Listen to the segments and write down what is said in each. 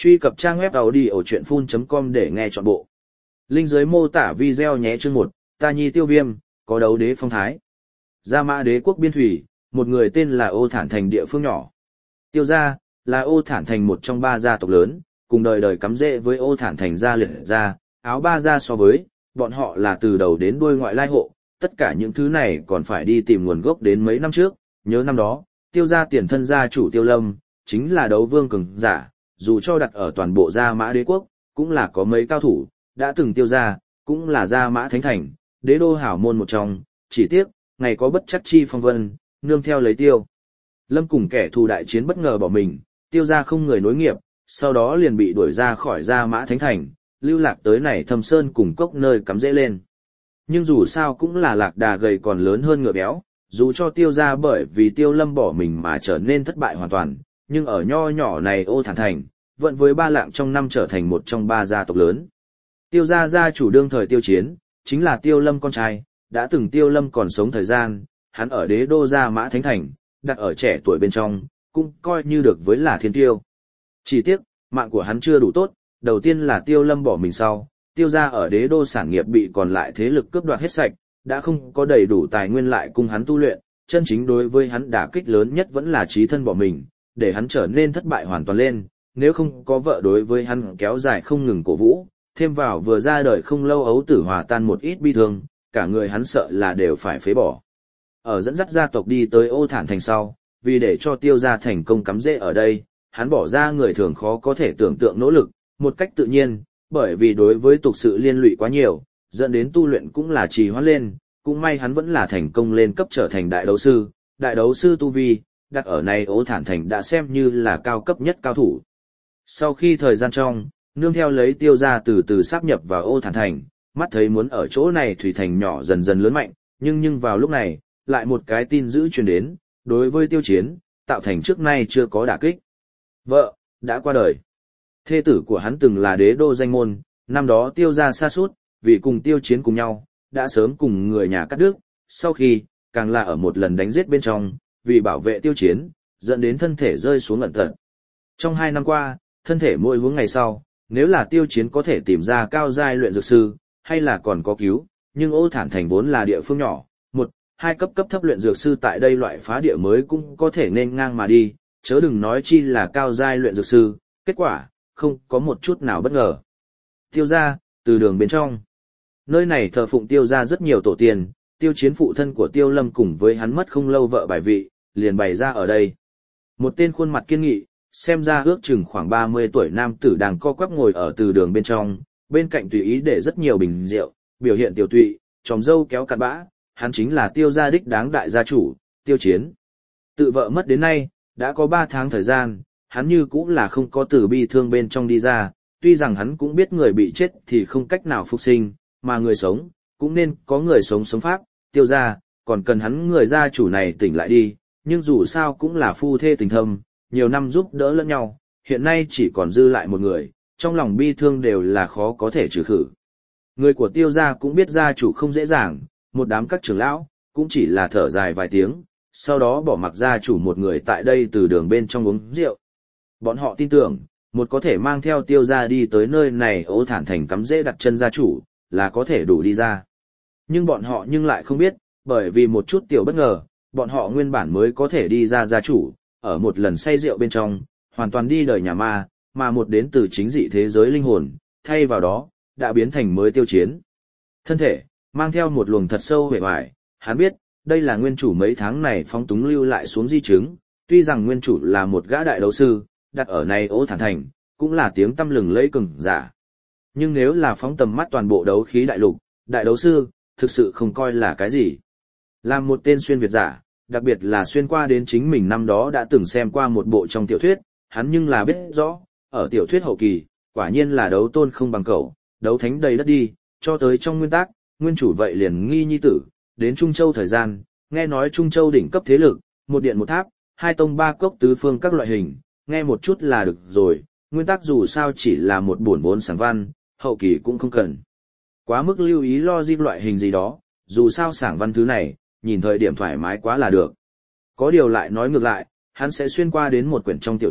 Truy cập trang web audiochuyenphun.com để nghe trọn bộ. Link dưới mô tả video nhé. Chương 1, Ta Nhi Tiêu Viêm, có đấu đế phong thái. Gia Mã Đế quốc biên thủy, một người tên là Ô Thản Thành địa phương nhỏ. Tiêu gia là Ô Thản Thành một trong ba gia tộc lớn, cùng đời đời cắm rễ với Ô Thản Thành gia liệt gia, áo ba gia so với, bọn họ là từ đầu đến đuôi ngoại lai hộ, tất cả những thứ này còn phải đi tìm nguồn gốc đến mấy năm trước, nhớ năm đó, Tiêu gia tiền thân gia chủ Tiêu Lâm, chính là đấu vương cường giả, dù cho đặt ở toàn bộ Gia Mã Đế quốc, cũng là có mấy cao thủ, đã từng Tiêu gia, cũng là Gia Mã Thánh Thành, đế đô hảo môn một trong, chỉ tiếc, ngày có bất chắc chi phong vân, nương theo lấy Tiêu Lâm cùng kẻ thù đại chiến bất ngờ bỏ mình, Tiêu gia không người nối nghiệp, sau đó liền bị đuổi ra khỏi Gia Mã Thánh Thành, lưu lạc tới này Thâm Sơn cùng cốc nơi cắm rễ lên. Nhưng dù sao cũng là lạc đà gầy còn lớn hơn ngựa béo, dù cho Tiêu gia bởi vì Tiêu Lâm bỏ mình mà trở nên thất bại hoàn toàn, nhưng ở nho nhỏ này Ô Thản Thành, vẫn với ba lạng trong năm trở thành một trong ba gia tộc lớn. Tiêu gia gia chủ đương thời Tiêu Chiến, chính là Tiêu Lâm con trai, đã từng Tiêu Lâm còn sống thời gian, hắn ở đế đô Gia Mã Thánh Thành, đặt ở trẻ tuổi bên trong, cũng coi như được với là thiên tiêu. Chỉ tiếc, mạng của hắn chưa đủ tốt, đầu tiên là Tiêu Lâm bỏ mình sau, Tiêu gia ở đế đô sản nghiệp bị còn lại thế lực cướp đoạt hết sạch, đã không có đầy đủ tài nguyên lại cùng hắn tu luyện, chân chính đối với hắn đả kích lớn nhất vẫn là chí thân bỏ mình, để hắn trở nên thất bại hoàn toàn lên, nếu không có vợ đối với hắn kéo dài không ngừng cổ vũ, thêm vào vừa ra đời không lâu ấu tử hòa tan một ít bi thương, cả người hắn sợ là đều phải phế bỏ. Ở dẫn dắt gia tộc đi tới Ô Thản Thành sau, vì để cho Tiêu gia thành công cắm rễ ở đây, hắn bỏ ra người thường khó có thể tưởng tượng nỗ lực, một cách tự nhiên, bởi vì đối với tục sự liên lụy quá nhiều, dẫn đến tu luyện cũng là trì hoãn lên, cũng may hắn vẫn là thành công lên cấp trở thành đại đấu sư tu vi, đặt ở này Ô Thản Thành đã xem như là cao cấp nhất cao thủ. Sau khi thời gian trong, nương theo lấy Tiêu gia từ từ sáp nhập vào Ô Thản Thành, mắt thấy muốn ở chỗ này thủy thành nhỏ dần dần lớn mạnh, nhưng vào lúc này, lại một cái tin dữ truyền đến, đối với Tiêu Chiến, tạo thành trước nay chưa có đả kích. Vợ, đã qua đời. Thê tử của hắn từng là đế đô danh môn, năm đó Tiêu gia sa sút, vì cùng Tiêu Chiến cùng nhau, đã sớm cùng người nhà cắt đứt, sau khi, càng là ở một lần đánh giết bên trong, vì bảo vệ Tiêu Chiến, dẫn đến thân thể rơi xuống ẩn tật. Trong 2 năm qua, thân thể mỗi hướng ngày sau, nếu là Tiêu Chiến có thể tìm ra cao giai luyện dược sư, hay là còn có cứu, nhưng Ô Thản Thành vốn là địa phương nhỏ, 1-2 cấp thấp luyện dược sư tại đây loại phá địa mới cũng có thể nên ngang mà đi, chớ đừng nói chi là cao giai luyện dược sư, kết quả, không có một chút nào bất ngờ. Tiêu gia, từ đường bên trong. Nơi này thờ phụng Tiêu gia rất nhiều tổ tiên, Tiêu Chiến phụ thân của Tiêu Lâm cùng với hắn mất không lâu vợ bài vị, liền bày ra ở đây. Một tên khuôn mặt kiên nghị, xem ra ước chừng khoảng 30 tuổi nam tử đang co quắp ngồi ở từ đường bên trong, bên cạnh tùy ý để rất nhiều bình rượu, biểu hiện tiểu tụy, tròm râu kéo cặn bã, hắn chính là Tiêu gia đích đáng đại gia chủ, Tiêu Chiến. Tự vợ mất đến nay, đã có 3 tháng thời gian, hắn như cũng là không có từ bi thương bên trong đi ra, tuy rằng hắn cũng biết người bị chết thì không cách nào phục sinh, mà người sống, cũng nên có người sống sống pháp, Tiêu gia, còn cần hắn người gia chủ này tỉnh lại đi, nhưng dù sao cũng là phu thê tình thâm, nhiều năm giúp đỡ lẫn nhau, hiện nay chỉ còn dư lại một người, trong lòng bi thương đều là khó có thể trừ khử. Người của Tiêu gia cũng biết gia chủ không dễ dàng, một đám các trưởng lão, cũng chỉ là thở dài vài tiếng, sau đó bỏ mặc gia chủ một người tại đây từ đường bên trong uống rượu. Bọn họ tin tưởng, một có thể mang theo Tiêu gia đi tới nơi này Ô Thản Thành cắm rễ đặt chân gia chủ, là có thể đủ đi ra. Nhưng bọn họ lại không biết, bởi vì một chút tiểu bất ngờ, bọn họ nguyên bản mới có thể đi ra gia chủ, ở một lần say rượu bên trong, hoàn toàn đi đời nhà ma, mà một đến từ chính dị thế giới linh hồn, thay vào đó, đã biến thành mới Tiêu Chiến. Thân thể, mang theo một luồng thật sâu vẻ vải, hắn biết, đây là nguyên chủ mấy tháng này phóng túng lưu lại xuống di chứng, tuy rằng nguyên chủ là một gã đại đấu sư, đặt ở này Ô Thản Thành, cũng là tiếng tăm lừng lẫy cường giả. Nhưng nếu là phóng tầm mắt toàn bộ đấu khí đại lục, đại đấu sư, thực sự không coi là cái gì. Làm một tên xuyên Việt giả, đặc biệt là xuyên qua đến chính mình năm đó đã từng xem qua một bộ trong tiểu thuyết, hắn nhưng là biết rõ, ở tiểu thuyết hậu kỳ, quả nhiên là đấu tôn không bằng cậu, đấu thánh đầy đất đi, cho tới trong nguyên tắc, nguyên chủ vậy liền nghi nhi tử, đến Trung Châu thời gian, nghe nói Trung Châu đỉnh cấp thế lực, một điện một tháp, 2 tông 3 cốc tứ phương các loại hình, nghe một chút là được rồi, nguyên tắc dù sao chỉ là một buồn vốn sáng văn, hậu kỳ cũng không cần quá mức lưu ý logic loại hình gì đó, dù sao sảng văn thứ này, nhìn thời điểm thoải mái quá là được. Có điều lại nói ngược lại, hắn sẽ xuyên qua đến một quyển trong tiểu thuyết,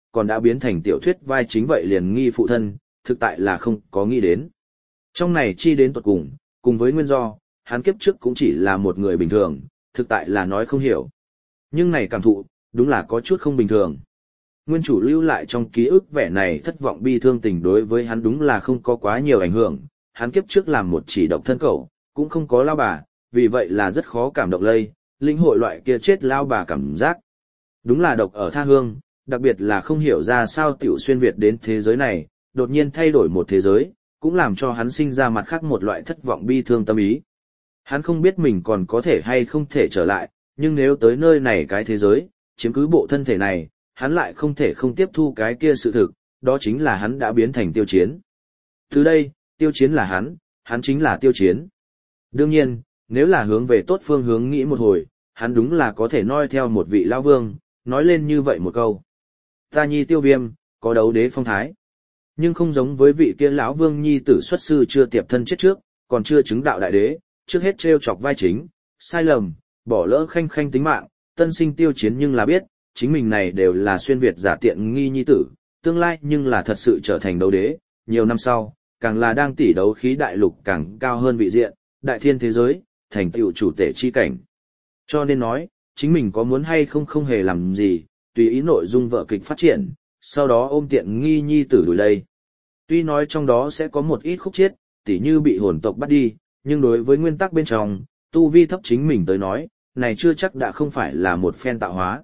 còn đã biến thành tiểu thuyết vai chính vậy liền nghi phụ thân, thực tại là không có nghĩ đến. Trong này chi đến tuột cùng với nguyên do, hắn kiếp trước cũng chỉ là một người bình thường, thực tại là nói không hiểu. Nhưng này cảm thụ, đúng là có chút không bình thường. Nguyên chủ lưu lại trong ký ức vẻ này thất vọng bi thương tình đối với hắn đúng là không có quá nhiều ảnh hưởng, hắn kiếp trước làm một chỉ độc thân cẩu, cũng không có lao bà, vì vậy là rất khó cảm động lây, linh hội loại kia chết lao bà cảm giác. Đúng là độc ở tha hương, đặc biệt là không hiểu ra sao tiểu xuyên Việt đến thế giới này, đột nhiên thay đổi một thế giới, cũng làm cho hắn sinh ra mặt khác một loại thất vọng bi thương tâm ý. Hắn không biết mình còn có thể hay không thể trở lại, nhưng nếu tới nơi này cái thế giới, chiếm cứ bộ thân thể này, hắn lại không thể không tiếp thu cái kia sự thực, đó chính là hắn đã biến thành Tiêu Chiến. Từ đây, Tiêu Chiến là hắn chính là Tiêu Chiến. Đương nhiên, nếu là hướng về tốt phương hướng nghĩ một hồi, hắn đúng là có thể noi theo một vị lão vương, nói lên như vậy một câu. Ta nhi Tiêu Viêm, có đấu đế phong thái. Nhưng không giống với vị kia lão vương nhi tử xuất sư chưa tiệp thân chết trước, còn chưa chứng đạo đại đế, trước hết trêu chọc vai chính, sai lầm, bỏ lỡ khanh khanh tính mạng, tân sinh Tiêu Chiến nhưng là biết, chính mình này đều là xuyên Việt giả tiện nghi nhi tử, tương lai nhưng là thật sự trở thành đấu đế, nhiều năm sau, càng là đang tỉ đấu khí đại lục càng cao hơn vị diện, đại thiên thế giới, thành tựu chủ tể chi cảnh. Cho nên nói, chính mình có muốn hay không không hề làm gì, tùy ý nội dung vở kịch phát triển, sau đó ôm tiện nghi nhi tử đuổi đây. Tuy nói trong đó sẽ có một ít khúc chiết, tỉ như bị hồn tộc bắt đi, nhưng đối với nguyên tắc bên trong, tu vi thấp chính mình tới nói, này chưa chắc đã không phải là một phen tạo hóa.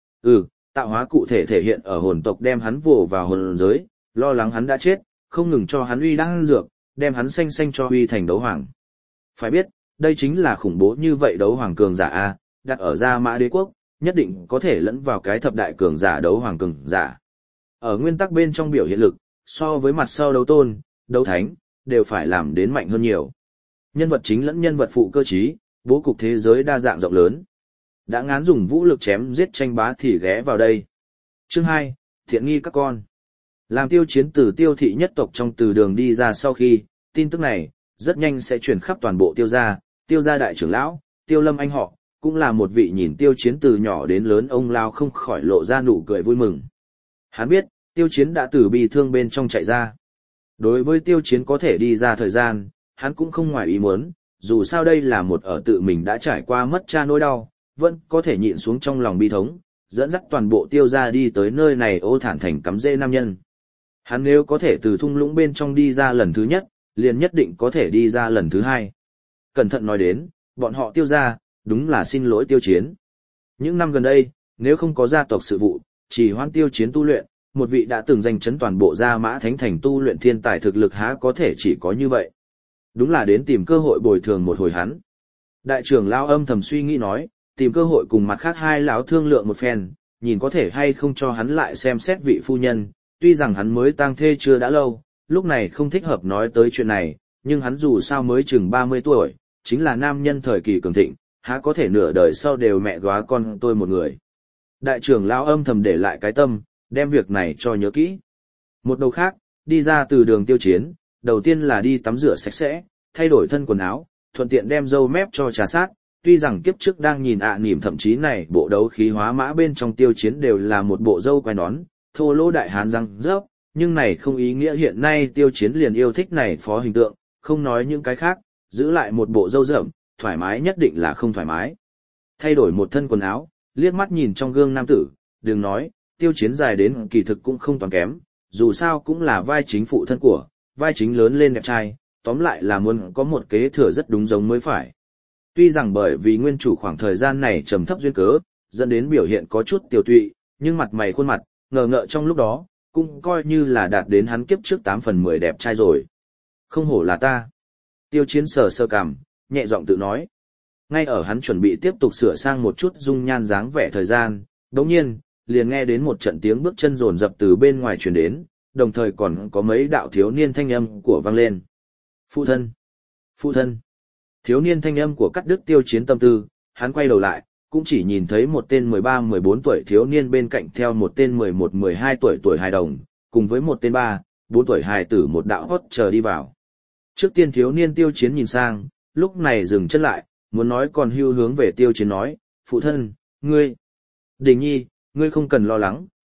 Tạo hóa cụ thể thể hiện ở hồn tộc đem hắn vồ vào hồn giới, lo lắng hắn đã chết, không ngừng cho hắn uy đan dược, đem hắn xanh xanh cho uy thành đấu hoàng. Phải biết, đây chính là khủng bố như vậy đấu hoàng cường giả A, đặt ở Gia Mã Đế quốc, nhất định có thể lẫn vào cái thập đại cường giả đấu hoàng cường giả. Ở nguyên tắc bên trong biểu hiện lực, so với mặt sau đấu tôn, đấu thánh, đều phải làm đến mạnh hơn nhiều. Nhân vật chính lẫn nhân vật phụ cơ trí, bố cục thế giới đa dạng rộng lớn. Đã ngán dùng vũ lực chém giết tranh bá thì ghé vào đây. Chương 2, thiện nghi các con. Làm Tiêu Chiến từ Tiêu thị nhất tộc trong từ đường đi ra sau khi, tin tức này, rất nhanh sẽ truyền khắp toàn bộ Tiêu gia đại trưởng lão, Tiêu Lâm anh họ, cũng là một vị nhìn Tiêu Chiến từ nhỏ đến lớn ông lao không khỏi lộ ra nụ cười vui mừng. Hắn biết, Tiêu Chiến đã từ bi thương bên trong chạy ra. Đối với Tiêu Chiến có thể đi ra thời gian, hắn cũng không ngoài ý muốn, dù sao đây là một ở tự mình đã trải qua mất cha nỗi đau, vẫn có thể nhịn xuống trong lòng bi thống, dẫn dắt toàn bộ Tiêu gia đi tới nơi này ô thản thành cắm rễ nam nhân. Hắn nếu có thể từ thung lũng bên trong đi ra lần thứ nhất, liền nhất định có thể đi ra lần thứ hai. Cẩn thận nói đến, bọn họ Tiêu gia, đúng là xin lỗi Tiêu Chiến. Những năm gần đây, nếu không có gia tộc sự vụ, chỉ hoãn Tiêu Chiến tu luyện, một vị đã từng danh chấn toàn bộ Gia Mã Thánh Thành tu luyện thiên tài thực lực há có thể chỉ có như vậy. Đúng là đến tìm cơ hội bồi thường một hồi hắn. Đại trưởng lão âm thầm suy nghĩ nói, tìm cơ hội cùng mặt khác hai lão thương lượng một phen, nhìn có thể hay không cho hắn lại xem xét vị phu nhân, tuy rằng hắn mới tang thê chưa đã lâu, lúc này không thích hợp nói tới chuyện này, nhưng hắn dù sao mới chừng 30 tuổi, chính là nam nhân thời kỳ cường thịnh, há có thể nửa đời sau đều mẹ góa con tôi một người. Đại trưởng lão âm thầm để lại cái tâm, đem việc này cho nhớ kỹ. Một đầu khác, đi ra từ đường Tiêu Chiến, đầu tiên là đi tắm rửa sạch sẽ, thay đổi thân quần áo, thuận tiện đem râu mép cho trà sát. Tuy rằng kiếp trước đang nhìn nỉm thậm chí này bộ đấu khí hóa mã bên trong Tiêu Chiến đều là một bộ râu quai nón, thô lỗ đại hán răng rớp, nhưng này không ý nghĩa hiện nay Tiêu Chiến liền yêu thích này phó hình tượng, không nói những cái khác, giữ lại một bộ râu rậm, thoải mái nhất định là không thoải mái. Thay đổi một thân quần áo, liếc mắt nhìn trong gương nam tử, đừng nói, Tiêu Chiến dài đến kỳ thực cũng không toàn kém, dù sao cũng là vai chính phụ thân của, vai chính lớn lên đẹp trai, tóm lại là muốn có một kế thừa rất đúng giống mới phải. Tuy rằng bởi vì nguyên chủ khoảng thời gian này trầm thấp duyên cớ, dẫn đến biểu hiện có chút tiều tụy, nhưng mặt mày khuôn mặt, ngờ ngợ trong lúc đó, cũng coi như là đạt đến hắn kiếp trước 8 phần 10 đẹp trai rồi. Không hổ là ta. Tiêu Chiến sờ sơ cằm, nhẹ giọng tự nói. Ngay ở hắn chuẩn bị tiếp tục sửa sang một chút dung nhan dáng vẻ thời gian, đồng nhiên, liền nghe đến một trận tiếng bước chân rồn rập từ bên ngoài truyền đến, đồng thời còn có mấy đạo thiếu niên thanh âm của vang lên. Phụ thân! Phụ thân! Thiếu niên thanh âm của cắt đứt Tiêu Chiến tâm tư, hắn quay đầu lại, cũng chỉ nhìn thấy một tên 13-14 tuổi thiếu niên bên cạnh theo một tên 11-12 tuổi hài đồng, cùng với một tên 3-4 tuổi hài tử một đạo hót chờ đi vào. Trước tiên thiếu niên Tiêu Chiến nhìn sang, lúc này dừng chân lại, muốn nói còn hưu hướng về Tiêu Chiến nói, phụ thân, ngươi. Đình nhi, ngươi không cần lo lắng,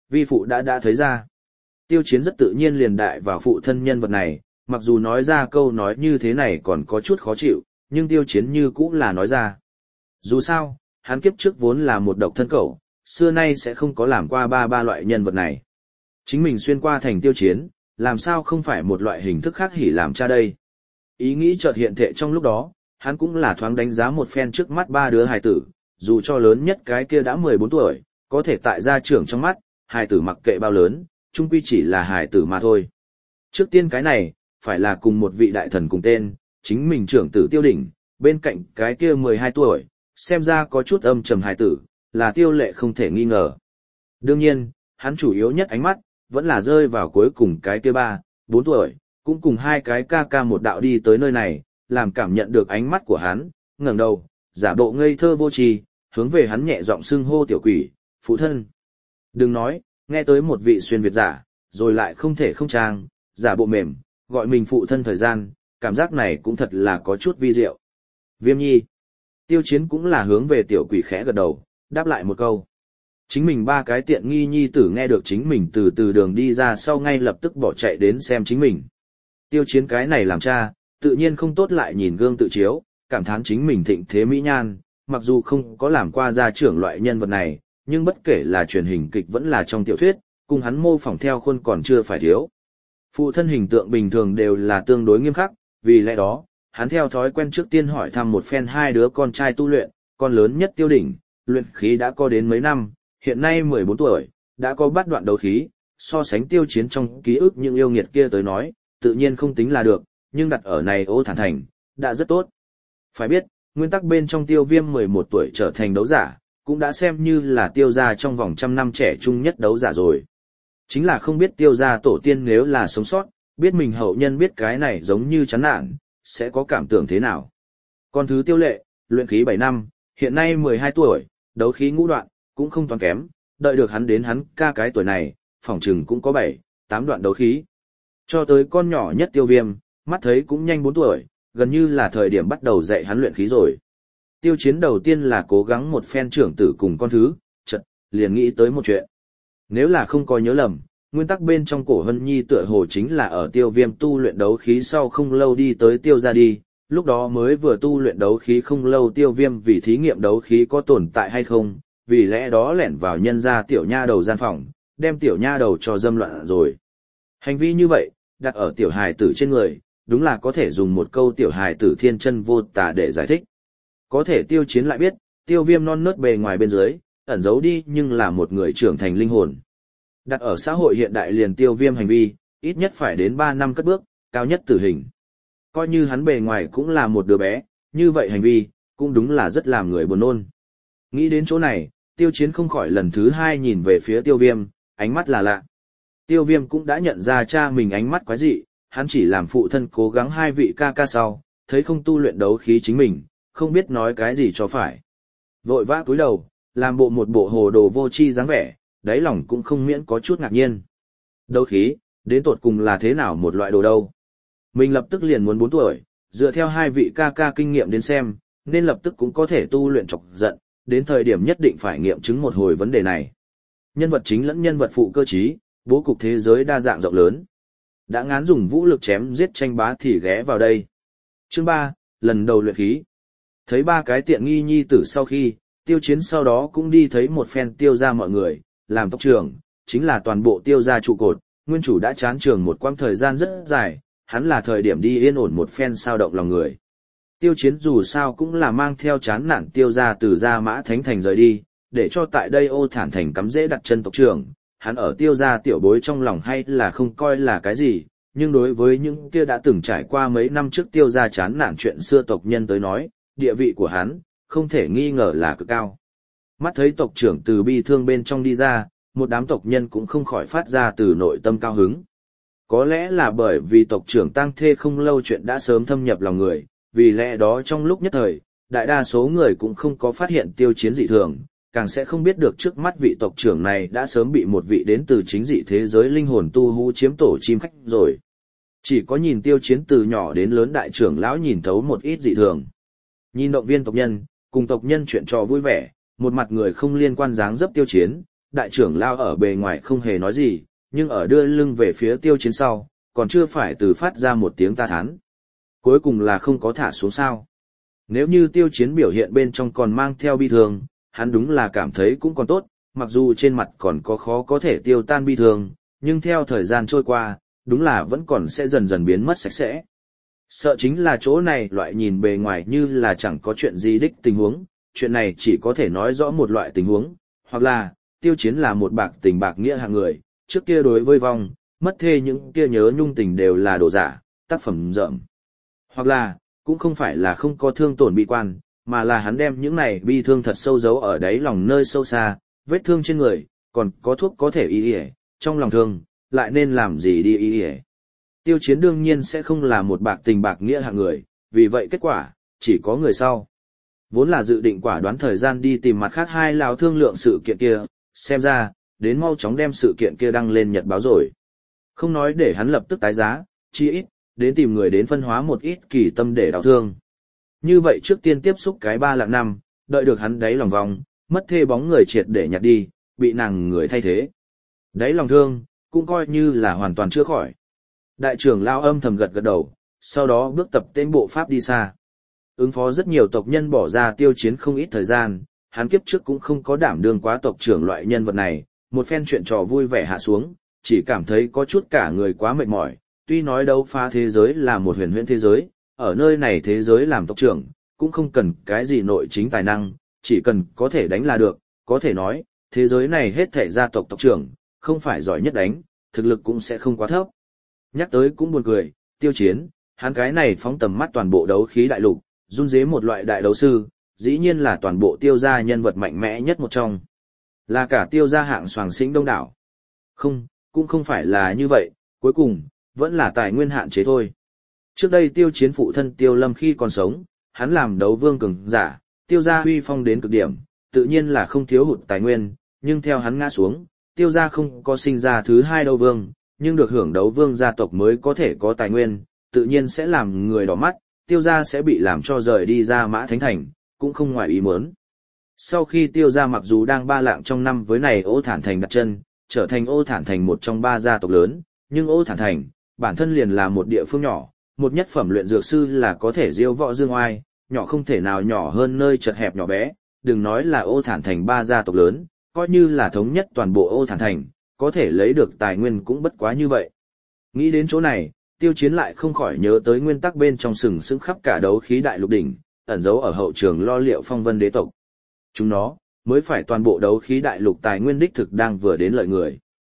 vi phụ đã thấy ra. Tiêu Chiến rất tự nhiên liền đại vào phụ thân nhân vật này, mặc dù nói ra câu nói như thế này còn có chút khó chịu, nhưng Tiêu Chiến như cũng là nói ra. Dù sao, hắn kiếp trước vốn là một độc thân cẩu, xưa nay sẽ không có làm qua ba loại nhân vật này. Chính mình xuyên qua thành Tiêu Chiến, làm sao không phải một loại hình thức khác hỉ làm cha đây. Ý nghĩ chợt hiện thệ trong lúc đó, hắn cũng là thoáng đánh giá một phen trước mắt ba đứa hài tử, dù cho lớn nhất cái kia đã 14 tuổi, có thể tại gia trưởng trong mắt, hài tử mặc kệ bao lớn, chung quy chỉ là hài tử mà thôi. Trước tiên cái này, phải là cùng một vị đại thần cùng tên, chính mình trưởng tử Tiêu Đỉnh, bên cạnh cái kia 12 tuổi, xem ra có chút âm trầm hài tử, là Tiêu Lệ không thể nghi ngờ. Đương nhiên, hắn chủ yếu nhất ánh mắt, vẫn là rơi vào cuối cùng cái kia 4 tuổi, cũng cùng hai cái ca một đạo đi tới nơi này, làm cảm nhận được ánh mắt của hắn, ngẩng đầu, giả bộ ngây thơ vô tri, hướng về hắn nhẹ giọng xưng hô tiểu quỷ, phụ thân. Đừng nói, nghe tới một vị xuyên Việt giả, rồi lại không thể không trang, giả bộ mềm, gọi mình phụ thân thời gian, cảm giác này cũng thật là có chút vi diệu. Viêm nhi. Tiêu Chiến cũng là hướng về tiểu quỷ khẽ gật đầu, đáp lại một câu. Chính mình ba cái tiện nghi nhi tử nghe được chính mình từ đường đi ra sau ngay lập tức bỏ chạy đến xem chính mình. Tiêu Chiến cái này làm cha, tự nhiên không tốt lại nhìn gương tự chiếu, cảm thán chính mình thịnh thế mỹ nhan, mặc dù không có làm qua gia trưởng loại nhân vật này, nhưng bất kể là truyền hình kịch vẫn là trong tiểu thuyết, cùng hắn mô phỏng theo khuôn còn chưa phải thiếu. Phụ thân hình tượng bình thường đều là tương đối nghiêm khắc, vì lẽ đó, hắn theo thói quen trước tiên hỏi thăm một phen hai đứa con trai tu luyện, con lớn nhất Tiêu Đỉnh, luyện khí đã có đến mấy năm, hiện nay 14 tuổi, đã có bát đoạn đấu khí, so sánh Tiêu Chiến trong ký ức những yêu nghiệt kia tới nói, tự nhiên không tính là được, nhưng đặt ở này Ô Thản Thành, đã rất tốt. Phải biết, nguyên tắc bên trong Tiêu Viêm 11 tuổi trở thành đấu giả, cũng đã xem như là Tiêu gia trong vòng trăm năm trẻ trung nhất đấu giả rồi. Chính là không biết Tiêu gia tổ tiên nếu là sống sót, biết mình hậu nhân biết cái này giống như chán nản, sẽ có cảm tưởng thế nào. Con thứ Tiêu Lệ, luyện khí 7 năm, hiện nay 12 tuổi, đấu khí ngũ đoạn, cũng không toán kém, đợi được hắn đến hắn ca cái tuổi này, phỏng chừng cũng có 7-8 đoạn đấu khí. Cho tới con nhỏ nhất Tiêu Viêm, mắt thấy cũng nhanh 4 tuổi, gần như là thời điểm bắt đầu dạy hắn luyện khí rồi. Tiêu Chiến đầu tiên là cố gắng một phen trưởng tử cùng con thứ, chợt liền nghĩ tới một chuyện. Nếu là không có nhớ lầm, nguyên tắc bên trong Cổ Hân Nhi tựa hồ chính là ở Tiêu Viêm tu luyện đấu khí sau không lâu đi tới Tiêu gia đi, lúc đó mới vừa tu luyện đấu khí không lâu Tiêu Viêm vì thí nghiệm đấu khí có tồn tại hay không, vì lẽ đó lẻn vào nhân gia tiểu nha đầu gian phòng, đem tiểu nha đầu cho dâm loạn rồi. Hành vi như vậy, đặt ở tiểu hài tử trên người, đúng là có thể dùng một câu tiểu hài tử thiên chân vô tà để giải thích. Có thể Tiêu Chiến lại biết, Tiêu Viêm non nớt bề ngoài bên dưới, ẩn giấu đi nhưng là một người trưởng thành linh hồn. Đặt ở xã hội hiện đại liền Tiêu Viêm hành vi, ít nhất phải đến 3 năm cất bước, cao nhất tử hình. Coi như hắn bề ngoài cũng là một đứa bé, như vậy hành vi, cũng đúng là rất làm người buồn nôn. Nghĩ đến chỗ này, Tiêu Chiến không khỏi lần thứ 2 nhìn về phía Tiêu Viêm, ánh mắt là lạ. Tiêu Viêm cũng đã nhận ra cha mình ánh mắt quái dị, hắn chỉ làm phụ thân cố gắng hai vị ca sau, thấy không tu luyện đấu khí chính mình, không biết nói cái gì cho phải. Vội vã cúi đầu, làm một bộ hồ đồ vô tri dáng vẻ, đáy lòng cũng không miễn có chút ngạc nhiên. Đấu khí, đến tột cùng là thế nào một loại đồ đâu? Mình lập tức liền muốn 4 tuổi, dựa theo hai vị ca kinh nghiệm đến xem, nên lập tức cũng có thể tu luyện chọc giận, đến thời điểm nhất định phải nghiệm chứng một hồi vấn đề này. Nhân vật chính lẫn nhân vật phụ cơ trí, bố cục thế giới đa dạng rộng lớn. Đã ngán dùng vũ lực chém giết tranh bá thì ghé vào đây. Chương 3, lần đầu luyện khí. Thấy ba cái tiện nghi nhi tử sau khi, Tiêu Chiến sau đó cũng đi thấy một phen Tiêu gia mọi người, làm tộc trưởng, chính là toàn bộ Tiêu gia trụ cột, nguyên chủ đã chán trường một quãng thời gian rất dài, hắn là thời điểm đi yên ổn một phen sao động lòng người. Tiêu Chiến dù sao cũng là mang theo chán nản Tiêu gia từ Gia Mã Thánh Thành rời đi, để cho tại đây Ô Thản Thành cắm rễ đặt chân tộc trưởng, hắn ở Tiêu gia tiểu bối trong lòng hay là không coi là cái gì, nhưng đối với những kia đã từng trải qua mấy năm trước Tiêu gia chán nản chuyện xưa tộc nhân tới nói, địa vị của hắn, không thể nghi ngờ là cực cao. Mắt thấy tộc trưởng từ bi thương bên trong đi ra, một đám tộc nhân cũng không khỏi phát ra từ nội tâm cao hứng. Có lẽ là bởi vì tộc trưởng tang thê không lâu chuyện đã sớm thâm nhập lòng người, vì lẽ đó trong lúc nhất thời, đại đa số người cũng không có phát hiện Tiêu Chiến dị thường, càng sẽ không biết được trước mắt vị tộc trưởng này đã sớm bị một vị đến từ chính dị thế giới linh hồn tu hú chiếm tổ chim khách rồi. Chỉ có nhìn Tiêu Chiến từ nhỏ đến lớn đại trưởng lão nhìn thấu một ít dị thường. Nhìn động viên tộc nhân, cùng tộc nhân chuyện trò vui vẻ, một mặt người không liên quan dáng dấp Tiêu Chiến, đại trưởng lao ở bề ngoài không hề nói gì, nhưng ở đưa lưng về phía Tiêu Chiến sau, còn chưa phải từ phát ra một tiếng ta thán. Cuối cùng là không có thả xuống sao. Nếu như Tiêu Chiến biểu hiện bên trong còn mang theo bi thương, hắn đúng là cảm thấy cũng còn tốt, mặc dù trên mặt còn có khó có thể tiêu tan bi thương, nhưng theo thời gian trôi qua, đúng là vẫn còn sẽ dần dần biến mất sạch sẽ. Sợ chính là chỗ này loại nhìn bề ngoài như là chẳng có chuyện gì đích tình huống, chuyện này chỉ có thể nói rõ một loại tình huống, hoặc là, Tiêu Chiến là một bạc tình bạc nghĩa hạng người, trước kia đối với vong, mất thê những kia nhớ nhung tình đều là đồ giả, tác phẩm rợm. Hoặc là, cũng không phải là không có thương tổn bi quan, mà là hắn đem những này bi thương thật sâu giấu ở đáy lòng nơi sâu xa, vết thương trên người, còn có thuốc có thể y y, trong lòng thương, lại nên làm gì đi y y. Tiêu Chiến đương nhiên sẽ không là một bạc tình bạc nghĩa hạng người, vì vậy kết quả, chỉ có người sau. Vốn là dự định quả đoán thời gian đi tìm mặt khác hai lão thương lượng sự kiện kia, xem ra, đến mau chóng đem sự kiện kia đăng lên nhật báo rồi. Không nói để hắn lập tức tái giá, chi ít, đến tìm người đến phân hóa một ít kỳ tâm để đau thương. Như vậy trước tiên tiếp xúc cái 3 lạng năm, đợi được hắn đáy lòng vòng, mất thê bóng người triệt để nhặt đi, bị nàng người thay thế. Đáy lòng thương, cũng coi như là hoàn toàn chữa khỏi. Đại trưởng lao âm thầm gật gật đầu, sau đó bước tập tên bộ pháp đi xa. Ứng phó rất nhiều tộc nhân bỏ ra Tiêu Chiến không ít thời gian, hắn kiếp trước cũng không có đảm đương quá tộc trưởng loại nhân vật này, một phen chuyện trò vui vẻ hạ xuống, chỉ cảm thấy có chút cả người quá mệt mỏi, tuy nói đấu phá thế giới là một huyền huyễn thế giới, ở nơi này thế giới làm tộc trưởng, cũng không cần cái gì nội chính tài năng, chỉ cần có thể đánh là được, có thể nói, thế giới này hết thảy gia tộc tộc trưởng, không phải giỏi nhất đánh, thực lực cũng sẽ không quá thấp. Nhắc tới cũng buồn cười, Tiêu Chiến, hắn cái này phóng tầm mắt toàn bộ đấu khí đại lục, run rế một loại đại đấu sư, dĩ nhiên là toàn bộ Tiêu gia nhân vật mạnh mẽ nhất một trong. Là cả Tiêu gia hạng soàng xĩnh đông đảo. Không, cũng không phải là như vậy, cuối cùng, vẫn là tài nguyên hạn chế thôi. Trước đây Tiêu Chiến phụ thân Tiêu Lâm khi còn sống, hắn làm đấu vương cường giả, Tiêu gia uy phong đến cực điểm, tự nhiên là không thiếu hụt tài nguyên, nhưng theo hắn ngã xuống, Tiêu gia không có sinh ra thứ hai đấu vương, nhưng được hưởng đấu vương gia tộc mới có thể có tài nguyên, tự nhiên sẽ làm người đỏ mắt, Tiêu gia sẽ bị làm cho rời đi ra Mã Thánh Thành, cũng không ngoài ý muốn. Sau khi Tiêu gia mặc dù đang 3 lạng trong năm với này Ô Thản Thành đặt chân, trở thành Ô Thản Thành một trong 3 gia tộc lớn, nhưng Ô Thản Thành, bản thân liền là một địa phương nhỏ, một nhất phẩm luyện dược sư là có thể diêu võ dương oai, nhỏ không thể nào nhỏ hơn nơi chật hẹp nhỏ bé, đừng nói là Ô Thản Thành 3 gia tộc lớn, coi như là thống nhất toàn bộ Ô Thản Thành, có thể lấy được tài nguyên cũng bất quá như vậy. Nghĩ đến chỗ này, Tiêu Chiến lại không khỏi nhớ tới nguyên tắc bên trong sừng sững khắp cả đấu khí đại lục đỉnh, ẩn giấu ở hậu trường lo liệu phong vân đế tộc. Chúng nó, mới phải toàn bộ đấu khí đại lục tài nguyên đích thực đang vừa đến lợi người.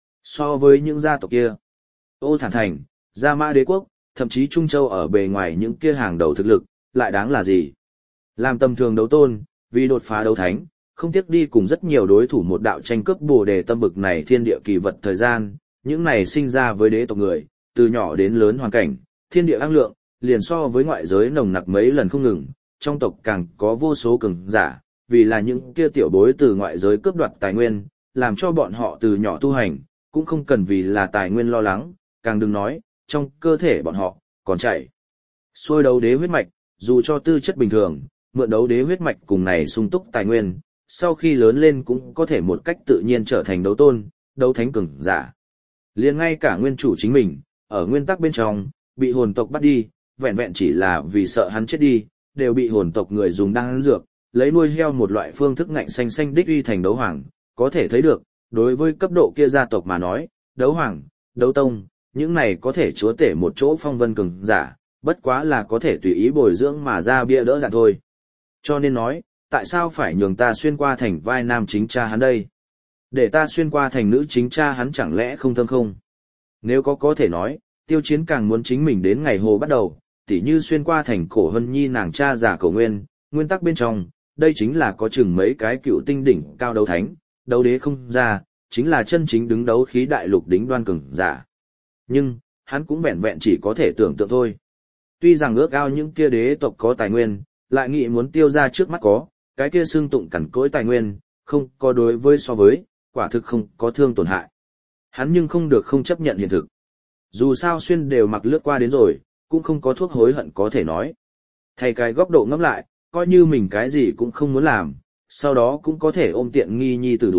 So với những gia tộc kia, Ô Thản Thành, Gia Mã Đế quốc, thậm chí Trung Châu ở bề ngoài những kia hàng đầu thực lực, lại đáng là gì? Làm tầm thường đấu tôn, vì đột phá đấu thánh, không tiếc đi cùng rất nhiều đối thủ một đạo tranh cướp bồ đề tâm bực này thiên địa kỳ vật thời gian, những này sinh ra với đế tộc người, từ nhỏ đến lớn hoàn cảnh, thiên địa năng lượng, liền so với ngoại giới nồng nặc mấy lần không ngừng, trong tộc càng có vô số cường giả, vì là những kia tiểu bối từ ngoại giới cướp đoạt tài nguyên, làm cho bọn họ từ nhỏ tu hành, cũng không cần vì là tài nguyên lo lắng, càng đừng nói, trong cơ thể bọn họ, còn chảy xuôi đấu đế huyết mạch, dù cho tư chất bình thường, mượn đấu đế huyết mạch cùng này sung túc tài nguyên, sau khi lớn lên cũng có thể một cách tự nhiên trở thành đấu tôn, đấu thánh cường giả. Liền ngay cả nguyên chủ chính mình, ở nguyên tắc bên trong, bị hồn tộc bắt đi, vẹn vẹn chỉ là vì sợ hắn chết đi, đều bị hồn tộc người dùng đan dược, lấy nuôi heo một loại phương thức ngạnh xanh xanh đích uy thành đấu hoàng, có thể thấy được, đối với cấp độ kia gia tộc mà nói, đấu hoàng, đấu tông, những này có thể chúa tể một chỗ phong vân cường giả, bất quá là có thể tùy ý bồi dưỡng mà ra bia đỡ đạn thôi. Cho nên nói, tại sao phải nhường ta xuyên qua thành vai nam chính cha hắn đây? Để ta xuyên qua thành nữ chính cha hắn chẳng lẽ không thơm không? Nếu có thể nói, Tiêu Chiến càng muốn chính mình đến ngày hồ bắt đầu, tỉ như xuyên qua thành Cổ Hân Nhi nàng cha già Cổ Nguyên, nguyên tắc bên trong, đây chính là có chừng mấy cái cựu tinh đỉnh cao đấu thánh, đấu đế không ra, chính là chân chính đứng đấu khí đại lục đỉnh đoan cường giả. Nhưng, hắn cũng vẹn vẹn chỉ có thể tưởng tượng thôi. Tuy rằng ước ao những kia đế tộc có tài nguyên, lại nghĩ muốn Tiêu ra trước mắt có, cái kia xương tụng cẩn cỗi tài nguyên, không có đối với so với, quả thực không có thương tổn hại. Hắn nhưng không được không chấp nhận hiện thực. Dù sao xuyên đều mặc lướt qua đến rồi, cũng không có thuốc hối hận có thể nói. Thay cái góc độ ngẫm lại, coi như mình cái gì cũng không muốn làm, sau đó cũng có thể ôm tiện nghi nhi tử đuổi,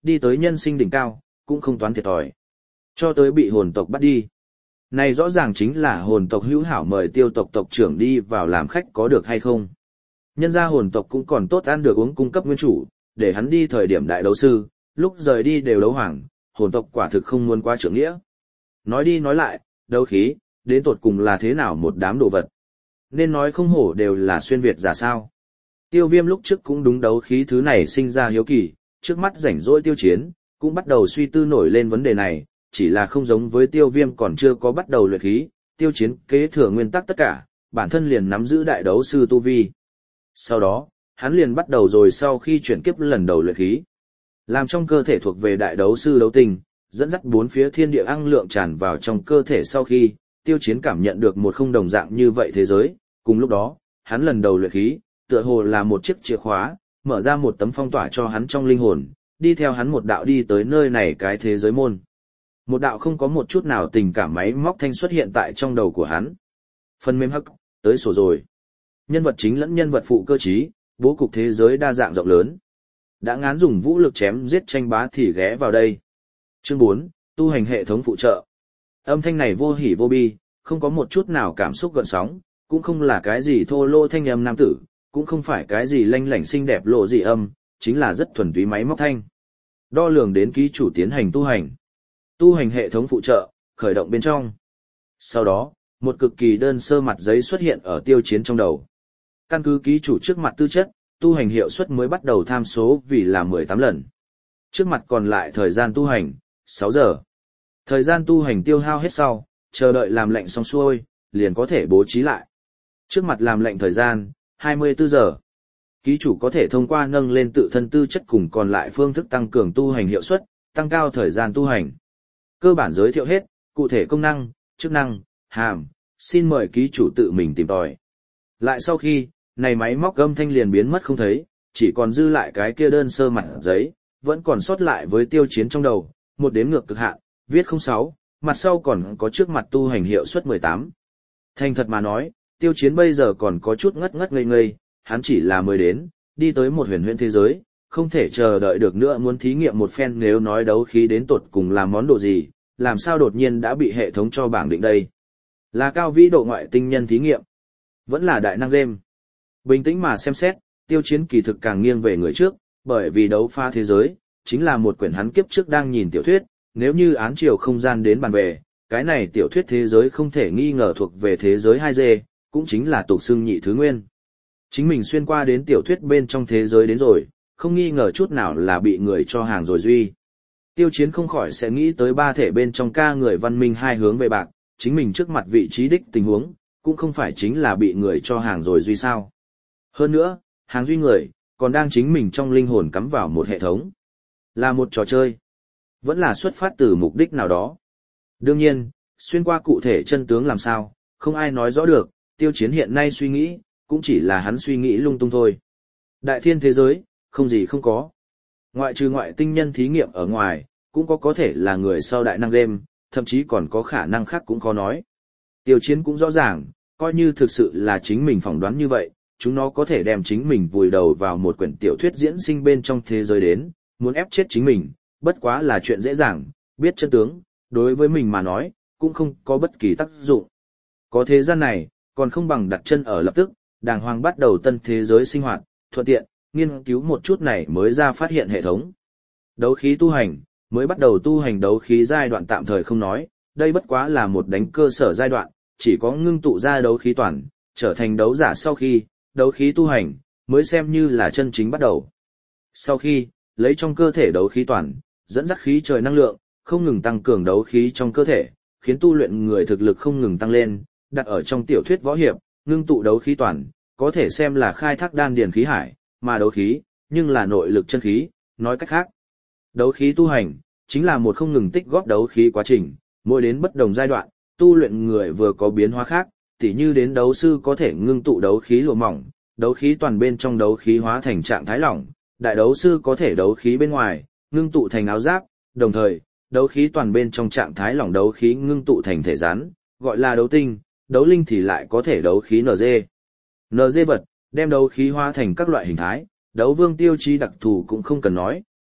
đi tới nhân sinh đỉnh cao, cũng không toán thiệt thòi. Cho tới bị hồn tộc bắt đi. Này rõ ràng chính là hồn tộc hữu hảo mời Tiêu tộc tộc trưởng đi vào làm khách có được hay không. Nhân ra hồn tộc cũng còn tốt ăn được uống cung cấp nguyên chủ, để hắn đi thời điểm đại đấu sư, lúc rời đi đều đấu hoàng, hồn tộc quả thực không muốn qua trưởng nghĩa. Nói đi nói lại, đấu khí, đến tột cùng là thế nào một đám đồ vật. Nên nói không hổ đều là xuyên Việt giả sao. Tiêu Viêm lúc trước cũng đúng đấu khí thứ này sinh ra hiếu kỳ, trước mắt rảnh rỗi Tiêu Chiến, cũng bắt đầu suy tư nổi lên vấn đề này, chỉ là không giống với Tiêu Viêm còn chưa có bắt đầu luyện khí, Tiêu Chiến kế thừa nguyên tắc tất cả, bản thân liền nắm giữ đại đấu sư tu vi. Sau đó, hắn liền bắt đầu rồi sau khi chuyển kiếp lần đầu luyện khí, làm trong cơ thể thuộc về đại đấu sư đấu tình, dẫn dắt bốn phía thiên địa năng lượng tràn vào trong cơ thể sau khi, Tiêu Chiến cảm nhận được một không đồng dạng như vậy thế giới, cùng lúc đó, hắn lần đầu luyện khí, tựa hồ là một chiếc chìa khóa, mở ra một tấm phong tỏa cho hắn trong linh hồn, đi theo hắn một đạo đi tới nơi này cái thế giới môn. Một đạo không có một chút nào tình cảm máy móc thanh xuất hiện tại trong đầu của hắn. Phần mềm hắc, tới sổ rồi. Nhân vật chính lẫn nhân vật phụ cơ trí, bố cục thế giới đa dạng rộng lớn. Đã ngán dùng vũ lực chém giết tranh bá thì ghé vào đây. Chương 4, tu hành hệ thống phụ trợ. Âm thanh này vô hỉ vô bi, không có một chút nào cảm xúc gợn sóng, cũng không là cái gì thô lô thanh âm nam tử, cũng không phải cái gì lanh lảnh xinh đẹp lộ dị âm, chính là rất thuần túy máy móc thanh. Đo lường đến ký chủ tiến hành tu hành. Tu hành hệ thống phụ trợ, khởi động bên trong. Sau đó, một cực kỳ đơn sơ mặt giấy xuất hiện ở Tiêu Chiến trong đầu. Căn cứ ký chủ trước mặt tư chất, tu hành hiệu suất mới bắt đầu tham số vì là 18 lần. Trước mặt còn lại thời gian tu hành, 6 giờ. Thời gian tu hành tiêu hao hết sau, chờ đợi làm lệnh xong xuôi, liền có thể bố trí lại. Trước mặt làm lệnh thời gian, 24 giờ. Ký chủ có thể thông qua nâng lên tự thân tư chất cùng còn lại phương thức tăng cường tu hành hiệu suất, tăng cao thời gian tu hành. Cơ bản giới thiệu hết, cụ thể công năng, chức năng, hàm, xin mời ký chủ tự mình tìm tòi. Lại sau khi, này máy móc âm thanh liền biến mất không thấy, chỉ còn dư lại cái kia đơn sơ mặt giấy, vẫn còn sót lại với Tiêu Chiến trong đầu, một đếm ngược cực hạn, viết 06, mặt sau còn có trước mặt tu hành hiệu suất 18. Thành thật mà nói, Tiêu Chiến bây giờ còn có chút ngất ngất ngây ngây, hắn chỉ là mới đến, đi tới một huyền huyễn thế giới, không thể chờ đợi được nữa muốn thí nghiệm một phen nếu nói đấu khí đến tột cùng làm món đồ gì, làm sao đột nhiên đã bị hệ thống cho bảng định đây. Là cao vĩ độ ngoại tinh nhân thí nghiệm, vẫn là đại năng game. Bình tĩnh mà xem xét, Tiêu Chiến kỳ thực càng nghiêng về người trước, bởi vì đấu pha thế giới, chính là một quyển hắn kiếp trước đang nhìn tiểu thuyết, nếu như án chiều không gian đến bàn về, cái này tiểu thuyết thế giới không thể nghi ngờ thuộc về thế giới 2D, cũng chính là tục xưng nhị thứ nguyên. Chính mình xuyên qua đến tiểu thuyết bên trong thế giới đến rồi, không nghi ngờ chút nào là bị người cho hàng rồi duy. Tiêu Chiến không khỏi sẽ nghĩ tới ba thể bên trong ca người văn minh hai hướng về bạc, chính mình trước mặt vị trí đích tình huống, cũng không phải chính là bị người cho hàng rồi duy sao. Hơn nữa, hàng duy người, còn đang chính mình trong linh hồn cắm vào một hệ thống. Là một trò chơi. Vẫn là xuất phát từ mục đích nào đó. Đương nhiên, xuyên qua cụ thể chân tướng làm sao, không ai nói rõ được, Tiêu Chiến hiện nay suy nghĩ, cũng chỉ là hắn suy nghĩ lung tung thôi. Đại thiên thế giới, không gì không có. Ngoại trừ ngoại tinh nhân thí nghiệm ở ngoài, cũng có thể là người sau đại năng game, thậm chí còn có khả năng khác cũng khó nói. Tiêu Chiến cũng rõ ràng, coi như thực sự là chính mình phỏng đoán như vậy, chúng nó có thể đem chính mình vùi đầu vào một quyển tiểu thuyết diễn sinh bên trong thế giới đến, muốn ép chết chính mình, bất quá là chuyện dễ dàng, biết chân tướng, đối với mình mà nói, cũng không có bất kỳ tác dụng. Có thế gian này, còn không bằng đặt chân ở lập tức, đàng hoàng bắt đầu tân thế giới sinh hoạt, thuận tiện, nghiên cứu một chút này mới ra phát hiện hệ thống. Đấu khí tu hành, mới bắt đầu tu hành đấu khí giai đoạn tạm thời không nói, đây bất quá là một đánh cơ sở giai đoạn, chỉ có ngưng tụ ra đấu khí toàn, trở thành đấu giả sau khi, đấu khí tu hành, mới xem như là chân chính bắt đầu. Sau khi, lấy trong cơ thể đấu khí toàn, dẫn dắt khí trời năng lượng, không ngừng tăng cường đấu khí trong cơ thể, khiến tu luyện người thực lực không ngừng tăng lên, đặt ở trong tiểu thuyết võ hiệp, ngưng tụ đấu khí toàn, có thể xem là khai thác đan điền khí hải, mà đấu khí, nhưng là nội lực chân khí, nói cách khác. Đấu khí tu hành, chính là một không ngừng tích góp đấu khí quá trình, mỗi đến bất đồng giai đoạn, tu luyện người vừa có biến hóa khác, tỉ như đến đấu sư có thể ngưng tụ đấu khí lụa mỏng, đấu khí toàn bên trong đấu khí hóa thành trạng thái lỏng, đại đấu sư có thể đấu khí bên ngoài, ngưng tụ thành áo giáp, đồng thời, đấu khí toàn bên trong trạng thái lỏng đấu khí ngưng tụ thành thể rắn, gọi là đấu tinh, đấu linh thì lại có thể đấu khí NG. NG vật, đem đấu khí hóa thành các loại hình thái, đấu vương tiêu chí đặc thù cũng không cần nói,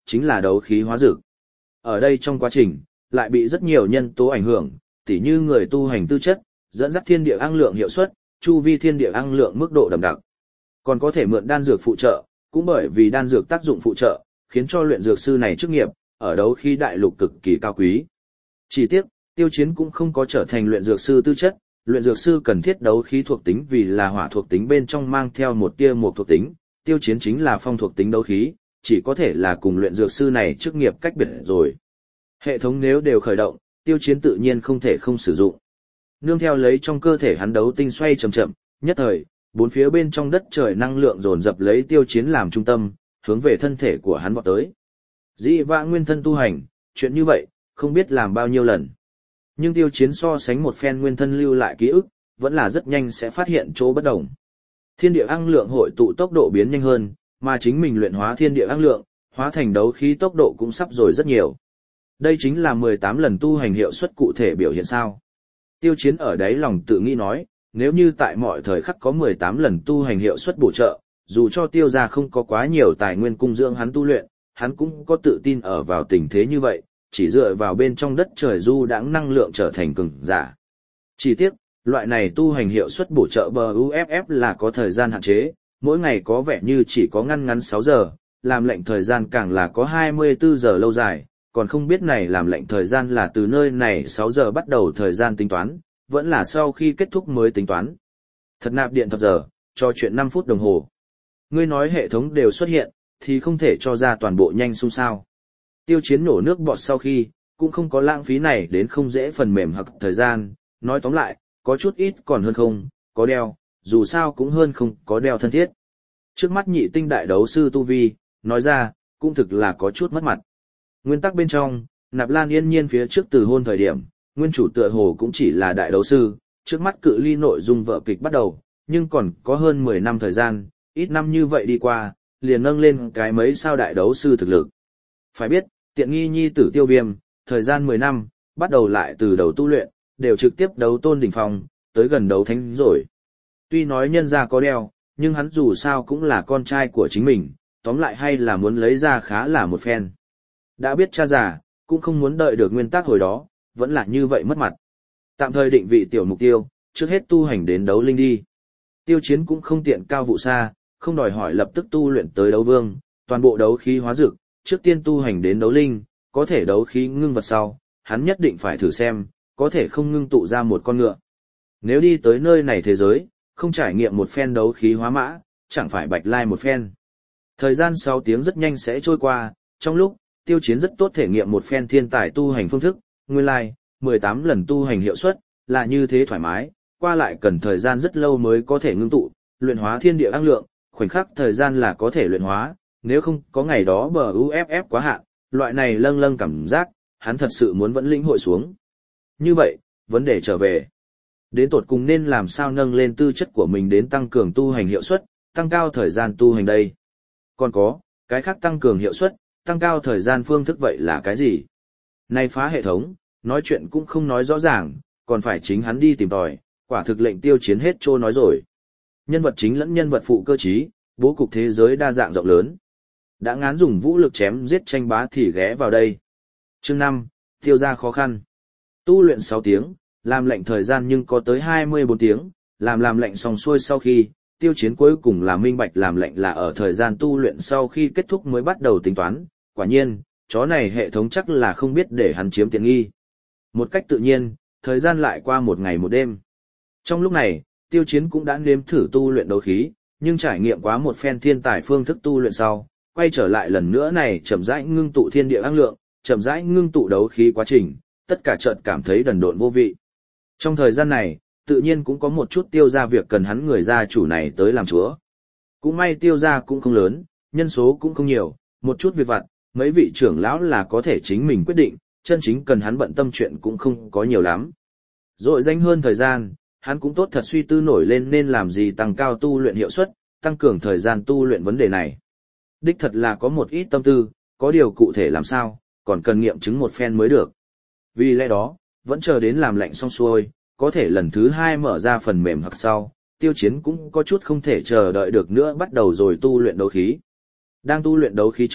chính là đấu khí hóa dược. Ở đây trong quá trình, lại bị rất nhiều nhân tố ảnh hưởng, tỉ như người tu hành tư chất, dẫn dắt thiên địa năng lượng hiệu suất, chu vi thiên địa năng lượng mức độ đậm đặc. Còn có thể mượn đan dược phụ trợ, cũng bởi vì đan dược tác dụng phụ trợ, khiến cho luyện dược sư này chức nghiệp, ở đấu khí đại lục cực kỳ cao quý. Chỉ tiếc, Tiêu Chiến cũng không có trở thành luyện dược sư tư chất, luyện dược sư cần thiết đấu khí thuộc tính vì là hỏa thuộc tính bên trong mang theo một tia mộc thuộc tính, Tiêu Chiến chính là phong thuộc tính đấu khí, chỉ có thể là cùng luyện dược sư này chức nghiệp cách biệt rồi. Hệ thống nếu đều khởi động, Tiêu Chiến tự nhiên không thể không sử dụng. Nương theo lấy trong cơ thể hắn đấu tinh xoay chậm chậm, nhất thời, bốn phía bên trong đất trời năng lượng dồn dập lấy Tiêu Chiến làm trung tâm, hướng về thân thể của hắn vọt tới. Dĩ vãng nguyên thân tu hành, chuyện như vậy, không biết làm bao nhiêu lần. Nhưng Tiêu Chiến so sánh một phen nguyên thân lưu lại ký ức, vẫn là rất nhanh sẽ phát hiện chỗ bất đồng. Thiên địa năng lượng hội tụ tốc độ biến nhanh hơn, mà chính mình luyện hóa thiên địa năng lượng, hóa thành đấu khí tốc độ cũng sắp rồi rất nhiều. Đây chính là 18 lần tu hành hiệu suất cụ thể biểu hiện sao. Tiêu Chiến ở đáy lòng tự nghĩ nói, nếu như tại mọi thời khắc có 18 lần tu hành hiệu suất bổ trợ, dù cho Tiêu gia không có quá nhiều tài nguyên cung dưỡng hắn tu luyện, hắn cũng có tự tin ở vào tình thế như vậy, chỉ dựa vào bên trong đất trời du đãng năng lượng trở thành cường giả. Chỉ tiếc, loại này tu hành hiệu suất bổ trợ BUFF là có thời gian hạn chế, mỗi ngày có vẻ như chỉ có ngắn 6 giờ, làm lệnh thời gian càng là có 24 giờ lâu dài, còn không biết này làm lệnh thời gian là từ nơi này 6 giờ bắt đầu thời gian tính toán, vẫn là sau khi kết thúc mới tính toán. Thật nạp điện thập giờ, cho chuyện 5 phút đồng hồ. Ngươi nói hệ thống đều xuất hiện, thì không thể cho ra toàn bộ nhanh xung sao. Tiêu Chiến nổ nước bọt sau khi, cũng không có lãng phí này đến không dễ phần mềm hoặc thời gian, nói tóm lại, có chút ít còn hơn không, có đeo, dù sao cũng hơn không có đeo thân thiết. Trước mắt nhị tinh đại đấu sư Tu Vi, nói ra, cũng thực là có chút mất mặt. Nguyên tắc bên trong, Nạp Lan Yên Nhiên phía trước từ hôn thời điểm, nguyên chủ tựa hồ cũng chỉ là đại đấu sư, trước mắt cự ly nội dung vở kịch bắt đầu, nhưng còn có hơn 10 năm thời gian, ít năm như vậy đi qua, liền nâng lên cái mấy sao đại đấu sư thực lực. Phải biết, tiện nghi nhi tử Tiêu Viêm, thời gian 10 năm, bắt đầu lại từ đầu tu luyện, đều trực tiếp đấu tôn đỉnh phong, tới gần đấu thánh rồi. Tuy nói nhân gia có đeo, nhưng hắn dù sao cũng là con trai của chính mình, tóm lại hay là muốn lấy ra khá là một phen. Đã biết cha già, cũng không muốn đợi được nguyên tắc hồi đó, vẫn là như vậy mất mặt. Tạm thời định vị tiểu mục tiêu, trước hết tu hành đến đấu linh đi. Tiêu Chiến cũng không tiện cao vụ xa, không đòi hỏi lập tức tu luyện tới đấu vương, toàn bộ đấu khí hóa dược, trước tiên tu hành đến đấu linh, có thể đấu khí ngưng vật sau, hắn nhất định phải thử xem, có thể không ngưng tụ ra một con ngựa. Nếu đi tới nơi này thế giới, không trải nghiệm một phen đấu khí hóa mã, chẳng phải bạch lai một phen. Thời gian 6 tiếng rất nhanh sẽ trôi qua, trong lúc, Tiêu Chiến rất tốt thể nghiệm một phen thiên tài tu hành phương thức, nguyên lai, 18 lần tu hành hiệu suất, là như thế thoải mái, qua lại cần thời gian rất lâu mới có thể ngưng tụ, luyện hóa thiên địa năng lượng, khoảnh khắc thời gian là có thể luyện hóa, nếu không có ngày đó BUFF quá hạn, loại này lâng lâng cảm giác, hắn thật sự muốn vẫn lĩnh hội xuống. Như vậy, vấn đề trở về. Đến tột cùng nên làm sao nâng lên tư chất của mình đến tăng cường tu hành hiệu suất, tăng cao thời gian tu hành đây. Còn có, cái khác tăng cường hiệu suất, tăng cao thời gian phương thức vậy là cái gì? Nay phá hệ thống, nói chuyện cũng không nói rõ ràng, còn phải chính hắn đi tìm tòi, quả thực lệnh Tiêu Chiến hết trô nói rồi. Nhân vật chính lẫn nhân vật phụ cơ trí, bố cục thế giới đa dạng rộng lớn. Đã ngán dùng vũ lực chém giết tranh bá thì ghé vào đây. Chương 5, tiêu ra khó khăn. Tu luyện 6 tiếng, làm lệnh thời gian nhưng có tới 24 tiếng, làm lệnh xong xuôi sau khi, Tiêu Chiến cuối cùng là minh bạch làm lệnh là ở thời gian tu luyện sau khi kết thúc mới bắt đầu tính toán, quả nhiên, chó này hệ thống chắc là không biết để hắn chiếm tiện nghi. Một cách tự nhiên, thời gian lại qua một ngày một đêm. Trong lúc này, Tiêu Chiến cũng đã nếm thử tu luyện đấu khí, nhưng trải nghiệm quá một phen thiên tài phương thức tu luyện sau, quay trở lại lần nữa này chậm rãi ngưng tụ thiên địa năng lượng, chậm rãi ngưng tụ đấu khí quá trình, tất cả chợt cảm thấy đần độn vô vị. Trong thời gian này, tự nhiên cũng có một chút Tiêu gia việc cần hắn người gia chủ này tới làm chúa. Cũng may Tiêu gia cũng không lớn, nhân số cũng không nhiều, một chút việc vặt, mấy vị trưởng lão là có thể chính mình quyết định, chân chính cần hắn bận tâm chuyện cũng không có nhiều lắm. Rồi danh hơn thời gian, hắn cũng tốt thật suy tư nổi lên nên làm gì tăng cao tu luyện hiệu suất, tăng cường thời gian tu luyện vấn đề này. Đích thật là có một ít tâm tư, có điều cụ thể làm sao, còn cần nghiệm chứng một phen mới được. Vì lẽ đó, vẫn chờ đến làm lệnh xong xuôi, có thể lần thứ 2 mở ra phần mềm hoặc sau, Tiêu Chiến cũng có chút không thể chờ đợi được nữa bắt đầu rồi tu luyện đấu khí. Đang tu luyện đấu khí trước,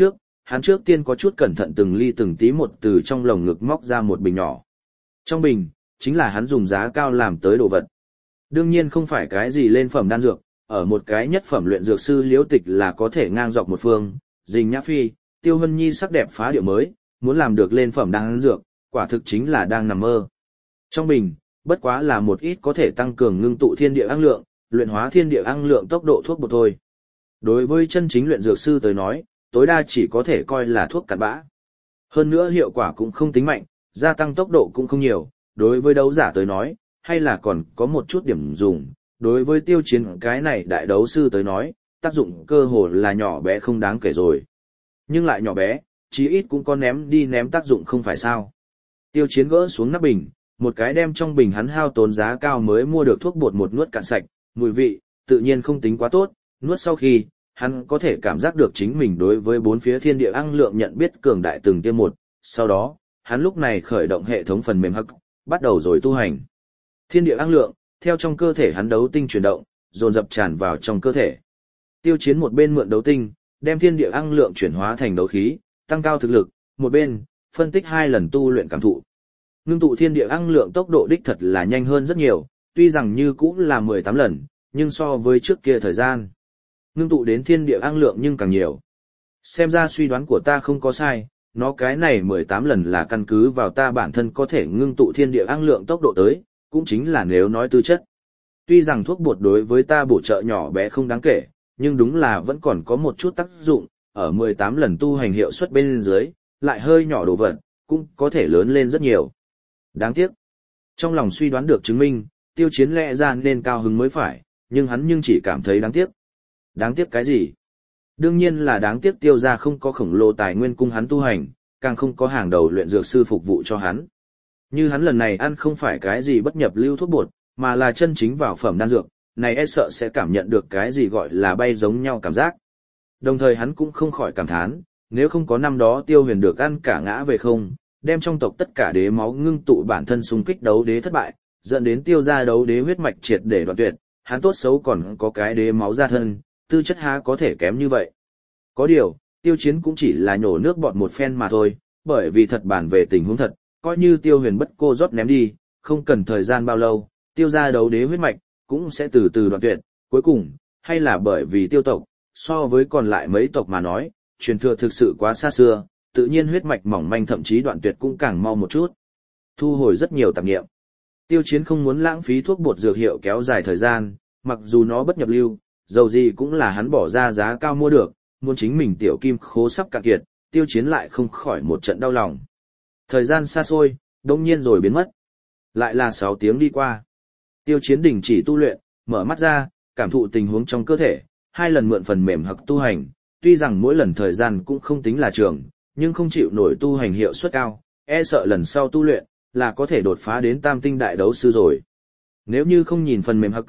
hắn trước tiên có chút cẩn thận từng ly từng tí một từ trong lồng ngực móc ra một bình nhỏ. Trong bình, chính là hắn dùng giá cao làm tới đồ vật. Đương nhiên không phải cái gì lên phẩm đan dược, ở một cái nhất phẩm luyện dược sư Liễu Tịch là có thể ngang dọc một phương, Dình Nhã Phi, Tiêu Hân Nhi sắc đẹp phá điệu mới, muốn làm được lên phẩm đan dược, quả thực chính là đang nằm mơ. Trong bình, bất quá là một ít có thể tăng cường ngưng tụ thiên địa năng lượng, luyện hóa thiên địa năng lượng tốc độ thuốc bột thôi. Đối với chân chính luyện dược sư tới nói, tối đa chỉ có thể coi là thuốc cặn bã. Hơn nữa hiệu quả cũng không tính mạnh, gia tăng tốc độ cũng không nhiều, đối với đấu giả tới nói, hay là còn có một chút điểm dùng. Đối với Tiêu Chiến cái này đại đấu sư tới nói, tác dụng cơ hồ là nhỏ bé không đáng kể rồi. Nhưng lại nhỏ bé, chí ít cũng có ném đi ném tác dụng không phải sao. Tiêu Chiến gỡ xuống nắp bình, một cái đem trong bình hắn hao tốn giá cao mới mua được thuốc bột một nuốt cạn sạch, mùi vị, tự nhiên không tính quá tốt, nuốt sau khi, hắn có thể cảm giác được chính mình đối với bốn phía thiên địa năng lượng nhận biết cường đại từng tiêm một, sau đó, hắn lúc này khởi động hệ thống phần mềm hắc, bắt đầu rồi tu hành. Thiên địa năng lượng, theo trong cơ thể hắn đấu tinh chuyển động, dồn dập tràn vào trong cơ thể. Tiêu Chiến một bên mượn đấu tinh, đem thiên địa năng lượng chuyển hóa thành đấu khí, tăng cao thực lực, một bên, phân tích 2 lần tu luyện cảm thụ. Ngưng tụ thiên địa năng lượng tốc độ đích thật là nhanh hơn rất nhiều, tuy rằng như cũ là 18 lần, nhưng so với trước kia thời gian, ngưng tụ đến thiên địa năng lượng nhưng càng nhiều. Xem ra suy đoán của ta không có sai, nó cái này 18 lần là căn cứ vào ta bản thân có thể ngưng tụ thiên địa năng lượng tốc độ tới, cũng chính là nếu nói tư chất. Tuy rằng thuốc bột đối với ta bổ trợ nhỏ bé không đáng kể, nhưng đúng là vẫn còn có một chút tác dụng, ở 18 lần tu hành hiệu suất bên dưới, lại hơi nhỏ đồ vật, cũng có thể lớn lên rất nhiều. Đáng tiếc. Trong lòng suy đoán được chứng minh, Tiêu Chiến lẽ ra nên cao hứng mới phải, nhưng hắn chỉ cảm thấy đáng tiếc. Đáng tiếc cái gì? Đương nhiên là đáng tiếc Tiêu gia không có khổng lồ tài nguyên cung hắn tu hành, càng không có hàng đầu luyện dược sư phục vụ cho hắn. Như hắn lần này ăn không phải cái gì bất nhập lưu thuốc bột, mà là chân chính vào phẩm đan dược, này e sợ sẽ cảm nhận được cái gì gọi là bay giống nhau cảm giác. Đồng thời hắn cũng không khỏi cảm thán, nếu không có năm đó Tiêu Huyền được ăn cả ngã về không, đem trong tộc tất cả đế máu ngưng tụ bản thân xung kích đấu đế thất bại, dẫn đến Tiêu gia đấu đế huyết mạch triệt để đoạn tuyệt, hắn tốt xấu còn có cái đế máu ra thân, tư chất há có thể kém như vậy. Có điều, Tiêu Chiến cũng chỉ là nhổ nước bọt một phen mà thôi, bởi vì thật bản về tình huống thật, coi như Tiêu Huyền bất cô rót ném đi, không cần thời gian bao lâu, Tiêu gia đấu đế huyết mạch cũng sẽ từ từ đoạn tuyệt, cuối cùng, hay là bởi vì Tiêu tộc, so với còn lại mấy tộc mà nói, truyền thừa thực sự quá xa xưa, tự nhiên huyết mạch mỏng manh thậm chí đoạn tuyệt cũng càng mau một chút. Thu hồi rất nhiều tạp niệm. Tiêu Chiến không muốn lãng phí thuốc bột dược hiệu kéo dài thời gian, mặc dù nó bất nhập lưu, dầu gì cũng là hắn bỏ ra giá cao mua được, muốn chính mình tiểu kim khố sắp cạn kiệt, Tiêu Chiến lại không khỏi một trận đau lòng. Thời gian xa xôi, đông nhiên rồi biến mất. Lại là 6 tiếng đi qua. Tiêu Chiến đình chỉ tu luyện, mở mắt ra, cảm thụ tình huống trong cơ thể, 2 lần mượn phần mềm hặc tu hành, tuy rằng mỗi lần thời gian cũng không tính là trường, nhưng không chịu nổi tu hành hiệu suất cao, e sợ lần sau tu luyện, là có thể đột phá đến tam tinh đại đấu sư rồi. Nếu như không nhìn phần mềm hặc,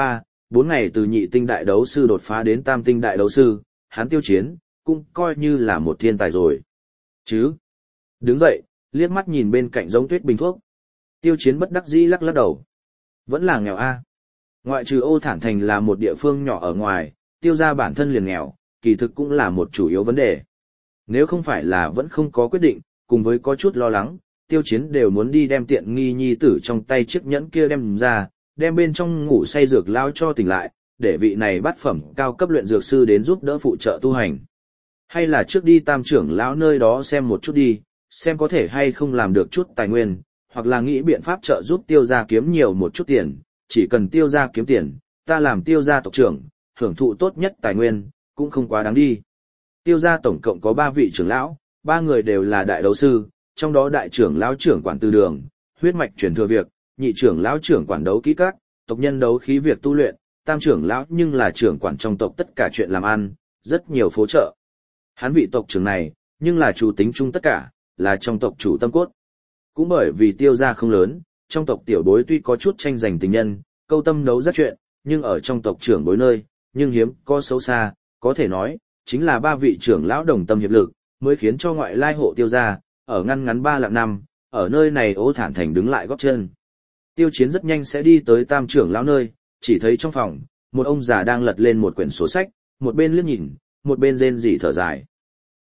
3-4 ngày từ nhị tinh đại đấu sư đột phá đến tam tinh đại đấu sư, hắn Tiêu Chiến, cũng coi như là một thiên tài rồi. Chứ? Đứng dậy, liếc mắt nhìn bên cạnh giống tuyết bình thuốc. Tiêu Chiến bất đắc dĩ lắc lắc đầu. Vẫn là nghèo a. Ngoại trừ Ô Thản Thành là một địa phương nhỏ ở ngoài, Tiêu gia bản thân liền nghèo, kỳ thực cũng là một chủ yếu vấn đề. Nếu không phải là vẫn không có quyết định, cùng với có chút lo lắng, Tiêu Chiến đều muốn đi đem tiện nghi nhi tử trong tay chiếc nhẫn kia đem ra, đem bên trong ngủ say dược lao cho tỉnh lại, để vị này bát phẩm cao cấp luyện dược sư đến giúp đỡ phụ trợ tu hành. Hay là trước đi tam trưởng lão nơi đó xem một chút đi, xem có thể hay không làm được chút tài nguyên, hoặc là nghĩ biện pháp trợ giúp Tiêu gia kiếm nhiều một chút tiền, chỉ cần Tiêu gia kiếm tiền, ta làm Tiêu gia tộc trưởng, hưởng thụ tốt nhất tài nguyên, cũng không quá đáng đi. Tiêu gia tổng cộng có 3 vị trưởng lão, 3 người đều là đại đấu sư, trong đó đại trưởng lão trưởng quản tư đường, huyết mạch truyền thừa việc, nhị trưởng lão trưởng quản đấu kỹ các, tộc nhân đấu khí việc tu luyện, tam trưởng lão nhưng là trưởng quản trong tộc tất cả chuyện làm ăn, rất nhiều phố trợ. Hắn vị tộc trưởng này, nhưng là chủ tính chung tất cả, là trong tộc chủ tâm cốt. Cũng bởi vì Tiêu gia không lớn, trong tộc tiểu bối tuy có chút tranh giành tình nhân, câu tâm đấu rất chuyện, nhưng ở trong tộc trưởng bối nơi, nhưng hiếm có xấu xa, có thể nói, chính là 3 vị trưởng lão đồng tâm hiệp lực, mới khiến cho ngoại lai hộ Tiêu gia, ở ngăn ngắn 3 lạng năm, ở nơi này Ô Thản Thành đứng lại góp chân. Tiêu Chiến rất nhanh sẽ đi tới tam trưởng lão nơi, chỉ thấy trong phòng, một ông già đang lật lên một quyển sổ sách, một bên liếc nhìn, một bên rên rỉ thở dài.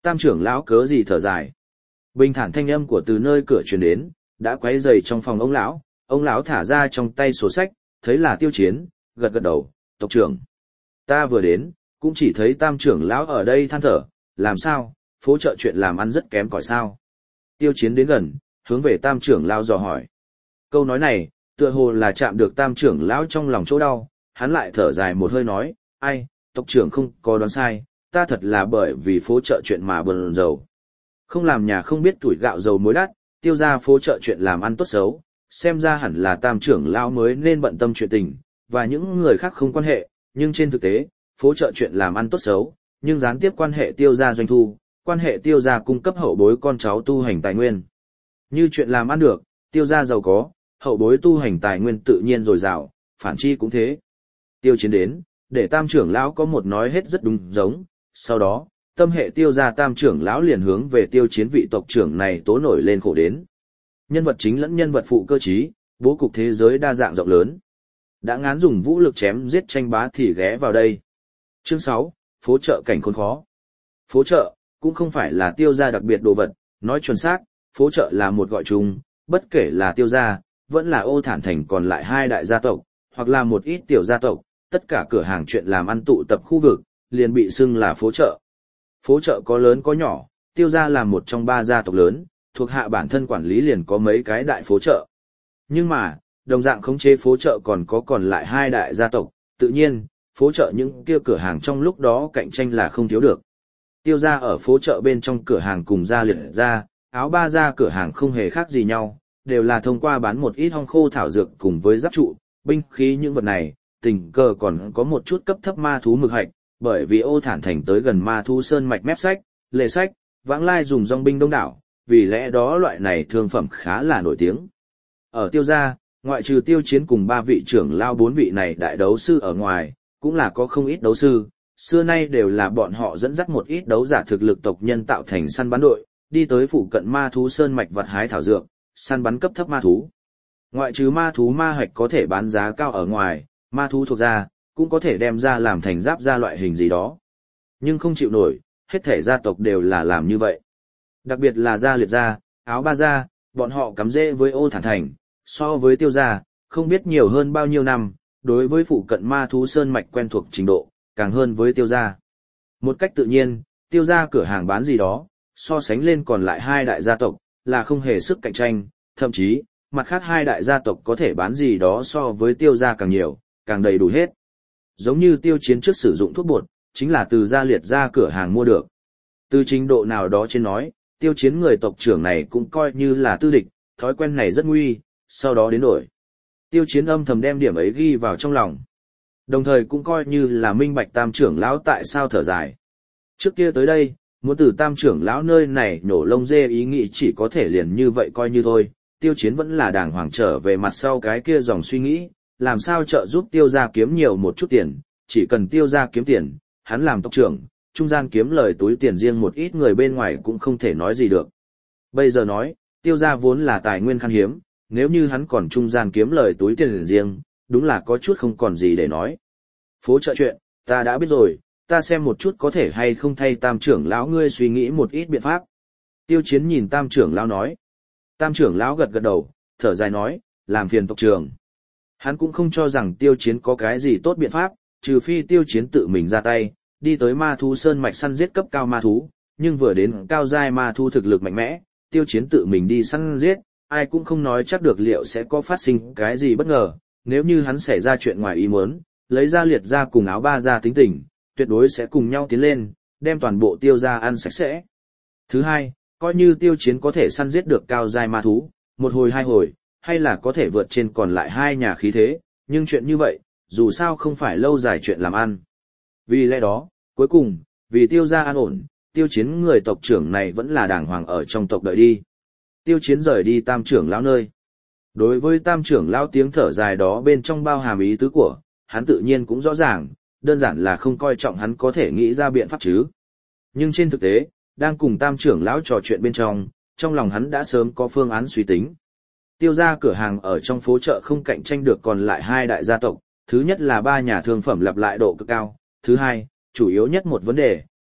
Tam trưởng lão cớ gì thở dài. Bình thản thanh âm của từ nơi cửa truyền đến, đã quấy rầy trong phòng ông lão thả ra trong tay sổ sách, thấy là Tiêu Chiến, gật gật đầu, tộc trưởng. Ta vừa đến, cũng chỉ thấy Tam trưởng lão ở đây than thở, làm sao, phố chợ chuyện làm ăn rất kém cỏi sao. Tiêu Chiến đến gần, hướng về Tam trưởng lão dò hỏi. Câu nói này, tựa hồ là chạm được Tam trưởng lão trong lòng chỗ đau, hắn lại thở dài một hơi nói, ai, tộc trưởng không có đoán sai, ta thật là bởi vì phố chợ chuyện mà buồn rầu. Không làm nhà không biết tuổi gạo dầu muối đắt, Tiêu ra phố chợ chuyện làm ăn tốt xấu, xem ra hẳn là Tam trưởng lão mới nên bận tâm chuyện tình, và những người khác không quan hệ, nhưng trên thực tế, phố chợ chuyện làm ăn tốt xấu, nhưng gián tiếp quan hệ Tiêu ra doanh thu, quan hệ Tiêu ra cung cấp hậu bối con cháu tu hành tài nguyên. Như chuyện làm ăn được, Tiêu ra giàu có, hậu bối tu hành tài nguyên tự nhiên dồi dào, phản chi cũng thế. Tiêu Chiến đến, để Tam trưởng lão có một nói hết rất đúng giống, sau đó, tâm hệ Tiêu ra Tam trưởng lão liền hướng về Tiêu Chiến vị tộc trưởng này tố nổi lên khổ đến. Nhân vật chính lẫn nhân vật phụ cơ trí, bố cục thế giới đa dạng rộng lớn. Đã ngán dùng vũ lực chém giết tranh bá thì ghé vào đây. Chương 6, phố chợ cảnh khốn khó. Phố chợ, cũng không phải là Tiêu gia đặc biệt đồ vật, nói chuẩn xác, phố chợ là một gọi chung, bất kể là Tiêu gia, vẫn là Ô Thản Thành còn lại hai đại gia tộc, hoặc là một ít tiểu gia tộc, tất cả cửa hàng chuyện làm ăn tụ tập khu vực, liền bị xưng là phố chợ. Phố chợ có lớn có nhỏ, Tiêu gia là một trong ba gia tộc lớn, thuộc hạ bản thân quản lý liền có mấy cái đại phố chợ. Nhưng mà, đồng dạng khống chế phố chợ còn lại hai đại gia tộc, tự nhiên, phố chợ những kia cửa hàng trong lúc đó cạnh tranh là không thiếu được. Tiêu gia ở phố chợ bên trong cửa hàng cùng gia liệt gia, áo ba gia cửa hàng không hề khác gì nhau, đều là thông qua bán một ít hong khô thảo dược cùng với giáp trụ, binh khí những vật này, tình cờ còn có một chút cấp thấp ma thú mực hạch, bởi vì Ô Thản Thành tới gần ma thú sơn mạch mép sách, lệ sách, vãng lai dùng dòng binh đông đảo, vì lẽ đó loại này thương phẩm khá là nổi tiếng. Ở Tiêu gia, ngoại trừ Tiêu Chiến cùng ba vị trưởng lao bốn vị này đại đấu sư ở ngoài, cũng là có không ít đấu sư, xưa nay đều là bọn họ dẫn dắt một ít đấu giả thực lực tộc nhân tạo thành săn bắn đội, đi tới phụ cận ma thú sơn mạch vật hái thảo dược, săn bắn cấp thấp ma thú. Ngoại trừ ma thú ma hạch có thể bán giá cao ở ngoài, ma thú thuộc ra, cũng có thể đem ra làm thành giáp ra loại hình gì đó. Nhưng không chịu nổi, hết thể gia tộc đều là làm như vậy. Đặc biệt là gia liệt gia, áo ba gia, bọn họ cắm rễ với Ô Thản Thành, so với Tiêu gia, không biết nhiều hơn bao nhiêu năm, đối với phụ cận ma thú sơn mạch quen thuộc trình độ, càng hơn với Tiêu gia. Một cách tự nhiên, Tiêu gia cửa hàng bán gì đó, so sánh lên còn lại hai đại gia tộc, là không hề sức cạnh tranh, thậm chí, mặt khác hai đại gia tộc có thể bán gì đó so với Tiêu gia càng nhiều, càng đầy đủ hết. Giống như Tiêu Chiến trước sử dụng thuốc bột, chính là từ gia liệt gia cửa hàng mua được. Từ trình độ nào đó trên nói, Tiêu Chiến người tộc trưởng này cũng coi như là tư địch, thói quen này rất nguy, sau đó đến đổi. Tiêu Chiến âm thầm đem điểm ấy ghi vào trong lòng. Đồng thời cũng coi như là minh bạch Tam trưởng lão tại sao thở dài. Trước kia tới đây, muốn từ Tam trưởng lão nơi này nhổ lông dê ý nghĩ chỉ có thể liền như vậy coi như thôi. Tiêu Chiến vẫn là đàng hoàng trở về mặt sau cái kia dòng suy nghĩ, làm sao trợ giúp Tiêu gia kiếm nhiều một chút tiền, chỉ cần Tiêu gia kiếm tiền, hắn làm tộc trưởng, trung gian kiếm lời túi tiền riêng một ít người bên ngoài cũng không thể nói gì được. Bây giờ nói, Tiêu gia vốn là tài nguyên khan hiếm, nếu như hắn còn trung gian kiếm lời túi tiền riêng, đúng là có chút không còn gì để nói. Phố chợ chuyện, ta đã biết rồi, ta xem một chút có thể hay không thay Tam trưởng lão ngươi suy nghĩ một ít biện pháp. Tiêu Chiến nhìn Tam trưởng lão nói. Tam trưởng lão gật gật đầu, thở dài nói, làm phiền tộc trưởng. Hắn cũng không cho rằng Tiêu Chiến có cái gì tốt biện pháp, trừ phi Tiêu Chiến tự mình ra tay, đi tới ma thú sơn mạch săn giết cấp cao ma thú, nhưng vừa đến cao giai ma thú thực lực mạnh mẽ, Tiêu Chiến tự mình đi săn giết, ai cũng không nói chắc được liệu sẽ có phát sinh cái gì bất ngờ, nếu như hắn xảy ra chuyện ngoài ý muốn, lấy ra liệt ra cùng áo ba ra tính tình, tuyệt đối sẽ cùng nhau tiến lên, đem toàn bộ Tiêu gia ăn sạch sẽ. Thứ hai, coi như Tiêu Chiến có thể săn giết được cao giai ma thú, một hồi hai hồi, hay là có thể vượt trên còn lại hai nhà khí thế, nhưng chuyện như vậy, dù sao không phải lâu dài chuyện làm ăn. Vì lẽ đó, cuối cùng, vì Tiêu gia an ổn, Tiêu Chiến người tộc trưởng này vẫn là đàng hoàng ở trong tộc đợi đi. Tiêu Chiến rời đi Tam trưởng lão nơi. Đối với Tam trưởng lão tiếng thở dài đó bên trong bao hàm ý tứ của, hắn tự nhiên cũng rõ ràng, đơn giản là không coi trọng hắn có thể nghĩ ra biện pháp chứ. Nhưng trên thực tế, đang cùng Tam trưởng lão trò chuyện bên trong lòng hắn đã sớm có phương án suy tính. Tiêu gia cửa hàng ở trong phố chợ không cạnh tranh được còn lại hai đại gia tộc, thứ nhất là ba nhà thương phẩm lặp lại độ cực cao, thứ hai, chủ yếu nhất một vấn đề,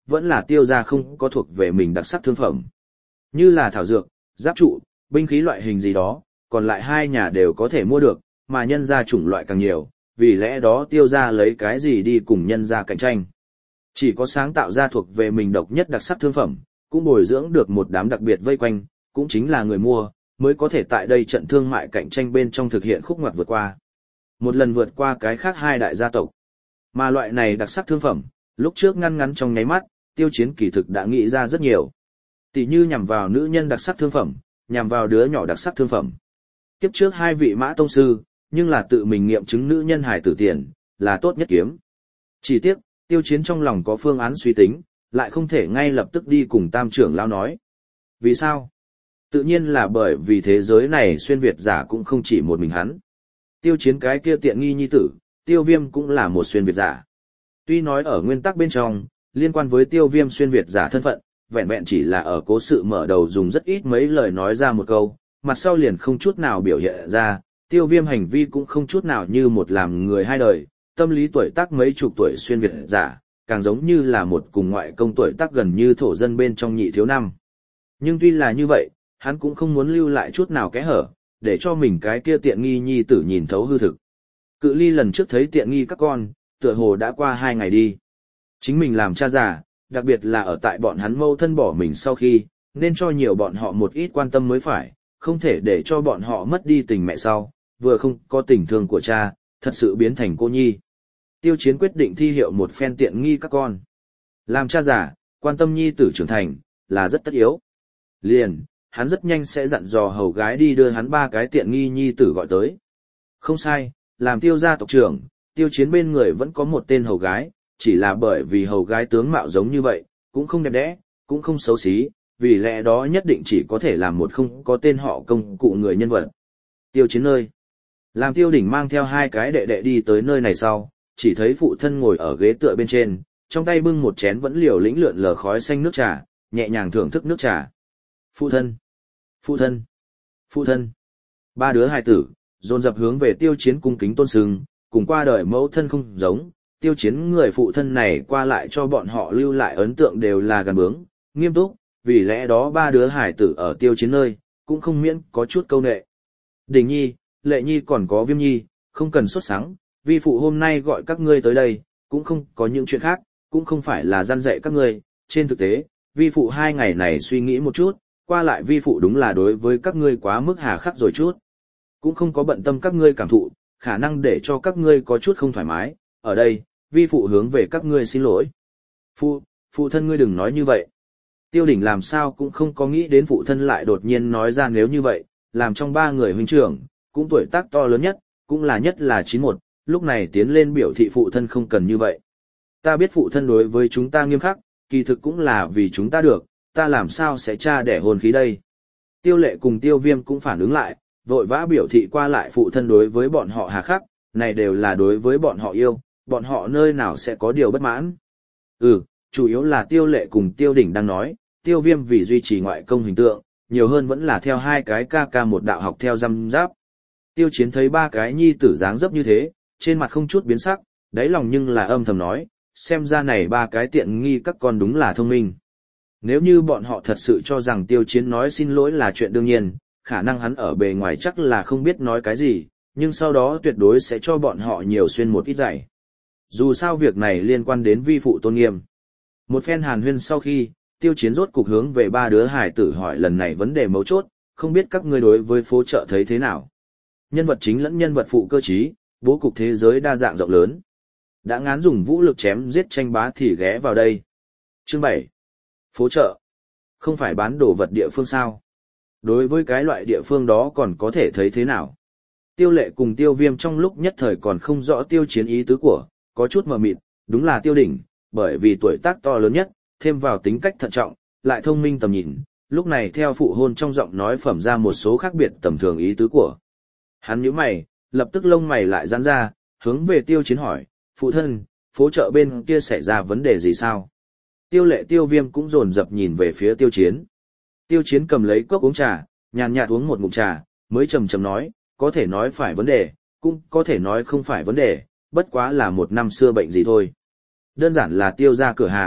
vẫn là tiêu gia không có thuộc về mình đặc sắc thương phẩm. Như là thảo dược, giáp trụ, binh khí loại hình gì đó, còn lại hai nhà đều có thể mua được, mà nhân gia chủng loại càng nhiều, vì lẽ đó tiêu gia lấy cái gì đi cùng nhân gia cạnh tranh. Chỉ có sáng tạo ra thuộc về mình độc nhất đặc sắc thương phẩm, cũng bồi dưỡng được một đám đặc biệt vây quanh, cũng chính là người mua, mới có thể tại đây trận thương mại cạnh tranh bên trong thực hiện khúc ngoặt vượt qua. Một lần vượt qua cái khác hai đại gia tộc. Mà loại này đặc sắc thương phẩm, lúc trước ngăn ngắn trong nháy mắt, Tiêu Chiến kỳ thực đã nghĩ ra rất nhiều. Tỷ như nhằm vào nữ nhân đặc sắc thương phẩm, nhằm vào đứa nhỏ đặc sắc thương phẩm. Kiếp trước hai vị mã tông sư, nhưng là tự mình nghiệm chứng nữ nhân hài tử tiền, là tốt nhất kiếm. Chỉ tiếc, Tiêu Chiến trong lòng có phương án suy tính, lại không thể ngay lập tức đi cùng tam trưởng lão nói. Vì sao? Tự nhiên là bởi vì thế giới này xuyên Việt giả cũng không chỉ một mình hắn. Tiêu Chiến cái kia tiện nghi nhi tử, Tiêu Viêm cũng là một xuyên Việt giả. Tuy nói ở nguyên tắc bên trong, liên quan với Tiêu Viêm xuyên Việt giả thân phận, vẹn vẹn chỉ là ở cố sự mở đầu dùng rất ít mấy lời nói ra một câu, mặt sau liền không chút nào biểu hiện ra, Tiêu Viêm hành vi cũng không chút nào như một làm người hai đời, tâm lý tuổi tác mấy chục tuổi xuyên Việt giả, càng giống như là một cùng ngoại công tuổi tác gần như thổ dân bên trong nhị thiếu năm. Nhưng tuy là như vậy, hắn cũng không muốn lưu lại chút nào kẽ hở, để cho mình cái kia tiện nghi nhi tử nhìn thấu hư thực. Cự ly lần trước thấy tiện nghi các con, tựa hồ đã qua 2 ngày đi. Chính mình làm cha già, đặc biệt là ở tại bọn hắn mâu thân bỏ mình sau khi, nên cho nhiều bọn họ một ít quan tâm mới phải, không thể để cho bọn họ mất đi tình mẹ sau, vừa không có tình thương của cha, thật sự biến thành cô nhi. Tiêu Chiến quyết định thi hiệu một phen tiện nghi các con. Làm cha già, quan tâm nhi tử trưởng thành, là rất tất yếu. Liền, hắn rất nhanh sẽ dặn dò hầu gái đi đưa hắn 3 cái tiện nghi nhi tử gọi tới. Không sai, làm Tiêu gia tộc trưởng, Tiêu Chiến bên người vẫn có một tên hầu gái, chỉ là bởi vì hầu gái tướng mạo giống như vậy, cũng không đẹp đẽ, cũng không xấu xí, vì lẽ đó nhất định chỉ có thể làm một không có tên họ công cụ người nhân vật. Tiêu Chiến nơi. Làm Tiêu Đỉnh mang theo 2 cái đệ đệ đi tới nơi này sau, chỉ thấy phụ thân ngồi ở ghế tựa bên trên, trong tay bưng một chén vẫn liều lĩnh lượn lờ khói xanh nước trà, nhẹ nhàng thưởng thức nước trà. Phụ thân, phụ thân, phụ thân. 3 đứa hài tử, dồn dập hướng về Tiêu Chiến cung kính tôn sưng, cùng qua đời mẫu thân không giống, Tiêu Chiến người phụ thân này qua lại cho bọn họ lưu lại ấn tượng đều là gần bướng, nghiêm túc, vì lẽ đó 3 đứa hài tử ở Tiêu Chiến nơi, cũng không miễn có chút câu nệ. Đình Nhi, Lệ Nhi còn có Viêm Nhi, không cần sốt sắng, vi phụ hôm nay gọi các ngươi tới đây, cũng không có những chuyện khác, cũng không phải là gian dạy các ngươi, trên thực tế, vi phụ 2 ngày này suy nghĩ một chút, qua lại vi phụ đúng là đối với các ngươi quá mức hà khắc rồi chút. Cũng không có bận tâm các ngươi cảm thụ, khả năng để cho các ngươi có chút không thoải mái, ở đây, vi phụ hướng về các ngươi xin lỗi. Phụ thân ngươi đừng nói như vậy. Tiêu Đỉnh làm sao cũng không có nghĩ đến phụ thân lại đột nhiên nói ra nếu như vậy, làm trong 3 người huynh trưởng, cũng tuổi tác to lớn nhất, cũng là nhất là 91, lúc này tiến lên biểu thị phụ thân không cần như vậy. Ta biết phụ thân đối với chúng ta nghiêm khắc, kỳ thực cũng là vì chúng ta được, ta làm sao sẽ cha đẻ hồn khí đây. Tiêu Lệ cùng Tiêu Viêm cũng phản ứng lại, vội vã biểu thị qua lại phụ thân đối với bọn họ hà khắc, này đều là đối với bọn họ yêu, bọn họ nơi nào sẽ có điều bất mãn. Chủ yếu là Tiêu Lệ cùng Tiêu Đỉnh đang nói, Tiêu Viêm vì duy trì ngoại công hình tượng, nhiều hơn vẫn là theo 2 cái ca một đạo học theo răm giáp. Tiêu Chiến thấy 3 cái nhi tử dáng dấp như thế, trên mặt không chút biến sắc, đáy lòng nhưng là âm thầm nói, xem ra này 3 cái tiện nghi các con đúng là thông minh. Nếu như bọn họ thật sự cho rằng Tiêu Chiến nói xin lỗi là chuyện đương nhiên, khả năng hắn ở bề ngoài chắc là không biết nói cái gì, nhưng sau đó tuyệt đối sẽ cho bọn họ nhiều xuyên một ít dạy. Dù sao việc này liên quan đến vi phụ tôn nghiêm. Một phen hàn huyên sau khi, Tiêu Chiến rốt cục hướng về 3 đứa hải tử hỏi lần này vấn đề mấu chốt, không biết các ngươi đối với phố chợ thấy thế nào. Nhân vật chính lẫn nhân vật phụ cơ trí, bố cục thế giới đa dạng rộng lớn. Đã ngán dùng vũ lực chém giết tranh bá thì ghé vào đây. Chương 7. Phố chợ. Không phải bán đồ vật địa phương sao? Đối với cái loại địa phương đó còn có thể thấy thế nào? Tiêu Lệ cùng Tiêu Viêm trong lúc nhất thời còn không rõ Tiêu Chiến ý tứ của, có chút mờ mịt, đúng là Tiêu Đỉnh, bởi vì tuổi tác to lớn nhất, thêm vào tính cách thận trọng, lại thông minh tầm nhìn, lúc này theo phụ hôn trong giọng nói phẩm ra một số khác biệt tầm thường ý tứ của. Hắn nhíu mày, lập tức lông mày lại giãn ra, hướng về Tiêu Chiến hỏi, phụ thân, phố chợ bên kia xảy ra vấn đề gì sao? Tiêu Lệ Tiêu Viêm cũng dồn dập nhìn về phía Tiêu Chiến. Tiêu Chiến cầm lấy cốc uống trà, nhàn nhạt uống một ngụm trà, mới trầm trầm nói, có thể nói phải vấn đề, cũng có thể nói không phải vấn đề, bất quá là một năm xưa bệnh gì thôi. Đơn giản là Tiêu ra cửa hàng,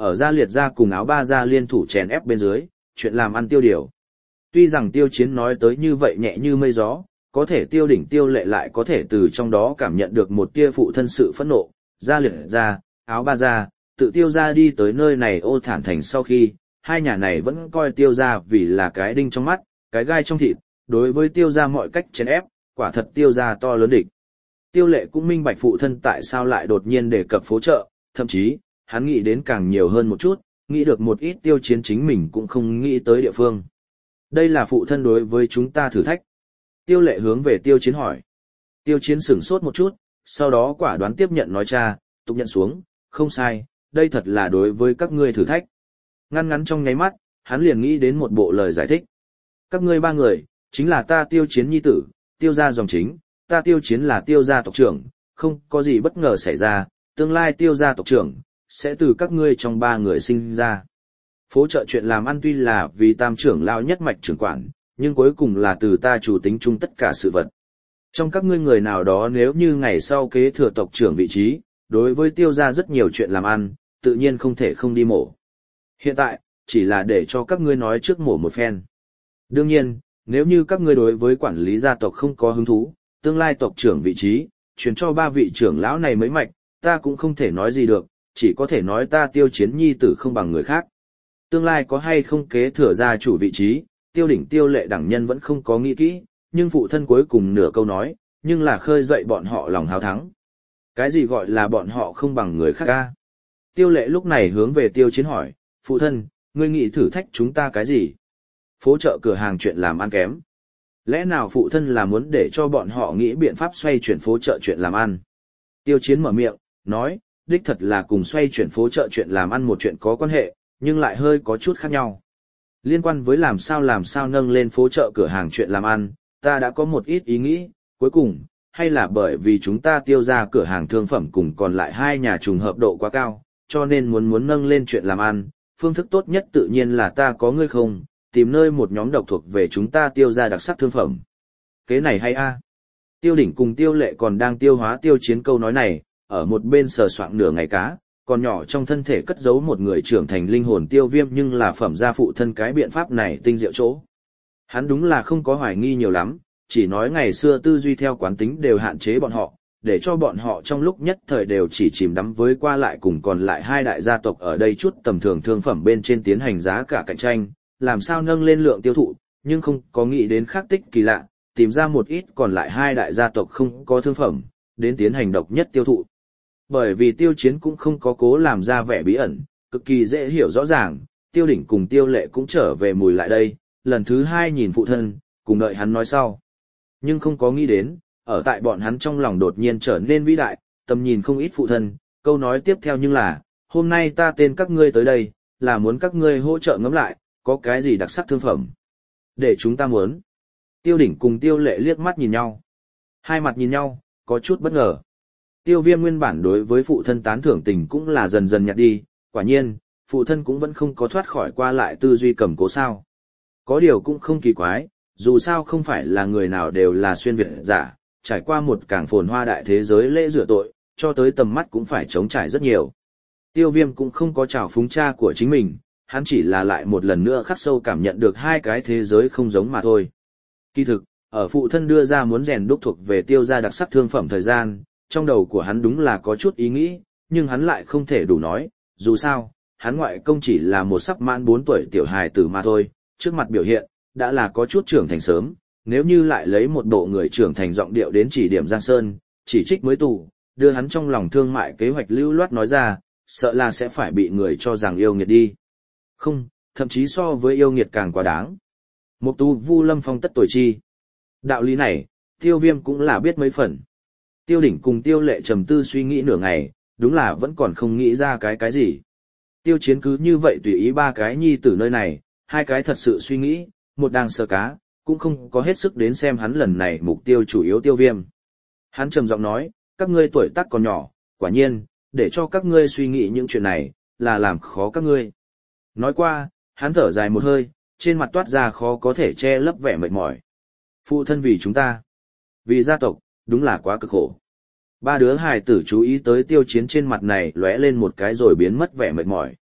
Ở Gia Liệt gia cùng Áo Ba gia liên thủ chèn ép bên dưới, chuyện làm ăn tiêu điều. Tuy rằng Tiêu Chiến nói tới như vậy nhẹ như mây gió, có thể Tiêu Đỉnh Tiêu Lệ lại có thể từ trong đó cảm nhận được một tia phụ thân sự phẫn nộ. Gia Liệt gia, Áo Ba gia, tự Tiêu gia đi tới nơi này Ô Thản Thành sau khi, hai nhà này vẫn coi Tiêu gia vì là cái đinh trong mắt, cái gai trong thịt, đối với Tiêu gia mọi cách chèn ép, quả thật Tiêu gia to lớn địch. Tiêu Lệ cũng minh bạch phụ thân tại sao lại đột nhiên đề cập phố chợ, thậm chí, hắn nghĩ đến càng nhiều hơn một chút, nghĩ được một ít Tiêu Chiến chính mình cũng không nghĩ tới địa phương. Đây là phụ thân đối với chúng ta thử thách. Tiêu Lệ hướng về Tiêu Chiến hỏi. Tiêu Chiến sửng sốt một chút, sau đó quả đoán tiếp nhận nói cha, tục nhận xuống, không sai, đây thật là đối với các ngươi thử thách. Ngăn ngắn trong nháy mắt, hắn liền nghĩ đến một bộ lời giải thích. Các ngươi ba người, chính là ta Tiêu Chiến nhi tử, Tiêu gia dòng chính, ta Tiêu Chiến là Tiêu gia tộc trưởng, không có gì bất ngờ xảy ra, tương lai Tiêu gia tộc trưởng sẽ từ các ngươi trong ba người sinh ra. Phố chợ chuyện làm ăn tuy là vì tam trưởng lão nhất mạch trưởng quản, nhưng cuối cùng là từ ta chủ tính chung tất cả sự vật. Trong các ngươi người nào đó nếu như ngày sau kế thừa tộc trưởng vị trí, đối với Tiêu gia rất nhiều chuyện làm ăn, tự nhiên không thể không đi mổ. Hiện tại, chỉ là để cho các ngươi nói trước mổ một phen. Đương nhiên, nếu như các ngươi đối với quản lý gia tộc không có hứng thú, tương lai tộc trưởng vị trí, truyền cho ba vị trưởng lão này mới mạch, ta cũng không thể nói gì được, chỉ có thể nói ta Tiêu Chiến nhi tử không bằng người khác. Tương lai có hay không kế thừa gia chủ vị trí, Tiêu Đỉnh Tiêu Lệ đẳng nhân vẫn không có nghĩ kỹ, nhưng phụ thân cuối cùng nửa câu nói, nhưng là khơi dậy bọn họ lòng háo thắng. Cái gì gọi là bọn họ không bằng người khác ca? Tiêu Lệ lúc này hướng về Tiêu Chiến hỏi, phụ thân, ngươi nghĩ thử thách chúng ta cái gì? Phố chợ cửa hàng chuyện làm ăn kém. Lẽ nào phụ thân là muốn để cho bọn họ nghĩ biện pháp xoay chuyển phố chợ chuyện làm ăn? Tiêu Chiến mở miệng, nói, đích thật là cùng xoay chuyển phố chợ chuyện làm ăn một chuyện có quan hệ, nhưng lại hơi có chút khác nhau. Liên quan với làm sao nâng lên phố chợ cửa hàng chuyện làm ăn, ta đã có một ít ý nghĩ, cuối cùng, hay là bởi vì chúng ta Tiêu ra cửa hàng thương phẩm cùng còn lại hai nhà trùng hợp độ quá cao, cho nên muốn nâng lên chuyện làm ăn, phương thức tốt nhất tự nhiên là ta có ngươi không, tìm nơi một nhóm độc thuộc về chúng ta Tiêu ra đặc sắc thương phẩm. Kế này hay a? Tiêu Đỉnh cùng Tiêu Lệ còn đang tiêu hóa Tiêu Chiến câu nói này, ở một bên sờ soạng nửa ngày cá, còn nhỏ trong thân thể cất giấu một người trưởng thành linh hồn Tiêu Viêm nhưng là phẩm gia phụ thân cái biện pháp này tinh diệu chỗ. Hắn đúng là không có hoài nghi nhiều lắm, chỉ nói ngày xưa tư duy theo quán tính đều hạn chế bọn họ, để cho bọn họ trong lúc nhất thời đều chỉ chìm đắm với qua lại cùng còn lại hai đại gia tộc ở đây chút tầm thường thương phẩm bên trên tiến hành giá cả cạnh tranh, làm sao nâng lên lượng tiêu thụ, nhưng không có nghĩ đến khắc tích kỳ lạ, tìm ra một ít còn lại hai đại gia tộc không có thương phẩm, đến tiến hành độc nhất tiêu thụ. Bởi vì Tiêu Chiến cũng không có cố làm ra vẻ bí ẩn, cực kỳ dễ hiểu rõ ràng, Tiêu Đỉnh cùng Tiêu Lệ cũng trở về mùi lại đây, lần thứ hai nhìn phụ thân, cùng đợi hắn nói sau. Nhưng không có nghĩ đến, ở tại bọn hắn trong lòng đột nhiên trở nên vĩ đại, tầm nhìn không ít phụ thân, câu nói tiếp theo nhưng là, hôm nay ta tên các ngươi tới đây, là muốn các ngươi hỗ trợ ngẫm lại, có cái gì đặc sắc thương phẩm. Để chúng ta muốn. Tiêu Đỉnh cùng Tiêu Lệ liếc mắt nhìn nhau. Hai mặt nhìn nhau, có chút bất ngờ. Tiêu Viêm nguyên bản đối với phụ thân tán thưởng tình cũng là dần dần nhạt đi, quả nhiên, phụ thân cũng vẫn không có thoát khỏi qua lại tư duy cầm cố sao. Có điều cũng không kỳ quái, dù sao không phải là người nào đều là xuyên Việt giả, trải qua một cảng phồn hoa đại thế giới lễ rửa tội, cho tới tầm mắt cũng phải chống trải rất nhiều. Tiêu Viêm cũng không có trào phúng cha của chính mình, hắn chỉ là lại một lần nữa khắc sâu cảm nhận được hai cái thế giới không giống mà thôi. Kỳ thực, ở phụ thân đưa ra muốn rèn đúc thuộc về Tiêu gia đặc sắc thương phẩm thời gian, trong đầu của hắn đúng là có chút ý nghĩ, nhưng hắn lại không thể đủ nói, dù sao, hắn ngoại công chỉ là một sắp mãn 4 tuổi tiểu hài tử mà thôi, trước mặt biểu hiện, đã là có chút trưởng thành sớm, nếu như lại lấy một bộ người trưởng thành giọng điệu đến chỉ điểm Giang Sơn, chỉ trích mới tù, đưa hắn trong lòng thương mại kế hoạch lưu loát nói ra, sợ là sẽ phải bị người cho rằng yêu nghiệt đi. Không, thậm chí so với yêu nghiệt càng quá đáng. Mục tu vu lâm phong tất tuổi chi. Đạo lý này, Tiêu Viêm cũng là biết mấy phần. Tiêu Đỉnh cùng Tiêu Lệ trầm tư suy nghĩ nửa ngày, đúng là vẫn còn không nghĩ ra cái gì. Tiêu Chiến cứ như vậy tùy ý ba cái nhi tử nơi này, hai cái thật sự suy nghĩ, một đang sờ cá, cũng không có hết sức đến xem hắn lần này mục tiêu chủ yếu Tiêu Viêm. Hắn trầm giọng nói, các ngươi tuổi tác còn nhỏ, quả nhiên, để cho các ngươi suy nghĩ những chuyện này, là làm khó các ngươi. Nói qua, hắn thở dài một hơi, trên mặt toát ra khó có thể che lấp vẻ mệt mỏi. Phụ thân vì chúng ta, vì gia tộc, đúng là quá cực khổ. Ba đứa hài tử chú ý tới Tiêu Chiến trên mặt này lóe lên một cái rồi biến mất vẻ mệt mỏi.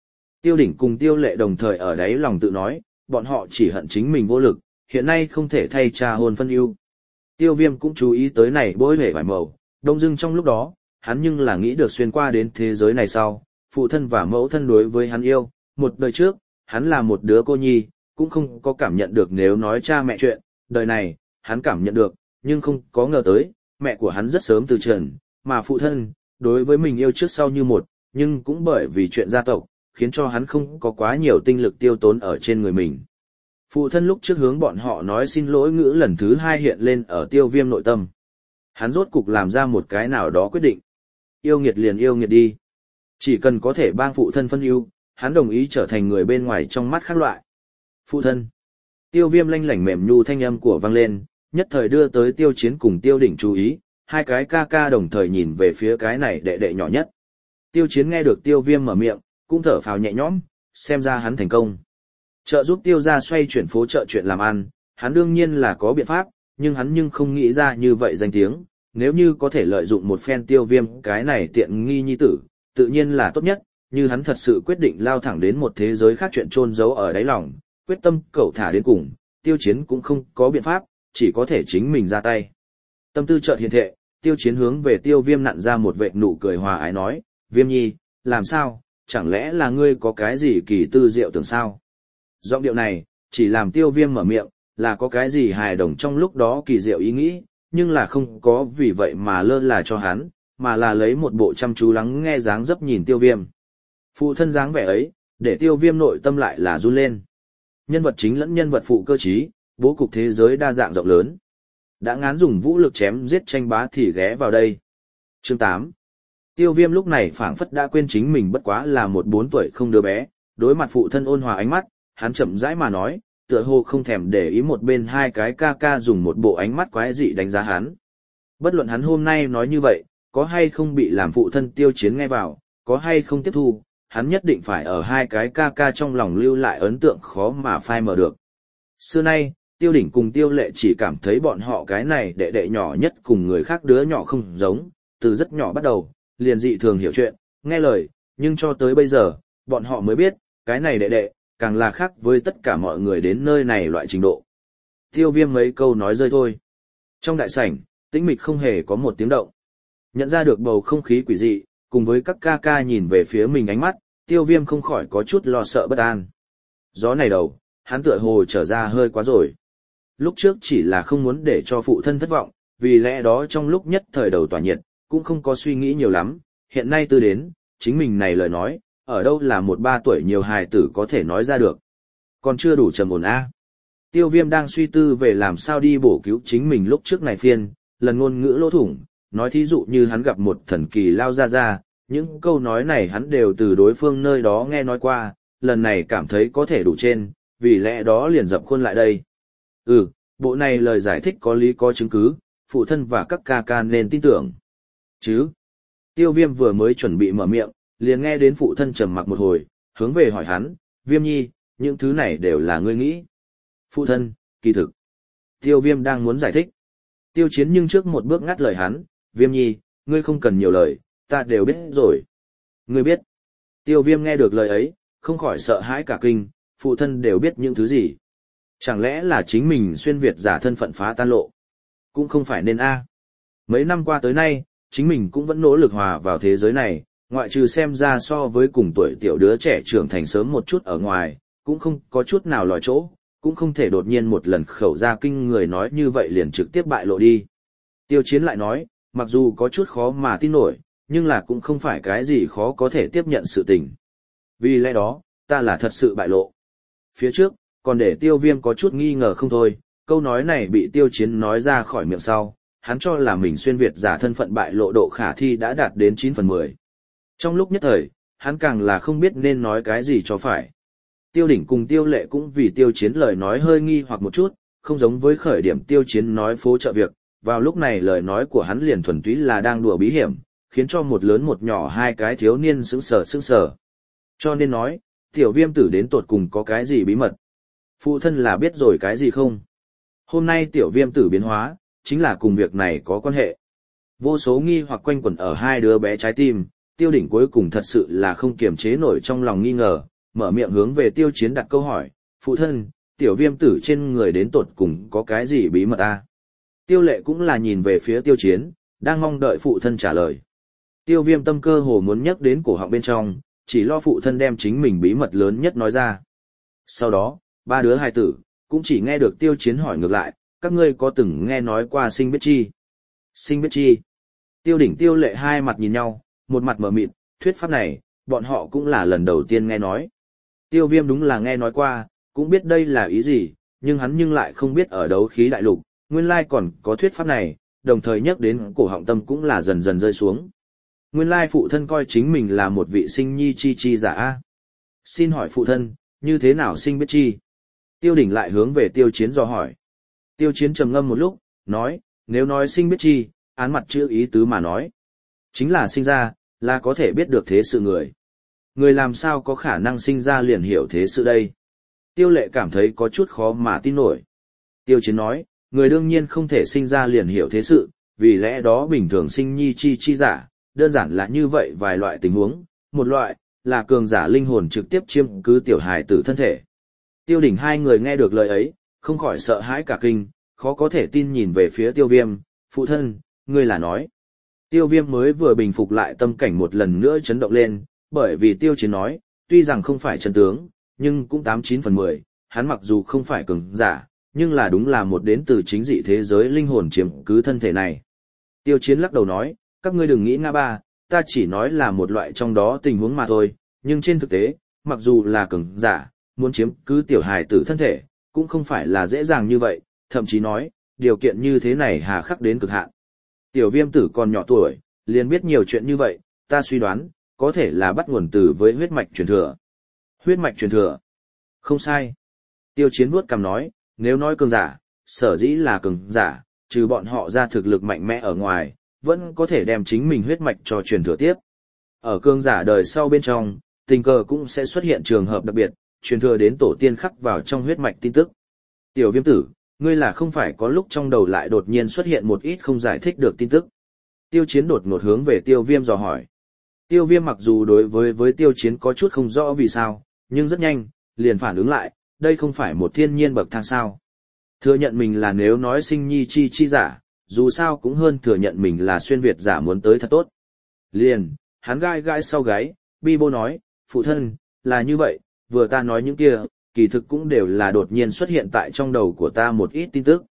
Tiêu đỉnh cùng tiêu lệ đồng thời ở đáy lòng tự nói, bọn họ chỉ hận chính mình vô lực, hiện nay không thể thay cha hồn phân ưu. Tiêu viêm cũng chú ý tới này bối hề vải màu, đông dưng trong lúc đó, hắn nhưng là nghĩ được xuyên qua đến thế giới này sau, phụ thân và mẫu thân đối với hắn yêu, một đời trước, hắn là một đứa cô nhi, cũng không có cảm nhận được nếu nói cha mẹ chuyện, đời này, hắn cảm nhận được, nhưng không có ngờ tới, mẹ của hắn rất sớm từ trần, mà phụ thân, đối với mình yêu trước sau như một, nhưng cũng bởi vì chuyện gia tộc, khiến cho hắn không có quá nhiều tinh lực tiêu tốn ở trên người mình. Phụ thân lúc trước hướng bọn họ nói xin lỗi ngữ lần thứ 2 hiện lên ở tiêu viêm nội tâm. Hắn rốt cục làm ra một cái nào đó quyết định. Yêu nghiệt liền yêu nghiệt đi. Chỉ cần có thể bang phụ thân phân ưu, hắn đồng ý trở thành người bên ngoài trong mắt khác loại. Phụ thân. Tiêu viêm lanh lảnh mềm nhu thanh âm của vang lên, nhất thời đưa tới tiêu chiến cùng tiêu đỉnh chú ý, hai cái ca ca đồng thời nhìn về phía cái này đệ đệ nhỏ nhất. Tiêu chiến nghe được tiêu viêm mở miệng, cũng thở phào nhẹ nhõm, xem ra hắn thành công. Trợ giúp tiêu gia xoay chuyển phố chợ chuyện làm ăn, hắn đương nhiên là có biện pháp, nhưng hắn không nghĩ ra như vậy danh tiếng, nếu như có thể lợi dụng một phen tiêu viêm cái này tiện nghi nhi tử, tự nhiên là tốt nhất, như hắn thật sự quyết định lao thẳng đến một thế giới khác chuyện chôn giấu ở đáy lòng, quyết tâm cẩu thả đến cùng, tiêu chiến cũng không có biện pháp, chỉ có thể chính mình ra tay. Tâm tư chợt hiện thệ, tiêu chiến hướng về tiêu viêm nặn ra một vệt nụ cười hòa ái nói, viêm nhi, làm sao, chẳng lẽ là ngươi có cái gì kỳ tư diệu tưởng sao? Giọng điệu này, chỉ làm tiêu viêm mở miệng, là có cái gì hài đồng trong lúc đó kỳ diệu ý nghĩ, nhưng là không có vì vậy mà lơ là cho hắn, mà là lấy một bộ chăm chú lắng nghe dáng dấp nhìn tiêu viêm. Phụ thân dáng vẻ ấy, để tiêu viêm nội tâm lại là run lên. Nhân vật chính lẫn nhân vật phụ cơ trí, bố cục thế giới đa dạng rộng lớn. Đã ngán dùng vũ lực chém giết tranh bá thì ghé vào đây. Chương 8. Tiêu viêm lúc này phảng phất đã quên chính mình bất quá là một 4 tuổi không đứa bé, đối mặt phụ thân ôn hòa ánh mắt, hắn chậm rãi mà nói, tựa hồ không thèm để ý một bên hai cái ca ca dùng một bộ ánh mắt quái dị đánh giá hắn. Bất luận hắn hôm nay nói như vậy, có hay không bị làm phụ thân tiêu chiến nghe vào, có hay không tiếp thu, hắn nhất định phải ở hai cái ca ca trong lòng lưu lại ấn tượng khó mà phai mờ được. Xưa nay, tiêu đỉnh cùng tiêu lệ chỉ cảm thấy bọn họ cái này đệ đệ nhỏ nhất cùng người khác đứa nhỏ không giống, từ rất nhỏ bắt đầu, liền dị thường hiểu chuyện, nghe lời, nhưng cho tới bây giờ, bọn họ mới biết, cái này đệ đệ, càng là khác với tất cả mọi người đến nơi này loại trình độ. Tiêu viêm mấy câu nói rơi thôi. Trong đại sảnh, tĩnh mịch không hề có một tiếng động. Nhận ra được bầu không khí quỷ dị, cùng với các ca ca nhìn về phía mình ánh mắt, tiêu viêm không khỏi có chút lo sợ bất an. Gió này đầu, hắn tựa hồ trở ra hơi quá rồi. Lúc trước chỉ là không muốn để cho phụ thân thất vọng, vì lẽ đó trong lúc nhất thời đầu tỏa nhiệt, cũng không có suy nghĩ nhiều lắm, hiện nay tư đến, chính mình này lời nói, ở đâu là một 3 tuổi nhiều hài tử có thể nói ra được. Còn chưa đủ trầm ổn a. Tiêu viêm đang suy tư về làm sao đi bổ cứu chính mình lúc trước này phiên, lần ngôn ngữ lỗ thủng, nói thí dụ như hắn gặp một thần kỳ lao ra, những câu nói này hắn đều từ đối phương nơi đó nghe nói qua, lần này cảm thấy có thể đủ trên, vì lẽ đó liền dập khuôn lại đây. Bộ này lời giải thích có lý có chứng cứ, phụ thân và các ca ca nên tin tưởng. Chứ? Tiêu viêm vừa mới chuẩn bị mở miệng, liền nghe đến phụ thân trầm mặc một hồi, hướng về hỏi hắn, viêm nhi, những thứ này đều là ngươi nghĩ. Phụ thân, kỳ thực. Tiêu viêm đang muốn giải thích. Tiêu chiến nhưng trước một bước ngắt lời hắn, viêm nhi, ngươi không cần nhiều lời, ta đều biết rồi. Ngươi biết. Tiêu viêm nghe được lời ấy, không khỏi sợ hãi cả kinh, phụ thân đều biết những thứ gì. Chẳng lẽ là chính mình xuyên Việt giả thân phận phá tan lộ? Cũng không phải nên a. Mấy năm qua tới nay, chính mình cũng vẫn nỗ lực hòa vào thế giới này, ngoại trừ xem ra so với cùng tuổi tiểu đứa trẻ trưởng thành sớm một chút ở ngoài, cũng không có chút nào lòi chỗ, cũng không thể đột nhiên một lần khẩu ra kinh người nói như vậy liền trực tiếp bại lộ đi. Tiêu chiến lại nói, mặc dù có chút khó mà tin nổi, nhưng là cũng không phải cái gì khó có thể tiếp nhận sự tình. Vì lẽ đó, ta là thật sự bại lộ. Phía trước, còn để tiêu viêm có chút nghi ngờ không thôi, câu nói này bị tiêu chiến nói ra khỏi miệng sau, hắn cho là mình xuyên Việt giả thân phận bại lộ độ khả thi đã đạt đến 9/10. Trong lúc nhất thời, hắn càng là không biết nên nói cái gì cho phải. Tiêu đỉnh cùng tiêu lệ cũng vì tiêu chiến lời nói hơi nghi hoặc một chút, không giống với khởi điểm tiêu chiến nói phố chợ việc, vào lúc này lời nói của hắn liền thuần túy là đang đùa bí hiểm, khiến cho một lớn một nhỏ hai cái thiếu niên sững sờ. Cho nên nói, tiểu viêm tử đến tột cùng có cái gì bí mật. Phụ thân là biết rồi cái gì không? Hôm nay tiểu viêm tử biến hóa, chính là cùng việc này có quan hệ. Vô số nghi hoặc quanh quẩn ở hai đứa bé trái tim, tiêu đỉnh cuối cùng thật sự là không kiềm chế nổi trong lòng nghi ngờ, mở miệng hướng về tiêu chiến đặt câu hỏi, phụ thân, tiểu viêm tử trên người đến tột cùng có cái gì bí mật à? Tiêu lệ cũng là nhìn về phía tiêu chiến, đang mong đợi phụ thân trả lời. Tiêu viêm tâm cơ hồ muốn nhắc đến cổ họng bên trong, chỉ lo phụ thân đem chính mình bí mật lớn nhất nói ra. Sau đó, ba đứa hài tử, cũng chỉ nghe được tiêu chiến hỏi ngược lại, các ngươi có từng nghe nói qua sinh biết chi? Sinh biết chi? Tiêu đỉnh tiêu lệ hai mặt nhìn nhau, một mặt mở mịt, thuyết pháp này, bọn họ cũng là lần đầu tiên nghe nói. Tiêu viêm đúng là nghe nói qua, cũng biết đây là ý gì, nhưng hắn nhưng lại không biết ở đấu khí đại lục, nguyên lai còn có thuyết pháp này, đồng thời nhắc đến cổ họng tâm cũng là dần dần rơi xuống. Nguyên lai phụ thân coi chính mình là một vị sinh nhi chi chi giả a. Xin hỏi phụ thân, như thế nào sinh biết chi? Tiêu đỉnh lại hướng về tiêu chiến dò hỏi. Tiêu chiến trầm ngâm một lúc, nói, nếu nói sinh biết chi, án mặt chữ ý tứ mà nói. Chính là sinh ra, là có thể biết được thế sự người. Người làm sao có khả năng sinh ra liền hiểu thế sự đây? Tiêu lệ cảm thấy có chút khó mà tin nổi. Tiêu chiến nói, người đương nhiên không thể sinh ra liền hiểu thế sự, vì lẽ đó bình thường sinh nhi chi chi giả, đơn giản là như vậy vài loại tình huống, một loại, là cường giả linh hồn trực tiếp chiếm cứ tiểu hài tử thân thể. Tiêu đỉnh hai người nghe được lời ấy, không khỏi sợ hãi cả kinh, khó có thể tin nhìn về phía tiêu viêm, phụ thân, ngươi là nói. Tiêu viêm mới vừa bình phục lại tâm cảnh một lần nữa chấn động lên, bởi vì tiêu chiến nói, tuy rằng không phải chân tướng, nhưng cũng 89/10, hắn mặc dù không phải cường giả, nhưng là đúng là một đến từ chính dị thế giới linh hồn chiếm cứ thân thể này. Tiêu chiến lắc đầu nói, các ngươi đừng nghĩ ngã ba, ta chỉ nói là một loại trong đó tình huống mà thôi, nhưng trên thực tế, mặc dù là cường giả, muốn chiếm cứ tiểu hài tử thân thể, cũng không phải là dễ dàng như vậy, thậm chí nói, điều kiện như thế này hà khắc đến cực hạn. Tiểu viêm tử còn nhỏ tuổi, liền biết nhiều chuyện như vậy, ta suy đoán, có thể là bắt nguồn từ với huyết mạch truyền thừa. Huyết mạch truyền thừa. Không sai. Tiêu chiến vuốt cằm nói, nếu nói cường giả, sở dĩ là cường giả, trừ bọn họ ra thực lực mạnh mẽ ở ngoài, vẫn có thể đem chính mình huyết mạch cho truyền thừa tiếp. Ở cường giả đời sau bên trong, tình cờ cũng sẽ xuất hiện trường hợp đặc biệt, truyền thừa đến tổ tiên khắc vào trong huyết mạch tin tức. Tiểu viêm tử, ngươi là không phải có lúc trong đầu lại đột nhiên xuất hiện một ít không giải thích được tin tức. Tiêu chiến đột ngột hướng về tiêu viêm dò hỏi. Tiêu viêm mặc dù đối với tiêu chiến có chút không rõ vì sao, nhưng rất nhanh, liền phản ứng lại, đây không phải một thiên nhiên bậc thang sao. Thừa nhận mình là nếu nói sinh nhi chi chi giả, dù sao cũng hơn thừa nhận mình là xuyên Việt giả muốn tới thật tốt. Liền, hắn gai gai sau gáy, bi bô nói, phụ thân, là như vậy, vừa ta nói những kia, kỳ thực cũng đều là đột nhiên xuất hiện tại trong đầu của ta một ít tin tức.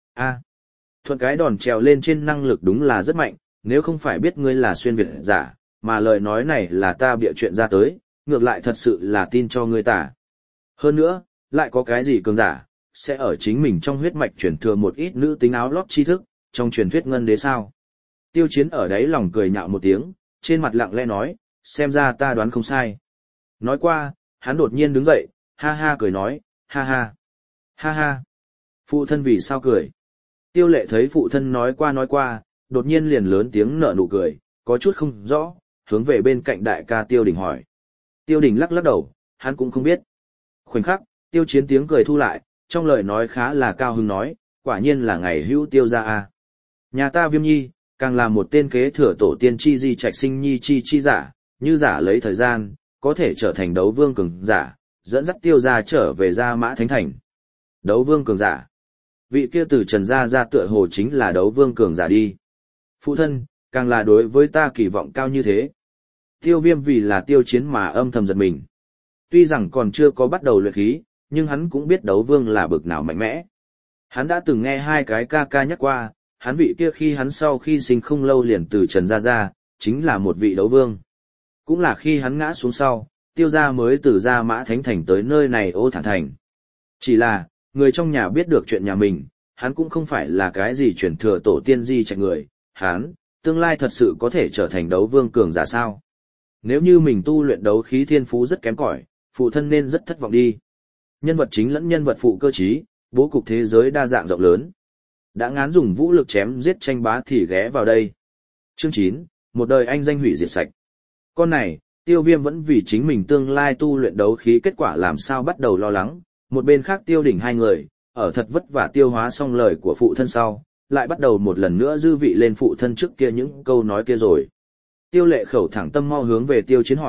Thuận cái đòn trèo lên trên năng lực đúng là rất mạnh, nếu không phải biết ngươi là xuyên Việt giả, mà lời nói này là ta bịa chuyện ra tới, ngược lại thật sự là tin cho ngươi tả. Hơn nữa, lại có cái gì cường giả, sẽ ở chính mình trong huyết mạch truyền thừa một ít nữ tính áo lót tri thức, trong truyền thuyết ngân đế sao. Tiêu chiến ở đấy lòng cười nhạo một tiếng, trên mặt lặng lẽ nói, xem ra ta đoán không sai. Nói qua, hắn đột nhiên đứng dậy, ha ha cười nói, ha ha, ha ha. Phụ thân vì sao cười? Tiêu lệ thấy phụ thân nói qua, đột nhiên liền lớn tiếng nở nụ cười, có chút không rõ, hướng về bên cạnh đại ca Tiêu Đình hỏi. Tiêu Đình lắc lắc đầu, hắn cũng không biết. Khoảnh khắc, Tiêu chiến tiếng cười thu lại, trong lời nói khá là cao hứng nói, quả nhiên là ngày hữu tiêu gia a. Nhà ta Viêm Nhi, càng là một tên kế thừa tổ tiên chi di trạch sinh nhi chi giả, như giả lấy thời gian, có thể trở thành đấu vương cường giả, dẫn dắt Tiêu gia trở về Gia Mã Thánh Thành. Đấu vương cường giả. Vị kia từ Trần gia ra tựa hồ chính là đấu vương cường giả đi. Phụ thân, càng là đối với ta kỳ vọng cao như thế. Tiêu Viêm vì là Tiêu chiến mà âm thầm giật mình. Tuy rằng còn chưa có bắt đầu luyện khí, nhưng hắn cũng biết đấu vương là bực nào mạnh mẽ. Hắn đã từng nghe hai cái ca ca nhắc qua, hắn vị kia khi hắn sau khi sinh không lâu liền từ Trần gia ra, chính là một vị đấu vương. Cũng là khi hắn ngã xuống sau, Tiêu gia mới từ Gia Mã Thánh Thành tới nơi này Ô Thản Thành. Chỉ là, người trong nhà biết được chuyện nhà mình, hắn cũng không phải là cái gì truyền thừa tổ tiên di trạch người, hắn, tương lai thật sự có thể trở thành đấu vương cường giả sao. Nếu như mình tu luyện đấu khí thiên phú rất kém cỏi, phụ thân nên rất thất vọng đi. Nhân vật chính lẫn nhân vật phụ cơ trí, bố cục thế giới đa dạng rộng lớn. Đã ngán dùng vũ lực chém giết tranh bá thì ghé vào đây. Chương 9, một đời anh danh hủy diệt sạch. Con này, Tiêu Viêm vẫn vì chính mình tương lai tu luyện đấu khí kết quả làm sao bắt đầu lo lắng, một bên khác Tiêu Đỉnh hai người, ở thật vất vả tiêu hóa xong lời của phụ thân sau, lại bắt đầu một lần nữa dư vị lên phụ thân trước kia những câu nói kia rồi. Tiêu Lệ khẩu thẳng tâm mau hướng về Tiêu Chiến hỏi,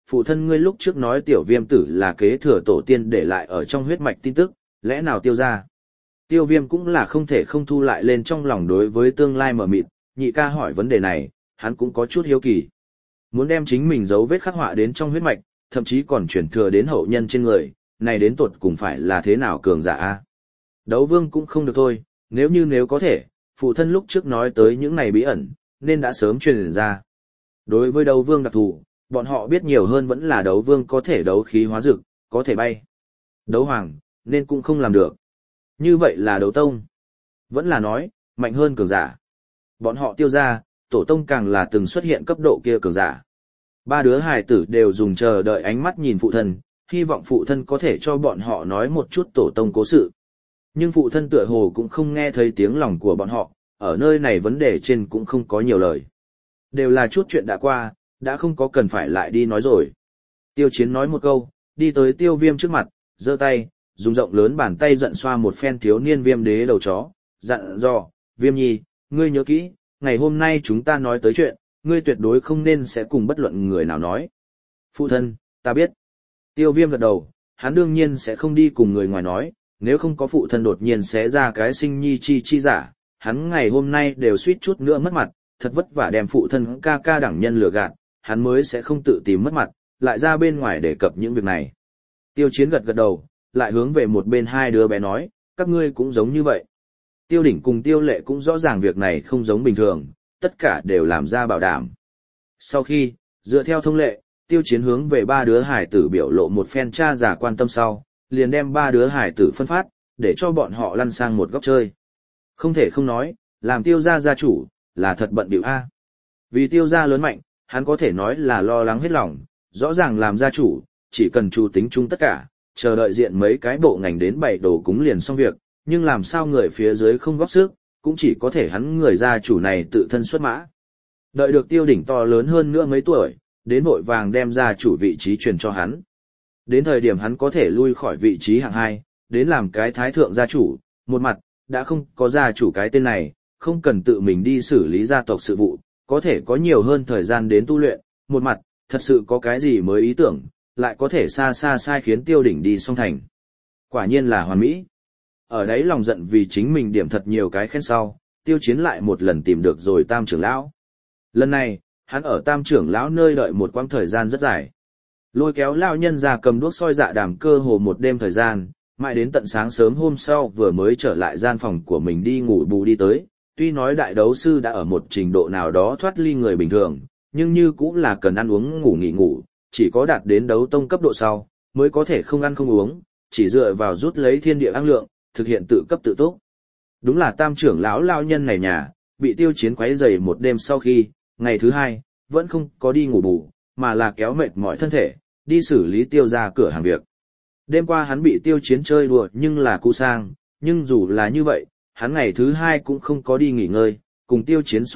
phụ thân ngươi lúc trước nói tiểu viêm tử là kế thừa tổ tiên để lại ở trong huyết mạch tin tức, lẽ nào tiêu ra? Tiêu viêm cũng là không thể không thu lại lên trong lòng đối với tương lai mờ mịt, nhị ca hỏi vấn đề này, hắn cũng có chút hiếu kỳ. Muốn đem chính mình dấu vết khắc họa đến trong huyết mạch, thậm chí còn chuyển thừa đến hậu nhân trên người, này đến tột cùng phải là thế nào cường giả a? Đấu vương cũng không được thôi, nếu có thể, phụ thân lúc trước nói tới những này bí ẩn, nên đã sớm truyền ra. Đối với đấu vương đặc thù, bọn họ biết nhiều hơn vẫn là đấu vương có thể đấu khí hóa dực, có thể bay. Đấu hoàng, nên cũng không làm được. Như vậy là đấu tông. Vẫn là nói, mạnh hơn cường giả. Bọn họ tiêu ra, tổ tông càng là từng xuất hiện cấp độ kia cường giả. Ba đứa hài tử đều dùng chờ đợi ánh mắt nhìn phụ thân, hy vọng phụ thân có thể cho bọn họ nói một chút tổ tông cố sự. Nhưng phụ thân tựa hồ cũng không nghe thấy tiếng lòng của bọn họ, ở nơi này vấn đề trên cũng không có nhiều lời. Đều là chút chuyện đã qua, đã không có cần phải lại đi nói rồi. Tiêu Chiến nói một câu, đi tới Tiêu Viêm trước mặt, giơ tay, dùng rộng lớn bàn tay giận xoa một phen thiếu niên Viêm đế đầu chó, dặn dò, Viêm nhi, ngươi nhớ kỹ, ngày hôm nay chúng ta nói tới chuyện, ngươi tuyệt đối không nên sẽ cùng bất luận người nào nói. Phụ thân, ta biết. Tiêu Viêm gật đầu, hắn đương nhiên sẽ không đi cùng người ngoài nói, nếu không có phụ thân đột nhiên sẽ ra cái sinh nhi chi giả, hắn ngày hôm nay đều suýt chút nữa mất mặt, thật vất vả đem phụ thân ca ca đẳng nhân lừa gạt, hắn mới sẽ không tự tìm mất mặt, lại ra bên ngoài để cập những việc này. Tiêu Chiến gật gật đầu, lại hướng về một bên hai đứa bé nói, các ngươi cũng giống như vậy. Tiêu Đỉnh cùng Tiêu Lệ cũng rõ ràng việc này không giống bình thường, tất cả đều làm ra bảo đảm. Sau khi, dựa theo thông lệ, Tiêu Chiến hướng về ba đứa hải tử biểu lộ một phen cha già quan tâm sau, liền đem ba đứa hải tử phân phát, để cho bọn họ lăn sang một góc chơi. Không thể không nói, làm Tiêu gia gia chủ, là thật bận bịu a. Vì Tiêu gia lớn mạnh, hắn có thể nói là lo lắng hết lòng, rõ ràng làm gia chủ, chỉ cần chủ tính chung tất cả, chờ đợi diện mấy cái bộ ngành đến bày đồ cúng liền xong việc, nhưng làm sao người phía dưới không góp sức, cũng chỉ có thể hắn người gia chủ này tự thân xuất mã. Đợi được Tiêu Đỉnh to lớn hơn nữa mấy tuổi, đến vội vàng đem gia chủ vị trí truyền cho hắn. Đến thời điểm hắn có thể lui khỏi vị trí hạng 2, đến làm cái thái thượng gia chủ, một mặt, đã không có gia chủ cái tên này, không cần tự mình đi xử lý gia tộc sự vụ, có thể có nhiều hơn thời gian đến tu luyện, một mặt, thật sự có cái gì mới ý tưởng, lại có thể xa xa sai khiến Tiêu Đỉnh đi song thành. Quả nhiên là hoàn mỹ. Ở đấy lòng giận vì chính mình điểm thật nhiều cái khen sau, Tiêu Chiến lại một lần tìm được rồi Tam trưởng lão. Lần này, hắn ở Tam trưởng lão nơi đợi một quãng thời gian rất dài. Lôi kéo lão nhân ra cầm đuốc soi dạ đàm cơ hồ một đêm thời gian, mãi đến tận sáng sớm hôm sau vừa mới trở lại gian phòng của mình đi ngủ bù đi tới. Tuy nói đại đấu sư đã ở một trình độ nào đó thoát ly người bình thường, nhưng như cũng là cần ăn uống ngủ nghỉ ngủ, chỉ có đạt đến đấu tông cấp độ sau, mới có thể không ăn không uống, chỉ dựa vào rút lấy thiên địa năng lượng, thực hiện tự cấp tự túc. Đúng là Tam trưởng lão lao nhân này nhà, bị Tiêu Chiến quấy rầy một đêm sau khi, ngày thứ hai, vẫn không có đi ngủ bù, mà là kéo mệt mỏi thân thể, đi xử lý Tiêu ra cửa hàng việc. Đêm qua hắn bị Tiêu Chiến chơi đùa nhưng là cu sang, nhưng dù là như vậy, hắn ngày thứ hai cũng không có đi nghỉ ngơi, cùng Tiêu Chiến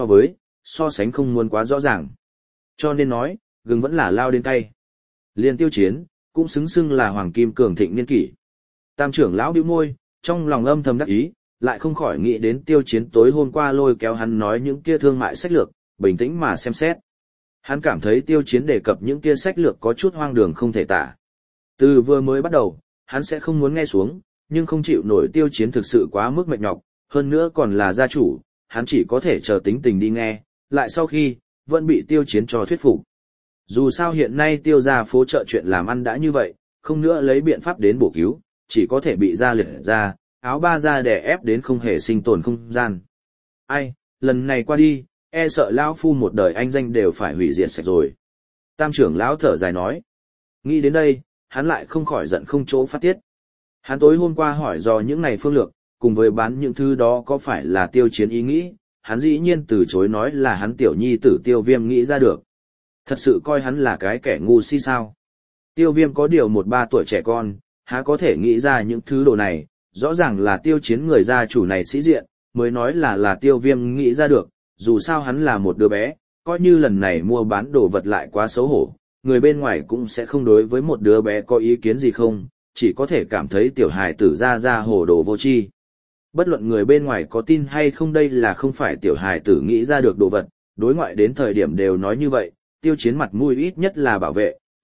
so sánh không muốn quá rõ ràng. Cho nên nói, gừng vẫn là lao đến cay. Liên Tiêu Chiến, cũng xứng xưng là hoàng kim cường thịnh niên kỷ. Tam trưởng lão bĩu môi, trong lòng âm thầm đắc ý, lại không khỏi nghĩ đến Tiêu Chiến tối hôm qua lôi kéo hắn nói những kia thương mại sách lược, bình tĩnh mà xem xét. Hắn cảm thấy Tiêu Chiến đề cập những kia sách lược có chút hoang đường không thể tả. Từ vừa mới bắt đầu, hắn sẽ không muốn nghe xuống, nhưng không chịu nổi Tiêu Chiến thực sự quá mức mệt nhọc, hơn nữa còn là gia chủ, hắn chỉ có thể chờ tính tình đi nghe, lại sau khi, vẫn bị Tiêu Chiến cho thuyết phục. Dù sao hiện nay Tiêu gia phố chợ chuyện làm ăn đã như vậy, không nữa lấy biện pháp đến bổ cứu, chỉ có thể bị gia liệt ra, áo ba ra đè ép đến không hề sinh tồn không gian. Ai, lần này qua đi, e sợ lão phu một đời anh danh đều phải hủy diệt sạch rồi. Tam trưởng lão thở dài nói. Nghĩ đến đây, hắn lại không khỏi giận không chỗ phát tiết. Hắn tối hôm qua hỏi dò những này phương lược, cùng với bán những thứ đó có phải là Tiêu Chiến ý nghĩ, hắn dĩ nhiên từ chối nói là hắn tiểu nhi tử Tiêu Viêm nghĩ ra được. Thật sự coi hắn là cái kẻ ngu si sao. Tiêu Viêm có điều 1-3 tuổi trẻ con, há có thể nghĩ ra những thứ đồ này, rõ ràng là Tiêu Chiến người gia chủ này sĩ diện, mới nói là Tiêu Viêm nghĩ ra được, dù sao hắn là một đứa bé, coi như lần này mua bán đồ vật lại quá xấu hổ, người bên ngoài cũng sẽ không đối với một đứa bé có ý kiến gì không, chỉ có thể cảm thấy tiểu hài tử ra hồ đồ vô tri. Bất luận người bên ngoài có tin hay không đây là không phải tiểu hài tử nghĩ ra được đồ vật, đối ngoại đến thời điểm đều nói như vậy, Tiêu Chiến mặt mũi ít nhất là bảo vệ,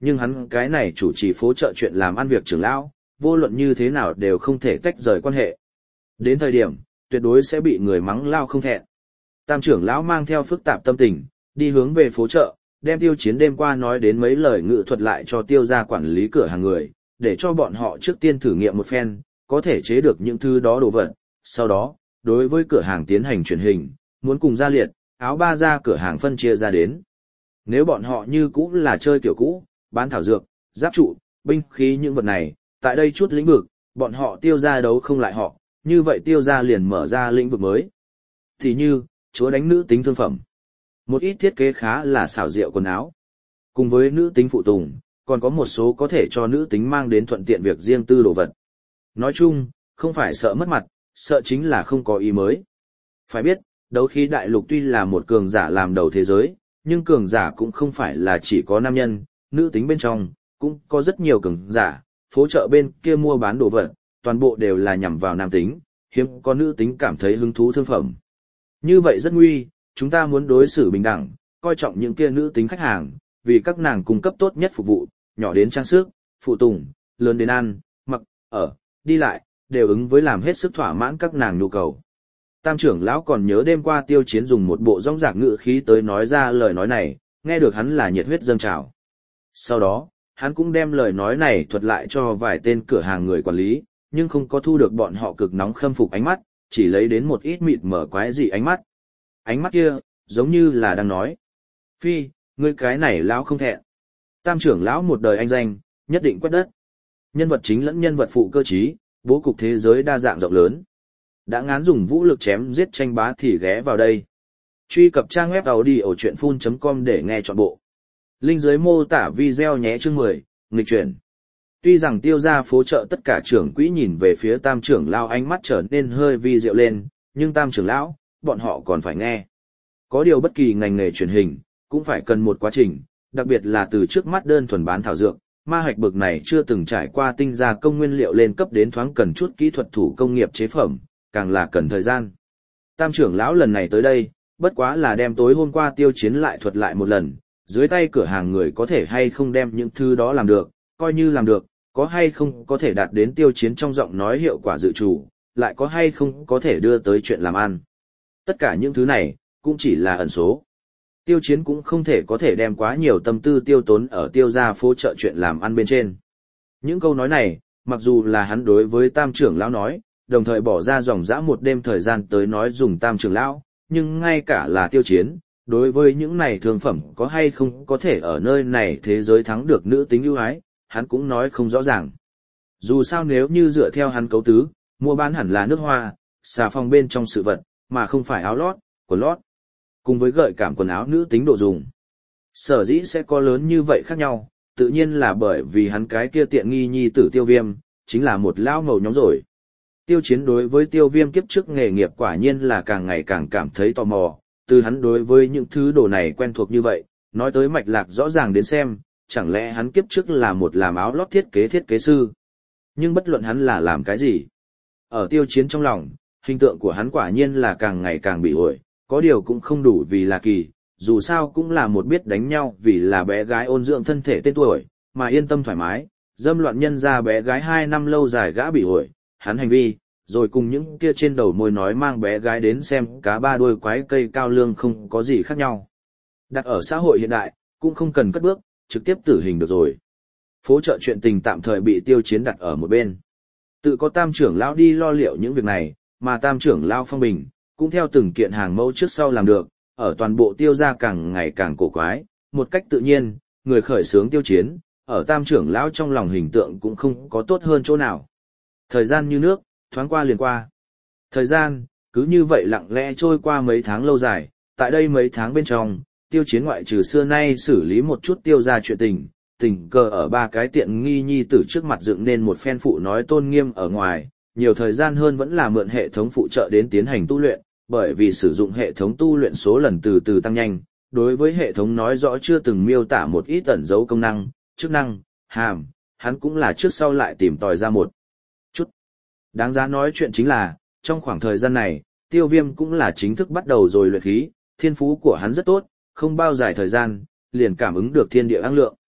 nhưng hắn cái này chủ trì phố chợ chuyện làm ăn việc trưởng lão, vô luận như thế nào đều không thể tách rời quan hệ. Đến thời điểm, tuyệt đối sẽ bị người mắng lao không thẹn. Tam trưởng lão mang theo phức tạp tâm tình, đi hướng về phố chợ, đem Tiêu Chiến đêm qua nói đến mấy lời ngự thuật lại cho Tiêu gia quản lý cửa hàng người, để cho bọn họ trước tiên thử nghiệm một phen, có thể chế được những thứ đó đồ vật. Sau đó, đối với cửa hàng tiến hành truyền hình, muốn cùng gia liệt, áo ba gia cửa hàng phân chia ra đến. Nếu bọn họ như cũ là chơi kiểu cũ, bán thảo dược, giáp trụ, binh khí những vật này, tại đây chút lĩnh vực, bọn họ Tiêu gia đấu không lại họ, như vậy Tiêu gia liền mở ra lĩnh vực mới. Thì như, chúa đánh nữ tính thương phẩm. Một ít thiết kế khá là xảo diệu quần áo. Cùng với nữ tính phụ tùng, còn có một số có thể cho nữ tính mang đến thuận tiện việc riêng tư đồ vật. Nói chung, không phải sợ mất mặt, sợ chính là không có ý mới. Phải biết, đấu khí đại lục tuy là một cường giả làm đầu thế giới, nhưng cường giả cũng không phải là chỉ có nam nhân, nữ tính bên trong, cũng có rất nhiều cường giả, phố chợ bên kia mua bán đồ vật, toàn bộ đều là nhằm vào nam tính, hiếm có nữ tính cảm thấy hứng thú thương phẩm. Như vậy rất nguy, chúng ta muốn đối xử bình đẳng, coi trọng những kia nữ tính khách hàng, vì các nàng cung cấp tốt nhất phục vụ, nhỏ đến trang sức, phụ tùng, lớn đến ăn, mặc, ở, đi lại, đều ứng với làm hết sức thỏa mãn các nàng nhu cầu. Tam trưởng lão còn nhớ đêm qua Tiêu Chiến dùng một bộ rong rạc ngữ khí tới nói ra lời nói này, nghe được hắn là nhiệt huyết dâng trào. Sau đó, hắn cũng đem lời nói này thuật lại cho vài tên cửa hàng người quản lý, nhưng không có thu được bọn họ cực nóng khâm phục ánh mắt, chỉ lấy đến một ít mịt mở quái dị ánh mắt. Ánh mắt kia, giống như là đang nói. Phi, ngươi cái này lão không thẹn. Tam trưởng lão một đời anh danh, nhất định quét đất. Nhân vật chính lẫn nhân vật phụ cơ trí, bố cục thế giới đa dạng rộng lớn. Đã ngán dùng vũ lực chém giết tranh bá thì ghé vào đây. Truy cập trang web audiochuyenphun.com để nghe trọn bộ. Link dưới mô tả video nhé. Chương 10, nghịch chuyển. Tuy rằng Tiêu gia phố chợ tất cả trưởng quỹ nhìn về phía Tam trưởng lão ánh mắt trở nên hơi vi diệu lên, nhưng Tam trưởng lão, bọn họ còn phải nghe. Có điều bất kỳ ngành nghề truyền hình, cũng phải cần một quá trình, đặc biệt là từ trước mắt đơn thuần bán thảo dược, ma hạch bực này chưa từng trải qua tinh gia công nguyên liệu lên cấp đến thoáng cần chút kỹ thuật thủ công nghiệp chế phẩm, càng là cần thời gian. Tam trưởng lão lần này tới đây, bất quá là đem tối hôm qua Tiêu Chiến lại thuật lại một lần, dưới tay cửa hàng người có thể hay không đem những thứ đó làm được, coi như làm được, có hay không có thể đạt đến Tiêu Chiến trong giọng nói hiệu quả dự trù, lại có hay không có thể đưa tới chuyện làm ăn. Tất cả những thứ này, cũng chỉ là ẩn số. Tiêu Chiến cũng không thể có thể đem quá nhiều tâm tư tiêu tốn ở Tiêu gia phố chợ chuyện làm ăn bên trên. Những câu nói này, mặc dù là hắn đối với Tam trưởng lão nói, đồng thời bỏ ra dòng dã một đêm thời gian tới nói dùng Tam trưởng lão, nhưng ngay cả là Tiêu Chiến, đối với những này thương phẩm có hay không có thể ở nơi này thế giới thắng được nữ tính ưu ái, hắn cũng nói không rõ ràng. Dù sao nếu như dựa theo hắn cấu tứ, mua bán hẳn là nước hoa, xà phòng bên trong sự vật, mà không phải áo lót, quần lót, cùng với gợi cảm quần áo nữ tính độ dùng. Sở dĩ sẽ có lớn như vậy khác nhau, tự nhiên là bởi vì hắn cái kia tiện nghi nhi tử Tiêu Viêm, chính là một lão màu nhóm rồi. Tiêu Chiến đối với Tiêu Viêm kiếp trước nghề nghiệp quả nhiên là càng ngày càng cảm thấy tò mò, từ hắn đối với những thứ đồ này quen thuộc như vậy, nói tới mạch lạc rõ ràng đến xem, chẳng lẽ hắn kiếp trước là một làm áo lót thiết kế sư. Nhưng bất luận hắn là làm cái gì, ở Tiêu Chiến trong lòng, hình tượng của hắn quả nhiên là càng ngày càng bị ổi, có điều cũng không đủ vì là kỳ, dù sao cũng là một biết đánh nhau vì là bé gái ôn dưỡng thân thể tên tuổi, mà yên tâm thoải mái, dâm loạn nhân ra bé gái 2 năm lâu dài gã bị ổi, hắn hành vi, rồi cùng những kia trên đầu môi nói mang bé gái đến xem cá ba đuôi quái cây cao lương không có gì khác nhau. Đặt ở xã hội hiện đại, cũng không cần cất bước, trực tiếp tử hình được rồi. Phố chợ chuyện tình tạm thời bị Tiêu Chiến đặt ở một bên. Tự có Tam trưởng lão đi lo liệu những việc này, mà Tam trưởng lão Phong Bình, cũng theo từng kiện hàng mẫu trước sau làm được, ở toàn bộ Tiêu gia càng ngày càng cổ quái, một cách tự nhiên, người khởi xướng Tiêu Chiến, ở Tam trưởng lão trong lòng hình tượng cũng không có tốt hơn chỗ nào. Thời gian như nước, thoáng qua liền qua. Thời gian, cứ như vậy lặng lẽ trôi qua mấy tháng lâu dài, tại đây mấy tháng bên trong, Tiêu Chiến ngoại trừ xưa nay xử lý một chút Tiêu gia chuyện tình cờ ở 3 cái tiện nghi nhi tử trước mặt dựng nên một phen phụ nói tôn nghiêm ở ngoài, nhiều thời gian hơn vẫn là mượn hệ thống phụ trợ đến tiến hành tu luyện, bởi vì sử dụng hệ thống tu luyện số lần từ từ tăng nhanh, đối với hệ thống nói rõ chưa từng miêu tả một ít ẩn dấu công năng, chức năng, hàm, hắn cũng là trước sau lại tìm tòi ra một chút. Đáng giá nói chuyện chính là, trong khoảng thời gian này, Tiêu Viêm cũng là chính thức bắt đầu rồi luyện khí, thiên phú của hắn rất tốt, không bao dài thời gian, liền cảm ứng được thiên địa năng lượng.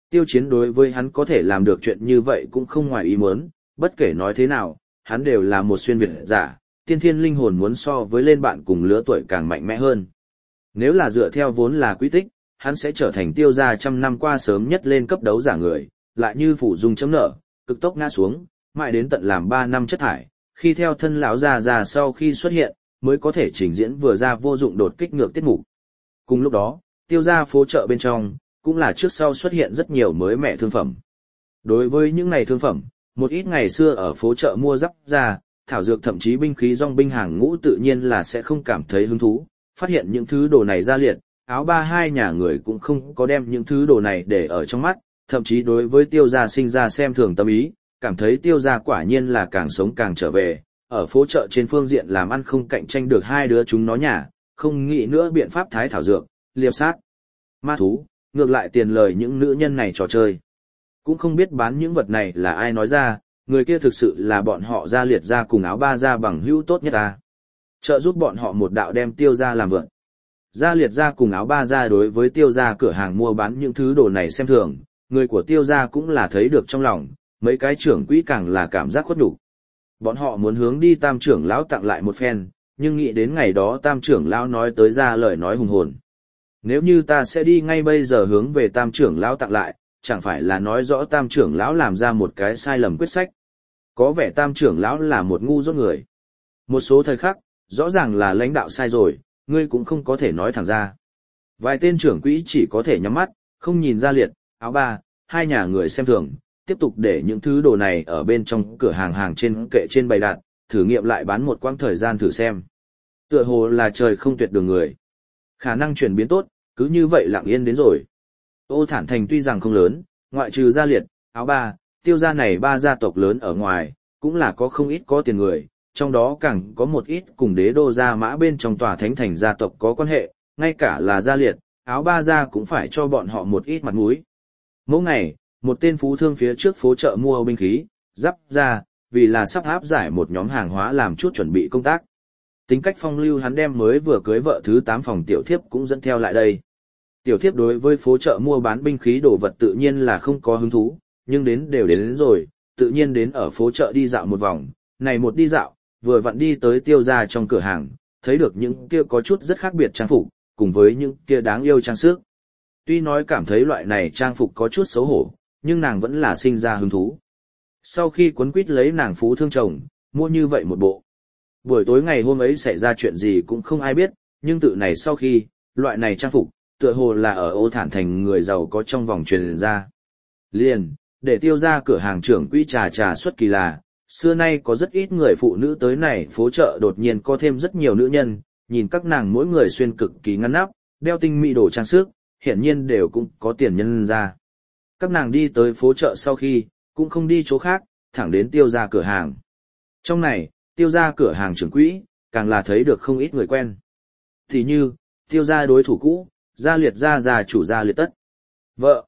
Tiêu Chiến đối với hắn có thể làm được chuyện như vậy cũng không ngoài ý muốn, bất kể nói thế nào, hắn đều là một xuyên việt giả, tiên thiên linh hồn muốn so với lên bạn cùng lứa tuổi càng mạnh mẽ hơn. Nếu là dựa theo vốn là quy tích, hắn sẽ trở thành Tiêu gia trăm năm qua sớm nhất lên cấp đấu giả người, lại như phủ dung chấm nợ, cực tốc ngã xuống, mãi đến tận làm 3 năm chất thải, khi theo thân lão già sau khi xuất hiện, mới có thể trình diễn vừa ra vô dụng đột kích ngược tiết mục. Cùng lúc đó, Tiêu gia phố chợ bên trong, cũng là trước sau xuất hiện rất nhiều mới mẻ thương phẩm. Đối với những này thương phẩm, một ít ngày xưa ở phố chợ mua giáp ra, thảo dược thậm chí binh khí dòng binh hàng ngũ tự nhiên là sẽ không cảm thấy hứng thú, phát hiện những thứ đồ này ra liệt, áo ba hai nhà người cũng không có đem những thứ đồ này để ở trong mắt, thậm chí đối với Tiêu gia sinh ra xem thường tâm ý, cảm thấy Tiêu gia quả nhiên là càng sống càng trở về, ở phố chợ trên phương diện làm ăn không cạnh tranh được hai đứa chúng nó nhà, không nghĩ nữa biện pháp thái thảo dược, liệp sát, ma thú, ngược lại tiền lời những nữ nhân này trò chơi. Cũng không biết bán những vật này là ai nói ra, người kia thực sự là bọn họ Gia Liệt gia cùng áo ba gia bằng hữu tốt nhất à. Trợ giúp bọn họ một đạo đem Tiêu gia làm vượn. Gia Liệt gia cùng áo ba gia đối với Tiêu gia cửa hàng mua bán những thứ đồ này xem thường, người của Tiêu gia cũng là thấy được trong lòng, mấy cái trưởng quỹ càng là cảm giác khuất nhục. Bọn họ muốn hướng đi Tam trưởng lão tặng lại một phen, nhưng nghĩ đến ngày đó Tam trưởng lão nói tới ra lời nói hùng hồn. Nếu như ta sẽ đi ngay bây giờ hướng về Tam trưởng lão tặng lại, chẳng phải là nói rõ Tam trưởng lão làm ra một cái sai lầm quyết sách. Có vẻ Tam trưởng lão là một ngu dốt người. Một số thời khắc, rõ ràng là lãnh đạo sai rồi, ngươi cũng không có thể nói thẳng ra. Vài tên trưởng quỹ chỉ có thể nhắm mắt, không nhìn Gia Liệt, áo ba, hai nhà người xem thường, tiếp tục để những thứ đồ này ở bên trong cửa hàng trên kệ trên bày đặt, thử nghiệm lại bán một quãng thời gian thử xem. Tựa hồ là trời không tuyệt đường người. Khả năng chuyển biến tốt, cứ như vậy lặng yên đến rồi. Ô Thản Thành tuy rằng không lớn, ngoại trừ Gia Liệt, áo ba, Tiêu gia này ba gia tộc lớn ở ngoài, cũng là có không ít có tiền người, trong đó càng có một ít cùng đế đô gia mã bên trong tòa thánh thành gia tộc có quan hệ, ngay cả là Gia Liệt, áo ba gia cũng phải cho bọn họ một ít mặt mũi. Mỗi ngày, một tên phú thương phía trước phố chợ mua binh khí, giáp ra, vì là sắp áp giải một nhóm hàng hóa làm chút chuẩn bị công tác. Tính cách phong lưu hắn đem mới vừa cưới vợ thứ 8 phòng tiểu thiếp cũng dẫn theo lại đây. Tiểu thiếp đối với phố chợ mua bán binh khí đồ vật tự nhiên là không có hứng thú, nhưng đến rồi, tự nhiên đến ở phố chợ đi dạo một vòng, này một đi dạo, vừa vặn đi tới Tiêu gia trong cửa hàng, thấy được những kia có chút rất khác biệt trang phục, cùng với những kia đáng yêu trang sức. Tuy nói cảm thấy loại này trang phục có chút xấu hổ, nhưng nàng vẫn là sinh ra hứng thú. Sau khi quấn quýt lấy nàng phú thương chồng, mua như vậy một bộ. Buổi tối ngày hôm ấy xảy ra chuyện gì cũng không ai biết, nhưng tự này sau khi, loại này trang phục, tựa hồ là ở Ô Thản Thành người giàu có trong vòng truyền ra. Liền, để Tiêu gia cửa hàng trưởng quỹ trà xuất kỳ là, xưa nay có rất ít người phụ nữ tới này phố chợ đột nhiên có thêm rất nhiều nữ nhân, nhìn các nàng mỗi người xuyên cực kỳ ngăn nắp, đeo tinh mỹ đồ trang sức, hiển nhiên đều cũng có tiền nhân ra. Các nàng đi tới phố chợ sau khi, cũng không đi chỗ khác, thẳng đến Tiêu gia cửa hàng. Trong này, Tiêu gia cửa hàng trưởng quỹ, càng là thấy được không ít người quen. Thì như, Tiêu gia đối thủ cũ, Gia Liệt gia già chủ Gia Liệt Tất. Vợ,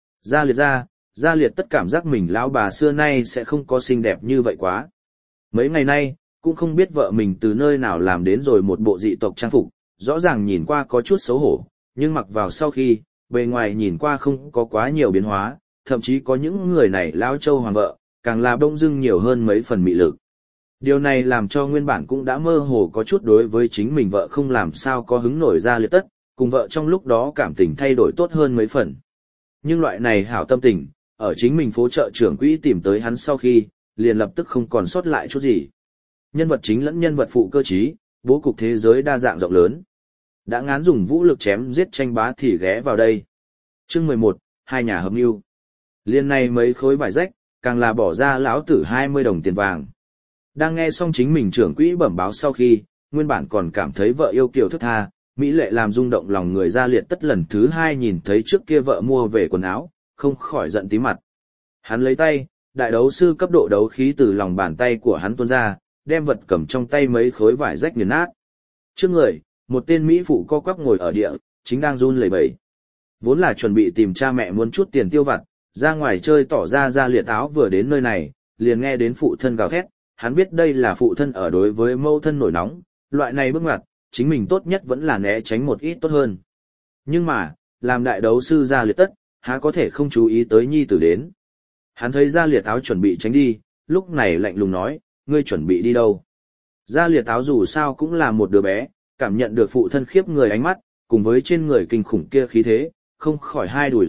Gia Liệt Tất cảm giác mình lão bà xưa nay sẽ không có xinh đẹp như vậy quá. Mấy ngày nay, cũng không biết vợ mình từ nơi nào làm đến rồi một bộ dị tộc trang phục, rõ ràng nhìn qua có chút xấu hổ, nhưng mặc vào sau khi, bề ngoài nhìn qua không có quá nhiều biến hóa, thậm chí có những người này lão châu hoàng vợ, càng là bỗng dưng nhiều hơn mấy phần mị lực. Điều này làm cho nguyên bản cũng đã mơ hồ có chút đối với chính mình vợ không làm sao có hứng nổi Gia Liệt Tất, cùng vợ trong lúc đó cảm tình thay đổi tốt hơn mấy phần. Nhưng loại này hảo tâm tình, ở chính mình phố chợ trưởng quỹ tìm tới hắn sau khi, liền lập tức không còn sót lại chút gì. Nhân vật chính lẫn nhân vật phụ cơ trí, bố cục thế giới đa dạng rộng lớn. Đã ngán dùng vũ lực chém giết tranh bá thì ghé vào đây. Chương 11, hai nhà hợp mưu. Liên này mấy khối vải rách, càng là bỏ ra lão tử 20 đồng tiền vàng. Đang nghe xong chính mình trưởng quỹ bẩm báo sau khi, nguyên bản còn cảm thấy vợ yêu kiều thức tha, mỹ lệ làm rung động lòng người Gia Liệt Tất lần thứ 2 nhìn thấy trước kia vợ mua về quần áo, không khỏi giận tí mặt. Hắn lấy tay, đại đấu sư cấp độ đấu khí từ lòng bàn tay của hắn tuôn ra, đem vật cầm trong tay mấy khối vải rách nghiền nát. Trước người, một tên mỹ phụ co quắp ngồi ở địa, chính đang run lẩy bẩy. Vốn là chuẩn bị tìm cha mẹ muốn chút tiền tiêu vặt, ra ngoài chơi tỏ ra Gia Liệt áo vừa đến nơi này, liền nghe đến phụ thân gào thét, hắn biết đây là phụ thân ở đối với mâu thân nổi nóng, loại này bước ngoặt, chính mình tốt nhất vẫn là né tránh một ít tốt hơn. Nhưng mà, làm đại đấu sư Gia Liệt Tất, há có thể không chú ý tới nhi tử đến. Hắn thấy Gia Liệt Áo chuẩn bị tránh đi, lúc này lạnh lùng nói, ngươi chuẩn bị đi đâu? Gia Liệt Áo dù sao cũng là một đứa bé, cảm nhận được phụ thân khiếp người ánh mắt, cùng với trên người kinh khủng kia khí thế, không khỏi hai đuổi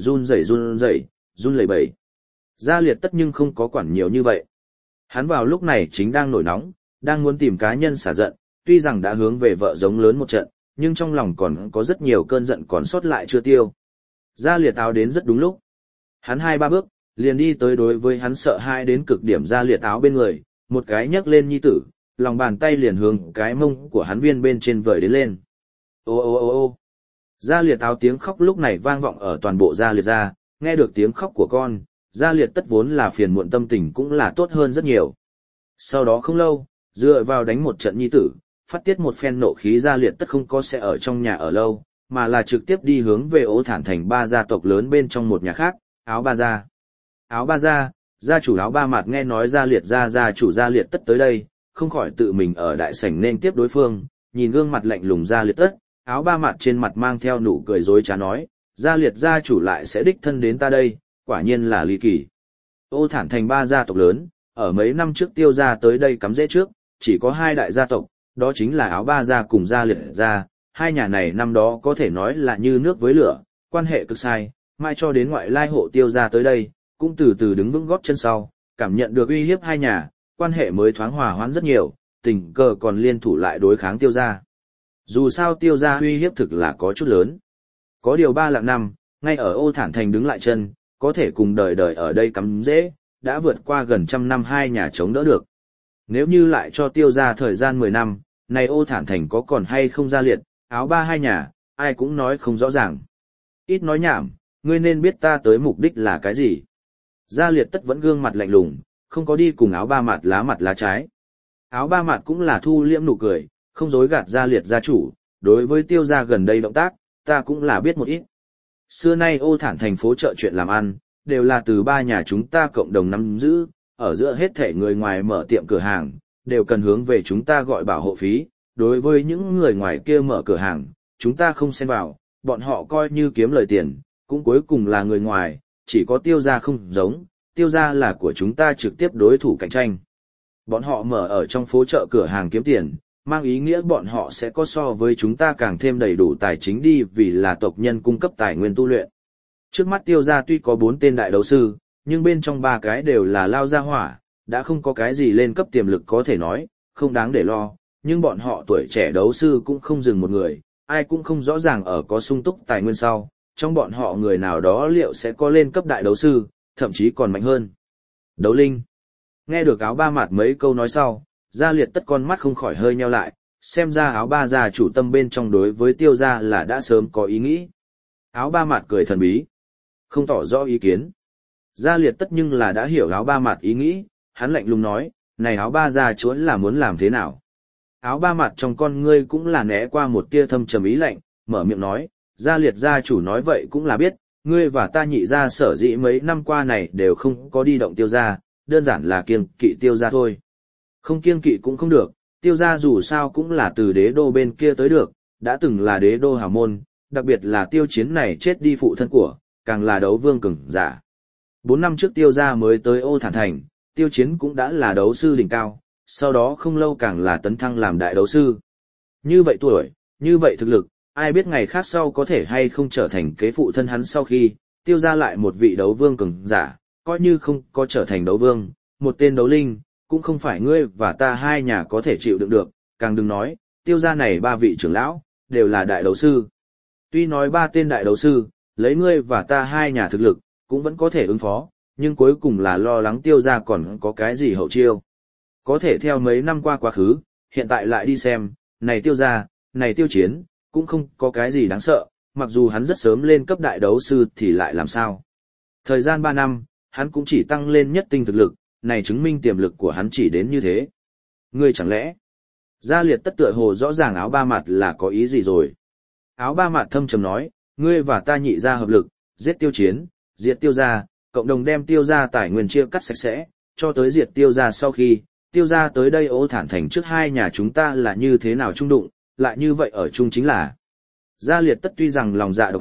run lẩy bẩy. Gia Liệt Tất nhưng không có quản nhiều như vậy. Hắn vào lúc này chính đang nổi nóng, đang muốn tìm cá nhân xả giận, tuy rằng đã hướng về vợ giống lớn một trận, nhưng trong lòng còn có rất nhiều cơn giận còn sót lại chưa tiêu. Gia Liệt Áo đến rất đúng lúc. Hắn 2-3 bước, liền đi tới đối với hắn sợ hãi đến cực điểm Gia Liệt Áo bên người, một cái nhấc lên nhi tử, lòng bàn tay liền hướng cái mông của hắn viên bên trên vời đến lên. Ô ô ô ô. Gia Liệt Áo tiếng khóc lúc này vang vọng ở toàn bộ Gia Liệt gia, nghe được tiếng khóc của con, Gia Liệt Tất vốn là phiền muộn tâm tình cũng là tốt hơn rất nhiều. Sau đó không lâu, dựa vào đánh một trận nhi tử, phát tiết một phen nộ khí Gia Liệt Tất không có sẽ ở trong nhà ở lâu, mà là trực tiếp đi hướng về Ô Thản thành 3 gia tộc lớn bên trong một nhà khác, Áo Ba gia. Áo Ba gia, gia chủ Áo Ba Mạt nghe nói Gia Liệt gia chủ Gia Liệt Tất tới đây, không khỏi tự mình ở đại sảnh nên tiếp đối phương, nhìn gương mặt lạnh lùng Gia Liệt Tất, Áo Ba Mạt trên mặt mang theo nụ cười dối trá nói, Gia Liệt gia chủ lại sẽ đích thân đến ta đây, quả nhiên là ly kỳ. Ô Thản thành 3 gia tộc lớn, ở mấy năm trước Tiêu gia tới đây cắm rễ trước, chỉ có 2 đại gia tộc, đó chính là Áo Ba gia cùng Gia Liệt gia, hai nhà này năm đó có thể nói là như nước với lửa, quan hệ cực sai, mai cho đến ngoại lai hộ Tiêu gia tới đây, cũng từ từ đứng vững gót chân sau, cảm nhận được uy hiếp hai nhà, quan hệ mới thoáng hòa hoãn rất nhiều, tình cờ còn liên thủ lại đối kháng Tiêu gia. Dù sao Tiêu gia uy hiếp thực là có chút lớn. Có điều 3 lạng năm, ngay ở Ô Thản thành đứng lại chân, có thể cùng đời đời ở đây cắm rễ, đã vượt qua gần trăm năm hai nhà chống đỡ được. Nếu như lại cho Tiêu gia thời gian 10 năm, này Ô Thản thành có còn hay không Gia Liệt, Áo Ba hai nhà, ai cũng nói không rõ ràng. Ít nói nhảm, ngươi nên biết ta tới mục đích là cái gì. Gia Liệt Tất vẫn gương mặt lạnh lùng, không có đi cùng Áo Ba mặt lá trái. Áo Ba mặt cũng là thu liễm nụ cười, không dối gạt Gia Liệt gia chủ, đối với Tiêu gia gần đây động tác, ta cũng là biết một ít. Xưa nay Ô Thản thành phố chợ chuyện làm ăn, đều là từ 3 nhà chúng ta cộng đồng nắm giữ, ở giữa hết thể người ngoài mở tiệm cửa hàng, đều cần hướng về chúng ta gọi bảo hộ phí, đối với những người ngoài kia mở cửa hàng, chúng ta không xen vào, bọn họ coi như kiếm lời tiền, cũng cuối cùng là người ngoài, chỉ có Tiêu gia không giống, Tiêu gia là của chúng ta trực tiếp đối thủ cạnh tranh. Bọn họ mở ở trong phố chợ cửa hàng kiếm tiền, mang ý nghĩa bọn họ sẽ có so với chúng ta càng thêm đầy đủ tài chính đi vì là tộc nhân cung cấp tài nguyên tu luyện. Trước mắt Tiêu gia tuy có 4 tên đại đấu sư, nhưng bên trong 3 cái đều là lao gia hỏa, đã không có cái gì lên cấp tiềm lực có thể nói, không đáng để lo, nhưng bọn họ tuổi trẻ đấu sư cũng không dừng một người, ai cũng không rõ ràng ở có sung túc tài nguyên sau, trong bọn họ người nào đó liệu sẽ có lên cấp đại đấu sư, thậm chí còn mạnh hơn. Đấu linh. Nghe được Áo Ba Mạt mấy câu nói sau, Gia Liệt Tất con mắt không khỏi hơi nheo lại, xem ra Áo Ba gia chủ tâm bên trong đối với Tiêu gia là đã sớm có ý nghĩ. Áo Ba Mạt cười thần bí, không tỏ rõ ý kiến. Gia Liệt Tất nhưng là đã hiểu Áo Ba Mạt ý nghĩ, hắn lạnh lùng nói, này Áo Ba gia chúa là muốn làm thế nào? Áo Ba Mạt trong con ngươi cũng là né qua một tia thâm trầm ý lạnh, mở miệng nói, Gia Liệt gia chủ nói vậy cũng là biết, ngươi và ta nhị gia sở dĩ mấy năm qua này đều không có đi động Tiêu gia, đơn giản là kiêng kỵ Tiêu gia thôi. Không kiêng kỵ cũng không được, Tiêu gia dù sao cũng là từ đế đô bên kia tới được, đã từng là đế đô hào môn, đặc biệt là Tiêu Chiến này chết đi phụ thân của, càng là đấu vương cường giả. 4 năm trước Tiêu gia mới tới Ô Thản thành, Tiêu Chiến cũng đã là đấu sư đỉnh cao, sau đó không lâu càng là tấn thăng làm đại đấu sư. Như vậy tuổi, như vậy thực lực, ai biết ngày khác sau có thể hay không trở thành kế phụ thân hắn sau khi, Tiêu gia lại một vị đấu vương cường giả, coi như không có trở thành đấu vương, một tên đấu linh, cũng không phải ngươi và ta hai nhà có thể chịu đựng được, càng đừng nói, Tiêu gia này 3 vị trưởng lão, đều là đại đấu sư. Tuy nói 3 tên đại đấu sư, lấy ngươi và ta hai nhà thực lực, cũng vẫn có thể ứng phó, nhưng cuối cùng là lo lắng Tiêu gia còn có cái gì hậu chiêu. Có thể theo mấy năm qua quá khứ, hiện tại lại đi xem, này Tiêu gia, này Tiêu Chiến, cũng không có cái gì đáng sợ, mặc dù hắn rất sớm lên cấp đại đấu sư thì lại làm sao. Thời gian 3 năm, hắn cũng chỉ tăng lên nhất tinh thực lực, này chứng minh tiềm lực của hắn chỉ đến như thế. Ngươi chẳng lẽ, Gia Liệt Tất tựa hồ rõ ràng Áo Ba Mạt là có ý gì rồi. Áo Ba Mạt thâm trầm nói, ngươi và ta nhị gia hợp lực, giết Tiêu Chiến, diệt Tiêu gia, cộng đồng đem Tiêu gia tài nguyên chia cắt sạch sẽ, cho tới diệt Tiêu gia sau khi, Tiêu gia tới đây Ô Thản thành trước hai nhà chúng ta là như thế nào chung đụng, lại như vậy ở chung chính là. Gia Liệt Tất tuy rằng lòng dạ độc ác,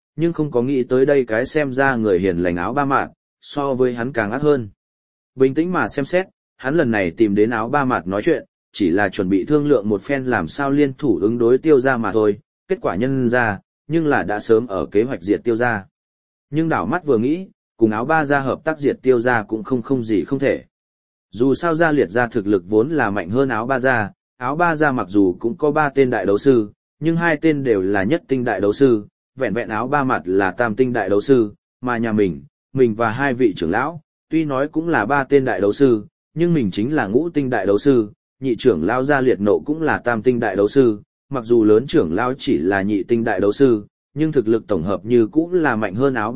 nhưng không có nghĩ tới đây cái xem ra người hiền lành áo ba mạt, so với hắn càng ác hơn. Bình tĩnh mà xem xét, hắn lần này tìm đến áo ba mạt nói chuyện, chỉ là chuẩn bị thương lượng một phen làm sao liên thủ ứng đối Tiêu gia mà thôi, kết quả nhân ra, nhưng là đã sớm ở kế hoạch diệt Tiêu gia. Nhưng đảo mắt vừa nghĩ, cùng áo ba gia hợp tác diệt Tiêu gia cũng không gì không thể. Dù sao gia liệt gia thực lực vốn là mạnh hơn áo ba gia mặc dù cũng có 3 tên đại đấu sư, nhưng 2 tên đều là nhất tinh đại đấu sư, vẹn vẹn áo ba mặt là tam tinh đại đấu sư, mà nhà mình và 2 vị trưởng lão, tuy nói cũng là 3 tên đại đấu sư, nhưng mình chính là ngũ tinh đại đấu sư, nhị trưởng lão gia liệt nộ cũng là tam tinh đại đấu sư, mặc dù lớn trưởng lão chỉ là nhị tinh đại đấu sư, nhưng thực lực tổng hợp như cũng là mạnh hơn áo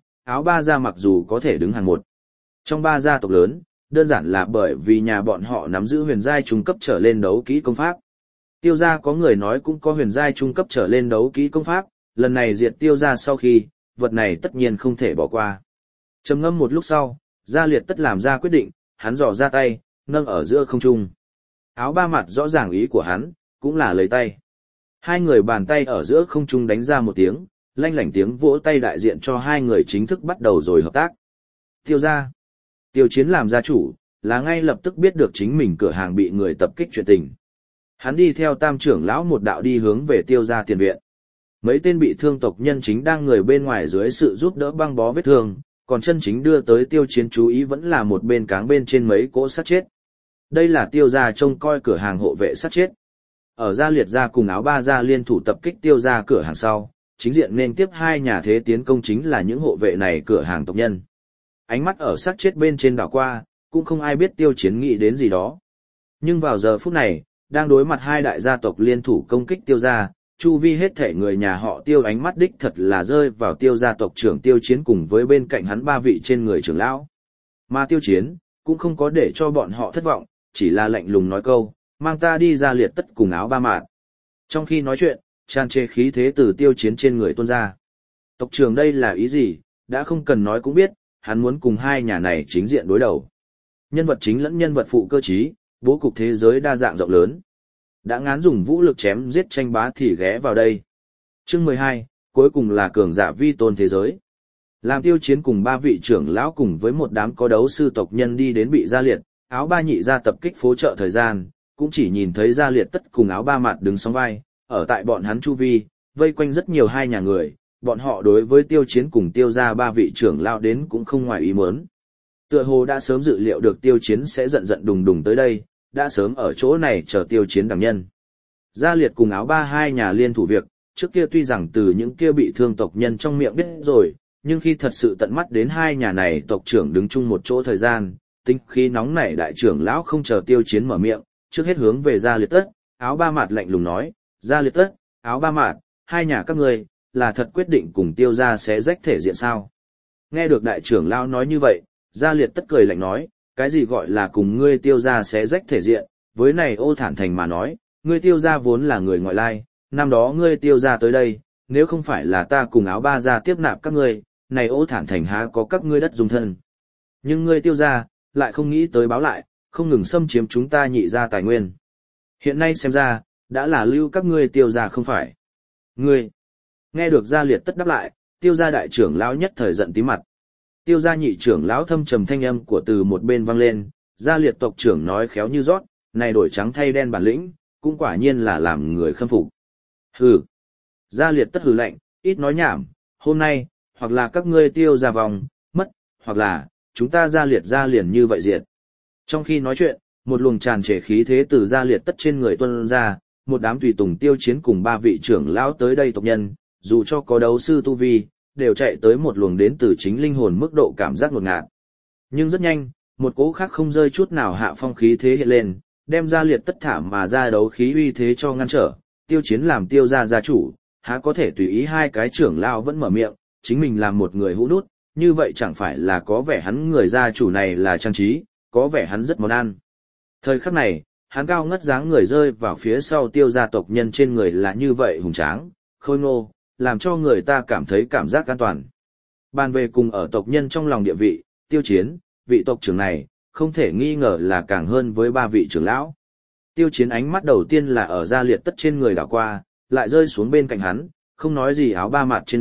ba gia mặc dù có thể đứng hàng một. Trong 3 gia tộc lớn, đơn giản là bởi vì nhà bọn họ nắm giữ huyền giai trung cấp trở lên đấu kỹ công pháp. Tiêu gia có người nói cũng có huyền giai trung cấp trở lên đấu kỹ công pháp, lần này diệt Tiêu gia sau khi, vật này tất nhiên không thể bỏ qua. Trầm ngâm một lúc sau, Gia Liệt tất làm ra quyết định, hắn dò ra tay, nâng ở giữa không trung. Áo ba mặt rõ ràng ý của hắn, cũng là lấy tay. 2 người bàn tay ở giữa không trung đánh ra một tiếng, lanh lảnh tiếng vỗ tay đại diện cho 2 người chính thức bắt đầu rồi hợp tác. Tiêu gia. Tiêu Chiến làm gia chủ, là ngay lập tức biết được chính mình cửa hàng bị người tập kích chuyện tình. Hắn đi theo tam trưởng lão một đạo đi hướng về Tiêu gia tiền viện. Mấy tên bị thương tộc nhân chính đang người bên ngoài dưới sự giúp đỡ băng bó vết thương, còn chân chính đưa tới Tiêu Chiến chú ý vẫn là một bên cáng bên trên mấy cỗ sát chết. Đây là Tiêu gia trông coi cửa hàng hộ vệ sát chết. Ở Gia Liệt gia cùng áo ba gia liên thủ tập kích Tiêu gia cửa hàng sau, chính diện nên tiếp 2 nhà thế tiến công chính là những hộ vệ này cửa hàng tộc nhân. Ánh mắt ở sát chết bên trên đảo qua, cũng không ai biết Tiêu Chiến nghĩ đến gì đó. Nhưng vào giờ phút này, đang đối mặt 2 đại gia tộc liên thủ công kích Tiêu gia, chu vi hết thể người nhà họ Tiêu ánh mắt đích thật là rơi vào Tiêu gia tộc trưởng Tiêu Chiến cùng với bên cạnh hắn 3 vị trên người trưởng lão. Mà Tiêu Chiến cũng không có để cho bọn họ thất vọng, chỉ là lạnh lùng nói câu, mang ta đi Gia Liệt tất cùng áo ba mạt. Trong khi nói chuyện, tràn trề khí thế từ Tiêu Chiến trên người tuôn ra. Tộc trưởng đây là ý gì, đã không cần nói cũng biết, hắn muốn cùng 2 nhà này chính diện đối đầu. Nhân vật chính lẫn nhân vật phụ cơ trí, bố cục thế giới đa dạng rộng lớn. Đã ngán dùng vũ lực chém giết tranh bá thì ghé vào đây. Chương 12, cuối cùng là cường giả vi tôn thế giới. Làm Tiêu Chiến cùng 3 vị trưởng lão cùng với một đám có đấu sư tộc nhân đi đến bị Gia Liệt, áo ba nhị ra tập kích phố chợ thời gian, cũng chỉ nhìn thấy Gia Liệt tất cùng áo ba mặt đứng song vai, ở tại bọn hắn chu vi, vây quanh rất nhiều 2 nhà người, bọn họ đối với Tiêu Chiến cùng Tiêu gia 3 vị trưởng lão đến cũng không ngoài ý muốn. Tựa hồ đã sớm dự liệu được Tiêu Chiến sẽ giận giận đùng đùng tới đây, đã sớm ở chỗ này chờ Tiêu Chiến đằng nhân. Gia Liệt cùng áo ba 2 nhà liên thủ việc, trước kia tuy rằng từ những kia bị thương tộc nhân trong miệng biết rồi, nhưng khi thật sự tận mắt đến 2 nhà này tộc trưởng đứng chung một chỗ thời gian, tính khí nóng nảy đại trưởng lão không chờ Tiêu Chiến mở miệng, trước hết hướng về Gia Liệt tất, áo ba mạt lạnh lùng nói, Gia Liệt tất, áo ba mạt, 2 nhà các ngươi là thật quyết định cùng Tiêu gia sẽ rách thể diện sao? Nghe được đại trưởng lão nói như vậy, Gia Liệt tất cười lạnh nói, cái gì gọi là cùng ngươi Tiêu gia sẽ rách thể diện, với này Ô Thản Thành mà nói, ngươi Tiêu gia vốn là người ngoại lai, năm đó ngươi Tiêu gia tới đây, nếu không phải là ta cùng áo ba gia tiếp nạp các ngươi, này Ô Thản Thành há có các ngươi đất dùng thân. Nhưng ngươi Tiêu gia lại không nghĩ tới báo lại, không ngừng xâm chiếm chúng ta nhị gia tài nguyên. Hiện nay xem ra, đã là lưu các ngươi Tiêu gia không phải. Ngươi, nghe được Gia Liệt tất đáp lại, Tiêu gia đại trưởng lão nhất thời giận tí mặt. Tiêu gia nhị trưởng lão thâm trầm thanh âm của từ một bên vang lên, Gia Liệt tộc trưởng nói khéo như rót, này đổi trắng thay đen bản lĩnh, cũng quả nhiên là làm người khâm phục. Hừ. Gia Liệt tất hừ lạnh, ít nói nhảm, hôm nay, hoặc là các ngươi Tiêu gia vòng, mất, hoặc là, chúng ta Gia Liệt gia liền như vậy diệt. Trong khi nói chuyện, một luồng tràn trề khí thế từ Gia Liệt tất trên người tuôn ra, một đám tùy tùng Tiêu Chiến cùng 3 vị trưởng lão tới đây tộc nhân, dù cho có đấu sư tu vi, đều chạy tới một luồng đến từ chính linh hồn mức độ cảm giác ngột ngạt. Nhưng rất nhanh, một cỗ khác không rơi chút nào hạ phong khí thế hiện lên, đem Gia Liệt tất thảm mà ra đấu khí uy thế cho ngăn trở, Tiêu Chiến làm Tiêu gia gia chủ, há có thể tùy ý 2 cái trưởng lão vẫn mở miệng, chính mình làm một người hũ nút, như vậy chẳng phải là có vẻ hắn người gia chủ này là trang trí, có vẻ hắn rất món ăn. Thời khắc này, hắn cao ngất dáng người rơi vào phía sau Tiêu gia tộc nhân trên người là như vậy hùng tráng, khôi ngô, làm cho người ta cảm thấy cảm giác an toàn. Bàn về cùng ở tộc nhân trong lòng địa vị, Tiêu Chiến, vị tộc trưởng này, không thể nghi ngờ là càng hơn với 3 vị trưởng lão. Tiêu Chiến ánh mắt đầu tiên là ở Gia Liệt tất trên người đảo qua, lại rơi xuống bên cạnh hắn, không nói gì áo ba mặt trên người,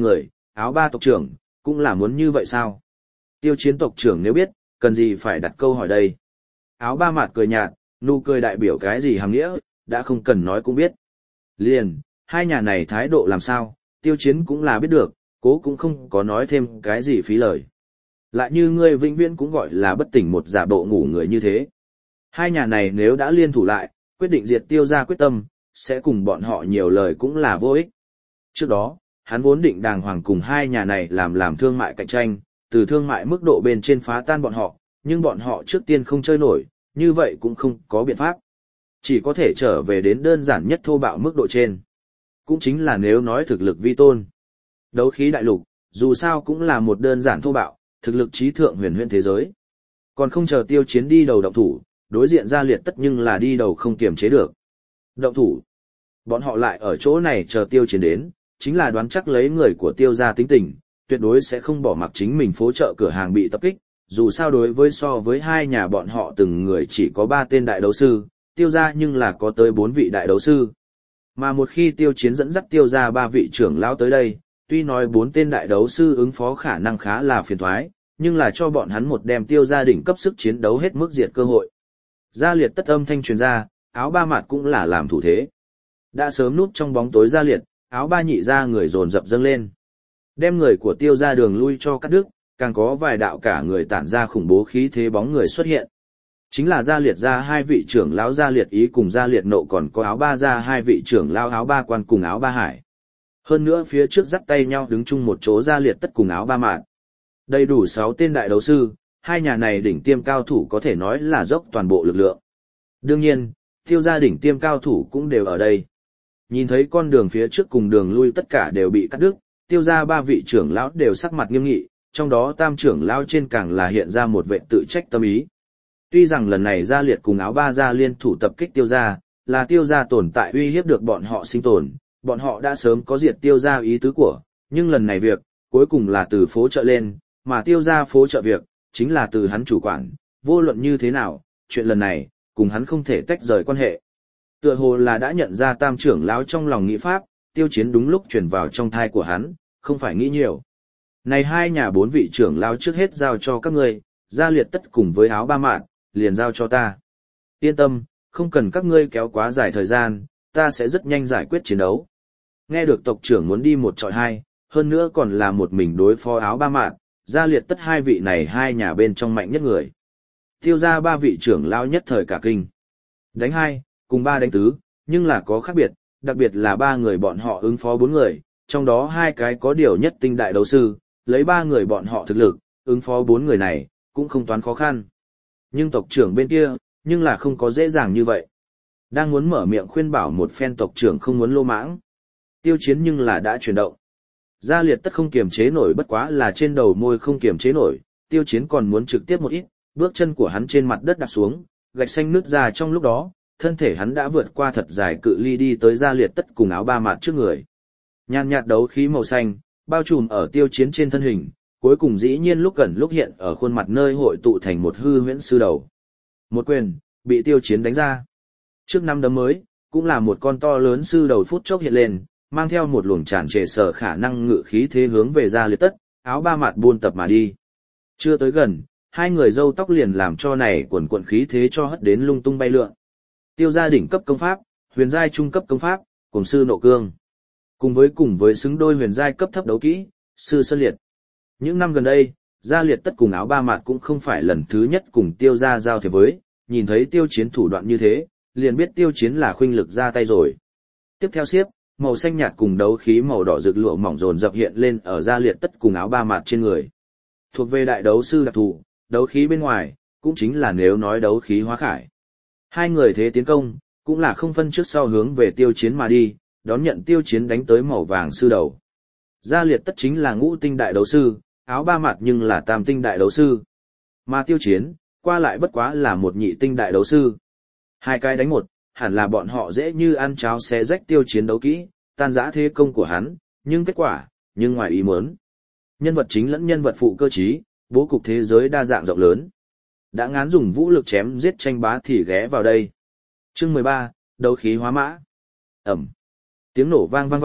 áo ba tộc trưởng, cũng là muốn như vậy sao? Tiêu chiến tộc trưởng nếu biết, cần gì phải đặt câu hỏi đây? Áo ba mặt cười nhạt, nụ cười đại biểu cái gì hàm nghĩa, đã không cần nói cũng biết. Liền, hai nhà này thái độ làm sao, tiêu chiến cũng là biết được, cố cũng không có nói thêm cái gì phí lời. Lại như ngươi vĩnh viễn cũng gọi là bất tỉnh một giả bộ ngủ người như thế. Hai nhà này nếu đã liên thủ lại, quyết định diệt tiêu ra quyết tâm, sẽ cùng bọn họ nhiều lời cũng là vô ích. Trước đó, hắn vốn định đàng hoàng cùng hai nhà này làm thương mại cạnh tranh, từ thương mại mức độ bên trên phá tan bọn họ, nhưng bọn họ trước tiên không chơi nổi, như vậy cũng không có biện pháp. Chỉ có thể trở về đến đơn giản nhất thô bạo mức độ trên. Cũng chính là nếu nói thực lực vi tôn. Đấu khí đại lục, dù sao cũng là một đơn giản thô bạo, thực lực trí thượng huyền huyễn thế giới. Còn không chờ tiêu chiến đi đầu động thủ, đối diện Gia Liệt tất nhưng là đi đầu không kiềm chế được. Động thủ. Bọn họ lại ở chỗ này chờ tiêu chiến đến, chính là đoán chắc lấy người của tiêu gia tính tình, tuyệt đối sẽ không bỏ mặc chính mình phố chợ cửa hàng bị tập kích. Dù sao đối với so với hai nhà bọn họ từng người chỉ có 3 tên đại đấu sư, tiêu gia nhưng là có tới 4 vị đại đấu sư. Mà một khi tiêu chiến dẫn dắt tiêu gia 3 vị trưởng lão tới đây, tuy nói 4 tên đại đấu sư ứng phó khả năng khá là phiền toái, nhưng là cho bọn hắn một đem tiêu gia đỉnh cấp sức chiến đấu hết mức diệt cơ hội. Gia Liệt tất âm thanh truyền ra, áo ba mặt cũng là làm thủ thế. Đã sớm núp trong bóng tối Gia Liệt, áo ba nhị ra người dồn dập dâng lên. Đem người của tiêu gia đường lui cho cắt đứt, càng có vài đạo cả người tản ra khủng bố khí thế bóng người xuất hiện. Chính là Gia Liệt ra 2 vị trưởng lão Gia Liệt ý cùng Gia Liệt nộ, còn có áo ba ra 2 vị trưởng lão áo ba quan cùng áo ba hải. Hơn nữa phía trước dắt tay nhau đứng chung một chỗ Gia Liệt tất cùng áo ba mạn. Đầy đủ 6 tên đại đấu sư, hai nhà này đỉnh tiêm cao thủ có thể nói là dốc toàn bộ lực lượng. Đương nhiên, tiêu gia đỉnh tiêm cao thủ cũng đều ở đây. Nhìn thấy con đường phía trước cùng đường lui tất cả đều bị cắt đứt, tiêu gia 3 vị trưởng lão đều sắc mặt nghiêm nghị, trong đó tam trưởng lão trên càng là hiện ra một vệ tự trách tâm ý. Tuy rằng lần này Gia Liệt cùng áo ba gia liên thủ tập kích tiêu gia, là tiêu gia tồn tại uy hiếp được bọn họ sinh tồn, bọn họ đã sớm có diệt tiêu gia ý tứ của, nhưng lần này việc, cuối cùng là từ phố chợ lên, mà tiêu gia phố chợ việc, chính là từ hắn chủ quản, vô luận như thế nào, chuyện lần này, cùng hắn không thể tách rời quan hệ. Tựa hồ là đã nhận ra tam trưởng lão trong lòng nghĩ pháp, tiêu chiến đúng lúc chuyển vào trong thai của hắn, không phải nghĩ nhiều. Này hai nhà 4 vị trưởng lão trước hết giao cho các ngươi, Gia Liệt tất cùng với áo ba mạn, liền giao cho ta. Yên tâm, không cần các ngươi kéo quá dài thời gian, ta sẽ rất nhanh giải quyết chiến đấu. Nghe được tộc trưởng muốn đi 1 chọi 2, hơn nữa còn là một mình đối phó áo ba mạn, Gia Liệt tất 2 vị này hai nhà bên trong mạnh nhất người. Tiêu ra 3 vị trưởng lão nhất thời cả kinh. Đánh 2, cùng 3 đánh tứ, nhưng là có khác biệt, đặc biệt là 3 người bọn họ ứng phó 4 người, trong đó 2 cái có điều nhất tinh đại đấu sư, lấy 3 người bọn họ thực lực, ứng phó 4 người này, cũng không toán khó khăn. Nhưng tộc trưởng bên kia, nhưng là không có dễ dàng như vậy. Đang muốn mở miệng khuyên bảo một phen tộc trưởng không muốn lô mãng. Tiêu chiến nhưng là đã chuyển động. Gia Liệt tất không kiềm chế nổi, bất quá là trên đầu môi không kiềm chế nổi, tiêu chiến còn muốn trực tiếp một ít, bước chân của hắn trên mặt đất đạp xuống, gạch xanh nứt ra trong lúc đó, thân thể hắn đã vượt qua thật dài cự ly đi tới Gia Liệt tất cùng áo ba mạt trước người. Nhàn nhạt đấu khí màu xanh, bao trùm ở tiêu chiến trên thân hình, cuối cùng dĩ nhiên lúc gần lúc hiện ở khuôn mặt nơi hội tụ thành một hư huyễn sư đầu. Một quyền, bị tiêu chiến đánh ra. Trước năm đấm mới, cũng là một con to lớn sư đầu phút chốc hiện lên, mang theo một luồng tràn trề sở khả năng ngự khí thế hướng về Gia Liệt tất, áo ba mạt buôn tập mà đi. Chưa tới gần, hai người râu tóc liền làm cho này quần quần khí thế cho hất đến lung tung bay lượn. Tiêu gia đỉnh cấp công pháp, huyền giai trung cấp công pháp, cùng sư nộ cương. Cùng với xứng đôi huyền giai cấp thấp đấu kỹ, sư sơn liệt. Những năm gần đây, Gia Liệt tất cùng áo ba mạt cũng không phải lần thứ nhất cùng tiêu gia giao thiệp với, nhìn thấy tiêu chiến thủ đoạn như thế, liền biết tiêu chiến là khuynh lực ra tay rồi. Tiếp theo xiếp, màu xanh nhạt cùng đấu khí màu đỏ rực lụa mỏng dồn dập hiện lên ở Gia Liệt tất cùng áo ba mạt trên người. Thuộc về đại đấu sư đặc thù, đấu khí bên ngoài, cũng chính là nếu nói đấu khí hóa khải. Hai người thế tiến công, cũng là không phân trước sau hướng về tiêu chiến mà đi, đón nhận tiêu chiến đánh tới màu vàng sư đầu. Gia Liệt tất chính là ngũ tinh đại đấu sư, áo ba mặt nhưng là tam tinh đại đấu sư. Mà tiêu chiến, qua lại bất quá là một nhị tinh đại đấu sư. Hai cái đánh một, hẳn là bọn họ dễ như ăn cháo xé rách tiêu chiến đấu kỹ, tan rã thế công của hắn, nhưng kết quả, nhưng ngoài ý muốn. Nhân vật chính lẫn nhân vật phụ cơ trí, bố cục thế giới đa dạng rộng lớn. Đã ngán dùng vũ lực chém giết tranh bá thì ghé vào đây. Chương 13, đấu khí hóa mã. Ẩm. Tiếng nổ vang vang vọng,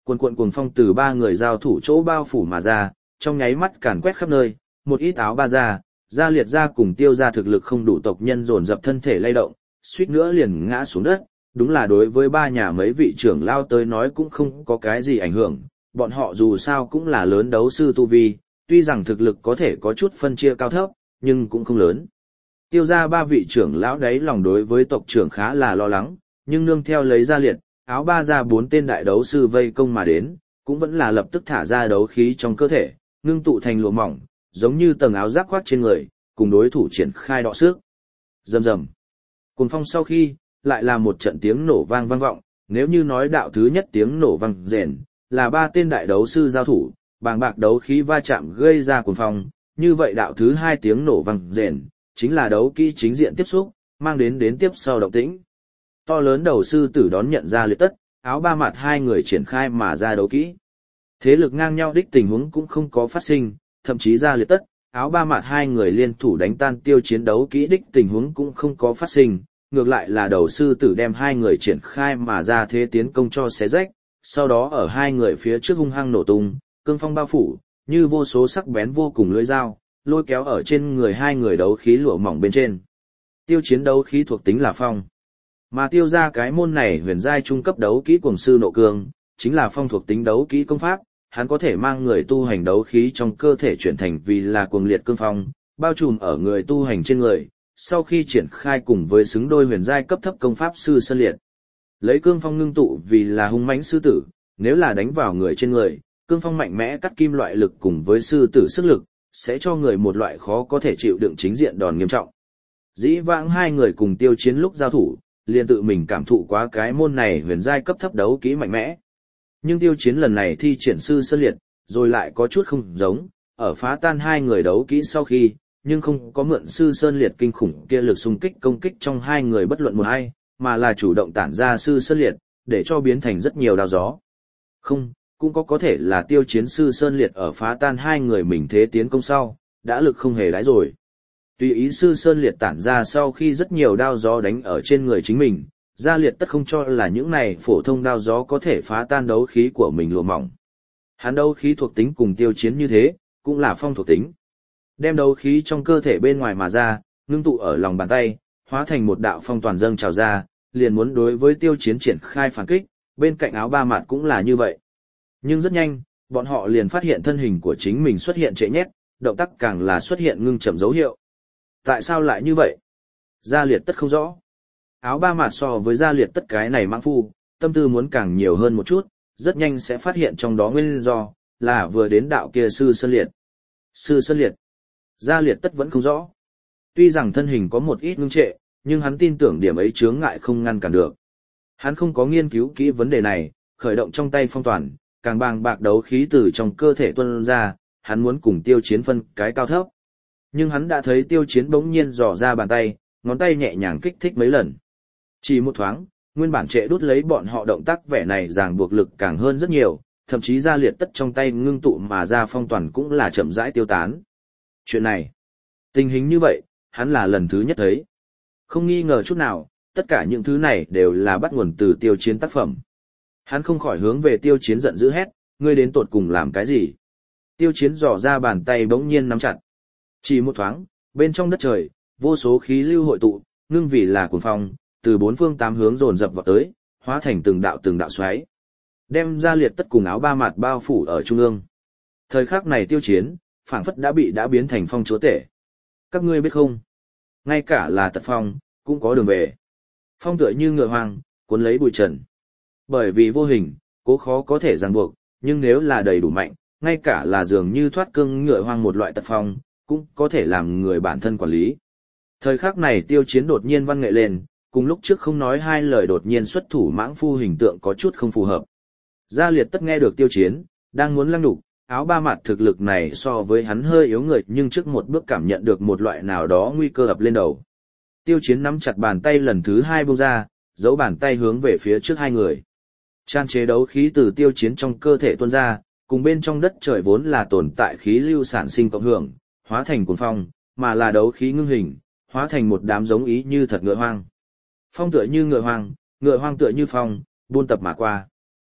Cuồn cuộn cuồng phong từ ba người giao thủ chỗ bao phủ mà ra, trong nháy mắt càn quét khắp nơi, một ít áo ba gia liệt gia cùng tiêu gia thực lực không đủ tộc nhân dồn dập thân thể lay động, suýt nữa liền ngã xuống đất, đúng là đối với ba nhà mấy vị trưởng lao tới nói cũng không có cái gì ảnh hưởng, bọn họ dù sao cũng là lớn đấu sư tu vi, tuy rằng thực lực có thể có chút phân chia cao thấp, nhưng cũng không lớn. Tiêu gia ba vị trưởng lão đấy lòng đối với tộc trưởng khá là lo lắng, nhưng nương theo lấy gia liệt, áo ba gia bốn tên đại đấu sư vây công mà đến, cũng vẫn là lập tức thả ra đấu khí trong cơ thể, ngưng tụ thành lụa mỏng, giống như tầng áo giáp khoác trên người, cùng đối thủ triển khai đọ sức. Rầm rầm. Cuồng phong sau khi, lại là một trận tiếng nổ vang vang vọng, nếu như nói đạo thứ nhất tiếng nổ vang rền, là ba tên đại đấu sư giao thủ, bàng bạc đấu khí va chạm gây ra cuồng phong, như vậy đạo thứ hai tiếng nổ vang rền, chính là đấu kỹ chính diện tiếp xúc, mang đến tiếp sau động tĩnh. To lớn đầu sư tử đón nhận ra liệt tất, áo ba mặt hai người triển khai mà ra đấu kỹ. Thế lực ngang nhau đích tình huống cũng không có phát sinh, thậm chí ra liệt tất, áo ba mặt hai người liên thủ đánh tan tiêu chiến đấu kỹ đích tình huống cũng không có phát sinh, ngược lại là đầu sư tử đem hai người triển khai mà ra thế tiến công cho xé rách, sau đó ở hai người phía trước hung hăng nổ tung, cương phong bao phủ, như vô số sắc bén vô cùng lưỡi dao, lôi kéo ở trên người hai người đấu khí lụa mỏng bên trên. Tiêu chiến đấu khí thuộc tính là phong. Mà tiêu ra cái môn này huyền giai trung cấp đấu kỹ cuồng sư nộ cương, chính là phong thuộc tính đấu kỹ công pháp, hắn có thể mang người tu hành đấu khí trong cơ thể chuyển thành vì là cuồng liệt cương phong, bao trùm ở người tu hành trên người, sau khi triển khai cùng với xứng đôi huyền giai cấp thấp công pháp sư sơn liệt. Lấy cương phong ngưng tụ vì là hung mãnh sư tử, nếu là đánh vào người trên người, cương phong mạnh mẽ cắt kim loại lực cùng với sư tử sức lực, sẽ cho người một loại khó có thể chịu đựng chính diện đòn nghiêm trọng. Dĩ vãng hai người cùng tiêu chiến lúc giao thủ, liền tự mình cảm thụ quá cái môn này huyền giai cấp thấp đấu kỹ mạnh mẽ. Nhưng tiêu chiến lần này thi triển sư sơn liệt, rồi lại có chút không giống, ở phá tan hai người đấu kỹ sau khi, nhưng không có mượn sư sơn liệt kinh khủng kia lực xung kích công kích trong hai người bất luận một hay, mà là chủ động tản ra sư sơn liệt, để cho biến thành rất nhiều đao gió. Không, cũng có thể là tiêu chiến sư sơn liệt ở phá tan hai người mình thế tiến công sau, đã lực không hề đãi rồi. Tùy ý sư sơn liệt tản ra sau khi rất nhiều đao gió đánh ở trên người chính mình, gia liệt tất không cho là những này phổ thông đao gió có thể phá tan đấu khí của mình lụa mỏng. Hắn đấu khí thuộc tính cùng tiêu chiến như thế, cũng là phong thuộc tính. Đem đấu khí trong cơ thể bên ngoài mà ra, ngưng tụ ở lòng bàn tay, hóa thành một đạo phong toàn dâng trào ra, liền muốn đối với tiêu chiến triển khai phản kích, bên cạnh áo ba mặt cũng là như vậy. Nhưng rất nhanh, bọn họ liền phát hiện thân hình của chính mình xuất hiện trễ nhét, động tác càng là xuất hiện ngưng chậm dấu hiệu. Tại sao lại như vậy? Gia liệt tất không rõ. Áo ba mặt so với gia liệt tất cái này mãng phu, tâm tư muốn càng nhiều hơn một chút, rất nhanh sẽ phát hiện trong đó nguyên do, là vừa đến đạo kia sư sơn liệt. Sư sơn liệt. Gia liệt tất vẫn không rõ. Tuy rằng thân hình có một ít ngưng trệ, nhưng hắn tin tưởng điểm ấy chướng ngại không ngăn cản được. Hắn không có nghiên cứu kỹ vấn đề này, khởi động trong tay phong toàn, càng bàng bạc đấu khí từ trong cơ thể tuôn ra, hắn muốn cùng tiêu chiến phân cái cao thấp. Nhưng hắn đã thấy tiêu chiến bỗng nhiên dò ra bàn tay, ngón tay nhẹ nhàng kích thích mấy lần. Chỉ một thoáng, nguyên bản trệ đút lấy bọn họ động tác vẻ này ràng buộc lực càng hơn rất nhiều, thậm chí gia liệt tất trong tay ngưng tụ mà ra phong toàn cũng là chậm rãi tiêu tán. Chuyện này, tình hình như vậy, hắn là lần thứ nhất thấy. Không nghi ngờ chút nào, tất cả những thứ này đều là bắt nguồn từ tiêu chiến tác phẩm. Hắn không khỏi hướng về tiêu chiến giận dữ hét, ngươi đến tột cùng làm cái gì? Tiêu chiến dò ra bàn tay bỗng nhiên nắm chặt. Chỉ một thoáng, bên trong đất trời, vô số khí lưu hội tụ, ngưng vì là cuồng phong, từ bốn phương tám hướng dồn dập vào tới, hóa thành từng đạo xoáy. Đem gia liệt tất cùng áo ba mặt bao phủ ở trung ương. Thời khắc này tiêu chiến, phảng phất đã biến thành phong chúa tể. Các ngươi biết không? Ngay cả là tật phong, cũng có đường về. Phong tựa như ngựa hoang, cuốn lấy bụi trần. Bởi vì vô hình, cố khó có thể ràng buộc, nhưng nếu là đầy đủ mạnh, ngay cả là dường như thoát cương ngựa hoang một loại tật phong, cũng có thể làm người bản thân quản lý. Thời khắc này tiêu chiến đột nhiên văn nghệ lên, cùng lúc trước không nói hai lời đột nhiên xuất thủ mãng phu hình tượng có chút không phù hợp. Gia liệt tất nghe được tiêu chiến, đang muốn lăng đục, áo ba mặt thực lực này so với hắn hơi yếu người nhưng trước một bước cảm nhận được một loại nào đó nguy cơ ập lên đầu. Tiêu chiến nắm chặt bàn tay lần thứ hai buông ra, giấu bàn tay hướng về phía trước hai người. Tràn chế đấu khí từ tiêu chiến trong cơ thể tuôn ra, cùng bên trong đất trời vốn là tồn tại khí lưu sản sinh cộng hưởng, hóa thành cuồng phong, mà là đấu khí ngưng hình, hóa thành một đám giống ý như thật ngựa hoang. Phong tựa như ngựa hoang tựa như phong, buôn tập mà qua.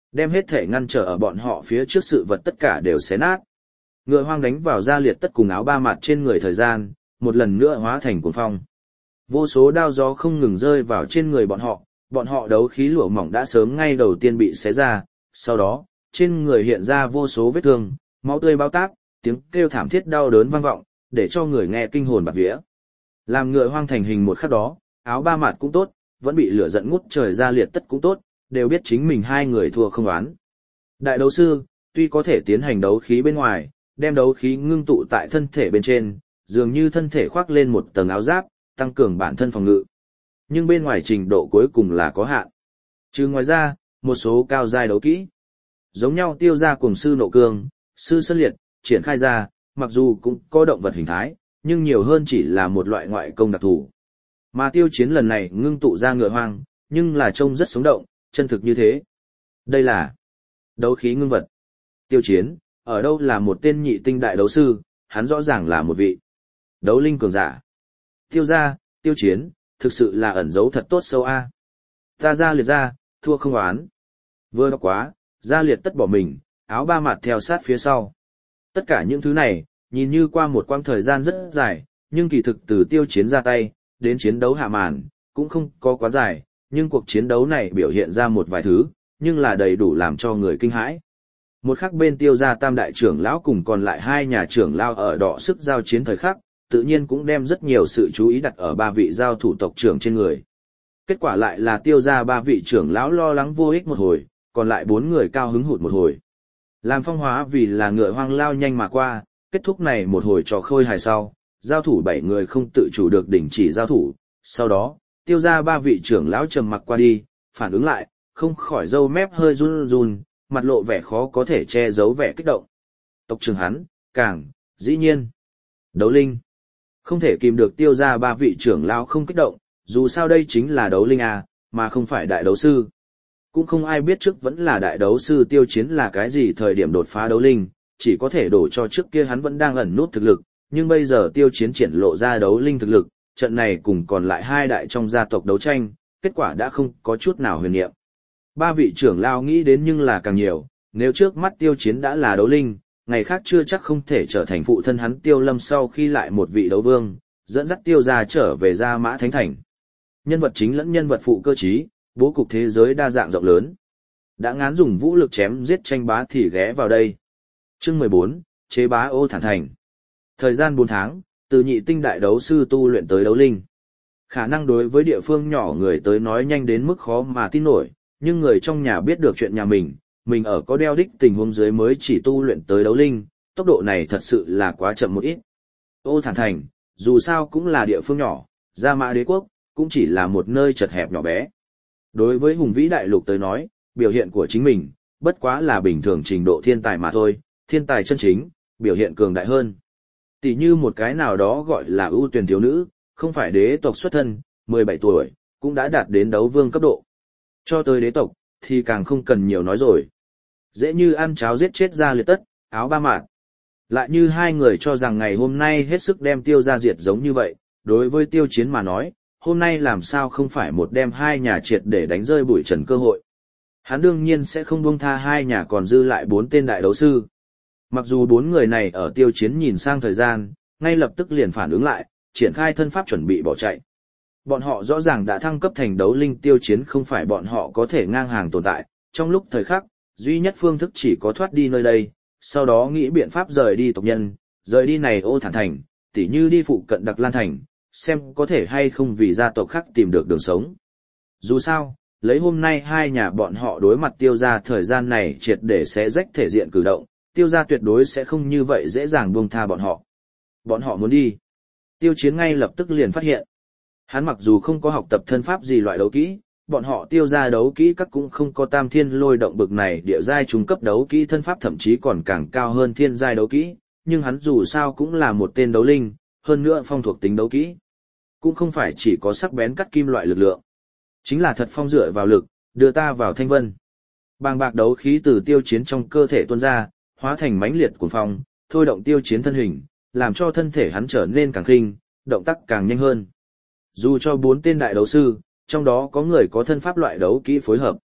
đem hết thể ngăn trở ở bọn họ phía trước sự vật tất cả đều xé nát. Ngựa hoang đánh vào Gia Liệt Tất cùng áo ba mặt trên người thời gian, một lần nữa hóa thành cuồng phong. Vô số đao gió không ngừng rơi vào trên người bọn họ đấu khí lụa mỏng đã sớm ngay đầu tiên bị xé ra, sau đó, trên người hiện ra vô số vết thương, máu tươi bao táp, tiếng kêu thảm thiết đau đớn vang vọng, để cho người nghe kinh hồn bạt vía. Làm ngựa hoang thành hình một khắc đó, áo ba mặt cũng tốt, vẫn bị lửa giận ngút trời Gia Liệt Tất cũng tốt, đều biết chính mình hai người thua không oán. Đại đấu sư, tuy có thể tiến hành đấu khí bên ngoài, đem đấu khí ngưng tụ tại thân thể bên trên, dường như thân thể khoác lên một tầng áo giáp, tăng cường bản thân phòng ngự. Nhưng bên ngoài trình độ cuối cùng là có hạn. Trừ ngoài ra, một số cao giai đấu kỹ, giống nhau tiêu ra cùng sư nộ cương, sư sơn liệt, triển khai ra, mặc dù cũng có động vật hình thái, nhưng nhiều hơn chỉ là một loại ngoại công đặc thù. Mà tiêu chiến lần này ngưng tụ ra ngựa hoang, nhưng là trông rất sống động, chân thực như thế. Đây là đấu khí ngưng vật. Tiêu chiến, ở đâu là một tên nhị tinh đại đấu sư, hắn rõ ràng là một vị đấu linh cường giả. Tiêu gia, tiêu chiến, thực sự là ẩn giấu thật tốt sâu a. Ta Gia Liệt ra, thua không oán. Vừa đọc quá, Gia Liệt Tất bỏ mình, áo ba mặt theo sát phía sau. Tất cả những thứ này, nhìn như qua một quãng thời gian rất dài, nhưng kỳ thực từ tiêu chiến ra tay, đến chiến đấu hạ màn, cũng không có quá dài, nhưng cuộc chiến đấu này biểu hiện ra một vài thứ, nhưng là đầy đủ làm cho người kinh hãi. Một khắc bên tiêu gia tam đại trưởng lão cùng còn lại hai nhà trưởng lão ở đọ sức giao chiến thời khắc, tự nhiên cũng đem rất nhiều sự chú ý đặt ở ba vị giao thủ tộc trưởng trên người. Kết quả lại là tiêu gia ba vị trưởng lão lo lắng vô ích một hồi, còn lại bốn người cao hứng hụt một hồi. Làm phong hóa vì là ngựa hoang lao nhanh mà qua, kết thúc này một hồi trò khôi hài sau, giao thủ 7 người không tự chủ được đình chỉ giao thủ, sau đó, tiêu gia ba vị trưởng lão trầm mặc qua đi, phản ứng lại, không khỏi râu mép hơi run run, mặt lộ vẻ khó có thể che giấu vẻ kích động. Tộc trưởng hắn, càng, dĩ nhiên, đấu linh. Không thể kìm được tiêu gia ba vị trưởng lão không kích động, dù sao đây chính là đấu linh à, mà không phải đại đấu sư. Cũng không ai biết trước vẫn là đại đấu sư tiêu chiến là cái gì thời điểm đột phá đấu linh, chỉ có thể đổ cho trước kia hắn vẫn đang ẩn nút thực lực, nhưng bây giờ tiêu chiến triển lộ ra đấu linh thực lực, trận này cùng còn lại hai đại trong gia tộc đấu tranh, kết quả đã không có chút nào huyền niệm. Ba vị trưởng lão nghĩ đến nhưng là càng nhiều, nếu trước mắt tiêu chiến đã là đấu linh, ngày khác chưa chắc không thể trở thành phụ thân hắn tiêu lâm sau khi lại một vị đấu vương, dẫn dắt tiêu gia trở về Gia Mã Thánh Thành. Nhân vật chính lẫn nhân vật phụ cơ trí, bố cục thế giới đa dạng rộng lớn. Đã ngán dùng vũ lực chém giết tranh bá thì ghé vào đây. Chương 14, chế bá Ô Thản Thành. Thời gian 4 tháng, từ nhị tinh đại đấu sư tu luyện tới đấu linh. Khả năng đối với địa phương nhỏ người tới nói nhanh đến mức khó mà tin nổi, nhưng người trong nhà biết được chuyện nhà mình ở có đeo đích tình huống dưới mới chỉ tu luyện tới đấu linh, tốc độ này thật sự là quá chậm một ít. Ô Thản Thành, dù sao cũng là địa phương nhỏ, Gia Mã Đế quốc, cũng chỉ là một nơi chật hẹp nhỏ bé. Đối với hùng vĩ đại lục tới nói, biểu hiện của chính mình, bất quá là bình thường trình độ thiên tài mà thôi, thiên tài chân chính, biểu hiện cường đại hơn. Tỷ như một cái nào đó gọi là ưu tuyển thiếu nữ, không phải đế tộc xuất thân, 17 tuổi, cũng đã đạt đến đấu vương cấp độ. Cho tới đế tộc, thì càng không cần nhiều nói rồi. Dễ như ăn cháo giết chết Gia Liệt Tất, áo ba mạt. Lại như hai người cho rằng ngày hôm nay hết sức đem tiêu ra diệt giống như vậy, đối với tiêu chiến mà nói, hôm nay làm sao không phải một đem hai nhà triệt để đánh rơi bụi trần cơ hội. Hắn đương nhiên sẽ không buông tha hai nhà còn dư lại 4 tên đại đấu sư. Mặc dù 4 người này ở tiêu chiến nhìn sang thời gian, ngay lập tức liền phản ứng lại, triển khai thân pháp chuẩn bị bỏ chạy. Bọn họ rõ ràng đã thăng cấp thành đấu linh, tiêu chiến không phải bọn họ có thể ngang hàng tồn tại, trong lúc thời khắc, duy nhất phương thức chỉ có thoát đi nơi đây, sau đó nghĩ biện pháp rời đi tộc nhân, rời đi này Ô Thản Thành, tỉ như đi phụ cận Đặc Lan Thành, xem có thể hay không vì gia tộc khác tìm được đường sống. Dù sao, lấy hôm nay hai nhà bọn họ đối mặt tiêu gia thời gian này triệt để sẽ rách thể diện cử động, tiêu gia tuyệt đối sẽ không như vậy dễ dàng buông tha bọn họ. Bọn họ muốn đi. Tiêu chiến ngay lập tức liền phát hiện. Hắn mặc dù không có học tập thân pháp gì loại đấu kỹ, bọn họ tiêu gia đấu kỹ các cũng không có tam thiên lôi động bực này địa giai trung cấp đấu kỹ thân pháp thậm chí còn càng cao hơn thiên giai đấu kỹ, nhưng hắn dù sao cũng là một tên đấu linh, hơn nữa phong thuộc tính đấu kỹ. Cũng không phải chỉ có sắc bén cắt kim loại lực lượng. Chính là thật phong dựa vào lực, đưa ta vào thanh vân. Bàng bạc đấu khí từ tiêu chiến trong cơ thể tuôn ra, hóa thành mãnh liệt cuồng phong, thôi động tiêu chiến thân hình, làm cho thân thể hắn trở nên càng khinh, động tác càng nhanh hơn. Dù cho 4 tên đại đấu sư, trong đó có người có thân pháp loại đấu kỹ phối hợp.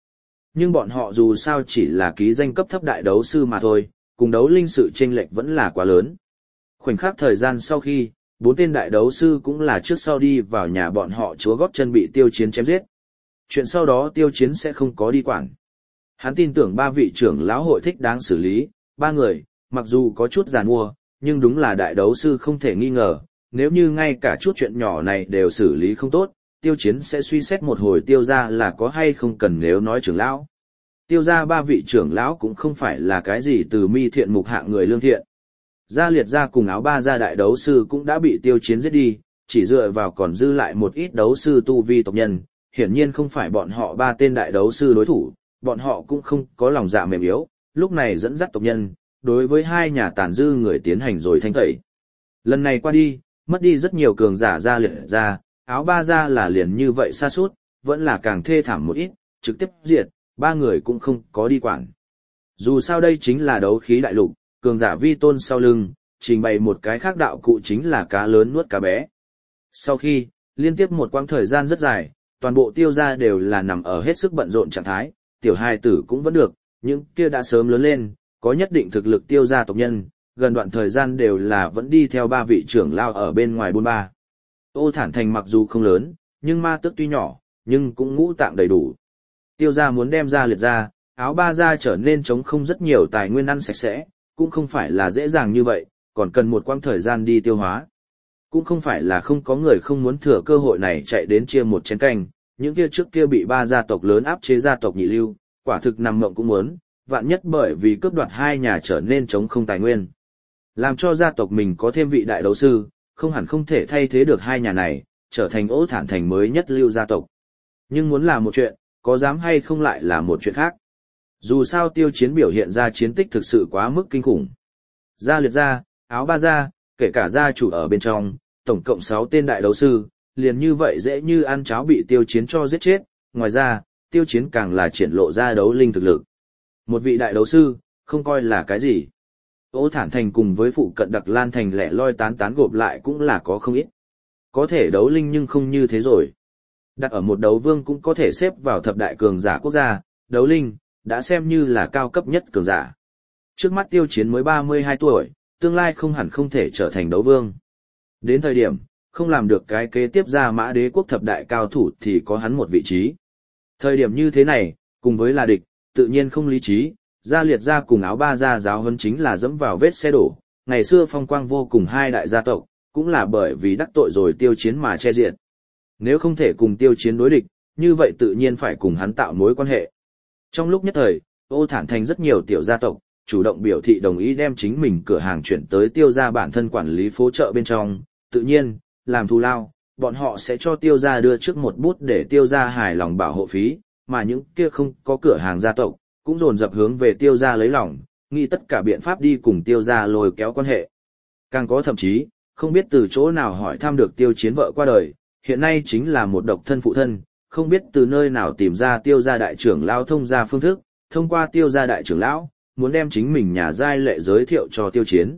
Nhưng bọn họ dù sao chỉ là ký danh cấp thấp đại đấu sư mà thôi, cùng đấu linh sự chênh lệch vẫn là quá lớn. Khoảnh khắc thời gian sau khi, 4 tên đại đấu sư cũng là trước sau đi vào nhà bọn họ chúa góp chân bị Tiêu Chiến chém giết. Chuyện sau đó Tiêu Chiến sẽ không có đi quản. Hắn tin tưởng 3 vị trưởng lão hội thích đáng xử lý, 3 người, mặc dù có chút giàn mua, nhưng đúng là đại đấu sư không thể nghi ngờ, nếu như ngay cả chút chuyện nhỏ này đều xử lý không tốt, Tiêu Chiến sẽ suy xét một hồi Tiêu gia là có hay không cần nếu nói trưởng lão. Tiêu gia 3 vị trưởng lão cũng không phải là cái gì từ mi thiện mục hạng người lương thiện. Gia Liệt gia cùng Áo Ba gia đại đấu sư cũng đã bị Tiêu Chiến giết đi, chỉ dựa vào còn dư lại một ít đấu sư tu vi tộc nhân, hiển nhiên không phải bọn họ 3 tên đại đấu sư đối thủ, bọn họ cũng không có lòng dạ mềm yếu, lúc này dẫn dắt tộc nhân, đối với 2 nhà tàn dư người tiến hành rồi thanh tẩy. Lần này qua đi, mất đi rất nhiều cường giả Gia Liệt gia, Áo Ba gia là liền như vậy sa sút, vẫn là càng thê thảm một ít, trực tiếp diệt, 3 người cũng không có đi quản. Dù sao đây chính là đấu khí đại lục, cường giả vi tôn sau lưng, trình bày một cái khác đạo cụ chính là cá lớn nuốt cá bé. Sau khi, liên tiếp một quãng thời gian rất dài, toàn bộ Tiêu gia đều là nằm ở hết sức bận rộn trạng thái, tiểu hài tử cũng vẫn được, những kia đã sớm lớn lên, có nhất định thực lực Tiêu gia tộc nhân, gần đoạn thời gian đều là vẫn đi theo 3 vị trưởng lao ở bên ngoài buôn ba. Ô Thản Thành mặc dù không lớn, nhưng ma tước tuy nhỏ, nhưng cũng ngũ tạng đầy đủ. Tiêu gia muốn đem Gia Liệt gia, Áo Ba gia trở nên trống không rất nhiều tài nguyên ăn sạch sẽ, cũng không phải là dễ dàng như vậy, còn cần một quãng thời gian đi tiêu hóa. Cũng không phải là không có người không muốn thừa cơ hội này chạy đến chia một chén canh, những kia trước kia bị 3 gia tộc lớn áp chế gia tộc nhị lưu, quả thực nằm mộng cũng muốn, vạn nhất bởi vì cướp đoạt 2 nhà trở nên trống không tài nguyên. Làm cho gia tộc mình có thêm vị đại đấu sư, không hẳn không thể thay thế được 2 nhà này, trở thành Ô Thản Thành mới nhất lưu gia tộc. Nhưng muốn làm một chuyện, có dám hay không lại là một chuyện khác. Dù sao Tiêu Chiến biểu hiện ra chiến tích thực sự quá mức kinh khủng. Gia Liệt gia, Áo Ba gia, kể cả gia chủ ở bên trong, tổng cộng 6 tên đại đấu sư, liền như vậy dễ như ăn cháo bị Tiêu Chiến cho giết chết. Ngoài ra, Tiêu Chiến càng là triển lộ ra đấu linh thực lực. Một vị đại đấu sư, không coi là cái gì. Ô Thản Thành cùng với phụ cận Đặc Lan Thành lẻ loi tán tán gộp lại cũng là có không ít. Có thể đấu linh nhưng không như thế rồi. Đặt ở một đấu vương cũng có thể xếp vào thập đại cường giả quốc gia, đấu linh, đã xem như là cao cấp nhất cường giả. Trước mắt Tiêu Chiến mới 32 tuổi, tương lai không hẳn không thể trở thành đấu vương. Đến thời điểm, không làm được cái kế tiếp ra Mã Đế quốc thập đại cao thủ thì có hắn một vị trí. Thời điểm như thế này, cùng với là địch, tự nhiên không lý trí, Gia Liệt gia cùng Áo Ba gia giáo huấn chính là dẫm vào vết xe đổ, ngày xưa phong quang vô cùng 2 đại gia tộc, cũng là bởi vì đắc tội rồi Tiêu Chiến mà che diệt. Nếu không thể cùng Tiêu Chiến đối địch, như vậy tự nhiên phải cùng hắn tạo mối quan hệ. Trong lúc nhất thời, Ô Thản Thành rất nhiều tiểu gia tộc, chủ động biểu thị đồng ý đem chính mình cửa hàng chuyển tới Tiêu gia bản thân quản lý phố chợ bên trong, tự nhiên, làm thù lao, bọn họ sẽ cho Tiêu gia đưa trước một bút để Tiêu gia hài lòng bảo hộ phí, mà những kia không có cửa hàng gia tộc, cũng dồn dập hướng về Tiêu gia lấy lòng, nghĩ tất cả biện pháp đi cùng Tiêu gia lôi kéo quan hệ. Càng có thậm chí, không biết từ chỗ nào hỏi thăm được Tiêu Chiến vợ qua đời, hiện nay chính là một độc thân phụ thân, không biết từ nơi nào tìm ra Tiêu gia đại trưởng lão thông gia phương thức, thông qua Tiêu gia đại trưởng lão, muốn đem chính mình nhà giai lệ giới thiệu cho Tiêu Chiến.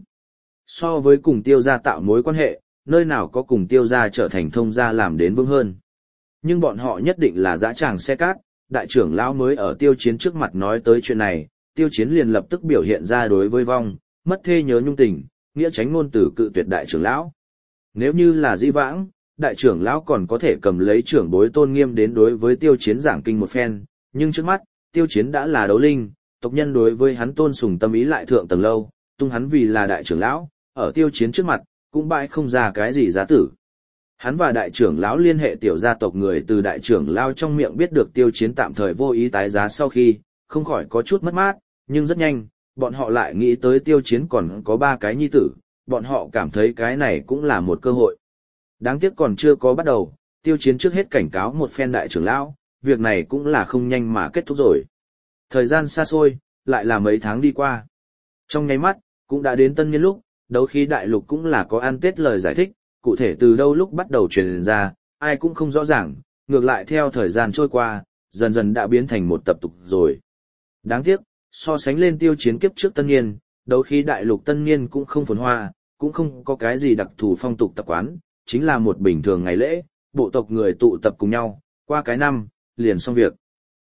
So với cùng Tiêu gia tạo mối quan hệ, nơi nào có cùng Tiêu gia trở thành thông gia làm đến vững hơn. Nhưng bọn họ nhất định là dã tràng xe cát, đại trưởng lão mới ở Tiêu Chiến trước mặt nói tới chuyện này, Tiêu Chiến liền lập tức biểu hiện ra đối với vong, mất thê nhớ nhung tình, nghĩa tránh ngôn từ cự tuyệt đại trưởng lão. Nếu như là dĩ vãng, đại trưởng lão còn có thể cầm lấy trưởng bối tôn nghiêm đến đối với Tiêu Chiến giảng kinh một phen, nhưng trước mắt, Tiêu Chiến đã là đấu linh, tộc nhân đối với hắn tôn sùng tâm ý lại thượng tầng lâu, tung hắn vì là đại trưởng lão, ở Tiêu Chiến trước mặt, cũng bãi không ra cái gì giá tử. Hắn và đại trưởng lão liên hệ tiểu gia tộc người từ đại trưởng lão trong miệng biết được Tiêu Chiến tạm thời vô ý tái giá sau khi, không khỏi có chút mất mát, nhưng rất nhanh, bọn họ lại nghĩ tới Tiêu Chiến còn có 3 cái nhi tử, bọn họ cảm thấy cái này cũng là một cơ hội. Đáng tiếc còn chưa có bắt đầu, Tiêu Chiến trước hết cảnh cáo một phen đại trưởng lão, việc này cũng là không nhanh mà kết thúc rồi. Thời gian xa xôi, lại là mấy tháng đi qua. Trong nháy mắt, cũng đã đến tân niên lúc, đấu khí đại lục cũng là có ăn Tết lời giải thích, cụ thể từ đâu lúc bắt đầu truyền ra, ai cũng không rõ ràng, ngược lại theo thời gian trôi qua, dần dần đã biến thành một tập tục rồi. Đáng tiếc, so sánh lên Tiêu Chiến kiếp trước tân niên, đấu khí đại lục tân niên cũng không phồn hoa, cũng không có cái gì đặc thù phong tục tập quán, chính là một bình thường ngày lễ, bộ tộc người tụ tập cùng nhau, qua cái năm, liền xong việc.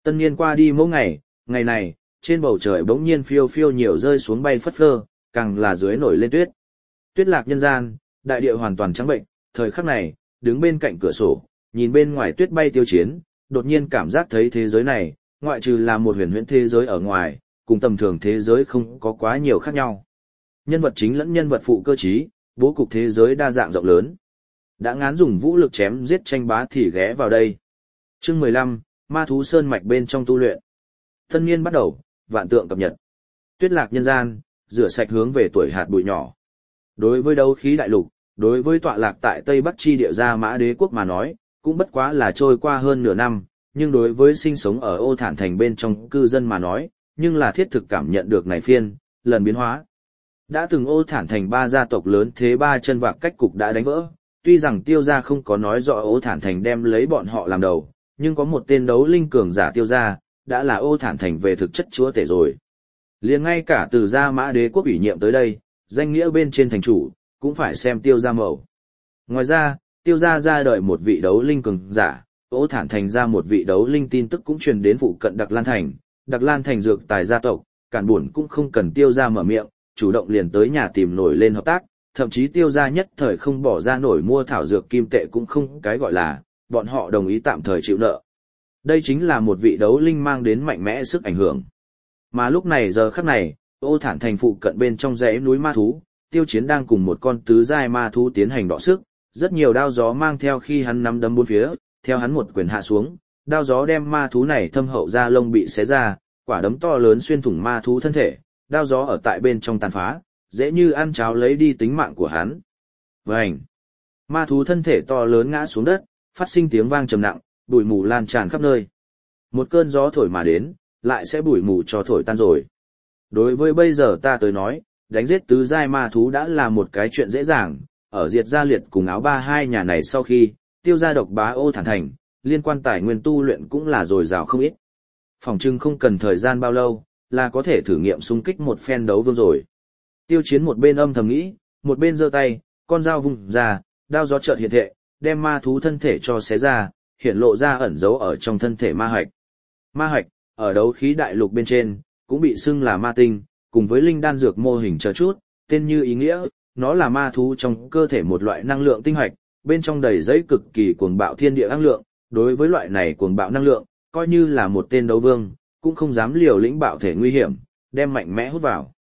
Tân niên qua đi mỗi ngày, ngày này, trên bầu trời bỗng nhiên phiêu phiêu nhiều rơi xuống bay phất phơ, càng là dưới nổi lên tuyết. Tuyết lạc nhân gian, đại địa hoàn toàn trắng bệnh, thời khắc này, đứng bên cạnh cửa sổ, nhìn bên ngoài tuyết bay Tiêu Chiến, đột nhiên cảm giác thấy thế giới này, ngoại trừ là một huyền huyễn thế giới ở ngoài, cùng tầm thường thế giới không có quá nhiều khác nhau. Nhân vật chính lẫn nhân vật phụ cơ trí, bố cục thế giới đa dạng rộng lớn. Đã ngán dùng vũ lực chém giết tranh bá thì ghé vào đây. Chương 15, Ma thú sơn mạch bên trong tu luyện. Tân niên bắt đầu, vạn tượng cập nhật. Tuyết lạc nhân gian, rửa sạch hướng về tuổi hạt bụi nhỏ. Đối với đấu khí đại lục, đối với tọa lạc tại Tây Bắc chi địa Gia Mã Đế quốc mà nói, cũng bất quá là trôi qua hơn nửa năm, nhưng đối với sinh sống ở Ô Thản thành bên trong cư dân mà nói, nhưng là thiết thực cảm nhận được này phiên, lần biến hóa. Đã từng Ô Thản thành ba gia tộc lớn thế ba chân vạc cách cục đã đánh vỡ, tuy rằng Tiêu gia không có nói rõ Ô Thản thành đem lấy bọn họ làm đầu, nhưng có một tên đấu linh cường giả Tiêu gia, đã là Ô Thản thành về thực chất chúa tể rồi. Liền ngay cả từ Gia Mã Đế quốc ủy nhiệm tới đây, danh nghĩa bên trên thành chủ, cũng phải xem Tiêu gia mẫu. Ngoài ra, Tiêu gia ra đời một vị đấu linh cường giả, Ô Thản thành ra một vị đấu linh tin tức cũng truyền đến phụ cận Đặc Lan thành. Đặc Lan thành dược tài gia tộc, cản buồn cũng không cần Tiêu gia mở miệng, chủ động liền tới nhà tìm nổi lên hợp tác, thậm chí Tiêu gia nhất thời không bỏ ra nổi mua thảo dược kim tệ cũng không cái gọi là, bọn họ đồng ý tạm thời chịu nợ. Đây chính là một vị đấu linh mang đến mạnh mẽ sức ảnh hưởng. Mà lúc này giờ khắc này, Ô Thản thành phụ cận bên trong dãy núi ma thú, Tiêu Chiến đang cùng một con tứ giai ma thú tiến hành đọ sức, rất nhiều đao gió mang theo khi hắn nắm đấm bốn phía, theo hắn một quyền hạ xuống, đao gió đem ma thú này thâm hậu da lông bị xé ra, quả đấm to lớn xuyên thủng ma thú thân thể, đao gió ở tại bên trong tàn phá, dễ như ăn cháo lấy đi tính mạng của hắn. Vành! Ma thú thân thể to lớn ngã xuống đất, phát sinh tiếng vang trầm nặng, bụi mù lan tràn khắp nơi. Một cơn gió thổi mà đến, lại sẽ bụi mù cho thổi tan rồi. Đối với bây giờ ta tới nói, đánh giết tứ giai ma thú đã là một cái chuyện dễ dàng, ở diệt gia liệt cùng áo ba hai nhà này sau khi, Tiêu gia độc bá Ô Thản thành, liên quan tài nguyên tu luyện cũng là dồi dào không ít. Phòng trưng không cần thời gian bao lâu, là có thể thử nghiệm xung kích một phen đấu vương rồi. Tiêu Chiến một bên âm thầm nghĩ, một bên giơ tay, con dao vung ra, đao gió chợt hiện thể, đem ma thú thân thể cho xé ra, hiện lộ ra ẩn dấu ở trong thân thể ma hạch. Ma hạch, ở đấu khí đại lục bên trên, cũng bị xưng là ma tinh, cùng với linh đan dược mô hình chờ chút, tên như ý nghĩa, nó là ma thú trong cơ thể một loại năng lượng tinh hạch, bên trong đầy giấy cực kỳ cuồng bạo thiên địa năng lượng, đối với loại này cuồng bạo năng lượng, coi như là một tên đấu vương, cũng không dám liều lĩnh bạo thể nguy hiểm, đem mạnh mẽ hút vào.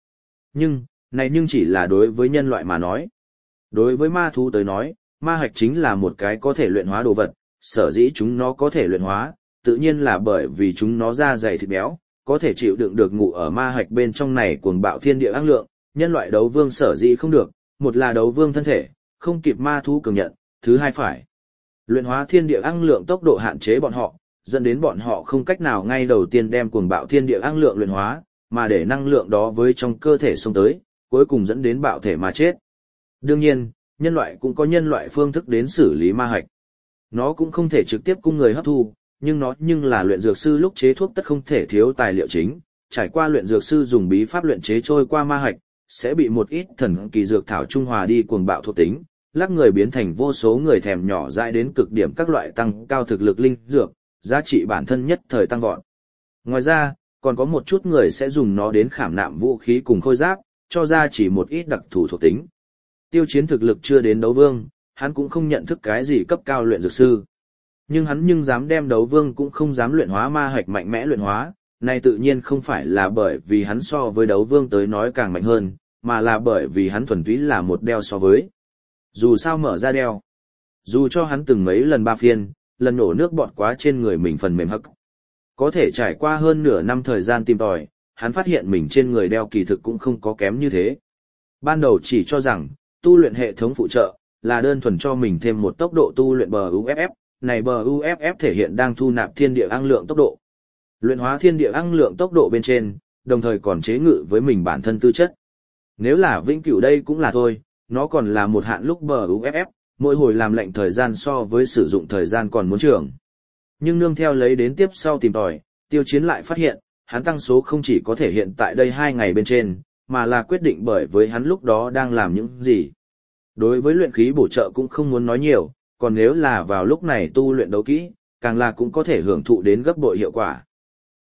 Nhưng chỉ là đối với nhân loại mà nói. Đối với ma thú tới nói, ma hạch chính là một cái có thể luyện hóa đồ vật, sở dĩ chúng nó có thể luyện hóa, tự nhiên là bởi vì chúng nó da dày thịt béo, có thể chịu đựng được ngủ ở ma hạch bên trong này cuồng bạo thiên địa năng lượng, nhân loại đấu vương sở dĩ không được, một là đấu vương thân thể, không kịp ma thú cường nhận, thứ hai phải luyện hóa thiên địa năng lượng tốc độ hạn chế bọn họ, dẫn đến bọn họ không cách nào ngay đầu tiên đem cuồng bạo thiên địa năng lượng luyện hóa, mà để năng lượng đó với trong cơ thể xông tới, cuối cùng dẫn đến bạo thể mà chết. Đương nhiên, nhân loại cũng có nhân loại phương thức đến xử lý ma hạch. Nó cũng không thể trực tiếp cung người hấp thu, nhưng là luyện dược sư lúc chế thuốc tất không thể thiếu tài liệu chính, trải qua luyện dược sư dùng bí pháp luyện chế trôi qua ma hạch, sẽ bị một ít thần kỳ dược thảo trung hòa đi cuồng bạo thuộc tính, lắc người biến thành vô số người thèm nhỏ dãi đến cực điểm các loại tăng cao thực lực linh dược, giá trị bản thân nhất thời tăng vọt. Ngoài ra, còn có một chút người sẽ dùng nó đến khảm nạm vũ khí cùng khôi giáp, cho ra chỉ một ít đặc thù thuộc tính. Tiêu Chiến thực lực chưa đến đấu vương, hắn cũng không nhận thức cái gì cấp cao luyện dược sư. Nhưng hắn dám đem đấu vương cũng không dám luyện hóa ma hạch mạnh mẽ luyện hóa, này tự nhiên không phải là bởi vì hắn so với đấu vương tới nói càng mạnh hơn, mà là bởi vì hắn thuần túy là một đeo so với. Dù sao mở ra đeo, dù cho hắn từng mấy lần ba phiên, lần nổ nước bọt quá trên người mình phần mềm hắc. Có thể trải qua hơn nửa năm thời gian tìm tòi, hắn phát hiện mình trên người đeo kỳ thực cũng không có kém như thế. Ban đầu chỉ cho rằng, tu luyện hệ thống phụ trợ, là đơn thuần cho mình thêm một tốc độ tu luyện bờ UFF, này bờ UFF thể hiện đang thu nạp thiên địa năng lượng tốc độ. Luyện hóa thiên địa năng lượng tốc độ bên trên, đồng thời còn chế ngự với mình bản thân tư chất. Nếu là vĩnh cửu đây cũng là thôi, nó còn là một hạn lúc bờ UFF, mỗi hồi làm lệnh thời gian so với sử dụng thời gian còn muốn trưởng. Nhưng nương theo lấy đến tiếp sau tìm tòi, Tiêu Chiến lại phát hiện, hắn tăng số không chỉ có thể hiện tại đây 2 ngày bên trên, mà là quyết định bởi với hắn lúc đó đang làm những gì. Đối với luyện khí bổ trợ cũng không muốn nói nhiều, còn nếu là vào lúc này tu luyện đấu kỹ, càng là cũng có thể hưởng thụ đến gấp bội hiệu quả.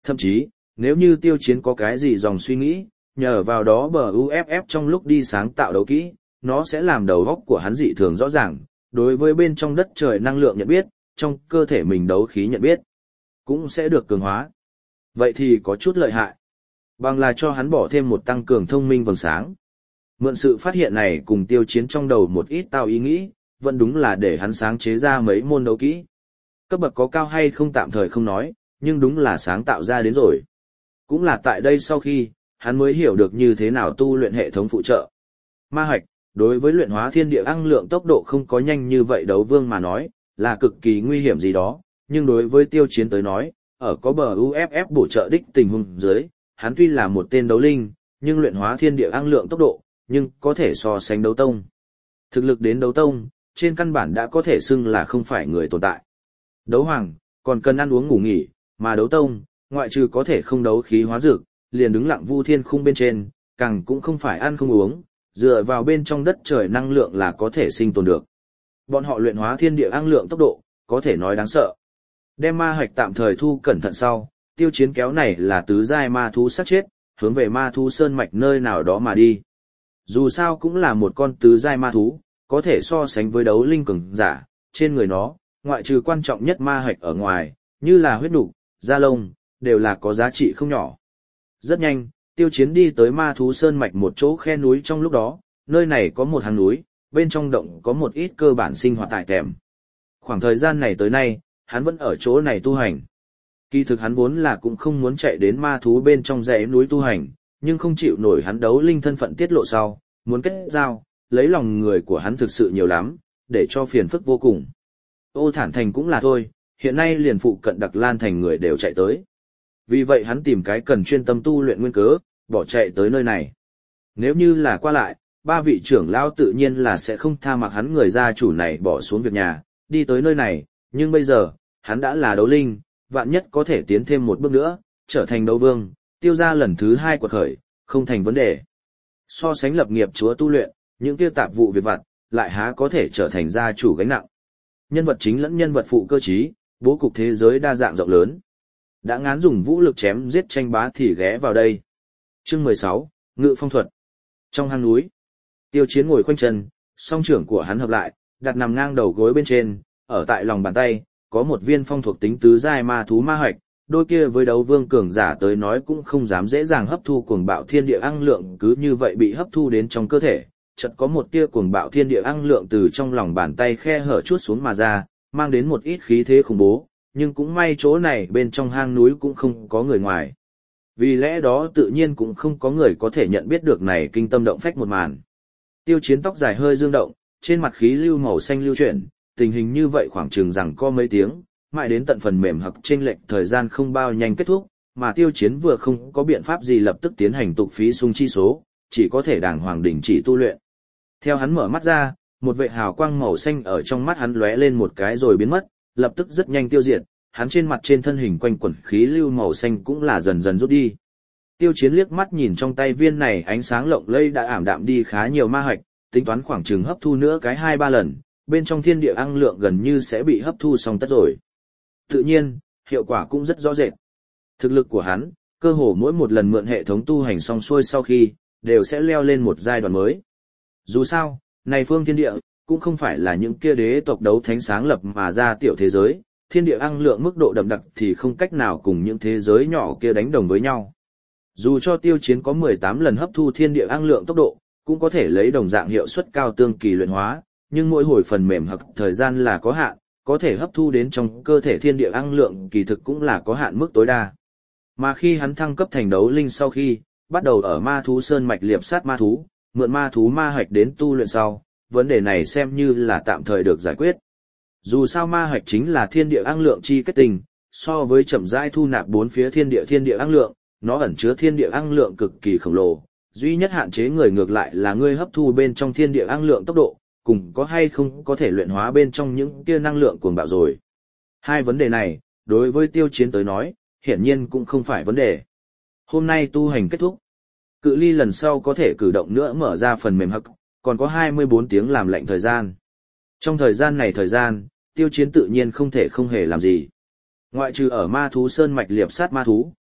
Thậm chí, nếu như Tiêu Chiến có cái gì dòng suy nghĩ, nhờ vào đó bờ UFF trong lúc đi sáng tạo đấu kỹ, nó sẽ làm đầu óc của hắn dị thường rõ ràng, đối với bên trong đất trời năng lượng nhận biết, trong cơ thể mình đấu khí nhận biết, cũng sẽ được cường hóa. Vậy thì có chút lợi hại. Bằng là cho hắn bỏ thêm một tăng cường thông minh vầng sáng. Mượn sự phát hiện này cùng Tiêu Chiến trong đầu một ít tao ý nghĩ, vẫn đúng là để hắn sáng chế ra mấy môn đấu kỹ. Cấp bậc có cao hay không tạm thời không nói, nhưng đúng là sáng tạo ra đến rồi. Cũng là tại đây sau khi, hắn mới hiểu được như thế nào tu luyện hệ thống phụ trợ. Ma hạch, đối với luyện hóa thiên địa năng lượng tốc độ không có nhanh như vậy đấu vương mà nói, là cực kỳ nguy hiểm gì đó, nhưng đối với Tiêu Chiến tới nói, ở có bờ UFF bổ trợ đích tình huống dưới, hắn tuy là một tên đấu linh, nhưng luyện hóa thiên địa năng lượng tốc độ, nhưng có thể so sánh đấu tông. Thực lực đến đấu tông, trên căn bản đã có thể xưng là không phải người tồn tại. Đấu hoàng, còn cần ăn uống ngủ nghỉ, mà đấu tông, ngoại trừ có thể không đấu khí hóa dược, liền đứng lặng vu thiên khung bên trên, càng cũng không phải ăn không uống, dựa vào bên trong đất trời năng lượng là có thể sinh tồn được. Bọn họ luyện hóa thiên địa năng lượng tốc độ, có thể nói đáng sợ. Đem ma hạch tạm thời thu cẩn thận sau, Tiêu Chiến kéo này là tứ giai ma thú sát chết, hướng về ma thú sơn mạch nơi nào đó mà đi. Dù sao cũng là một con tứ giai ma thú, có thể so sánh với đấu linh cường giả, trên người nó, ngoại trừ quan trọng nhất ma hạch ở ngoài, như là huyết nục, da lông, đều là có giá trị không nhỏ. Rất nhanh, Tiêu Chiến đi tới ma thú sơn mạch một chỗ khe núi trong lúc đó, nơi này có một hang núi, bên trong động có một ít cơ bản sinh hoạt tại tèm. Khoảng thời gian này tới nay, hắn vẫn ở chỗ này tu hành. Kỳ thực hắn vốn là cũng không muốn chạy đến ma thú bên trong dãy núi tu hành, nhưng không chịu nổi hắn đấu linh thân phận tiết lộ sau, muốn kết giao, lấy lòng người của hắn thực sự nhiều lắm, để cho phiền phức vô cùng. Ô Thản Thành cũng là thôi, hiện nay liền phụ cận Đặc Lan Thành người đều chạy tới. Vì vậy hắn tìm cái cần chuyên tâm tu luyện nguyên cớ, bỏ chạy tới nơi này. Nếu như là qua lại, ba vị trưởng lão tự nhiên là sẽ không tha mặc hắn người gia chủ này bỏ xuống việc nhà, đi tới nơi này, nhưng bây giờ, hắn đã là đấu linh, vạn nhất có thể tiến thêm một bước nữa, trở thành đấu vương, Tiêu gia lần thứ 2 quật khởi, không thành vấn đề. So sánh lập nghiệp chúa tu luyện, những kia tạp vụ việc vặt, lại há có thể trở thành gia chủ gánh nặng. Nhân vật chính lẫn nhân vật phụ cơ trí, bố cục thế giới đa dạng rộng lớn. Đã ngán dùng vũ lực chém giết tranh bá thì ghé vào đây. Chương 16, Ngự phong thuật. Trong hang núi, Tiêu Chiến ngồi khoanh chân, song trưởng của hắn hợp lại, đặt nằm ngang đầu gối bên trên, ở tại lòng bàn tay, có một viên phong thuộc tính tứ giai ma thú ma hạch, đôi kia với đấu vương cường giả tới nói cũng không dám dễ dàng hấp thu cuồng bạo thiên địa năng lượng, cứ như vậy bị hấp thu đến trong cơ thể. Chợt có một tia cuồng bạo thiên địa năng lượng từ trong lòng bàn tay khe hở chuốt xuống mà ra, mang đến một ít khí thế khủng bố, nhưng cũng may chỗ này bên trong hang núi cũng không có người ngoài. Vì lẽ đó tự nhiên cũng không có người có thể nhận biết được này kinh tâm động phách một màn. Tiêu Chiến tóc dài hơi dương động, trên mặt khí lưu màu xanh lưu chuyển, tình hình như vậy khoảng chừng rằng có mấy tiếng, mãi đến tận phần mềm hoặc chênh lệch thời gian không bao nhanh kết thúc, mà Tiêu Chiến vừa không có biện pháp gì lập tức tiến hành tục phí sung chi số, chỉ có thể đàng hoàng đình chỉ tu luyện. Theo hắn mở mắt ra, một vệt hào quang màu xanh ở trong mắt hắn lóe lên một cái rồi biến mất, lập tức rất nhanh tiêu diệt, hắn trên mặt trên thân hình quanh quẩn khí lưu màu xanh cũng là dần dần rút đi. Tiêu Chiến liếc mắt nhìn trong tay viên này ánh sáng lộng lẫy đã ảm đạm đi khá nhiều ma hạch, tính toán khoảng chừng hấp thu nữa cái 2-3 lần, bên trong thiên địa năng lượng gần như sẽ bị hấp thu xong tất rồi. Tự nhiên, hiệu quả cũng rất rõ rệt. Thực lực của hắn, cơ hồ mỗi một lần mượn hệ thống tu hành xong xuôi sau khi, đều sẽ leo lên một giai đoạn mới. Dù sao, này phương thiên địa, cũng không phải là những kia đế tộc đấu thánh sáng lập mà ra tiểu thế giới, thiên địa năng lượng mức độ đậm đặc thì không cách nào cùng những thế giới nhỏ kia đánh đồng với nhau. Dù cho Tiêu Chiến có 18 lần hấp thu thiên địa năng lượng tốc độ, cũng có thể lấy đồng dạng hiệu suất cao tương kỳ luyện hóa, nhưng mỗi hồi phần mềm hoặc thời gian là có hạn, có thể hấp thu đến trong cơ thể thiên địa năng lượng kỳ thực cũng là có hạn mức tối đa. Mà khi hắn thăng cấp thành đấu linh sau khi, bắt đầu ở ma thú sơn mạch liệp sát ma thú, mượn ma thú ma hạch đến tu luyện sau, vấn đề này xem như là tạm thời được giải quyết. Dù sao ma hạch chính là thiên địa năng lượng chi kết tinh, so với chậm rãi thu nạp bốn phía thiên địa năng lượng, nó ẩn chứa thiên địa năng lượng cực kỳ khổng lồ, duy nhất hạn chế người ngược lại là ngươi hấp thu bên trong thiên địa năng lượng tốc độ, cùng có hay không có thể luyện hóa bên trong những kia năng lượng cuồng bạo rồi. Hai vấn đề này, đối với Tiêu Chiến tới nói, hiển nhiên cũng không phải vấn đề. Hôm nay tu hành kết thúc. Cự ly lần sau có thể cử động nữa mở ra phần mềm hắc, còn có 24 tiếng làm lệnh thời gian. Trong thời gian này Tiêu Chiến tự nhiên không thể không hề làm gì. Ngoại trừ ở ma thú sơn mạch liệp sát ma thú,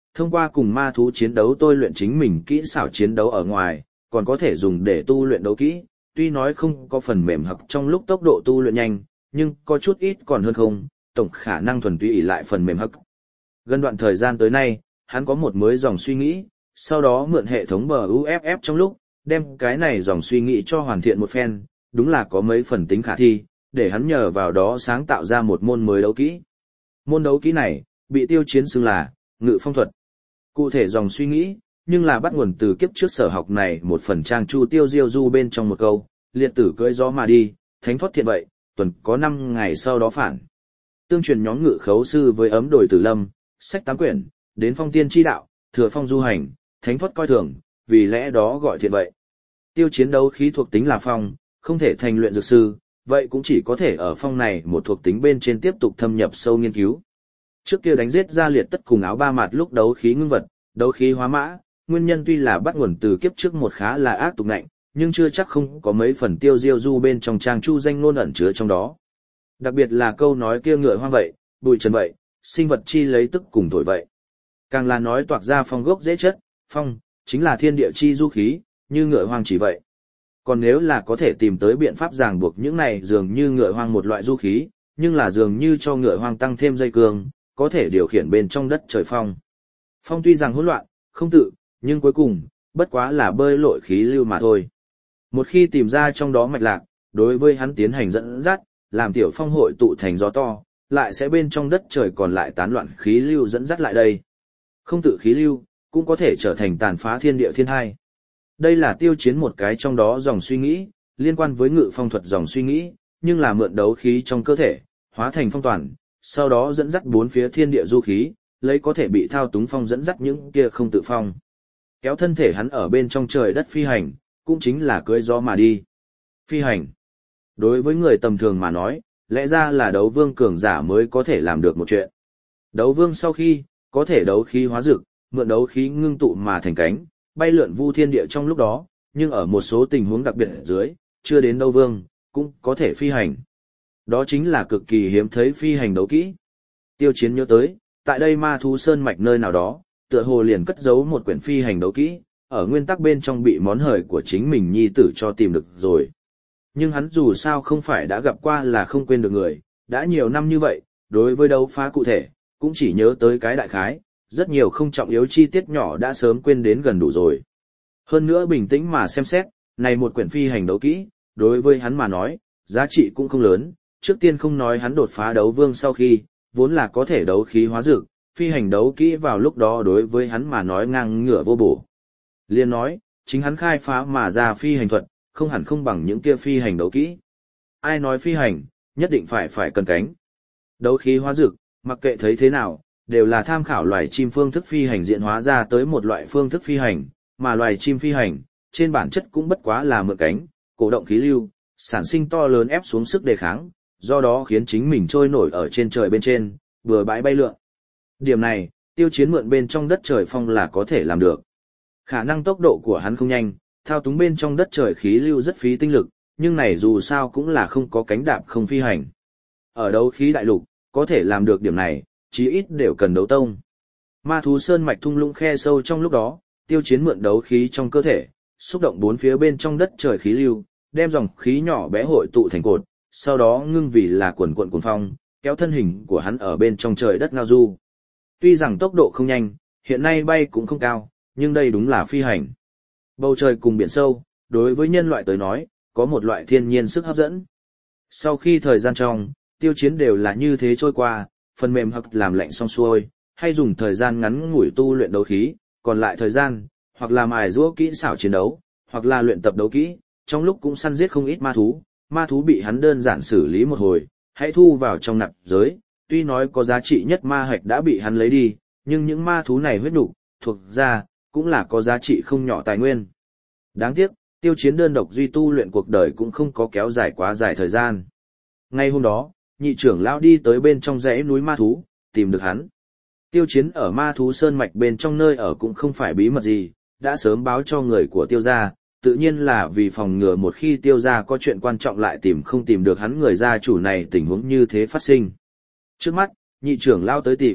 thông qua cùng ma thú chiến đấu tôi luyện chính mình kỹ xảo chiến đấu ở ngoài, còn có thể dùng để tu luyện đấu kỹ, tuy nói không có phần mềm hặc trong lúc tốc độ tu luyện nhanh, nhưng có chút ít còn hơn không, tổng khả năng thuần túy ỷ lại phần mềm hặc. Gần đoạn thời gian tới nay, hắn có một mới dòng suy nghĩ, sau đó mượn hệ thống BUFF trong lúc, đem cái này dòng suy nghĩ cho hoàn thiện một phen, đúng là có mấy phần tính khả thi, để hắn nhờ vào đó sáng tạo ra một môn mới đấu kỹ. Môn đấu kỹ này, bị Tiêu Chiến xưng là Ngự Phong thuật. Cụ thể dòng suy nghĩ, nhưng là bắt nguồn từ kiếp trước sở học này một phần trang Chu Tiêu Diêu Du bên trong một câu, liệt tử cưỡi gió mà đi, thánh thoát thiện vậy, tuần có 5 ngày sau đó phản. Tương truyền nhóm ngự khấu sư với ấm đồi tử lâm, sách 8 quyển, đến phong tiên chi đạo, thừa phong du hành, thánh thoát coi thường, vì lẽ đó gọi thiện vậy. Tiêu Chiến đấu khí thuộc tính là phong, không thể thành luyện dược sư, vậy cũng chỉ có thể ở phong này một thuộc tính bên trên tiếp tục thâm nhập sâu nghiên cứu. Trước kia đánh giết ra liệt tất cùng áo ba mạt lúc đấu khí ngưng vật, đấu khí hóa mã, nguyên nhân tuy là bắt nguồn từ kiếp trước một khá là ác tục nạnh, nhưng chưa chắc không có mấy phần Tiêu Diêu Du bên trong trang chu danh ngôn ẩn chứa trong đó. Đặc biệt là câu nói kia ngựa hoang vậy, bụi trần vậy, sinh vật chi lấy tức cùng thổi vậy. Càng là nói toạc ra phong gốc dễ chất, phong, chính là thiên địa chi du khí, như ngựa hoang chỉ vậy. Còn nếu là có thể tìm tới biện pháp ràng buộc những này dường như ngựa hoang một loại du khí, nhưng là dường như cho ngựa hoang tăng thêm dây cương, có thể điều khiển bên trong đất trời phong. Phong tuy rằng hỗn loạn, không tự, nhưng cuối cùng, bất quá là bơi lội khí lưu mà thôi. Một khi tìm ra trong đó mạch lạc, đối với hắn tiến hành dẫn dắt, làm tiểu phong hội tụ thành gió to, lại sẽ bên trong đất trời còn lại tán loạn khí lưu dẫn dắt lại đây. Không tự khí lưu, cũng có thể trở thành tàn phá thiên địa thiên hai. Đây là Tiêu Chiến một cái trong đó dòng suy nghĩ, liên quan với ngự phong thuật dòng suy nghĩ, nhưng là mượn đấu khí trong cơ thể, hóa thành phong toàn, sau đó dẫn dắt bốn phía thiên địa du khí, lấy có thể bị thao túng phong dẫn dắt những kia không tự phong. Kéo thân thể hắn ở bên trong trời đất phi hành, cũng chính là cưỡi gió mà đi. Phi hành. Đối với người tầm thường mà nói, lẽ ra là đấu vương cường giả mới có thể làm được một chuyện. Đấu vương sau khi, có thể đấu khí hóa dực, mượn đấu khí ngưng tụ mà thành cánh, bay lượn vu thiên địa trong lúc đó, nhưng ở một số tình huống đặc biệt dưới, chưa đến đấu vương, cũng có thể phi hành. Đó chính là cực kỳ hiếm thấy phi hành đấu kỹ. Tiêu Chiến nhớ tới, tại đây ma thú sơn mạch nơi nào đó, tựa hồ liền cất giấu một quyển phi hành đấu kỹ, ở nguyên tắc bên trong bị món hời của chính mình nhi tử cho tìm được rồi. Nhưng hắn dù sao không phải đã gặp qua là không quên được người, đã nhiều năm như vậy, đối với đấu phá cụ thể, cũng chỉ nhớ tới cái đại khái, rất nhiều không trọng yếu chi tiết nhỏ đã sớm quên đến gần đủ rồi. Hơn nữa bình tĩnh mà xem xét, này một quyển phi hành đấu kỹ, đối với hắn mà nói, giá trị cũng không lớn, trước tiên không nói hắn đột phá đấu vương sau khi, vốn là có thể đấu khí hóa dược, phi hành đấu kỹ vào lúc đó đối với hắn mà nói ngang ngửa vô bổ. Liên nói, chính hắn khai phá mà ra phi hành thuật, không hẳn không bằng những kia phi hành đấu kỹ. Ai nói phi hành, nhất định phải cần cánh. Đấu khí hóa dược, mặc kệ thấy thế nào, đều là tham khảo loài chim phương thức phi hành diễn hóa ra tới một loại phương thức phi hành, mà loài chim phi hành, trên bản chất cũng bất quá là mượn cánh, cổ động khí lưu, sản sinh to lớn ép xuống sức đề kháng, do đó khiến chính mình trôi nổi ở trên trời bên trên, bừa bãi bay lượn. Điểm này, Tiêu Chiến mượn bên trong đất trời phong là có thể làm được. Khả năng tốc độ của hắn không nhanh, thao túng bên trong đất trời khí lưu rất phí tinh lực, nhưng này dù sao cũng là không có cánh đạp không phi hành. Ở đấu khí đại lục, có thể làm được điểm này, chí ít đều cần đấu tông. Ma thú sơn mạch thung lũng khe sâu trong lúc đó, Tiêu Chiến mượn đấu khí trong cơ thể, xúc động bốn phía bên trong đất trời khí lưu, đem dòng khí nhỏ bé hội tụ thành cột, sau đó ngưng vì là quần cuộn cuồng phong, kéo thân hình của hắn ở bên trong trời đất ngao du. Tuy rằng tốc độ không nhanh, hiện nay bay cũng không cao, nhưng đây đúng là phi hành. Bầu trời cùng biển sâu, đối với nhân loại tới nói, có một loại thiên nhiên sức hấp dẫn. Sau khi thời gian trong, Tiêu Chiến đều là như thế trôi qua, phần mềm hoặc làm lạnh xong xuôi, hay dùng thời gian ngắn ngủi tu luyện đấu khí, còn lại thời gian, hoặc là mài giũa kỹ xảo chiến đấu, hoặc là luyện tập đấu kỹ, trong lúc cũng săn giết không ít ma thú bị hắn đơn giản xử lý một hồi, hãy thu vào trong nạp giới, tuy nói có giá trị nhất ma hạch đã bị hắn lấy đi, nhưng những ma thú này huyết nục, thuộc ra, cũng là có giá trị không nhỏ tài nguyên. Đáng tiếc, Tiêu Chiến đơn độc duy tu luyện cuộc đời cũng không có kéo dài quá dài thời gian. Ngay hôm đó, nhị trưởng lão đi tới bên trong dãy núi ma thú, tìm được hắn. Tiêu Chiến ở ma thú sơn mạch bên trong nơi ở cũng không phải bí mật gì, đã sớm báo cho người của Tiêu gia, tự nhiên là vì phòng ngừa một khi Tiêu gia có chuyện quan trọng lại không tìm được hắn người gia chủ này tình huống như thế phát sinh. Trước mắt, nhị trưởng lão tới tìm,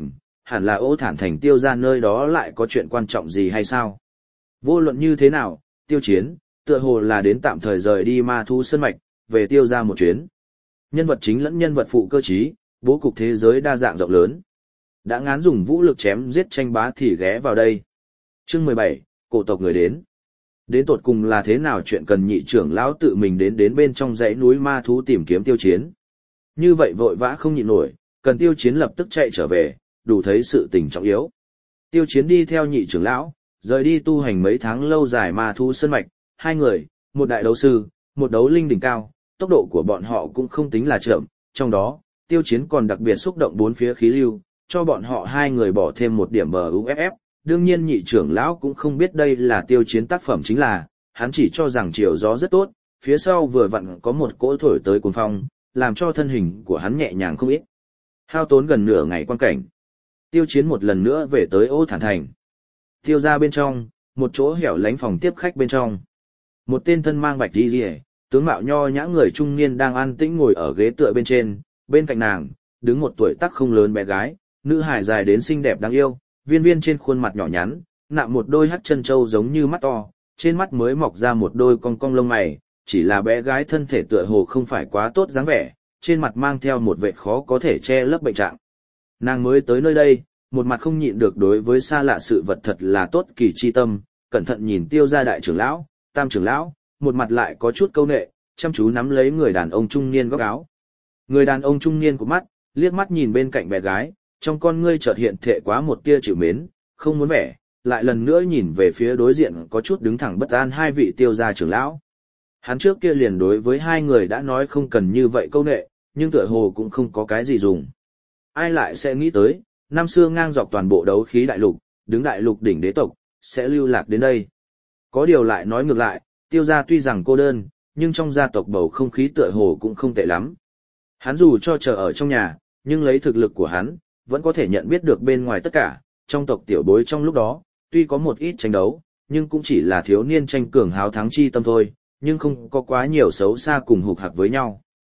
hẳn là Ô Thản Thành Tiêu gia nơi đó lại có chuyện quan trọng gì hay sao? Vô luận như thế nào, Tiêu Chiến, tựa hồ là đến tạm thời rời đi ma thú sơn mạch, về Tiêu gia một chuyến. Nhân vật chính lẫn nhân vật phụ cơ trí, bố cục thế giới đa dạng rộng lớn. Đã ngán dùng vũ lực chém giết tranh bá thì ghé vào đây. Chương 17, cổ tộc người đến. Đến tột cùng là thế nào chuyện cần nhị trưởng lão tự mình đến bên trong dãy núi ma thú tìm kiếm Tiêu Chiến. Như vậy vội vã không nhịn nổi, cần Tiêu Chiến lập tức chạy trở về, đủ thấy sự tình trọng yếu. Tiêu Chiến đi theo nhị trưởng lão, rời đi tu hành mấy tháng lâu dài ma thú sơn mạch, hai người, một đại đấu sư, một đấu linh đỉnh cao, tốc độ của bọn họ cũng không tính là chậm, trong đó, Tiêu Chiến còn đặc biệt xúc động bốn phía khí lưu, cho bọn họ hai người bỏ thêm một điểm BUFF. Đương nhiên nhị trưởng lão cũng không biết đây là Tiêu Chiến tác phẩm chính là, hắn chỉ cho rằng chiều gió rất tốt, phía sau vừa vặn có một cỗ thổi tới cuồng phong, làm cho thân hình của hắn nhẹ nhàng không ít. Hao tốn gần nửa ngày quan cảnh. Tiêu Chiến một lần nữa về tới Ô Thản Thành. Tiêu ra bên trong, một chỗ hẻo lánh phòng tiếp khách bên trong. Một tên thân mang bạch đi rìa, tướng mạo nho nhã người trung niên đang an tĩnh ngồi ở ghế tựa bên trên, bên cạnh nàng, đứng một tuổi tác không lớn bé gái, nữ hài dài đến xinh đẹp đáng yêu, viên viên trên khuôn mặt nhỏ nhắn, nạm một đôi hắc chân trâu giống như mắt to, trên mắt mới mọc ra một đôi cong cong lông mày, chỉ là bé gái thân thể tựa hồ không phải quá tốt dáng vẻ, trên mặt mang theo một vệt khó có thể che lấp bệnh trạng. Nàng mới tới nơi đây, một mặt không nhịn được đối với xa lạ sự vật thật là tốt kỳ chi tâm, cẩn thận nhìn Tiêu gia đại trưởng lão, tam trưởng lão, một mặt lại có chút câu nệ, chăm chú nắm lấy người đàn ông trung niên góc áo. Người đàn ông trung niên của mắt, liếc mắt nhìn bên cạnh bé gái, trong con ngươi chợt hiện thệ quá một tia chịu mến, không muốn vẻ, lại lần nữa nhìn về phía đối diện có chút đứng thẳng bất an hai vị Tiêu gia trưởng lão. Hắn trước kia liền đối với hai người đã nói không cần như vậy câu nệ, nhưng tựa hồ cũng không có cái gì dùng. Ai lại sẽ nghĩ tới, năm xưa ngang dọc toàn bộ đấu khí đại lục, đứng đại lục đỉnh đế tộc, sẽ lưu lạc đến đây. Có điều lại nói ngược lại, Tiêu gia tuy rằng cô đơn, nhưng trong gia tộc bầu không khí tựa hồ cũng không tệ lắm. Hắn dù cho chờ ở trong nhà, nhưng lấy thực lực của hắn, vẫn có thể nhận biết được bên ngoài tất cả, trong tộc tiểu bối trong lúc đó, tuy có một ít tranh đấu, nhưng cũng chỉ là thiếu niên tranh cường háo thắng chi tâm thôi, nhưng không có quá nhiều xấu xa cùng hục hặc với nhau.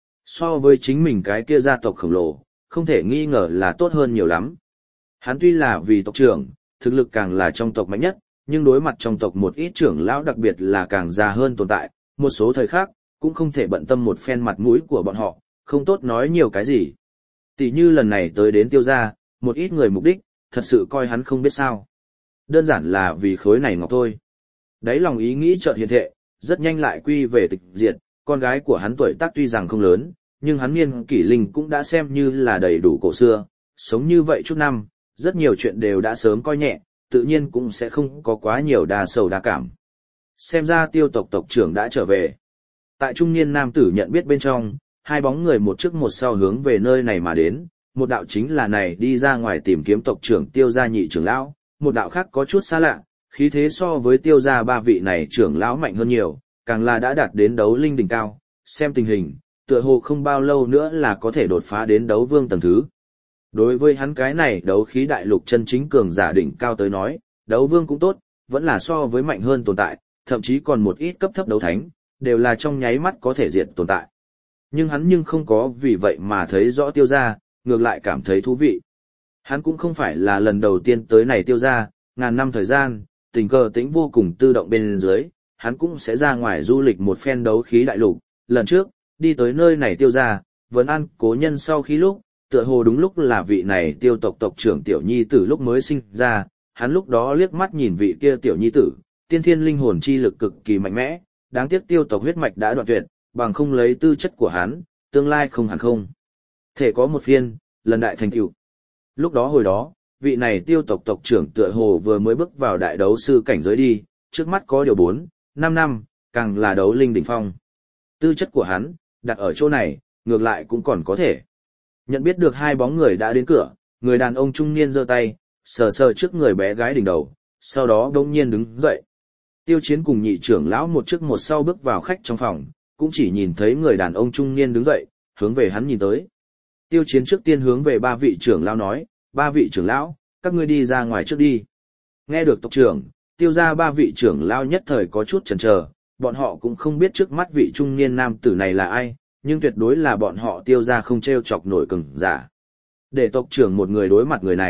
So với chính mình cái kia gia tộc khổng lồ, không thể nghi ngờ là tốt hơn nhiều lắm. Hắn tuy là vì tộc trưởng, thực lực càng là trong tộc mạnh nhất, nhưng đối mặt trong tộc một ít trưởng lão đặc biệt là càng già hơn tồn tại, một số thời khác, cũng không thể bận tâm một phen mặt mũi của bọn họ, không tốt nói nhiều cái gì. Tỷ như lần này tới đến Tiêu gia, một ít người mục đích, thật sự coi hắn không biết sao. Đơn giản là vì khối này ngọc thôi. Đấy lòng ý nghĩ chợt hiện thệ, rất nhanh lại quy về tịch diệt, con gái của hắn tuổi tác tuy rằng không lớn, nhưng hắn niên kỷ linh cũng đã xem như là đầy đủ cổ xưa, sống như vậy chút năm, rất nhiều chuyện đều đã sớm coi nhẹ, tự nhiên cũng sẽ không có quá nhiều đa sầu đa cảm. Xem ra Tiêu tộc tộc trưởng đã trở về. Tại trung niên nam tử nhận biết bên trong, hai bóng người một trước một sau hướng về nơi này mà đến, một đạo chính là này đi ra ngoài tìm kiếm tộc trưởng Tiêu gia nhị trưởng lão, một đạo khác có chút xa lạ, khí thế so với Tiêu gia ba vị này trưởng lão mạnh hơn nhiều, càng là đã đạt đến đấu linh đỉnh cao, xem tình hình, tựa hồ không bao lâu nữa là có thể đột phá đến đấu vương tầng thứ. Đối với hắn cái này đấu khí đại lục chân chính cường giả đỉnh cao tới nói, đấu vương cũng tốt, vẫn là so với mạnh hơn tồn tại, thậm chí còn một ít cấp thấp đấu thánh, đều là trong nháy mắt có thể diệt tồn tại. Nhưng hắn không có vì vậy mà thấy rõ Tiêu gia, ngược lại cảm thấy thú vị. Hắn cũng không phải là lần đầu tiên tới này Tiêu gia, ngàn năm thời gian, tình cờ tĩnh vô cùng tự động bên dưới, hắn cũng sẽ ra ngoài du lịch một phen đấu khí đại lục. Lần trước, đi tới nơi này Tiêu gia, vấn an cố nhân sau khi lúc, tựa hồ đúng lúc là vị này Tiêu tộc tộc trưởng tiểu nhi tử lúc mới sinh ra, hắn lúc đó liếc mắt nhìn vị kia tiểu nhi tử, tiên thiên linh hồn chi lực cực kỳ mạnh mẽ, đáng tiếc Tiêu tộc huyết mạch đã đoạn tuyệt, bằng không lấy tư chất của hắn, tương lai không hẳn không thể có một phiên lần đại thành tựu. Lúc đó hồi đó, vị này Tiêu tộc tộc trưởng tựa hồ vừa mới bước vào đại đấu sư cảnh giới đi, trước mắt có điều 4-5 năm, càng là đấu linh đỉnh phong. Tư chất của hắn, đặt ở chỗ này, ngược lại cũng còn có thể. Nhận biết được hai bóng người đã đến cửa, người đàn ông trung niên giơ tay, sờ sờ trước người bé gái đỉnh đầu, sau đó đột nhiên đứng dậy. Tiêu Chiến cùng nhị trưởng lão một trước một sau bước vào khách trong phòng, cũng chỉ nhìn thấy người đàn ông trung niên đứng dậy, hướng về hắn nhìn tới. Tiêu Chiến trước tiên hướng về ba vị trưởng lão nói, ba vị trưởng lão, các ngươi đi ra ngoài trước đi. Nghe được tộc trưởng, Tiêu gia ba vị trưởng lão nhất thời có chút chần chờ, bọn họ cũng không biết trước mắt vị trung niên nam tử này là ai, nhưng tuyệt đối là bọn họ Tiêu gia không treo chọc nổi cường giả. Để tộc trưởng một người đối mặt người này,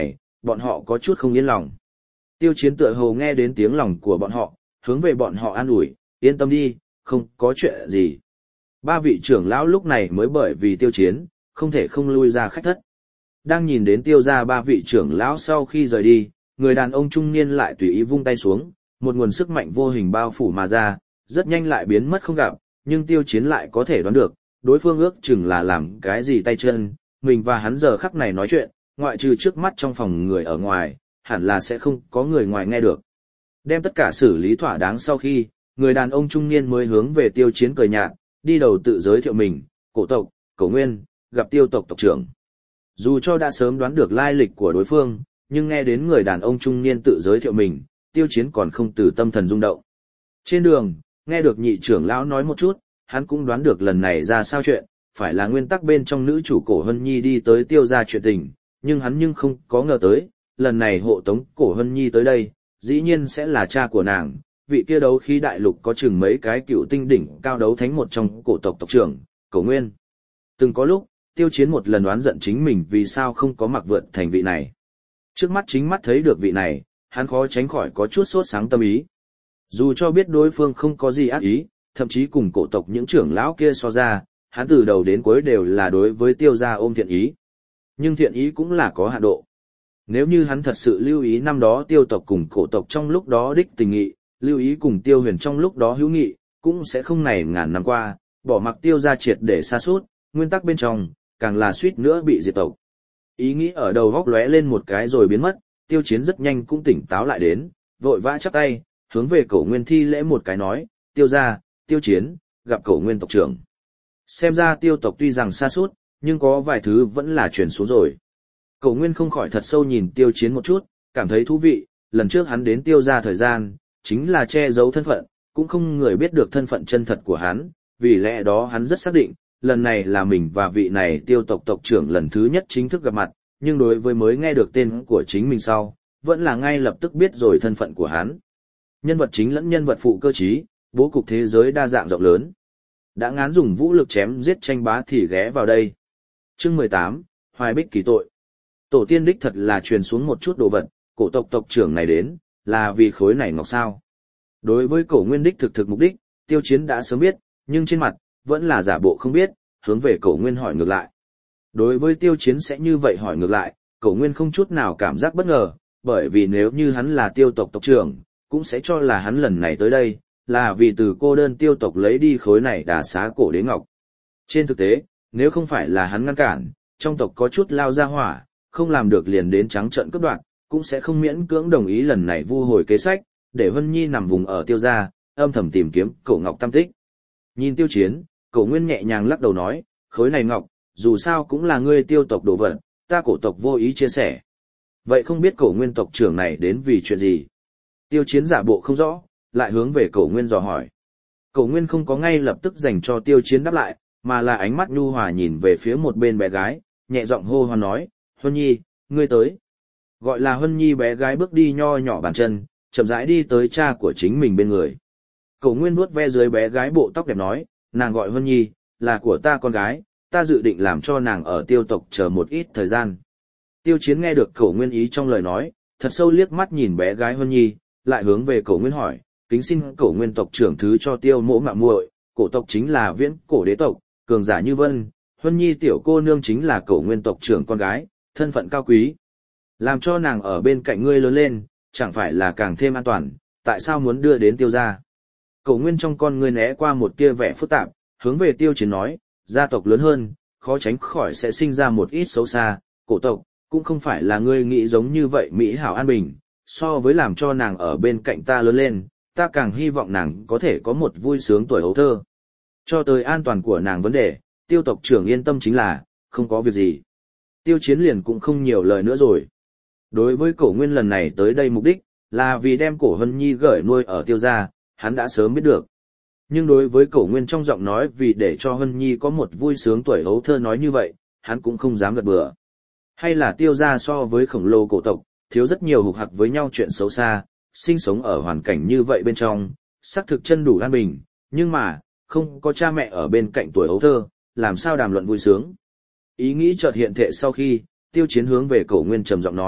bọn họ có chút không yên lòng. Tiêu Chiến tựa hồ nghe đến tiếng lòng của bọn họ, hướng về bọn họ an ủi, yên tâm đi, không có chuyện gì. Ba vị trưởng lão lúc này mới bởi vì Tiêu Chiến, không thể không lui ra khách thất. Đang nhìn đến Tiêu gia ba vị trưởng lão sau khi rời đi, người đàn ông trung niên lại tùy ý vung tay xuống, một nguồn sức mạnh vô hình bao phủ mà ra, rất nhanh lại biến mất không gặp, nhưng Tiêu Chiến lại có thể đoán được, đối phương ước chừng là làm cái gì tay chân, mình và hắn giờ khắc này nói chuyện, ngoại trừ trước mắt trong phòng người ở ngoài, hẳn là sẽ không có người ngoài nghe được. Đem tất cả xử lý thỏa đáng sau khi, người đàn ông trung niên mới hướng về Tiêu Chiến cười nhạt, đi đầu tự giới thiệu mình, cổ tộc, cổ nguyên, gặp Tiêu tộc tộc trưởng. Dù cho đã sớm đoán được lai lịch của đối phương, nhưng nghe đến người đàn ông trung niên tự giới thiệu mình, Tiêu Chiến còn không từ tâm thần rung động. Trên đường, nghe được nhị trưởng lão nói một chút, hắn cũng đoán được lần này ra sao chuyện, phải là nguyên tắc bên trong nữ chủ Cổ Hân Nhi đi tới Tiêu gia chuyện tình, nhưng hắn không có ngờ tới, lần này hộ tống Cổ Hân Nhi tới đây, dĩ nhiên sẽ là cha của nàng, vị kia đấu khí đại lục có chừng mấy cái cựu tinh đỉnh cao đấu thánh một trong cổ tộc tộc trưởng, Cổ Nguyên. Từng có lúc, Tiêu Chiến một lần đoán giận chính mình vì sao không có mặc vượt thành vị này. Trước mắt chính mắt thấy được vị này, hắn khó tránh khỏi có chút sốt sáng tâm ý. Dù cho biết đối phương không có gì ác ý, thậm chí cùng cổ tộc những trưởng lão kia so ra, hắn từ đầu đến cuối đều là đối với Tiêu gia ôm thiện ý. Nhưng thiện ý cũng là có hạn độ. Nếu như hắn thật sự lưu ý năm đó Tiêu tộc cùng cổ tộc trong lúc đó đích tình nghị, lưu ý cùng Tiêu Huyền trong lúc đó hữu nghị, cũng sẽ không này ngàn năm qua, bỏ mặc Tiêu gia triệt để sa sút, nguyên tắc bên trong, càng là suýt nữa bị diệt tộc. Ý nghĩ ở đầu góc lóe lên một cái rồi biến mất, Tiêu Chiến rất nhanh cũng tỉnh táo lại đến, vội vã chắp tay, hướng về Cổ Nguyên thi lễ một cái nói, Tiêu gia, Tiêu Chiến, gặp Cổ Nguyên tộc trưởng. Xem ra Tiêu tộc tuy rằng sa sút, nhưng có vài thứ vẫn là truyền xuống rồi. Cổ Nguyên không khỏi thật sâu nhìn Tiêu Chiến một chút, cảm thấy thú vị, lần trước hắn đến Tiêu gia thời gian, chính là che giấu thân phận, cũng không người biết được thân phận chân thật của hắn, vì lẽ đó hắn rất xác định, lần này là mình và vị này Tiêu tộc tộc trưởng lần thứ nhất chính thức gặp mặt, nhưng đối với mới nghe được tên của chính mình sau, vẫn là ngay lập tức biết rồi thân phận của hắn. Nhân vật chính lẫn nhân vật phụ cơ trí, bố cục thế giới đa dạng rộng lớn. Đã ngán dùng vũ lực chém giết tranh bá thì ghé vào đây. Chương 18, Hoài Bích kỳ tội. Tổ tiên đích thật là truyền xuống một chút đồ vật, cổ tộc tộc trưởng này đến, là vì khối này ngọc sao. Đối với Cổ Nguyên đích thực mục đích, Tiêu Chiến đã sớm biết, nhưng trên mặt, vẫn là giả bộ không biết, hướng về Cổ Nguyên hỏi ngược lại. Đối với Tiêu Chiến sẽ như vậy hỏi ngược lại, Cổ Nguyên không chút nào cảm giác bất ngờ, bởi vì nếu như hắn là Tiêu tộc tộc trưởng, cũng sẽ cho là hắn lần này tới đây, là vì từ cô đơn Tiêu tộc lấy đi khối này đà xá cổ đế ngọc. Trên thực tế, nếu không phải là hắn ngăn cản, trong tộc có chút lao ra hỏa, không làm được liền đến trắng trợn cướp đoạt, cũng sẽ không miễn cưỡng đồng ý lần này vu hồi kế sách, để Vân Nhi nằm vùng ở Tiêu gia, âm thầm tìm kiếm cổ ngọc tam tích. Nhìn Tiêu Chiến, Cổ Nguyên nhẹ nhàng lắc đầu nói, khối này ngọc, dù sao cũng là ngươi Tiêu tộc đồ vật, ta cổ tộc vô ý chia sẻ. Vậy không biết Cổ Nguyên tộc trưởng này đến vì chuyện gì? Tiêu Chiến giả bộ không rõ, lại hướng về Cổ Nguyên dò hỏi. Cổ Nguyên không có ngay lập tức dành cho Tiêu Chiến đáp lại, mà là ánh mắt nhu hòa nhìn về phía một bên bé gái, nhẹ giọng hô hoán nói, Huân Nhi, ngươi tới. Gọi là Huân Nhi bé gái bước đi nho nhỏ bàn chân, chậm rãi đi tới cha của chính mình bên người. Cổ Nguyên vuốt ve dưới bé gái bộ tóc đẹp nói, nàng gọi Huân Nhi, là của ta con gái, ta dự định làm cho nàng ở Tiêu tộc chờ một ít thời gian. Tiêu Chiến nghe được Cổ Nguyên ý trong lời nói, thật sâu liếc mắt nhìn bé gái Huân Nhi, lại hướng về Cổ Nguyên hỏi, kính xin Cổ Nguyên tộc trưởng thứ cho Tiêu mỗ mạ muội, cổ tộc chính là viễn cổ đế tộc, cường giả như vân, Huân Nhi tiểu cô nương chính là Cổ Nguyên tộc trưởng con gái, thân phận cao quý. Làm cho nàng ở bên cạnh ngươi lớn lên, chẳng phải là càng thêm an toàn, tại sao muốn đưa đến Tiêu gia? Cổ Nguyên trong con ngươi né qua một tia vẻ phức tạp, hướng về Tiêu Chiến nói, gia tộc lớn hơn, khó tránh khỏi sẽ sinh ra một ít xấu xa, cổ tộc, cũng không phải là ngươi nghĩ giống như vậy mỹ hảo an bình, so với làm cho nàng ở bên cạnh ta lớn lên, ta càng hy vọng nàng có thể có một vui sướng tuổi hấu thơ. Cho tới an toàn của nàng vấn đề, Tiêu tộc trưởng yên tâm chính là, không có việc gì. Tiêu Chiến liền cũng không nhiều lời nữa rồi. Đối với Cổ Nguyên lần này tới đây mục đích, là vì đem Cổ Hân Nhi gửi nuôi ở Tiêu gia, hắn đã sớm biết được. Nhưng đối với Cổ Nguyên trong giọng nói vì để cho Hân Nhi có một vui sướng tuổi hấu thơ nói như vậy, hắn cũng không dám gật bừa. Hay là Tiêu gia so với khổng lồ cổ tộc, thiếu rất nhiều hục hặc với nhau chuyện xấu xa, sinh sống ở hoàn cảnh như vậy bên trong, xác thực chân đủ an bình, nhưng mà, không có cha mẹ ở bên cạnh tuổi hấu thơ, làm sao đàm luận vui sướng. Ý nghĩ chợt hiện thể sau khi, Tiêu Chiến hướng về Cổ Nguyên trầm giọng nói,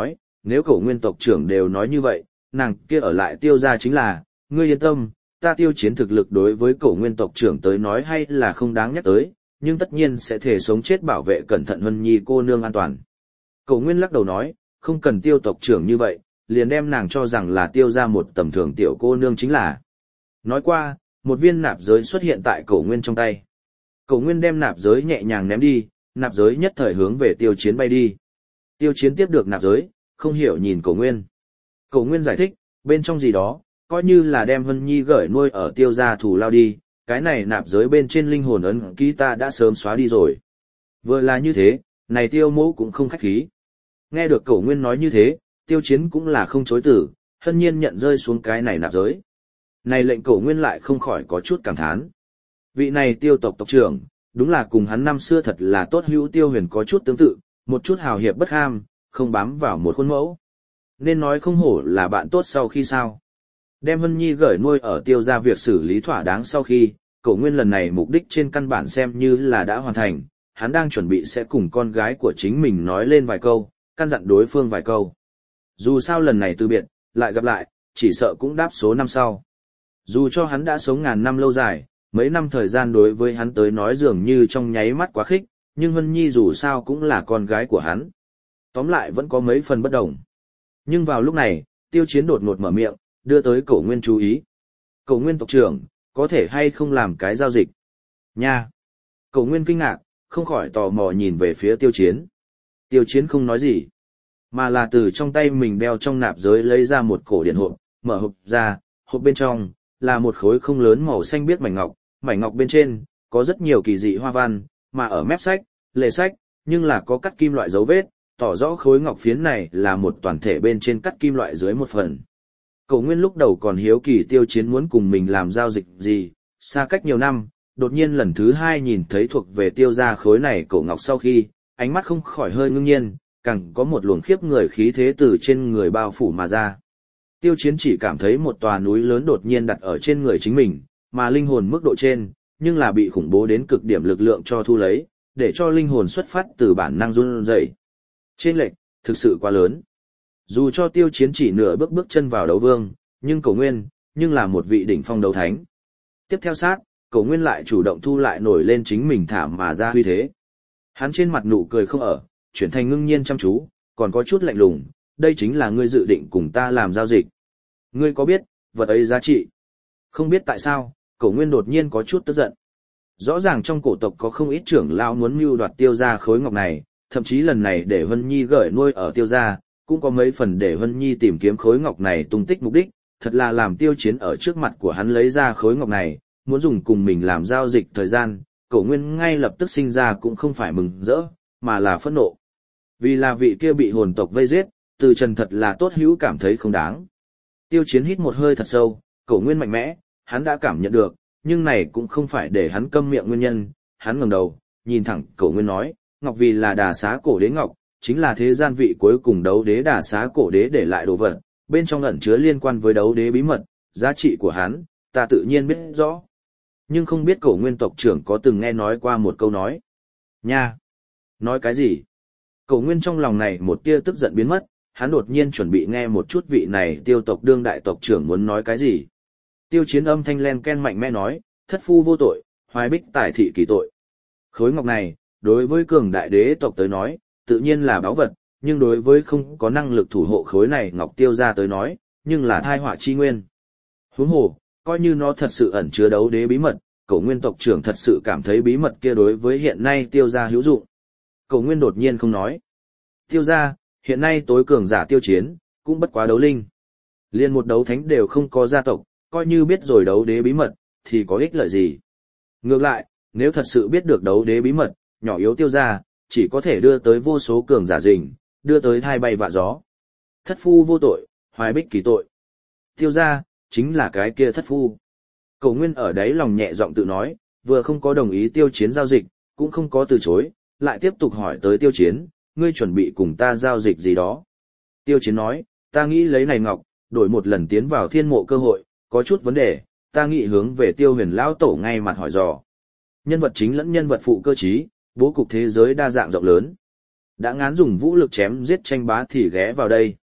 nếu Cổ Nguyên tộc trưởng đều nói như vậy, nàng kia ở lại Tiêu gia chính là, ngươi yên tâm, ta Tiêu Chiến thực lực đối với Cổ Nguyên tộc trưởng tới nói hay là không đáng nhắc tới, nhưng tất nhiên sẽ thể sống chết bảo vệ cẩn thận Hân Nhi cô nương an toàn. Cổ Nguyên lắc đầu nói, không cần Tiêu tộc trưởng như vậy, liền đem nàng cho rằng là Tiêu gia một tầm thường tiểu cô nương chính là. Nói qua, một viên nạp giới xuất hiện tại Cổ Nguyên trong tay. Cổ Nguyên đem nạp giới nhẹ nhàng ném đi, nạp giới nhất thời hướng về Tiêu Chiến bay đi. Tiêu Chiến tiếp được nạp giới, không hiểu nhìn Cổ Nguyên. Cổ Nguyên giải thích, bên trong gì đó, coi như là đem Hân Nhi gửi nuôi ở Tiêu gia thủ lao đi, cái này nạp giới bên trên linh hồn ấn ký ta đã sớm xóa đi rồi. Vừa là như thế, này Tiêu mẫu cũng không khách khí. Nghe được Cổ Nguyên nói như thế, Tiêu Chiến cũng là không chối từ, hân nhiên nhận rơi xuống cái này nạp giới. Này lệnh Cổ Nguyên lại không khỏi có chút cảm thán. Vị này Tiêu tộc tộc trưởng, đúng là cùng hắn năm xưa thật là tốt hữu Tiêu Huyền có chút tương tự, một chút hào hiệp bất ham, không bám vào một khuôn mẫu. Nên nói không hổ là bạn tốt sau khi sao. Đem Hân Nhi gửi nuôi ở Tiêu gia việc xử lý thỏa đáng sau khi, Cổ Nguyên lần này mục đích trên căn bản xem như là đã hoàn thành, hắn đang chuẩn bị sẽ cùng con gái của chính mình nói lên vài câu, căn dặn đối phương vài câu. Dù sao lần này từ biệt, lại gặp lại, chỉ sợ cũng đáp số năm sau. Dù cho hắn đã sống ngàn năm lâu dài, mấy năm thời gian đối với hắn tới nói dường như trong nháy mắt quá khích, nhưng Hân Nhi dù sao cũng là con gái của hắn. Tóm lại vẫn có mấy phần bất đồng. Nhưng vào lúc này, Tiêu Chiến đột ngột mở miệng, đưa tới Cổ Nguyên chú ý. Cổ Nguyên tộc trưởng, có thể hay không làm cái giao dịch? Nha! Cổ Nguyên kinh ngạc, không khỏi tò mò nhìn về phía Tiêu Chiến. Tiêu Chiến không nói gì, mà là từ trong tay mình đeo trong nạp giới lấy ra một cổ điện hộp, mở hộp ra, hộp bên trong là một khối không lớn màu xanh biếc mảnh ngọc bên trên có rất nhiều kỳ dị hoa văn, mà ở mép sách, lề sách, nhưng là có cắt kim loại dấu vết, tỏ rõ khối ngọc phiến này là một toàn thể bên trên cắt kim loại dưới một phần. Cổ Nguyên lúc đầu còn hiếu kỳ Tiêu Chiến muốn cùng mình làm giao dịch gì, xa cách nhiều năm, đột nhiên lần thứ hai nhìn thấy thuộc về Tiêu gia khối này cổ ngọc sau khi, ánh mắt không khỏi hơi ngưng nhiên, càng có một luồng khiếp người khí thế từ trên người bao phủ mà ra. Tiêu Chiến chỉ cảm thấy một tòa núi lớn đột nhiên đặt ở trên người chính mình, mà linh hồn mức độ trên, nhưng là bị khủng bố đến cực điểm lực lượng cho thu lấy, để cho linh hồn xuất phát từ bản năng run rẩy. Trên lệch, thực sự quá lớn. Dù cho Tiêu Chiến chỉ nửa bước chân vào đấu vương, nhưng Cổ Nguyên, nhưng là một vị đỉnh phong đấu thánh. Tiếp theo sát, Cổ Nguyên lại chủ động thu lại nổi lên chính mình thả mà ra huy thế. Hắn trên mặt nụ cười không ở, chuyển thành ngưng nhiên chăm chú, còn có chút lạnh lùng, đây chính là ngươi dự định cùng ta làm giao dịch. Ngươi có biết, vật ấy giá trị? Không biết tại sao, Cổ Nguyên đột nhiên có chút tức giận. Rõ ràng trong cổ tộc có không ít trưởng lão muốn mưu đoạt Tiêu gia khối ngọc này, thậm chí lần này để Vân Nhi gửi nuôi ở Tiêu gia, cũng có mấy phần để Vân Nhi tìm kiếm khối ngọc này tung tích mục đích, thật là làm Tiêu Chiến ở trước mặt của hắn lấy ra khối ngọc này, muốn dùng cùng mình làm giao dịch thời gian, Cổ Nguyên ngay lập tức sinh ra cũng không phải mừng rỡ, mà là phẫn nộ. Vì là vị kia bị hồn tộc vây giết, Từ Trần thật là tốt hữu cảm thấy không đáng. Tiêu Chiến hít một hơi thật sâu, Cổ Nguyên mạnh mẽ, hắn đã cảm nhận được, nhưng này cũng không phải để hắn câm miệng nguyên nhân, hắn ngẩng đầu, nhìn thẳng Cổ Nguyên nói, ngọc vì là Đà Xá cổ đế ngọc, chính là thế gian vị cuối cùng đấu đế Đà Xá cổ đế để lại đồ vật, bên trong ẩn chứa liên quan với đấu đế bí mật, giá trị của hắn, ta tự nhiên biết rõ. Nhưng không biết Cổ Nguyên tộc trưởng có từng nghe nói qua một câu nói. Nha! Nói cái gì? Cổ Nguyên trong lòng này một tia tức giận biến mất, hắn đột nhiên chuẩn bị nghe một chút vị này Tiêu tộc đương đại tộc trưởng muốn nói cái gì. Tiêu Chiến âm thanh len ken mạnh mẽ nói, thất phu vô tội, hoài bích tài thị kỳ tội. Khối ngọc này, đối với cường đại đế tộc tới nói, tự nhiên là báu vật, nhưng đối với không có năng lực thủ hộ khối này ngọc Tiêu gia tới nói, nhưng là thai họa chi nguyên. Huống hồ, coi như nó thật sự ẩn chứa đấu đế bí mật, Cổ Nguyên tộc trưởng thật sự cảm thấy bí mật kia đối với hiện nay Tiêu gia hữu dụng. Cổ Nguyên đột nhiên không nói. Tiêu gia, hiện nay tối cường giả Tiêu Chiến, cũng bất quá đấu linh. Liên một đấu thánh đều không có gia tộc, coi như biết rồi đấu đế bí mật, thì có ích lợi gì. Ngược lại, nếu thật sự biết được đấu đế bí mật, nhỏ yếu Tiêu gia, chỉ có thể đưa tới vô số cường giả rình, đưa tới thai bay vạ gió. Thất phu vô tội, hoài bích kỳ tội. Tiêu gia, chính là cái kia thất phu. Cổ Nguyên ở đấy lòng nhẹ giọng tự nói, vừa không có đồng ý Tiêu Chiến giao dịch, cũng không có từ chối, lại tiếp tục hỏi tới Tiêu Chiến, ngươi chuẩn bị cùng ta giao dịch gì đó. Tiêu Chiến nói, ta nghĩ lấy này ngọc, đổi một lần tiến vào thiên mộ cơ hội, có chút vấn đề, ta nghĩ hướng về Tiêu Huyền lão tổ ngay mặt hỏi dò. Nhân vật chính lẫn nhân vật phụ cơ trí, bố cục thế giới đa dạng rộng lớn. Đã ngán dùng vũ lực chém giết tranh bá thì ghé vào đây.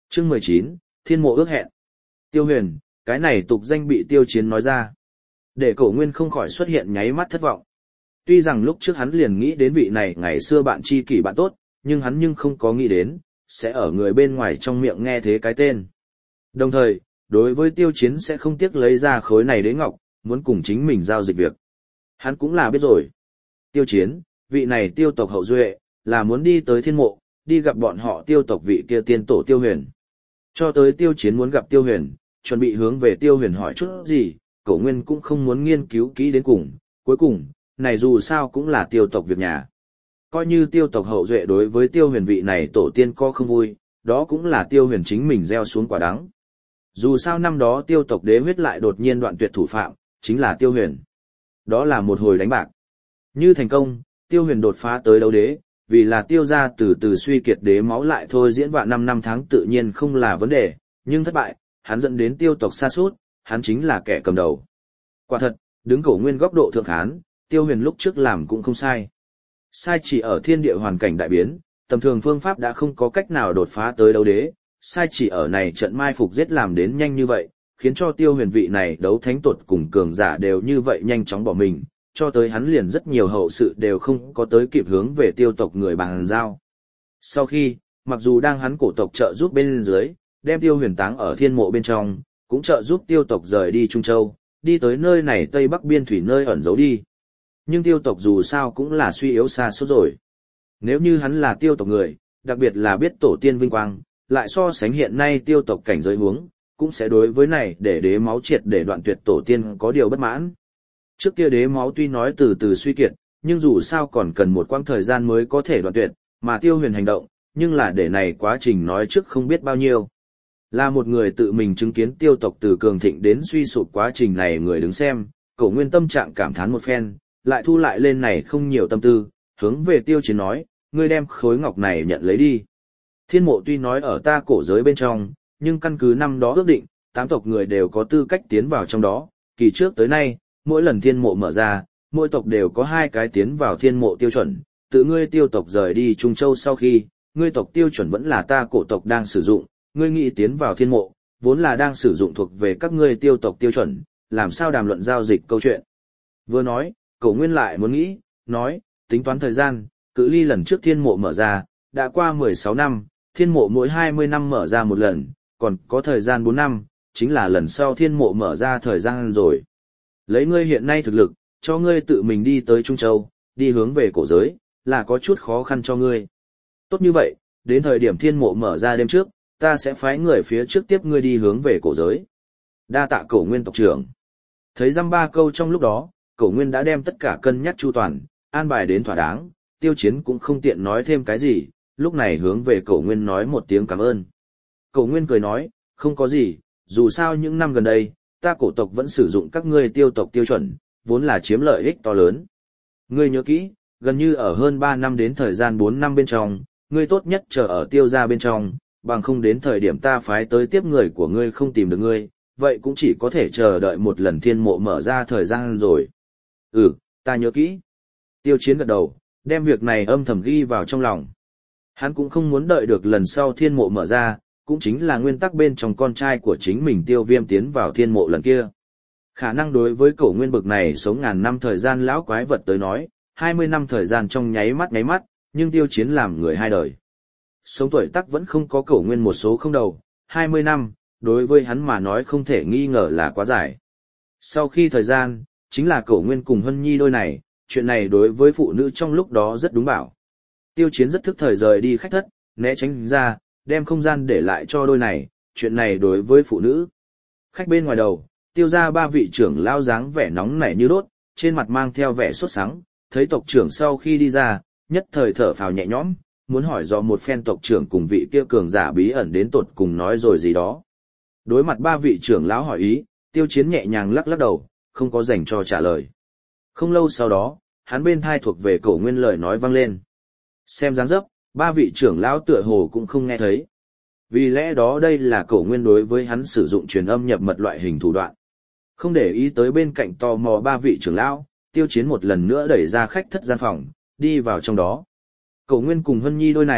Chương 19, Thiên mộ ước hẹn. Tiêu Huyền, cái này tục danh bị Tiêu Chiến nói ra. Để Cổ Nguyên không khỏi xuất hiện nháy mắt thất vọng. Tuy rằng lúc trước hắn liền nghĩ đến vị này ngày xưa bạn tri kỷ bạn tốt, nhưng hắn không có nghĩ đến, sẽ ở người bên ngoài trong miệng nghe thế cái tên. Đồng thời, đối với Tiêu Chiến sẽ không tiếc lấy ra khối này đế ngọc, muốn cùng chính mình giao dịch việc. Hắn cũng là biết rồi. Tiêu Chiến, vị này tiêu tộc hậu duệ, là muốn đi tới thiên mộ, đi gặp bọn họ tiêu tộc vị kia tiên tổ Tiêu Huyền. Cho tới Tiêu Chiến muốn gặp Tiêu Huyền, chuẩn bị hướng về Tiêu Huyền hỏi chút gì, Cổ Nguyên cũng không muốn nghiên cứu kỹ đến cùng, cuối cùng, này dù sao cũng là tiêu tộc việc nhà. Coi như tiêu tộc hậu duệ đối với Tiêu Huyền vị này tổ tiên có không vui, đó cũng là Tiêu Huyền chính mình gieo xuống quả đắng. Dù sao năm đó tiêu tộc đế huyết lại đột nhiên đoạn tuyệt thủ phạm, chính là Tiêu Huyền. Đó là một hồi đánh bạc. Như thành công, Tiêu Huyền đột phá tới đấu đế, vì là tiêu gia từ từ suy kiệt đế máu lại thôi diễn vạn 5 tháng tự nhiên không là vấn đề, nhưng thất bại, hắn dẫn đến tiêu tộc sa sút, hắn chính là kẻ cầm đầu. Quả thật, đứng Cổ Nguyên góc độ thượng hán, Tiêu Huyền lúc trước làm cũng không sai. Sai chỉ ở thiên địa hoàn cảnh đại biến, tầm thường phương pháp đã không có cách nào đột phá tới đấu đế, sai chỉ ở này trận mai phục giết làm đến nhanh như vậy, khiến cho Tiêu Huyền vị này đấu thánh tột cùng cường giả đều như vậy nhanh chóng bỏ mình, cho tới hắn liền rất nhiều hậu sự đều không có tới kịp hướng về tiêu tộc người bàn giao. Sau khi, mặc dù đang hắn cổ tộc trợ giúp bên dưới, đem Tiêu Huyền táng ở thiên mộ bên trong, cũng trợ giúp tiêu tộc rời đi Trung Châu, đi tới nơi này Tây Bắc biên thủy nơi ẩn giấu đi. Nhưng tiêu tộc dù sao cũng là suy yếu xa suốt rồi. Nếu như hắn là tiêu tộc người, đặc biệt là biết tổ tiên vinh quang, lại so sánh hiện nay tiêu tộc cảnh giới huống, cũng sẽ đối với này để đế máu triệt để đoạn tuyệt tổ tiên có điều bất mãn. Trước kia đế máu tuy nói từ từ suy kiệt, nhưng dù sao còn cần một quãng thời gian mới có thể đoạn tuyệt, mà Tiêu Huyền hành động, nhưng là để này quá trình nói trước không biết bao nhiêu. Là một người tự mình chứng kiến tiêu tộc từ cường thịnh đến suy sụp quá trình này người đứng xem, Cổ Nguyên tâm trạng cảm thán một phen, lại thu lại lên này không nhiều tâm tư, hướng về Tiêu Chiến nói, ngươi đem khối ngọc này nhận lấy đi. Thiên mộ tuy nói ở ta cổ giới bên trong, nhưng căn cứ năm đó ước định, 8 tộc người đều có tư cách tiến vào trong đó, kỳ trước tới nay, mỗi lần thiên mộ mở ra, mỗi tộc đều có 2 cái tiến vào thiên mộ tiêu chuẩn, tự ngươi tiêu tộc rời đi Trung Châu sau khi, ngươi tộc tiêu chuẩn vẫn là ta cổ tộc đang sử dụng, ngươi nghĩ tiến vào thiên mộ, vốn là đang sử dụng thuộc về các ngươi tiêu tộc tiêu chuẩn, làm sao đàm luận giao dịch câu chuyện. Vừa nói, Cổ Nguyên lại muốn nghĩ, nói, tính toán thời gian, cự ly lần trước thiên mộ mở ra, đã qua 16 năm, thiên mộ mỗi 20 năm mở ra một lần, còn có thời gian 4 năm, chính là lần sau thiên mộ mở ra thời gian rồi. Lấy ngươi hiện nay thực lực, cho ngươi tự mình đi tới Trung Châu, đi hướng về cổ giới, là có chút khó khăn cho ngươi. Tốt như vậy, đến thời điểm thiên mộ mở ra đêm trước, ta sẽ phái người phía trước tiếp ngươi đi hướng về cổ giới. Đa tạ Cổ Nguyên tộc trưởng. Thấy dăm ba câu trong lúc đó, Cổ Nguyên đã đem tất cả cân nhắc chu toàn, an bài đến thỏa đáng, Tiêu Chiến cũng không tiện nói thêm cái gì, lúc này hướng về Cổ Nguyên nói một tiếng cảm ơn. Cổ Nguyên cười nói, không có gì, dù sao những năm gần đây, ta cổ tộc vẫn sử dụng các ngươi tiêu tộc tiêu chuẩn, vốn là chiếm lợi ích to lớn. Ngươi nhớ kỹ, gần như ở hơn 3 năm đến thời gian 4 năm bên trong, ngươi tốt nhất chờ ở tiêu gia bên trong, bằng không đến thời điểm ta phái tới tiếp người của ngươi không tìm được ngươi, vậy cũng chỉ có thể chờ đợi một lần thiên mộ mở ra thời gian rồi. Ừ, ta nhớ kỹ. Tiêu Chiến gật đầu, đem việc này âm thầm ghi vào trong lòng. Hắn cũng không muốn đợi được lần sau thiên mộ mở ra, cũng chính là nguyên tắc bên trong con trai của chính mình Tiêu Viêm tiến vào thiên mộ lần kia. Khả năng đối với Cổ Nguyên bực này sống ngàn năm thời gian lão quái vật tới nói, 20 năm thời gian trong nháy mắt, nhưng Tiêu Chiến làm người 2 đời. Sống tuổi tác vẫn không có Cổ Nguyên một số không đầu, 20 năm, đối với hắn mà nói không thể nghi ngờ là quá dài. Sau khi thời gian, chính là Cổ Nguyên cùng Hân Nhi đôi này, chuyện này đối với phụ nữ trong lúc đó rất đúng bảo. Tiêu Chiến rất thức thời rời đi khách thất, né tránh ra, đem không gian để lại cho đôi này, chuyện này đối với phụ nữ. Khách bên ngoài đầu, Tiêu ra 3 vị trưởng lao dáng vẻ nóng nảy như đốt, trên mặt mang theo vẻ sốt sắng, thấy tộc trưởng sau khi đi ra, nhất thời thở phào nhẹ nhõm, muốn hỏi do một phen tộc trưởng cùng vị kia cường giả bí ẩn đến tột cùng nói rồi gì đó. Đối mặt 3 vị trưởng lão hỏi ý, Tiêu Chiến nhẹ nhàng lắc lắc đầu, không có dành cho trả lời. Không lâu sau đó, hắn bên thai thuộc về Cổ Nguyên lời nói vang lên. Xem dáng dấp, 3 vị trưởng lão tựa hồ cũng không nghe thấy. Vì lẽ đó đây là Cổ Nguyên đối với hắn sử dụng truyền âm nhập mật loại hình thủ đoạn. Không để ý tới bên cạnh tò mò 3 vị trưởng lão, Tiêu Chiến một lần nữa đẩy ra khách thất gian phòng, đi vào trong đó. Cổ Nguyên cùng Hân Nhi đôi này,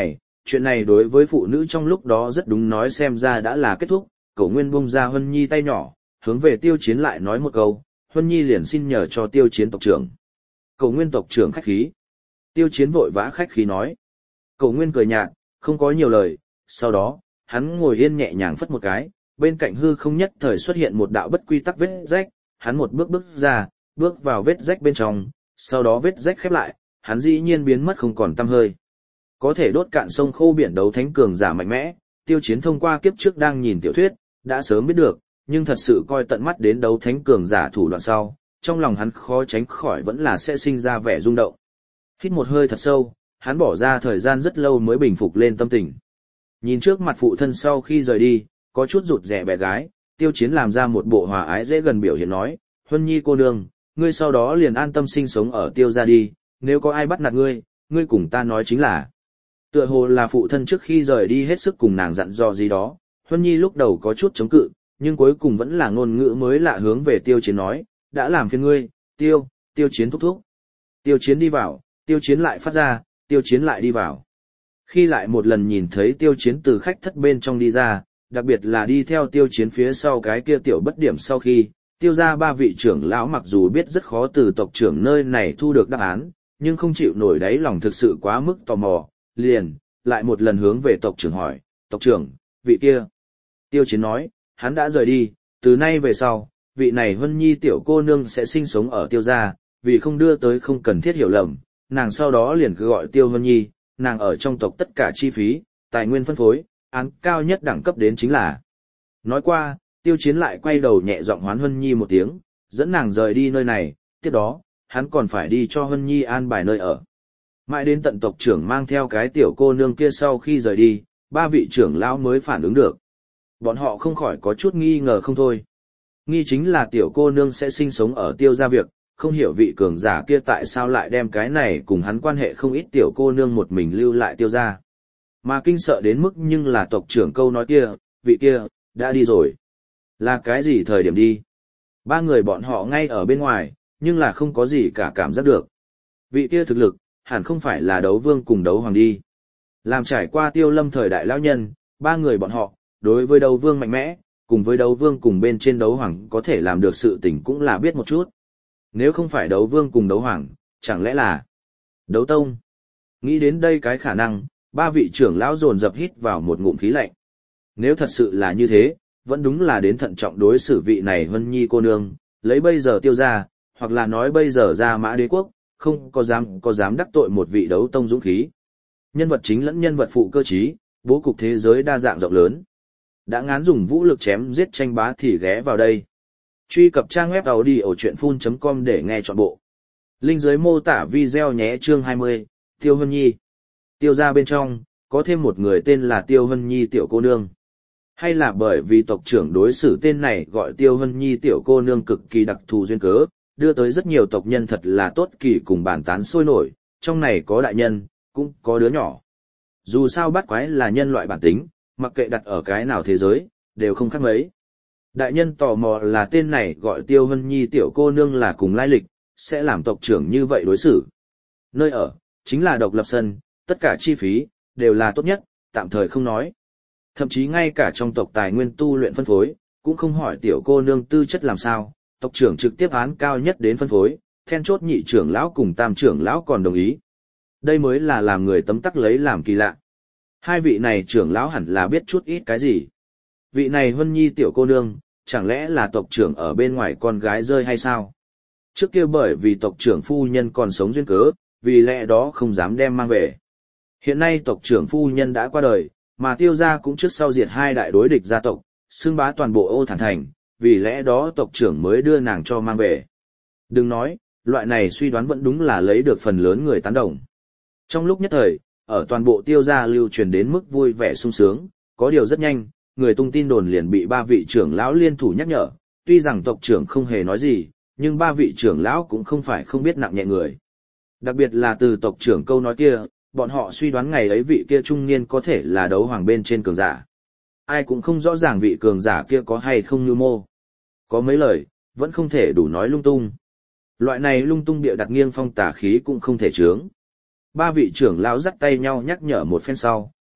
Chuyện này đối với phụ nữ trong lúc đó rất đúng, nói xem ra đã là kết thúc. Cổ Nguyên bung ra Huân Nhi tay nhỏ, hướng về Tiêu Chiến lại nói một câu, Huân Nhi liền xin nhờ cho Tiêu Chiến tộc trưởng. Cổ Nguyên tộc trưởng khách khí. Tiêu Chiến vội vã khách khí nói. Cổ Nguyên cười nhạt, không có nhiều lời, sau đó, hắn ngồi yên nhẹ nhàng phất một cái, bên cạnh hư không nhất thời xuất hiện một đạo bất quy tắc vết rách, hắn một bước bước ra, bước vào vết rách bên trong, sau đó vết rách khép lại, hắn dĩ nhiên biến mất không còn tăm hơi. Có thể đốt cạn sông khô biển đấu thánh cường giả mạnh mẽ, Tiêu Chiến thông qua kiếp trước đang nhìn tiểu thuyết, đã sớm biết được, nhưng thật sự coi tận mắt đến đấu thánh cường giả thủ đoạn sau, trong lòng hắn khó tránh khỏi vẫn là sẽ sinh ra vẻ rung động. Hít một hơi thật sâu, hắn bỏ ra thời gian rất lâu mới bình phục lên tâm tình. Nhìn trước mặt phụ thân sau khi rời đi, có chút rụt rè bé gái, Tiêu Chiến làm ra một bộ hòa ái dễ gần biểu hiện nói, Huân Nhi cô nương, ngươi sau đó liền an tâm sinh sống ở Tiêu gia đi, nếu có ai bắt nạt ngươi, ngươi cùng ta nói chính là. Tựa hồ là phụ thân trước khi rời đi hết sức cùng nàng dặn dò gì đó, Huân Nhi lúc đầu có chút chống cự, nhưng cuối cùng vẫn là ngôn ngữ mới lạ hướng về Tiêu Chiến nói, đã làm phiền ngươi, Tiêu Chiến thúc thúc. Tiêu Chiến đi vào, Tiêu Chiến lại phát ra, Tiêu Chiến lại đi vào. Khi lại một lần nhìn thấy Tiêu Chiến từ khách thất bên trong đi ra, đặc biệt là đi theo Tiêu Chiến phía sau cái kia tiểu bất điểm sau khi, Tiêu gia ba vị trưởng lão mặc dù biết rất khó từ tộc trưởng nơi này thu được đáp án, nhưng không chịu nổi đáy lòng thực sự quá mức tò mò, liền, lại một lần hướng về tộc trưởng hỏi, tộc trưởng, vị kia. Tiêu Chiến nói, hắn đã rời đi, từ nay về sau, vị này Huân Nhi tiểu cô nương sẽ sinh sống ở Tiêu gia, vì không đưa tới không cần thiết hiểu lầm, nàng sau đó liền cứ gọi Tiêu Huân Nhi, nàng ở trong tộc tất cả chi phí, tài nguyên phân phối, án cao nhất đẳng cấp đến chính là. Nói qua, Tiêu Chiến lại quay đầu nhẹ giọng hoán Huân Nhi một tiếng, dẫn nàng rời đi nơi này, tiếp đó, hắn còn phải đi cho Huân Nhi an bài nơi ở. Mãi đến tận tộc trưởng mang theo cái tiểu cô nương kia sau khi rời đi, ba vị trưởng lão mới phản ứng được. Bọn họ không khỏi có chút nghi ngờ không thôi. Nghi chính là tiểu cô nương sẽ sinh sống ở Tiêu gia việc, không hiểu vị cường giả kia tại sao lại đem cái này cùng hắn quan hệ không ít tiểu cô nương một mình lưu lại Tiêu gia. Mà kinh sợ đến mức nhưng là tộc trưởng câu nói kia, vị kia, đã đi rồi. Là cái gì thời điểm đi? Ba người bọn họ ngay ở bên ngoài, nhưng là không có gì cả cảm giác được. Vị kia thực lực, hẳn không phải là đấu vương cùng đấu hoàng đi. Làm trải qua Tiêu Lâm thời đại lão nhân, ba người bọn họ, đối với đấu vương mạnh mẽ, cùng với đấu vương cùng bên trên đấu hoàng có thể làm được sự tình cũng là biết một chút. Nếu không phải đấu vương cùng đấu hoàng, chẳng lẽ là đấu tông? Nghĩ đến đây cái khả năng, ba vị trưởng lão dồn dập hít vào một ngụm khí lạnh. Nếu thật sự là như thế, vẫn đúng là đến thận trọng đối xử vị này Huân Nhi cô nương, lấy bây giờ Tiêu gia, hoặc là nói bây giờ Gia Mã Đế quốc, không có dám đắc tội một vị đấu tông dũng khí. Nhân vật chính lẫn nhân vật phụ cơ trí, bố cục thế giới đa dạng rộng lớn. Đã ngán dùng vũ lực chém giết tranh bá thì ghé vào đây. Truy cập trang web audiochuyenphun.com để nghe trọn bộ. Link dưới mô tả video nhé. Chương 20, Tiêu Huân Nhi. Tiêu gia bên trong, có thêm một người tên là Tiêu Huân Nhi tiểu cô nương. Hay là bởi vì tộc trưởng đối xử tên này gọi Tiêu Huân Nhi tiểu cô nương cực kỳ đặc thù duyên cớ, đưa tới rất nhiều tộc nhân thật là tốt kỳ cùng bàn tán sôi nổi, trong này có đại nhân, cũng có đứa nhỏ. Dù sao bắt quái là nhân loại bản tính, mặc kệ đặt ở cái nào thế giới, đều không khác mấy. Đại nhân tò mò là tên này gọi Tiêu Huân Nhi tiểu cô nương là cùng lai lịch, sẽ làm tộc trưởng như vậy đối xử. Nơi ở, chính là độc lập sân, tất cả chi phí, đều là tốt nhất, tạm thời không nói. Thậm chí ngay cả trong tộc tài nguyên tu luyện phân phối, cũng không hỏi tiểu cô nương tư chất làm sao, tộc trưởng trực tiếp án cao nhất đến phân phối, then chốt nhị trưởng lão cùng tam trưởng lão còn đồng ý. Đây mới là làm người tấm tắc lấy làm kỳ lạ. Hai vị này trưởng lão hẳn là biết chút ít cái gì. Vị này Huân Nhi tiểu cô nương, chẳng lẽ là tộc trưởng ở bên ngoài con gái rơi hay sao? Trước kia bởi vì tộc trưởng phu nhân còn sống duyên cớ, vì lẽ đó không dám đem mang về. Hiện nay tộc trưởng phu nhân đã qua đời, mà Tiêu gia cũng trước sau diệt hai đại đối địch gia tộc, xưng bá toàn bộ Ô Thản Thành, vì lẽ đó tộc trưởng mới đưa nàng cho mang về. Đừng nói, loại này suy đoán vẫn đúng là lấy được phần lớn người tán đồng. Trong lúc nhất thời, ở toàn bộ Tiêu gia lưu truyền đến mức vui vẻ sung sướng, có điều rất nhanh, người tung tin đồn liền bị ba vị trưởng lão liên thủ nhắc nhở, tuy rằng tộc trưởng không hề nói gì, nhưng ba vị trưởng lão cũng không phải không biết nặng nhẹ người. Đặc biệt là từ tộc trưởng câu nói kia, bọn họ suy đoán ngày ấy vị kia trung niên có thể là đấu hoàng bên trên cường giả. Ai cũng không rõ ràng vị cường giả kia có hay không như mô. Có mấy lời, vẫn không thể đủ nói lung tung. Loại này lung tung bịa đặt nghiêng phong tà khí cũng không thể chướng. Ba vị trưởng lão dắt tay nhau nhắc nhở một phen sau,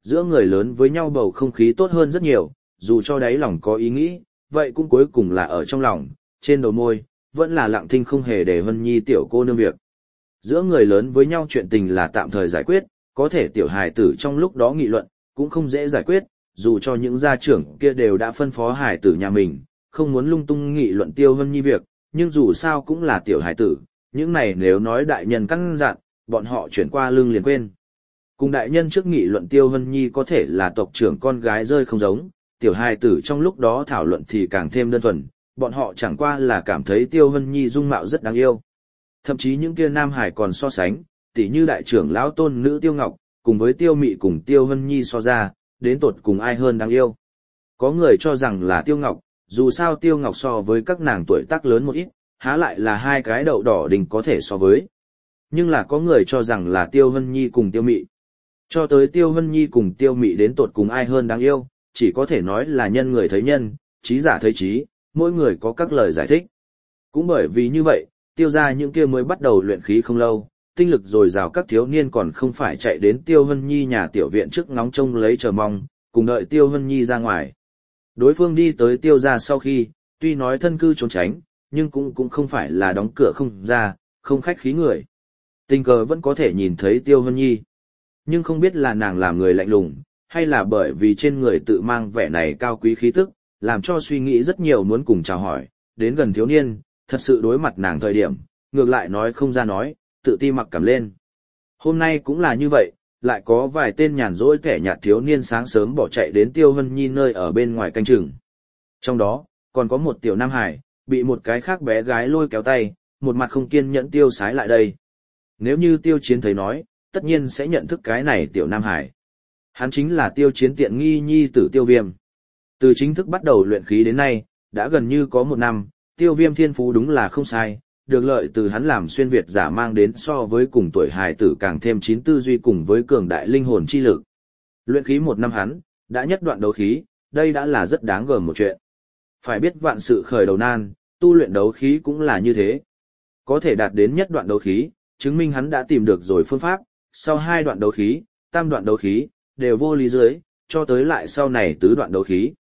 giữa người lớn với nhau bầu không khí tốt hơn rất nhiều, dù cho đáy lòng có ý nghĩ, vậy cũng cuối cùng là ở trong lòng, trên đầu môi, vẫn là lặng thinh không hề để Vân Nhi tiểu cô nương việc. Giữa người lớn với nhau chuyện tình là tạm thời giải quyết, có thể tiểu hài tử trong lúc đó nghị luận, cũng không dễ giải quyết, dù cho những gia trưởng kia đều đã phân phó hài tử nhà mình, không muốn lung tung nghị luận Tiêu Vân Nhi việc, nhưng dù sao cũng là tiểu hài tử, những này nếu nói đại nhân căn dặn, bọn họ chuyển qua lưng liền quên. Cùng đại nhân trước nghị luận Tiêu Vân Nhi có thể là tộc trưởng con gái rơi không giống, tiểu hài tử trong lúc đó thảo luận thì càng thêm đơn thuần, bọn họ chẳng qua là cảm thấy Tiêu Vân Nhi dung mạo rất đáng yêu. Thậm chí những kia nam hải còn so sánh, tỉ như đại trưởng lão tôn nữ Tiêu Ngọc, cùng với Tiêu Mị cùng Tiêu Vân Nhi so ra, đến tột cùng ai hơn đáng yêu. Có người cho rằng là Tiêu Ngọc, dù sao Tiêu Ngọc so với các nàng tuổi tác lớn một ít, há lại là hai cái đậu đỏ đình có thể so với. Nhưng là có người cho rằng là Tiêu Vân Nhi cùng Tiêu Mị. Cho tới Tiêu Vân Nhi cùng Tiêu Mị đến tột cùng ai hơn đáng yêu, chỉ có thể nói là nhân người thấy nhân, trí giả thấy trí, mỗi người có các lời giải thích. Cũng bởi vì như vậy, Tiêu gia những kia mới bắt đầu luyện khí không lâu, tinh lực dồi dào các thiếu niên còn không phải chạy đến Tiêu Vân Nhi nhà tiểu viện trước ngóng trông lấy chờ mong, cùng đợi Tiêu Vân Nhi ra ngoài. Đối phương đi tới Tiêu gia sau khi, tuy nói thân cư trốn tránh, nhưng cũng không phải là đóng cửa không ra, không khách khí người. Tình cờ vẫn có thể nhìn thấy Tiêu Vân Nhi. Nhưng không biết là nàng làm người lạnh lùng, hay là bởi vì trên người tự mang vẻ này cao quý khí tức, làm cho suy nghĩ rất nhiều muốn cùng chào hỏi, đến gần thiếu niên, thật sự đối mặt nàng thời điểm, ngược lại nói không ra nói, tự ti mặc cảm lên. Hôm nay cũng là như vậy, lại có vài tên nhàn rỗi kẻ nhạt thiếu niên sáng sớm bỏ chạy đến Tiêu Vân Nhi nơi ở bên ngoài canh chừng. Trong đó, còn có một tiểu nam hải, bị một cái khác bé gái lôi kéo tay, một mặt không kiên nhẫn tiêu sái lại đây. Nếu như Tiêu Chiến thấy nói, tất nhiên sẽ nhận thức cái này tiểu nam hải. Hắn chính là Tiêu Chiến tiện nghi nhi tử Tiêu Viêm. Từ chính thức bắt đầu luyện khí đến nay, đã gần như có 1 năm, Tiêu Viêm thiên phú đúng là không sai, được lợi từ hắn làm xuyên Việt giả mang đến so với cùng tuổi hài tử càng thêm chín tư duy cùng với cường đại linh hồn chi lực. Luyện khí 1 năm hắn, đã nhất đoạn đấu khí, đây đã là rất đáng gờm một chuyện. Phải biết vạn sự khởi đầu nan, tu luyện đấu khí cũng là như thế. Có thể đạt đến nhất đoạn đấu khí, chứng minh hắn đã tìm được rồi phương pháp, sau 2 đoạn đấu khí, tam đoạn đấu khí, đều vô lý dưới, cho tới lại sau này tứ đoạn đấu khí.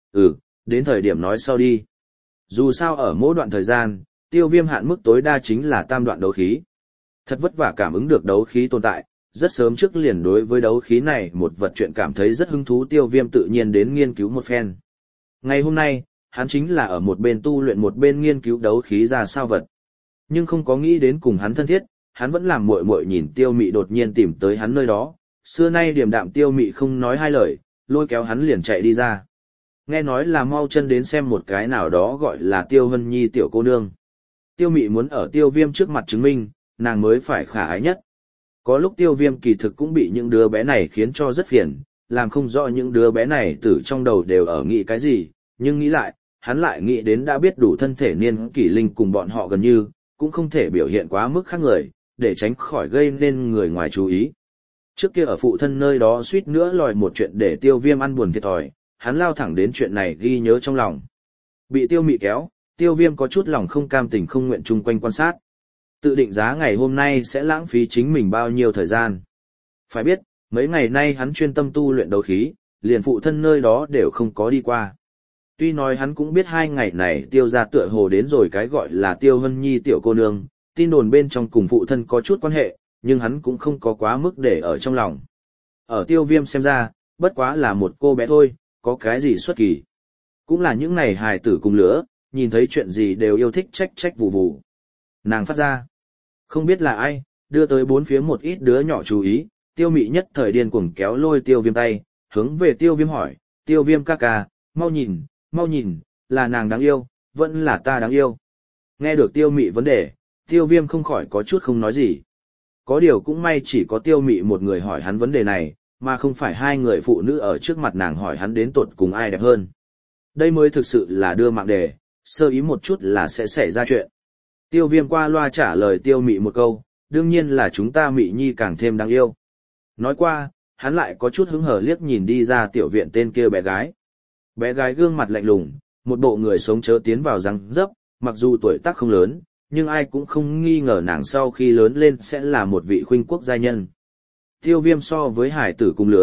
Đến thời điểm nói sau đi. Dù sao ở mỗi đoạn thời gian, Tiêu Viêm hạn mức tối đa chính là tam đoạn đấu khí. Thật vất vả cảm ứng được đấu khí tồn tại, rất sớm trước liền đối với đấu khí này một vật chuyện cảm thấy rất hứng thú, Tiêu Viêm tự nhiên đến nghiên cứu một phen. Ngày hôm nay, hắn chính là ở một bên tu luyện một bên nghiên cứu đấu khí ra sao vật. Nhưng không có nghĩ đến cùng hắn thân thiết, hắn vẫn làm muội muội nhìn Tiêu Mị đột nhiên tìm tới hắn nơi đó, xưa nay điềm đạm Tiêu Mị không nói hai lời, lôi kéo hắn liền chạy đi ra. Nghe nói là mau chân đến xem một cái nào đó gọi là Tiêu Vân Nhi tiểu cô nương. Tiêu Mị muốn ở Tiêu Viêm trước mặt chứng minh, nàng mới phải khả ái nhất. Có lúc Tiêu Viêm kỳ thực cũng bị những đứa bé này khiến cho rất phiền, làm không rõ những đứa bé này từ trong đầu đều ở nghĩ cái gì, nhưng nghĩ lại, hắn lại nghĩ đến đã biết đủ thân thể niên kỷ linh cùng bọn họ gần như, cũng không thể biểu hiện quá mức khác người, để tránh khỏi gây nên người ngoài chú ý. Trước kia ở phụ thân nơi đó suýt nữa lòi một chuyện để Tiêu Viêm ăn buồn thiệt thòi, hắn lao thẳng đến chuyện này ghi nhớ trong lòng. Bị Tiêu Mị kéo, Tiêu Viêm có chút lòng không cam tình không nguyện chung quanh quan sát. Tự định giá ngày hôm nay sẽ lãng phí chính mình bao nhiêu thời gian. Phải biết, mấy ngày nay hắn chuyên tâm tu luyện đấu khí, liền phụ thân nơi đó đều không có đi qua. Tuy nói hắn cũng biết 2 ngày này Tiêu gia tựa hồ đến rồi cái gọi là Tiêu Vân Nhi tiểu cô nương, tin đồn bên trong cùng phụ thân có chút quan hệ, nhưng hắn cũng không có quá mức để ở trong lòng. Ở Tiêu Viêm xem ra, bất quá là một cô bé thôi, có cái gì xuất kỳ. Cũng là những này hài tử cùng lứa, nhìn thấy chuyện gì đều yêu thích trách trách vù vù. Nàng phát ra, không biết là ai, đưa tới bốn phía một ít đứa nhỏ chú ý, Tiêu Mị nhất thời điên cuồng kéo lôi Tiêu Viêm tay, hướng về Tiêu Viêm hỏi, Tiêu Viêm ca ca, mau nhìn, là nàng đáng yêu, vẫn là ta đáng yêu. Nghe được Tiêu Mị vấn đề, Tiêu Viêm không khỏi có chút không nói gì. Có điều cũng may chỉ có Tiêu Mị một người hỏi hắn vấn đề này, mà không phải 2 người phụ nữ ở trước mặt nàng hỏi hắn đến tột cùng ai đẹp hơn. Đây mới thực sự là đưa mạng đề, sơ ý một chút là sẽ xảy ra chuyện. Tiêu Viêm qua loa trả lời Tiêu Mị một câu, đương nhiên là chúng ta Mị Nhi càng thêm đáng yêu. Nói qua, hắn lại có chút hứng hở liếc nhìn đi ra tiểu viện tên kia bé gái. Bé gái gương mặt lạnh lùng, một bộ người sống chớ tiến vào răng dấp, mặc dù tuổi tác không lớn, nhưng ai cũng không nghi ngờ nàng sau khi lớn lên sẽ là một vị khuynh quốc giai nhân. Tiêu Viêm so với hải tử cùng lứa,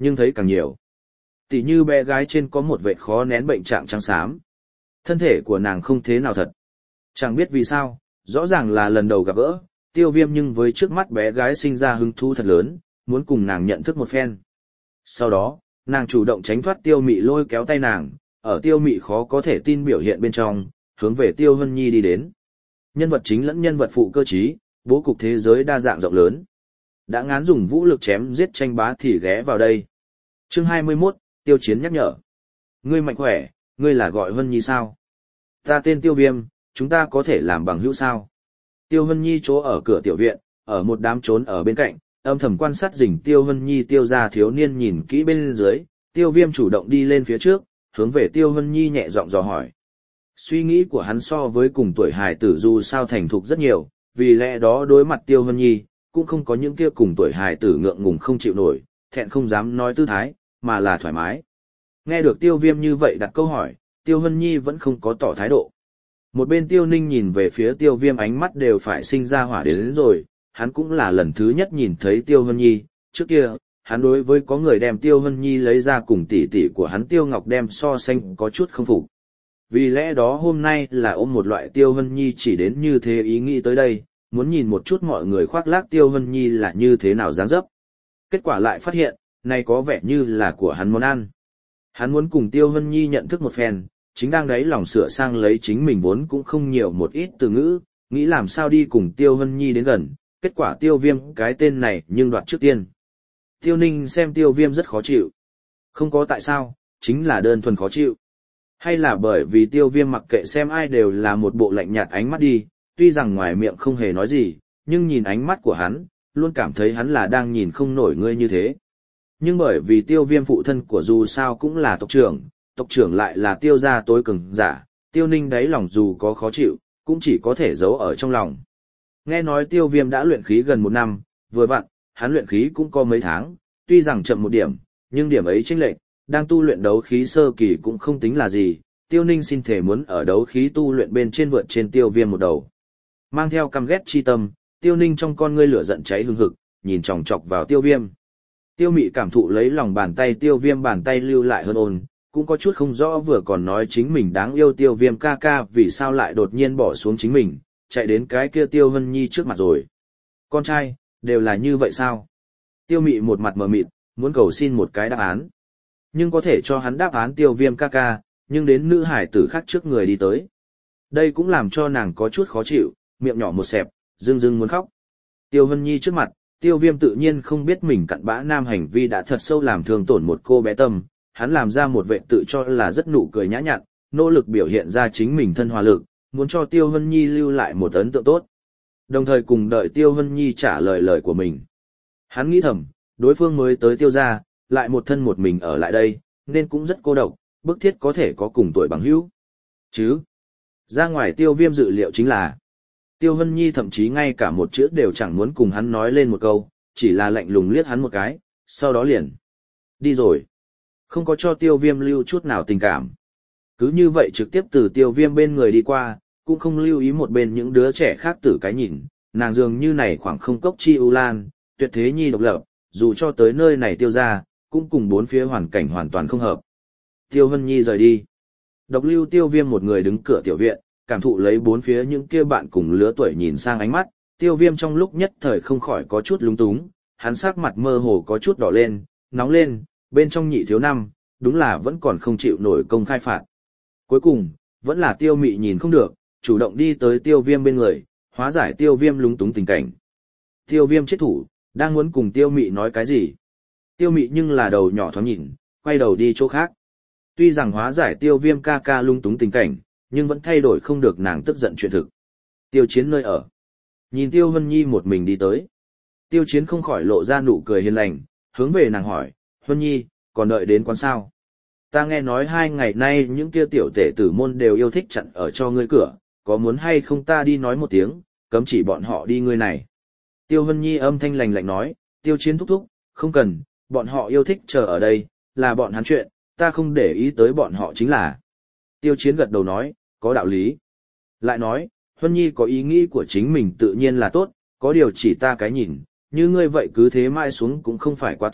nhưng thấy càng nhiều. Tỷ như bé gái trên có một vệt khó nén bệnh trạng trắng xám. Thân thể của nàng không thế nào thật. Chẳng biết vì sao, rõ ràng là lần đầu gặp gỡ, Tiêu Viêm nhưng với trước mắt bé gái sinh ra hứng thú thật lớn, muốn cùng nàng nhận thức một phen. Sau đó, nàng chủ động tránh thoát Tiêu Mị lôi kéo tay nàng, ở Tiêu Mị khó có thể tin biểu hiện bên trong, hướng về Tiêu Hân Nhi đi đến. Nhân vật chính lẫn nhân vật phụ cơ trí, bố cục thế giới đa dạng rộng lớn. Đã ngán dùng vũ lực chém giết tranh bá thì ghé vào đây. Chương 21, Tiêu Chiến nhắc nhở. Ngươi mạnh khỏe, ngươi là gọi Hân Nhi sao? Ta tên Tiêu Viêm, chúng ta có thể làm bằng hữu sao? Tiêu Hân Nhi chỗ ở cửa tiểu viện, ở một đám trốn ở bên cạnh, âm thầm quan sát rình Tiêu Hân Nhi Tiêu gia thiếu niên nhìn kỹ bên dưới, Tiêu Viêm chủ động đi lên phía trước, hướng về Tiêu Hân Nhi nhẹ giọng dò hỏi. Suy nghĩ của hắn so với cùng tuổi hài tử dù sao thành thục rất nhiều, vì lẽ đó đối mặt Tiêu Hân Nhi, cũng không có những kia cùng tuổi hài tử ngượng ngùng không chịu nổi, thẹn không dám nói tư thái, mà là thoải mái. Nghe được Tiêu Viêm như vậy đặt câu hỏi, Tiêu Hân Nhi vẫn không có tỏ thái độ. Một bên Tiêu Ninh nhìn về phía Tiêu Viêm ánh mắt đều phải sinh ra hỏa đến rồi, hắn cũng là lần thứ nhất nhìn thấy Tiêu Hân Nhi, trước kia, hắn đối với có người đem Tiêu Hân Nhi lấy ra cùng tỷ tỷ của hắn Tiêu Ngọc đem so sánh có chút không phục. Vì lẽ đó hôm nay là ôm một loại Tiêu Hân Nhi chỉ đến như thế ý nghĩ tới đây, muốn nhìn một chút mọi người khoác lác Tiêu Hân Nhi là như thế nào dáng dấp. Kết quả lại phát hiện, này có vẻ như là của hắn món ăn. Hắn muốn cùng Tiêu Hân Nhi nhận thức một phen, chính đang đấy lòng sửa sang lấy chính mình vốn cũng không nhiều một ít từ ngữ, nghĩ làm sao đi cùng Tiêu Hân Nhi đến gần, kết quả Tiêu Viêm cái tên này nhưng đoạt trước tiên. Tiêu Ninh xem Tiêu Viêm rất khó chịu. Không có tại sao, chính là đơn thuần khó chịu. Hay là bởi vì Tiêu Viêm mặc kệ xem ai đều là một bộ lạnh nhạt ánh mắt đi, tuy rằng ngoài miệng không hề nói gì, nhưng nhìn ánh mắt của hắn, luôn cảm thấy hắn là đang nhìn không nổi ngươi như thế. Nhưng bởi vì Tiêu Viêm phụ thân của dù sao cũng là tộc trưởng lại là Tiêu gia tối cường giả, Tiêu Ninh đáy lòng dù có khó chịu, cũng chỉ có thể giấu ở trong lòng. Nghe nói Tiêu Viêm đã luyện khí gần 1 năm, vừa vặn, hắn luyện khí cũng có mấy tháng, tuy rằng chậm một điểm, nhưng điểm ấy chênh lệch, đang tu luyện đấu khí sơ kỳ cũng không tính là gì. Tiêu Ninh xin thể muốn ở đấu khí tu luyện bên trên vượt trên Tiêu Viêm một đầu. Mang theo căm ghét chi tâm, Tiêu Ninh trong con ngươi lửa giận cháy hừng hực, nhìn chòng chọc vào Tiêu Viêm. Tiêu Mị cảm thụ lấy lòng bàn tay Tiêu Viêm bàn tay lưu lại hơn ôn, cũng có chút không rõ vừa còn nói chính mình đáng yêu Tiêu Viêm ca ca vì sao lại đột nhiên bỏ xuống chính mình, chạy đến cái kia Tiêu Hân Nhi trước mặt rồi. Con trai, đều là như vậy sao? Tiêu Mị một mặt mờ mịt, muốn cầu xin một cái đáp án. Nhưng có thể cho hắn đáp án Tiêu Viêm ca ca, nhưng đến nữ hải tử khác trước người đi tới. Đây cũng làm cho nàng có chút khó chịu, miệng nhỏ một xẹp, rưng rưng muốn khóc. Tiêu Hân Nhi trước mặt, Tiêu Viêm tự nhiên không biết mình cặn bã nam hành vi đã thật sâu làm thương tổn một cô bé tâm, hắn làm ra một vệ tự cho là rất nụ cười nhã nhặn, nỗ lực biểu hiện ra chính mình thân hòa lực, muốn cho Tiêu Hân Nhi lưu lại một ấn tượng tốt. Đồng thời cùng đợi Tiêu Hân Nhi trả lời lời của mình. Hắn nghĩ thầm, đối phương mới tới Tiêu gia, lại một thân một mình ở lại đây, nên cũng rất cô độc, bức thiết có thể có cùng tuổi bằng hữu. Chứ, ra ngoài Tiêu Viêm dự liệu chính là, Tiêu Hân Nhi thậm chí ngay cả một chữ đều chẳng muốn cùng hắn nói lên một câu, chỉ là lạnh lùng liếc hắn một cái, sau đó liền đi rồi. Không có cho Tiêu Viêm lưu chút nào tình cảm. Cứ như vậy trực tiếp từ Tiêu Viêm bên người đi qua, cũng không lưu ý một bên những đứa trẻ khác tử cái nhìn, nàng dường như này khoảng không cốc chi ưu lan, tuyệt thế nhi độc lập, dù cho tới nơi này Tiêu ra, cũng cùng bốn phía hoàn cảnh hoàn toàn không hợp. Tiêu Hân Nhi rời đi. Độc lưu Tiêu Viêm một người đứng cửa tiểu viện, cảm thụ lấy bốn phía những kia bạn cùng lứa tuổi nhìn sang ánh mắt, Tiêu Viêm trong lúc nhất thời không khỏi có chút lúng túng, hắn sắc mặt mơ hồ có chút đỏ lên, nóng lên, bên trong nhị thiếu năm, đúng là vẫn còn không chịu nổi công khai phạt. Cuối cùng, vẫn là Tiêu Mị nhìn không được, chủ động đi tới Tiêu Viêm bên người, hóa giải Tiêu Viêm lúng túng tình cảnh. Tiêu Viêm chết thủ, đang muốn cùng Tiêu Mị nói cái gì. Tiêu Mị nhưng là đầu nhỏ thoáng nhìn, quay đầu đi chỗ khác. Tuy rằng hóa giải Tiêu Viêm ca ca lung túng tình cảnh, nhưng vẫn thay đổi không được nàng tức giận chuyện thực. Tiêu Chiến nơi ở. Nhìn Tiêu Hân Nhi một mình đi tới. Tiêu Chiến không khỏi lộ ra nụ cười hiền lành, hướng về nàng hỏi, Hân Nhi, còn đợi đến quán sao? Ta nghe nói 2 ngày nay những kia tiểu tể tử môn đều yêu thích chặn ở cho ngươi cửa, có muốn hay không ta đi nói một tiếng, cấm chỉ bọn họ đi ngươi này. Tiêu Hân Nhi âm thanh lành lạnh nói, Tiêu Chiến thúc thúc, không cần, bọn họ yêu thích chờ ở đây, là bọn hắn chuyện, ta không để ý tới bọn họ chính là. Tiêu Chiến gật đầu nói, có đạo lý. Lại nói, Hân Nhi có ý nghĩ của chính mình tự nhiên là tốt, có điều chỉ ta cái nhìn, như ngươi vậy cứ thế mãi xuống cũng không phải quá tốt,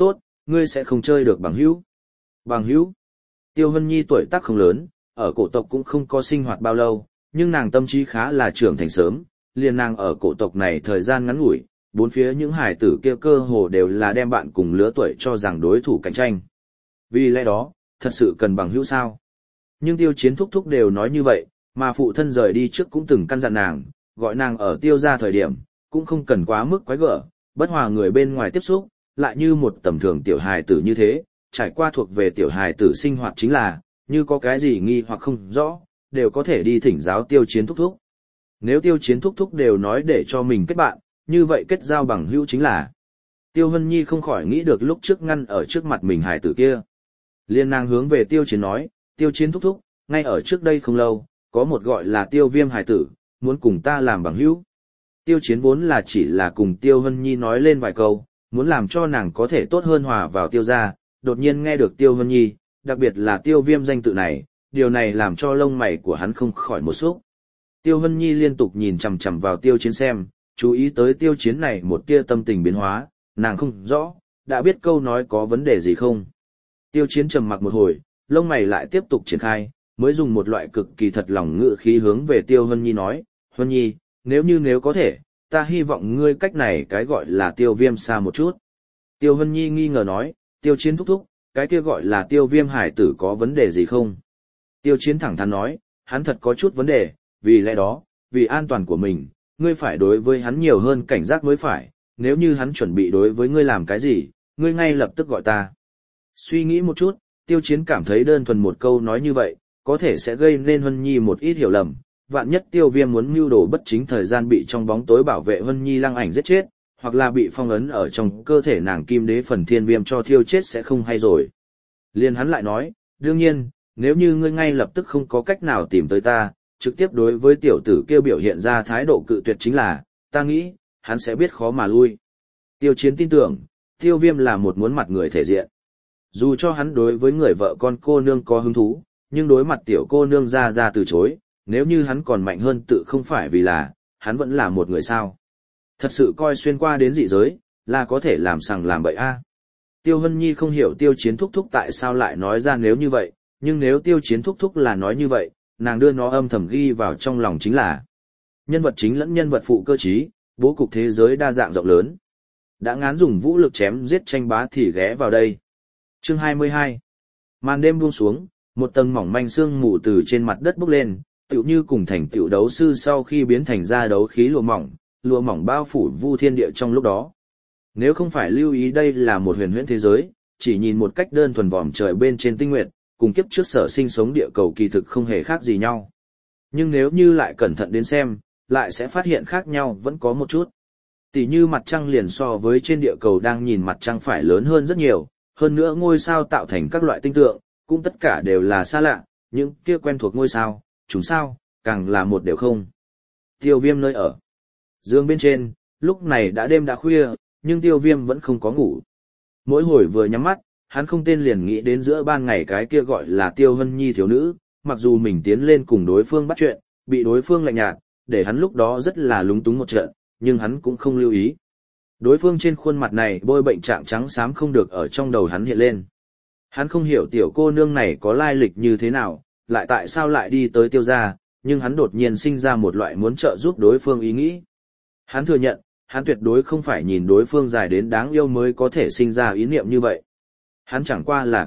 ngươi sẽ không chơi được bằng hữu. Bằng hữu. Tiêu Hân Nhi tuổi tác không lớn, ở cổ tộc cũng không có sinh hoạt bao lâu, nhưng nàng tâm trí khá là trưởng thành sớm, liền nàng ở cổ tộc này thời gian ngắn ngủi, bốn phía những hải tử kia cơ hồ đều là đem bạn cùng lứa tuổi cho rằng đối thủ cạnh tranh. Vì lẽ đó, thật sự cần bằng hữu sao? Nhưng Tiêu Chiến thúc thúc đều nói như vậy, mà phụ thân rời đi trước cũng từng căn dặn nàng, gọi nàng ở Tiêu gia thời điểm, cũng không cần quá mức quái gở, bất hòa người bên ngoài tiếp xúc, lại như một tầm thường tiểu hài tử như thế, trải qua thuộc về tiểu hài tử sinh hoạt chính là, như có cái gì nghi hoặc không rõ, đều có thể đi thỉnh giáo Tiêu Chiến thúc thúc. Nếu Tiêu Chiến thúc thúc đều nói để cho mình kết bạn, như vậy kết giao bằng hữu chính là. Tiêu Hân Nhi không khỏi nghĩ được lúc trước ngăn ở trước mặt mình hài tử kia. Liên nàng hướng về Tiêu Chiến nói, Tiêu Chiến thúc thúc, ngay ở trước đây không lâu, có một gọi là Tiêu Viêm hài tử, muốn cùng ta làm bằng hữu. Tiêu Chiến vốn là chỉ là cùng Tiêu Hân Nhi nói lên vài câu, muốn làm cho nàng có thể tốt hơn hòa vào Tiêu gia, đột nhiên nghe được Tiêu Hân Nhi, đặc biệt là Tiêu Viêm danh tự này, điều này làm cho lông mày của hắn không khỏi một xúc. Tiêu Hân Nhi liên tục nhìn chằm chằm vào Tiêu Chiến xem, chú ý tới Tiêu Chiến này một tia tâm tình biến hóa, nàng không rõ, đã biết câu nói có vấn đề gì không. Tiêu Chiến trầm mặc một hồi, lông mày lại tiếp tục triển khai, mới dùng một loại cực kỳ thật lòng ngữ khí hướng về Tiêu Hân Nhi nói, Hân Nhi, nếu có thể, ta hy vọng ngươi cách này cái gọi là Tiêu Viêm xa một chút. Tiêu Hân Nhi nghi ngờ nói, Tiêu Chiến thúc thúc, cái kia gọi là Tiêu Viêm hải tử có vấn đề gì không? Tiêu Chiến thẳng thắn nói, hắn thật có chút vấn đề, vì lẽ đó, vì an toàn của mình, ngươi phải đối với hắn nhiều hơn cảnh giác mới phải, nếu như hắn chuẩn bị đối với ngươi làm cái gì, ngươi ngay lập tức gọi ta. Suy nghĩ một chút, Tiêu Chiến cảm thấy đơn thuần một câu nói như vậy, có thể sẽ gây nên Hân Nhi một ít hiểu lầm, vạn nhất Tiêu Viêm muốn mưu đồ bất chính thời gian bị trong bóng tối bảo vệ Hân Nhi lăng ảnh giết chết, hoặc là bị phong ấn ở trong cơ thể nàng kim đế phần thiên viêm cho thiêu chết sẽ không hay rồi. Liền hắn lại nói, đương nhiên, nếu như ngươi ngay lập tức không có cách nào tìm tới ta, trực tiếp đối với tiểu tử kêu biểu hiện ra thái độ cự tuyệt chính là, ta nghĩ, hắn sẽ biết khó mà lui. Tiêu Chiến tin tưởng, Tiêu Viêm là một muốn mặt người thể diện. Dù cho hắn đối với người vợ con cô nương có hứng thú, nhưng đối mặt tiểu cô nương ra từ chối, nếu như hắn còn mạnh hơn tự không phải vì là, hắn vẫn là một người sao. Thật sự coi xuyên qua đến dị giới, là có thể làm sằng làm bậy a. Tiêu Hân Nhi không hiểu Tiêu Chiến thúc thúc tại sao lại nói ra nếu như vậy, nhưng nếu Tiêu Chiến thúc thúc là nói như vậy, nàng đưa nó âm thầm ghi vào trong lòng chính là nhân vật chính lẫn nhân vật phụ cơ trí, bố cục thế giới đa dạng rộng lớn. Đã ngán dùng vũ lực chém giết tranh bá thì ghé vào đây. Chương 22. Màn đêm buông xuống, một tầng mỏng manh sương mù từ trên mặt đất bốc lên, tựu như cùng thành tựu đấu sư sau khi biến thành ra đấu khí lụa mỏng bao phủ vu thiên địa trong lúc đó. Nếu không phải lưu ý đây là một huyền huyễn thế giới, chỉ nhìn một cách đơn thuần vòm trời bên trên tinh nguyệt, cùng kiếp trước sở sinh sống địa cầu kỳ thực không hề khác gì nhau. Nhưng nếu như lại cẩn thận đến xem, lại sẽ phát hiện khác nhau vẫn có một chút. Tỷ như mặt trăng liền so với trên địa cầu đang nhìn mặt trăng phải lớn hơn rất nhiều, hơn nữa ngôi sao tạo thành các loại tinh tượng, cũng tất cả đều là xa lạ, những kia quen thuộc ngôi sao, chúng sao, càng là một đều không. Tiêu Viêm nơi ở. Dương bên trên, lúc này đã đêm đã khuya, nhưng Tiêu Viêm vẫn không có ngủ. Mỗi hồi vừa nhắm mắt, hắn không tên liền nghĩ đến giữa ban ngày cái kia gọi là Tiêu Hân Nhi thiếu nữ, mặc dù mình tiến lên cùng đối phương bắt chuyện, bị đối phương lạnh nhạt, để hắn lúc đó rất là lúng túng một trận, nhưng hắn cũng không lưu ý. Đối phương trên khuôn mặt này bôi bệnh trạng trắng xám không được ở trong đầu hắn hiện lên. Hắn không hiểu tiểu cô nương này có lai lịch như thế nào, lại tại sao lại đi tới Tiêu gia, nhưng hắn đột nhiên sinh ra một loại muốn trợ giúp đối phương ý nghĩ. Hắn thừa nhận, hắn tuyệt đối không phải nhìn đối phương dài đến đáng yêu mới có thể sinh ra ý niệm như vậy. Hắn chẳng qua là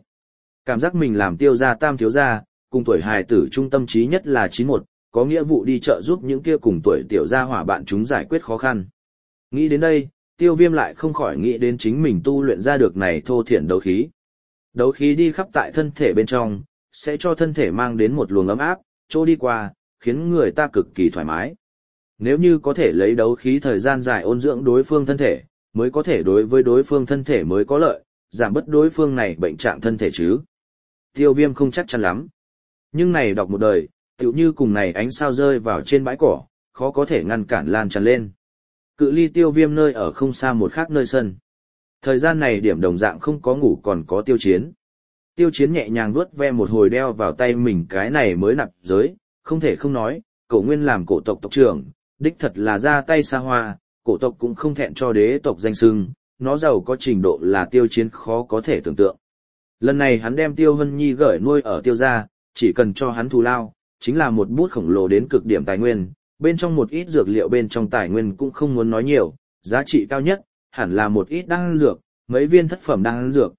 cảm giác mình làm Tiêu gia tam thiếu gia, cùng tuổi hài tử trung tâm trí nhất là 91, có nghĩa vụ đi trợ giúp những kia cùng tuổi tiểu gia hỏa bạn chúng giải quyết khó khăn. Nghĩ đến đây, Tiêu Viêm lại không khỏi nghĩ đến chính mình tu luyện ra được này thô thiển đấu khí. Đấu khí đi khắp tại thân thể bên trong, sẽ cho thân thể mang đến một luồng ấm áp, chỗ đi qua, khiến người ta cực kỳ thoải mái. Nếu như có thể lấy đấu khí thời gian dài ôn dưỡng đối phương thân thể, mới có thể đối với đối phương thân thể mới có lợi, giảm bớt đối phương này bệnh trạng thân thể chứ. Tiêu Viêm không chắc chắn lắm. Nhưng này đọc một đời, tựu như cùng này ánh sao rơi vào trên bãi cỏ, khó có thể ngăn cản lan tràn lên. Cự ly Tiêu Viêm nơi ở không xa một khác nơi sân. Thời gian này điểm đồng dạng không có ngủ còn có Tiêu Chiến. Tiêu Chiến nhẹ nhàng vuốt ve một hồi đeo vào tay mình cái này mới nạp giới, không thể không nói, cổ nguyên làm cổ tộc tộc trưởng, đích thật là ra tay xa hoa, cổ tộc cũng không thẹn cho đế tộc danh xưng, nó giàu có trình độ là Tiêu Chiến khó có thể tưởng tượng. Lần này hắn đem Tiêu Hân Nhi gửi nuôi ở Tiêu gia, chỉ cần cho hắn thù lao, chính là một bút khổng lồ đến cực điểm tài nguyên, bên trong một ít dược liệu bên trong tài nguyên cũng không muốn nói nhiều, giá trị cao nhất, hẳn là một ít đan dược, mấy viên thất phẩm đan dược,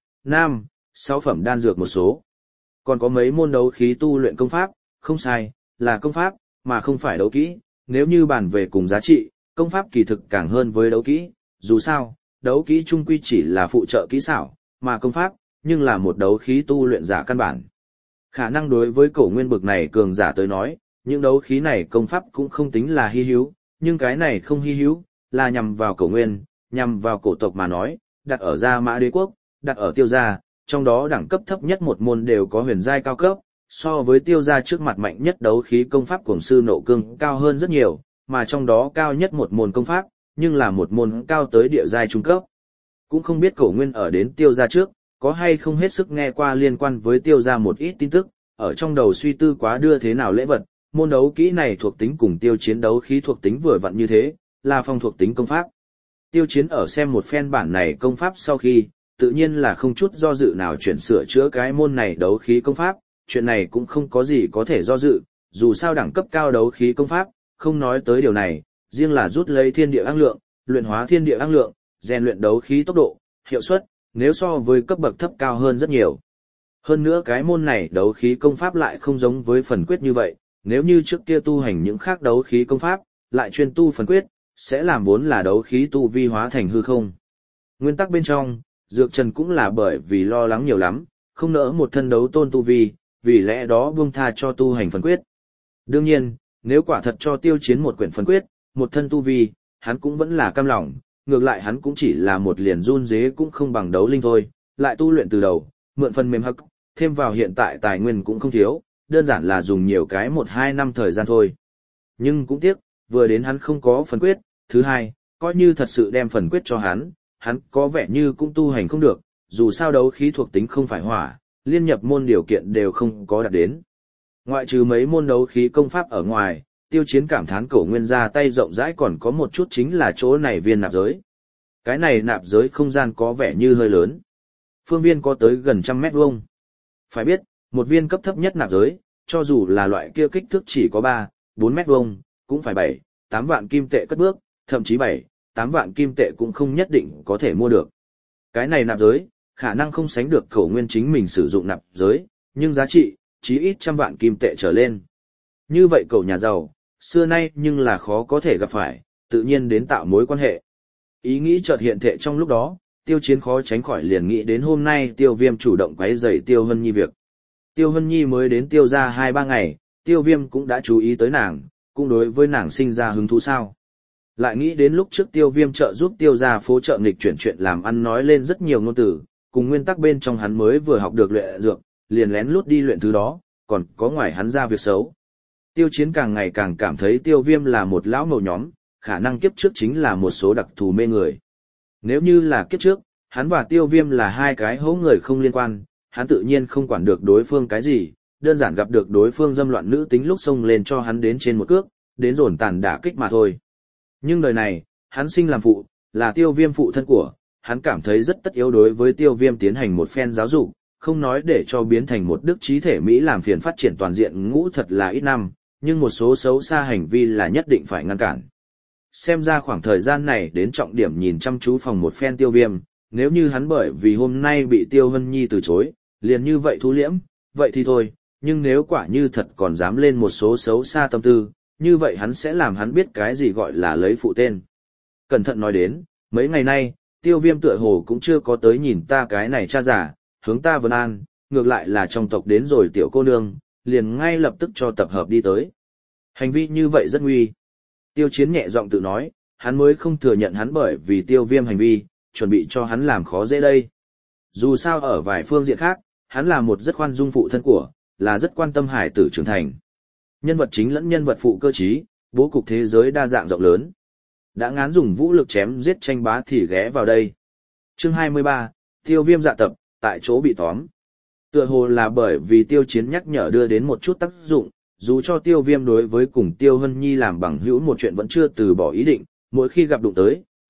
6 phẩm đan dược một số. Còn có mấy môn đấu khí tu luyện công pháp, không sai, là công pháp, mà không phải đấu kỹ, nếu như bàn về cùng giá trị, công pháp kỳ thực càng hơn với đấu kỹ, dù sao, đấu kỹ chung quy chỉ là phụ trợ kỹ xảo, mà công pháp, nhưng là một đấu khí tu luyện giả căn bản. Khả năng đối với cổ nguyên bực này cường giả tới nói, những đấu khí này công pháp cũng không tính là hy hữu, nhưng cái này không hy hữu, là nhằm vào cổ nguyên, nhằm vào cổ tộc mà nói, đặt ở Gia Mã Đế quốc, đặt ở Tiêu gia, trong đó đẳng cấp thấp nhất một môn đều có huyền giai cao cấp, so với Tiêu gia trước mặt mạnh nhất đấu khí công pháp Cuồng Sư Nộ Cương cao hơn rất nhiều, mà trong đó cao nhất một môn công pháp, nhưng là một môn cao tới địa giai trung cấp. Cũng không biết cổ nguyên ở đến Tiêu gia trước, có hay không hết sức nghe qua liên quan với Tiêu gia một ít tin tức, ở trong đầu suy tư quá đưa thế nào lễ vật, môn đấu kỹ này thuộc tính cùng Tiêu Chiến đấu khí thuộc tính vừa vặn như thế, là phong thuộc tính công pháp. Tiêu Chiến ở xem một phen bản này công pháp sau khi, tự nhiên là không chút do dự nào chuyển sửa chữa cái môn này đấu khí công pháp, chuyện này cũng không có gì có thể do dự, dù sao đẳng cấp cao đấu khí công pháp, không nói tới điều này, riêng là rút lấy thiên địa năng lượng, luyện hóa thiên địa năng lượng, rèn luyện đấu khí tốc độ, hiệu suất, nếu so với cấp bậc thấp cao hơn rất nhiều. Hơn nữa cái môn này đấu khí công pháp lại không giống với phần quyết như vậy, nếu như trước kia tu hành những khác đấu khí công pháp, lại chuyên tu phần quyết, sẽ làm vốn là đấu khí tu vi hóa thành hư không. Nguyên tắc bên trong, Dược Trần cũng là bởi vì lo lắng nhiều lắm, không nỡ một thân đấu tôn tu vi, vì lẽ đó buông tha cho tu hành phần quyết. Đương nhiên, nếu quả thật cho Tiêu Chiến một quyển phần quyết, một thân tu vi, hắn cũng vẫn là cam lòng, ngược lại hắn cũng chỉ là một liền run dế cũng không bằng đấu linh thôi, lại tu luyện từ đầu, mượn phần mềm hắc, thêm vào hiện tại tài nguyên cũng không thiếu, đơn giản là dùng nhiều cái 1-2 năm thời gian thôi. Nhưng cũng tiếc, vừa đến hắn không có phần quyết, thứ hai, coi như thật sự đem phần quyết cho hắn có vẻ như cũng tu hành không được, dù sao đấu khí thuộc tính không phải hỏa, liên nhập môn điều kiện đều không có đạt đến. Ngoại trừ mấy môn đấu khí công pháp ở ngoài, Tiêu Chiến cảm thán cổ nguyên ra tay rộng rãi còn có một chút chính là chỗ này viên nạp giới. Cái này nạp giới không gian có vẻ như hơi lớn. Phương viên có tới gần 100 mét vuông. Phải biết, một viên cấp thấp nhất nạp giới, cho dù là loại kia kích thước chỉ có 3-4 mét vuông, cũng phải 7-8 vạn kim tệ cất bước, thậm chí 7-8 vạn kim tệ cũng không nhất định có thể mua được. Cái này nạp giới, khả năng không sánh được cổ nguyên chính mình sử dụng nạp giới, nhưng giá trị, chí ít 100 vạn kim tệ trở lên. Như vậy cậu nhà giàu, xưa nay nhưng là khó có thể gặp phải, tự nhiên đến tạo mối quan hệ. Ý nghĩ chợt hiện thể trong lúc đó, Tiêu Chiến khó tránh khỏi liền nghĩ đến hôm nay Tiêu Viêm chủ động quấy rầy Tiêu Hân Nhi việc. Tiêu Hân Nhi mới đến Tiêu gia 2-3 ngày, Tiêu Viêm cũng đã chú ý tới nàng, cũng đối với nàng sinh ra hứng thú sao. Lại nghĩ đến lúc trước Tiêu Viêm trợ giúp Tiêu gia phố trợ nghịch chuyển chuyện làm ăn nói lên rất nhiều ngôn từ, cùng nguyên tắc bên trong hắn mới vừa học được luyện dược, liền lén lút đi luyện thứ đó, còn có ngoài hắn ra việc xấu. Tiêu Chiến càng ngày càng cảm thấy Tiêu Viêm là một lão mầu nhóm, khả năng kiếp trước chính là một số đặc thù mê người. Nếu như là kiếp trước, hắn và Tiêu Viêm là hai cái hấu người không liên quan, hắn tự nhiên không quản được đối phương cái gì, đơn giản gặp được đối phương dâm loạn nữ tính lúc xông lên cho hắn đến trên một cước, đến dồn tàn đả kích mà thôi. Nhưng đời này, hắn sinh làm phụ, là Tiêu Viêm phụ thân của, hắn cảm thấy rất tất yếu đối với Tiêu Viêm tiến hành một phen giáo dục, không nói để cho biến thành một đức trí thể Mỹ làm phiền phát triển toàn diện ngũ thật là ít năm, nhưng một số xấu xa hành vi là nhất định phải ngăn cản. Xem ra khoảng thời gian này đến trọng điểm nhìn chăm chú phòng một phen Tiêu Viêm, nếu như hắn bởi vì hôm nay bị Tiêu Hân Nhi từ chối, liền như vậy thu liễm, vậy thì thôi, nhưng nếu quả như thật còn dám lên một số xấu xa tâm tư, như vậy hắn sẽ làm hắn biết cái gì gọi là lấy phụ tên. Cẩn thận nói đến, mấy ngày nay, Tiêu Viêm tựa hồ cũng chưa có tới nhìn ta cái này cha già, hướng ta vấn an, ngược lại là trong tộc đến rồi tiểu cô nương, liền ngay lập tức cho tập hợp đi tới. Hành vi như vậy rất nguy. Tiêu Chiến nhẹ giọng tự nói, hắn mới không thừa nhận hắn bởi vì Tiêu Viêm hành vi, chuẩn bị cho hắn làm khó dễ đây. Dù sao ở vài phương diện khác, hắn là một rất khoan dung phụ thân của, là rất quan tâm hải tử trưởng thành. Nhân vật chính lẫn nhân vật phụ cơ trí, bố cục thế giới đa dạng rộng lớn. Đã ngán dùng vũ lực chém giết tranh bá thì ghé vào đây. Chương 23, Tiêu Viêm dạ tập, tại chỗ bị tóm. Tựa hồ là bởi vì Tiêu Chiến nhắc nhở đưa đến một chút tác dụng, dù cho Tiêu Viêm đối với cùng Tiêu Hân Nhi làm bằng hữu một chuyện vẫn chưa từ bỏ ý định, mỗi khi gặp đụng tới,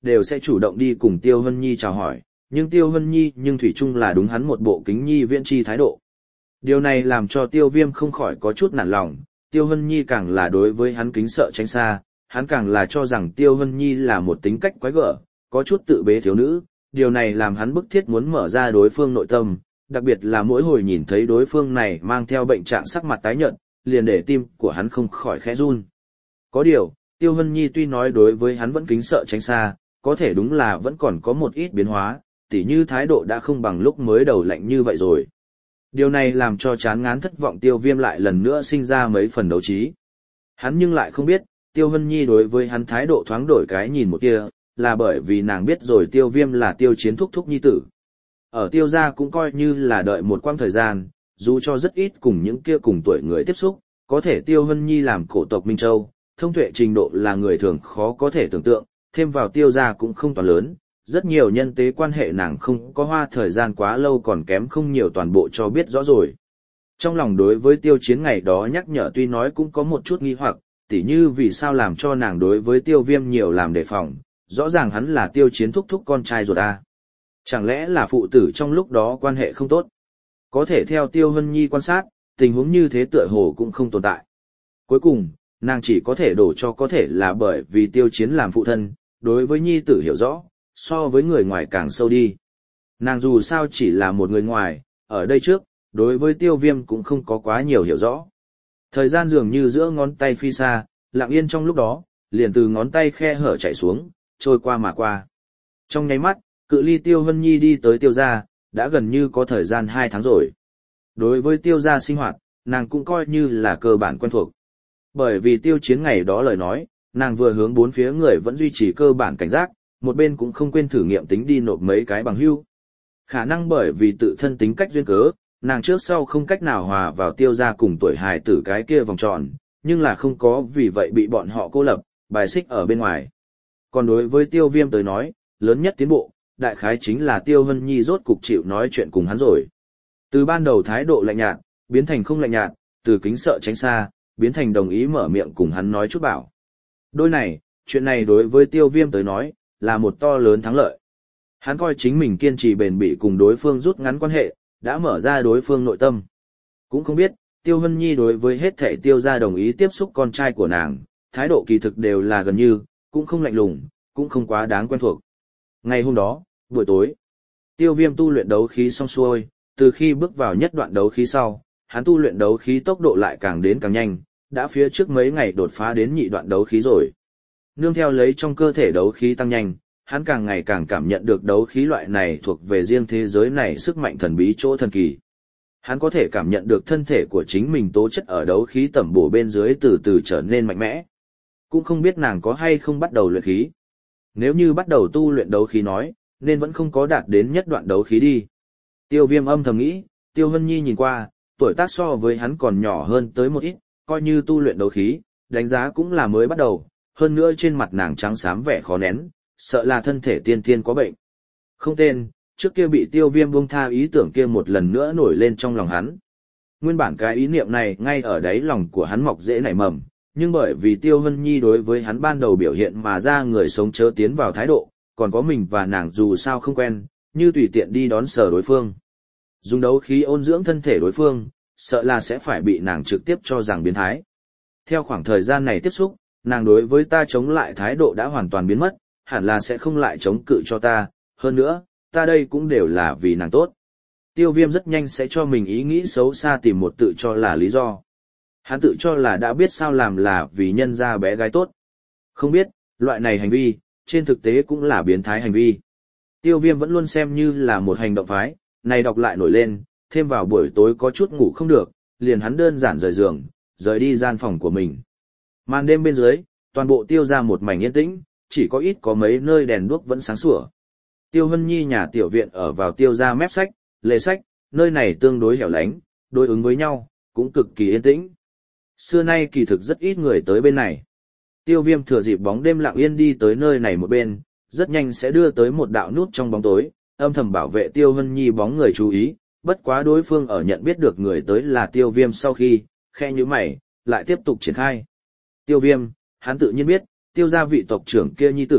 đều sẽ chủ động đi cùng Tiêu Hân Nhi chào hỏi, nhưng Tiêu Hân Nhi nhưng thủy chung là đúng hắn một bộ kính nhi viễn chi thái độ. Điều này làm cho Tiêu Viêm không khỏi có chút nản lòng, Tiêu Hân Nhi càng là đối với hắn kính sợ tránh xa, hắn càng là cho rằng Tiêu Hân Nhi là một tính cách quái gở, có chút tự bế thiếu nữ, điều này làm hắn bức thiết muốn mở ra đối phương nội tâm, đặc biệt là mỗi hồi nhìn thấy đối phương này mang theo bệnh trạng sắc mặt tái nhợt, liền để tim của hắn không khỏi khẽ run. Có điều, Tiêu Hân Nhi tuy nói đối với hắn vẫn kính sợ tránh xa, có thể đúng là vẫn còn có một ít biến hóa, tỉ như thái độ đã không bằng lúc mới đầu lạnh như vậy rồi. Điều này làm cho chán ngán thất vọng Tiêu Viêm lại lần nữa sinh ra mấy phần đấu trí. Hắn nhưng lại không biết, Tiêu Hân Nhi đối với hắn thái độ thoáng đổi cái nhìn một kia, là bởi vì nàng biết rồi Tiêu Viêm là Tiêu Chiến thúc thúc nhi tử. Ở Tiêu gia cũng coi như là đợi một quãng thời gian, dù cho rất ít cùng những kia cùng tuổi người tiếp xúc, có thể Tiêu Hân Nhi làm cổ tộc Minh Châu, thông tuệ trình độ là người thường khó có thể tưởng tượng, thêm vào Tiêu gia cũng không toàn lớn, rất nhiều nhân tế quan hệ nàng không có hoa thời gian quá lâu còn kém không nhiều toàn bộ cho biết rõ rồi. Trong lòng đối với Tiêu Chiến ngày đó nhắc nhở tuy nói cũng có một chút nghi hoặc, tỉ như vì sao làm cho nàng đối với Tiêu Viêm nhiều làm đề phòng, rõ ràng hắn là Tiêu Chiến thúc thúc con trai ruột à. Chẳng lẽ là phụ tử trong lúc đó quan hệ không tốt? Có thể theo Tiêu Hân Nhi quan sát, tình huống như thế tựa hồ cũng không tồn tại. Cuối cùng, nàng chỉ có thể đổ cho có thể là bởi vì Tiêu Chiến làm phụ thân, đối với Nhi tử hiểu rõ, so với người ngoài càng sâu đi. Nàng dù sao chỉ là một người ngoài, ở đây trước, đối với Tiêu Viêm cũng không có quá nhiều hiểu rõ. Thời gian dường như giữa ngón tay phi xa, lặng yên trong lúc đó, liền từ ngón tay khe hở chạy xuống, trôi qua mà qua. Trong nháy mắt, cự ly Tiêu Hân Nhi đi tới Tiêu gia, đã gần như có thời gian 2 tháng rồi. Đối với Tiêu gia sinh hoạt, nàng cũng coi như là cơ bản quen thuộc. Bởi vì Tiêu Chiến ngày đó lời nói, nàng vừa hướng bốn phía người vẫn duy trì cơ bản cảnh giác, một bên cũng không quên thử nghiệm tính đi nộp mấy cái bằng hưu. Khả năng bởi vì tự thân tính cách duyên cớ, nàng trước sau không cách nào hòa vào Tiêu gia cùng tuổi hài tử cái kia vòng tròn, nhưng là không có vì vậy bị bọn họ cô lập, bài xích ở bên ngoài. Còn đối với Tiêu Viêm tới nói, lớn nhất tiến bộ, đại khái chính là Tiêu Hân Nhi rốt cục chịu nói chuyện cùng hắn rồi. Từ ban đầu thái độ lạnh nhạt, biến thành không lạnh nhạt, từ kính sợ tránh xa, biến thành đồng ý mở miệng cùng hắn nói chút bảo. Đôi này, chuyện này đối với Tiêu Viêm tới nói, là một to lớn thắng lợi. Hắn coi chính mình kiên trì bền bỉ cùng đối phương rút ngắn quan hệ, đã mở ra đối phương nội tâm. Cũng không biết, Tiêu Hân Nhi đối với hết thảy Tiêu gia đồng ý tiếp xúc con trai của nàng, thái độ kỳ thực đều là gần như, cũng không lạnh lùng, cũng không quá đáng quen thuộc. Ngày hôm đó, buổi tối, Tiêu Viêm tu luyện đấu khí xong xuôi, từ khi bước vào nhất đoạn đấu khí sau, hắn tu luyện đấu khí tốc độ lại càng đến càng nhanh, đã phía trước mấy ngày đột phá đến nhị đoạn đấu khí rồi. Nương theo lấy trong cơ thể đấu khí tăng nhanh, hắn càng ngày càng cảm nhận được đấu khí loại này thuộc về riêng thế giới này sức mạnh thần bí chỗ thần kỳ. Hắn có thể cảm nhận được thân thể của chính mình tố chất ở đấu khí tẩm bổ bên dưới từ từ trở nên mạnh mẽ. Cũng không biết nàng có hay không bắt đầu luyện khí. Nếu như bắt đầu tu luyện đấu khí nói, nên vẫn không có đạt đến nhất đoạn đấu khí đi. Tiêu Viêm âm thầm nghĩ, Tiêu Hân Nhi nhìn qua, tuổi tác so với hắn còn nhỏ hơn tới một ít, coi như tu luyện đấu khí, đánh giá cũng là mới bắt đầu, hơn nữa trên mặt nàng trắng xám vẻ khó nén, sợ là thân thể tiên tiên có bệnh. Không tên, trước kia bị Tiêu Viêm buông tha ý tưởng kia một lần nữa nổi lên trong lòng hắn. Nguyên bản cái ý niệm này ngay ở đáy lòng của hắn mọc dễ nảy mầm, nhưng bởi vì Tiêu Hân Nhi đối với hắn ban đầu biểu hiện mà ra người sống chớ tiến vào thái độ, còn có mình và nàng dù sao không quen, như tùy tiện đi đón sở đối phương. Dùng đấu khí ôn dưỡng thân thể đối phương, sợ là sẽ phải bị nàng trực tiếp cho rằng biến thái. Theo khoảng thời gian này tiếp xúc, nàng đối với ta chống lại thái độ đã hoàn toàn biến mất, hẳn là sẽ không lại chống cự cho ta, hơn nữa, ta đây cũng đều là vì nàng tốt. Tiêu Viêm rất nhanh sẽ cho mình ý nghĩ xấu xa tìm một tự cho là lý do. Hắn tự cho là đã biết sao làm là vì nhân ra bé gái tốt. Không biết, loại này hành vi, trên thực tế cũng là biến thái hành vi. Tiêu Viêm vẫn luôn xem như là một hành động phái, này đọc lại nổi lên, thêm vào buổi tối có chút ngủ không được, liền hắn đơn giản rời giường, rời đi gian phòng của mình. Màn đêm bên dưới, toàn bộ Tiêu ra một mảnh yên tĩnh, chỉ có ít có mấy nơi đèn đuốc vẫn sáng sủa. Tiêu Hân Nhi nhà tiểu viện ở vào Tiêu ra mép sách, lề sách, nơi này tương đối hẻo lánh, đối ứng với nhau, cũng cực kỳ yên tĩnh. Xưa nay kỳ thực rất ít người tới bên này. Tiêu Viêm thừa dịp bóng đêm lặng yên đi tới nơi này một bên, rất nhanh sẽ đưa tới một đạo nút trong bóng tối, âm thầm bảo vệ Tiêu Hân Nhi bóng người chú ý, bất quá đối phương ở nhận biết được người tới là Tiêu Viêm sau khi, khe như mày, lại tiếp tục triển khai. Tiêu Viêm, hắn tự nhiên biết, Tiêu gia vị tộc trưởng kia nhi tử,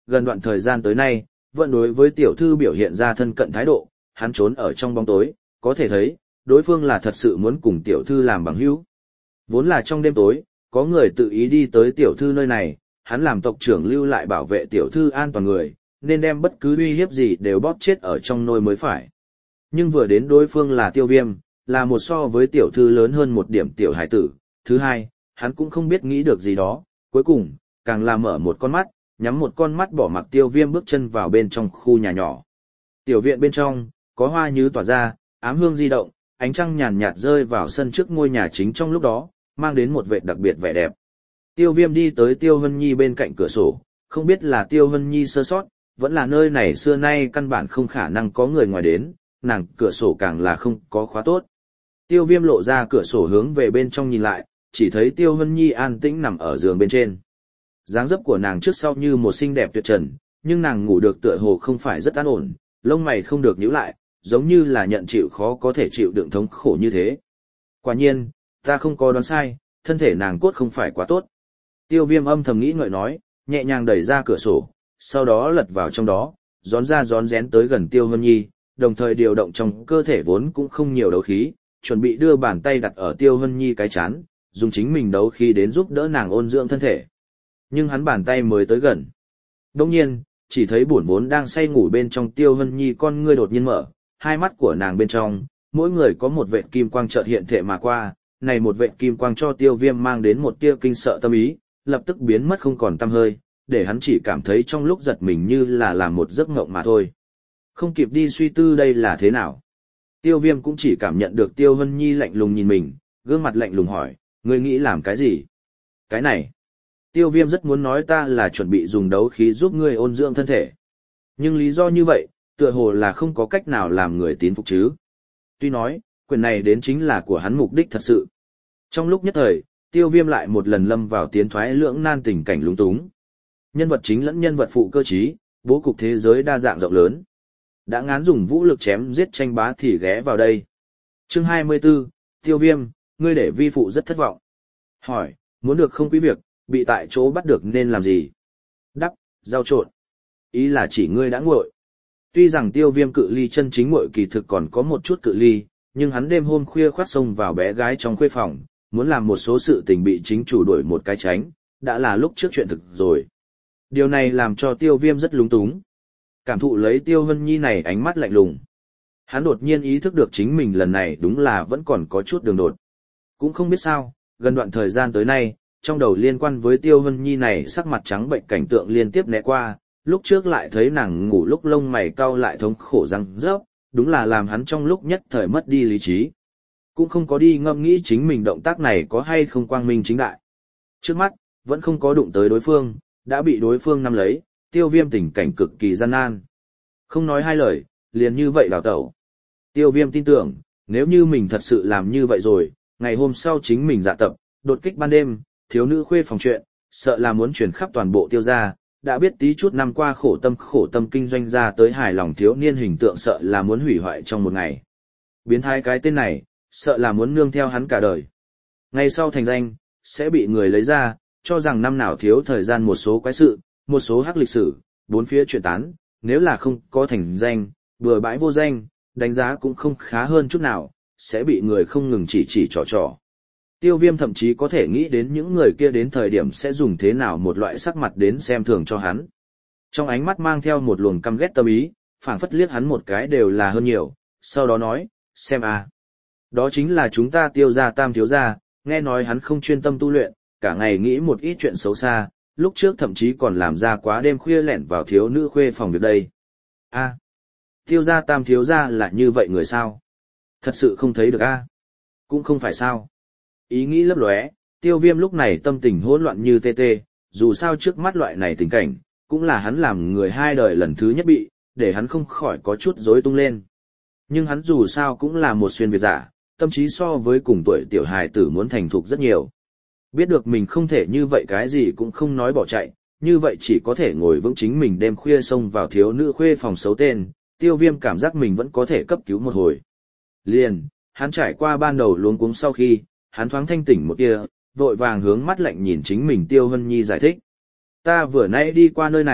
gần đoạn thời gian tới nay, vẫn đối với tiểu thư biểu hiện ra thân cận thái độ, hắn trốn ở trong bóng tối, có thể thấy, đối phương là thật sự muốn cùng tiểu thư làm bằng hữu. Vốn là trong đêm tối, có người tự ý đi tới tiểu thư nơi này, hắn làm tộc trưởng lưu lại bảo vệ tiểu thư an toàn người, nên đem bất cứ uy hiếp gì đều bóp chết ở trong nôi mới phải. Nhưng vừa đến đối phương là Tiêu Viêm, là một so với tiểu thư lớn hơn một điểm tiểu hải tử. Thứ hai, hắn cũng không biết nghĩ được gì đó, cuối cùng, càng là mở một con mắt, nhắm một con mắt bỏ mặc Tiêu Viêm bước chân vào bên trong khu nhà nhỏ. Tiểu viện bên trong, có hoa nhứ tỏa ra, ám hương di động, ánh trăng nhàn nhạt rơi vào sân trước ngôi nhà chính trong lúc đó, mang đến một vẻ đặc biệt vẻ đẹp. Tiêu Viêm đi tới Tiêu Hân Nhi bên cạnh cửa sổ, không biết là Tiêu Hân Nhi sơ sót, vẫn là nơi này xưa nay căn bản không khả năng có người ngoài đến, nàng cửa sổ càng là không có khóa tốt. Tiêu Viêm lộ ra cửa sổ hướng về bên trong nhìn lại, chỉ thấy Tiêu Hân Nhi an tĩnh nằm ở giường bên trên. Dáng dấp của nàng trước sau như một xinh đẹp tuyệt trần, nhưng nàng ngủ được tựa hồ không phải rất an ổn, lông mày không được nhíu lại, giống như là nhận chịu khó có thể chịu đựng thống khổ như thế. Quả nhiên, ta không có đoán sai, thân thể nàng cốt không phải quá tốt. Tiêu Viêm âm thầm nghĩ ngợi nói, nhẹ nhàng đẩy ra cửa sổ, sau đó lật vào trong đó, rón ra rón rén tới gần Tiêu Hân Nhi, đồng thời điều động trong cơ thể vốn cũng không nhiều đấu khí, chuẩn bị đưa bàn tay đặt ở Tiêu Hân Nhi cái chán, dùng chính mình đấu khí đến giúp đỡ nàng ôn dưỡng thân thể. Nhưng hắn bàn tay mới tới gần. Đồng nhiên, chỉ thấy buồn vốn đang say ngủ bên trong Tiêu Hân Nhi con ngươi đột nhiên mở, hai mắt của nàng bên trong, mỗi người có một vệt kim quang chợt hiện thể mà qua, này một vệt kim quang cho Tiêu Viêm mang đến một tia kinh sợ tâm ý, lập tức biến mất không còn tăm hơi, để hắn chỉ cảm thấy trong lúc giật mình như là làm một giấc mộng mà thôi. Không kịp đi suy tư đây là thế nào. Tiêu Viêm cũng chỉ cảm nhận được Tiêu Hân Nhi lạnh lùng nhìn mình, gương mặt lạnh lùng hỏi, ngươi nghĩ làm cái gì? Cái này. Tiêu Viêm rất muốn nói ta là chuẩn bị dùng đấu khí giúp ngươi ôn dưỡng thân thể. Nhưng lý do như vậy, tựa hồ là không có cách nào làm người tín phục chứ. Tuy nói, quyền này đến chính là của hắn mục đích thật sự. Trong lúc nhất thời, Tiêu Viêm lại một lần lâm vào tiến thoái lưỡng nan tình cảnh lúng túng. Nhân vật chính lẫn nhân vật phụ cơ trí, bố cục thế giới đa dạng rộng lớn. Đã ngán dùng vũ lực chém giết tranh bá thì ghé vào đây. Chương 24, Tiêu Viêm, ngươi để vi phụ rất thất vọng. Hỏi, muốn được không quý việc, bị tại chỗ bắt được nên làm gì? Đắp, rau trộn. Ý là chỉ ngươi đã nguội. Tuy rằng Tiêu Viêm cự ly chân chính nguội kỳ thực còn có một chút cự ly, nhưng hắn đêm hôm khuya khoát xông vào bé gái trong khuê phòng, muốn làm một số sự tình bị chính chủ đuổi một cái tránh, đã là lúc trước chuyện thực rồi. Điều này làm cho Tiêu Viêm rất lúng túng. Cảm thụ lấy Tiêu Hân Nhi này ánh mắt lạnh lùng. Hắn đột nhiên ý thức được chính mình lần này đúng là vẫn còn có chút đường đột. Cũng không biết sao, gần đoạn thời gian tới nay, trong đầu liên quan với Tiêu Hân Nhi này sắc mặt trắng bệnh cảnh tượng liên tiếp né qua, lúc trước lại thấy nàng ngủ lúc lông mày cau lại thống khổ răng rớp, đúng là làm hắn trong lúc nhất thời mất đi lý trí. Cũng không có đi ngẫm nghĩ chính mình động tác này có hay không quang minh chính đại. Trước mắt, vẫn không có đụng tới đối phương, đã bị đối phương nắm lấy, Tiêu Viêm tình cảnh cực kỳ gian nan. Không nói hai lời, liền như vậy đào tẩu. Tiêu Viêm tin tưởng, nếu như mình thật sự làm như vậy rồi, ngày hôm sau chính mình dạ tập, đột kích ban đêm, thiếu nữ khuê phòng chuyện, sợ là muốn truyền khắp toàn bộ Tiêu gia, đã biết tí chút năm qua khổ tâm kinh doanh ra tới hài lòng thiếu niên hình tượng sợ là muốn hủy hoại trong một ngày. Biến thái cái tên này, sợ là muốn nương theo hắn cả đời. Ngày sau thành danh, sẽ bị người lấy ra, cho rằng năm nào thiếu thời gian một số quái sự, một số hắc lịch sử, bốn phía chuyện tán, nếu là không có thành danh, bừa bãi vô danh, đánh giá cũng không khá hơn chút nào, sẽ bị người không ngừng chỉ trò. Tiêu Viêm thậm chí có thể nghĩ đến những người kia đến thời điểm sẽ dùng thế nào một loại sắc mặt đến xem thường cho hắn. Trong ánh mắt mang theo một luồng căm ghét tâm ý, phảng phất liếc hắn một cái đều là hơn nhiều, sau đó nói, xem à. Đó chính là chúng ta Tiêu gia tam thiếu gia, nghe nói hắn không chuyên tâm tu luyện, cả ngày nghĩ một ít chuyện xấu xa, lúc trước thậm chí còn làm ra quá đêm khuya lẻn vào thiếu nữ khuê phòng việc đây. A, Tiêu gia tam thiếu gia là như vậy người sao? Thật sự không thấy được a. Cũng không phải sao. Ý nghĩ lấp lóe, Tiêu Viêm lúc này tâm tình hỗn loạn như tê tê, dù sao trước mắt loại này tình cảnh, cũng là hắn làm người hai đời lần thứ nhất bị, để hắn không khỏi có chút rối tung lên. Nhưng hắn dù sao cũng là một xuyên Việt giả, tâm trí so với cùng tuổi tiểu hài tử muốn thành thục rất nhiều. Biết được mình không thể như vậy cái gì cũng không nói bỏ chạy, như vậy chỉ có thể ngồi vững chính mình đêm khuya xông vào thiếu nữ khuê phòng xấu tên, Tiêu Viêm cảm giác mình vẫn có thể cấp cứu một hồi. Liền, hắn trải qua ban đầu luống cuống sau khi, hắn thoáng thanh tỉnh một tia, vội vàng hướng mắt lạnh nhìn chính mình Tiêu Hân Nhi giải thích. Ta vừa nãy đi qua nơi này,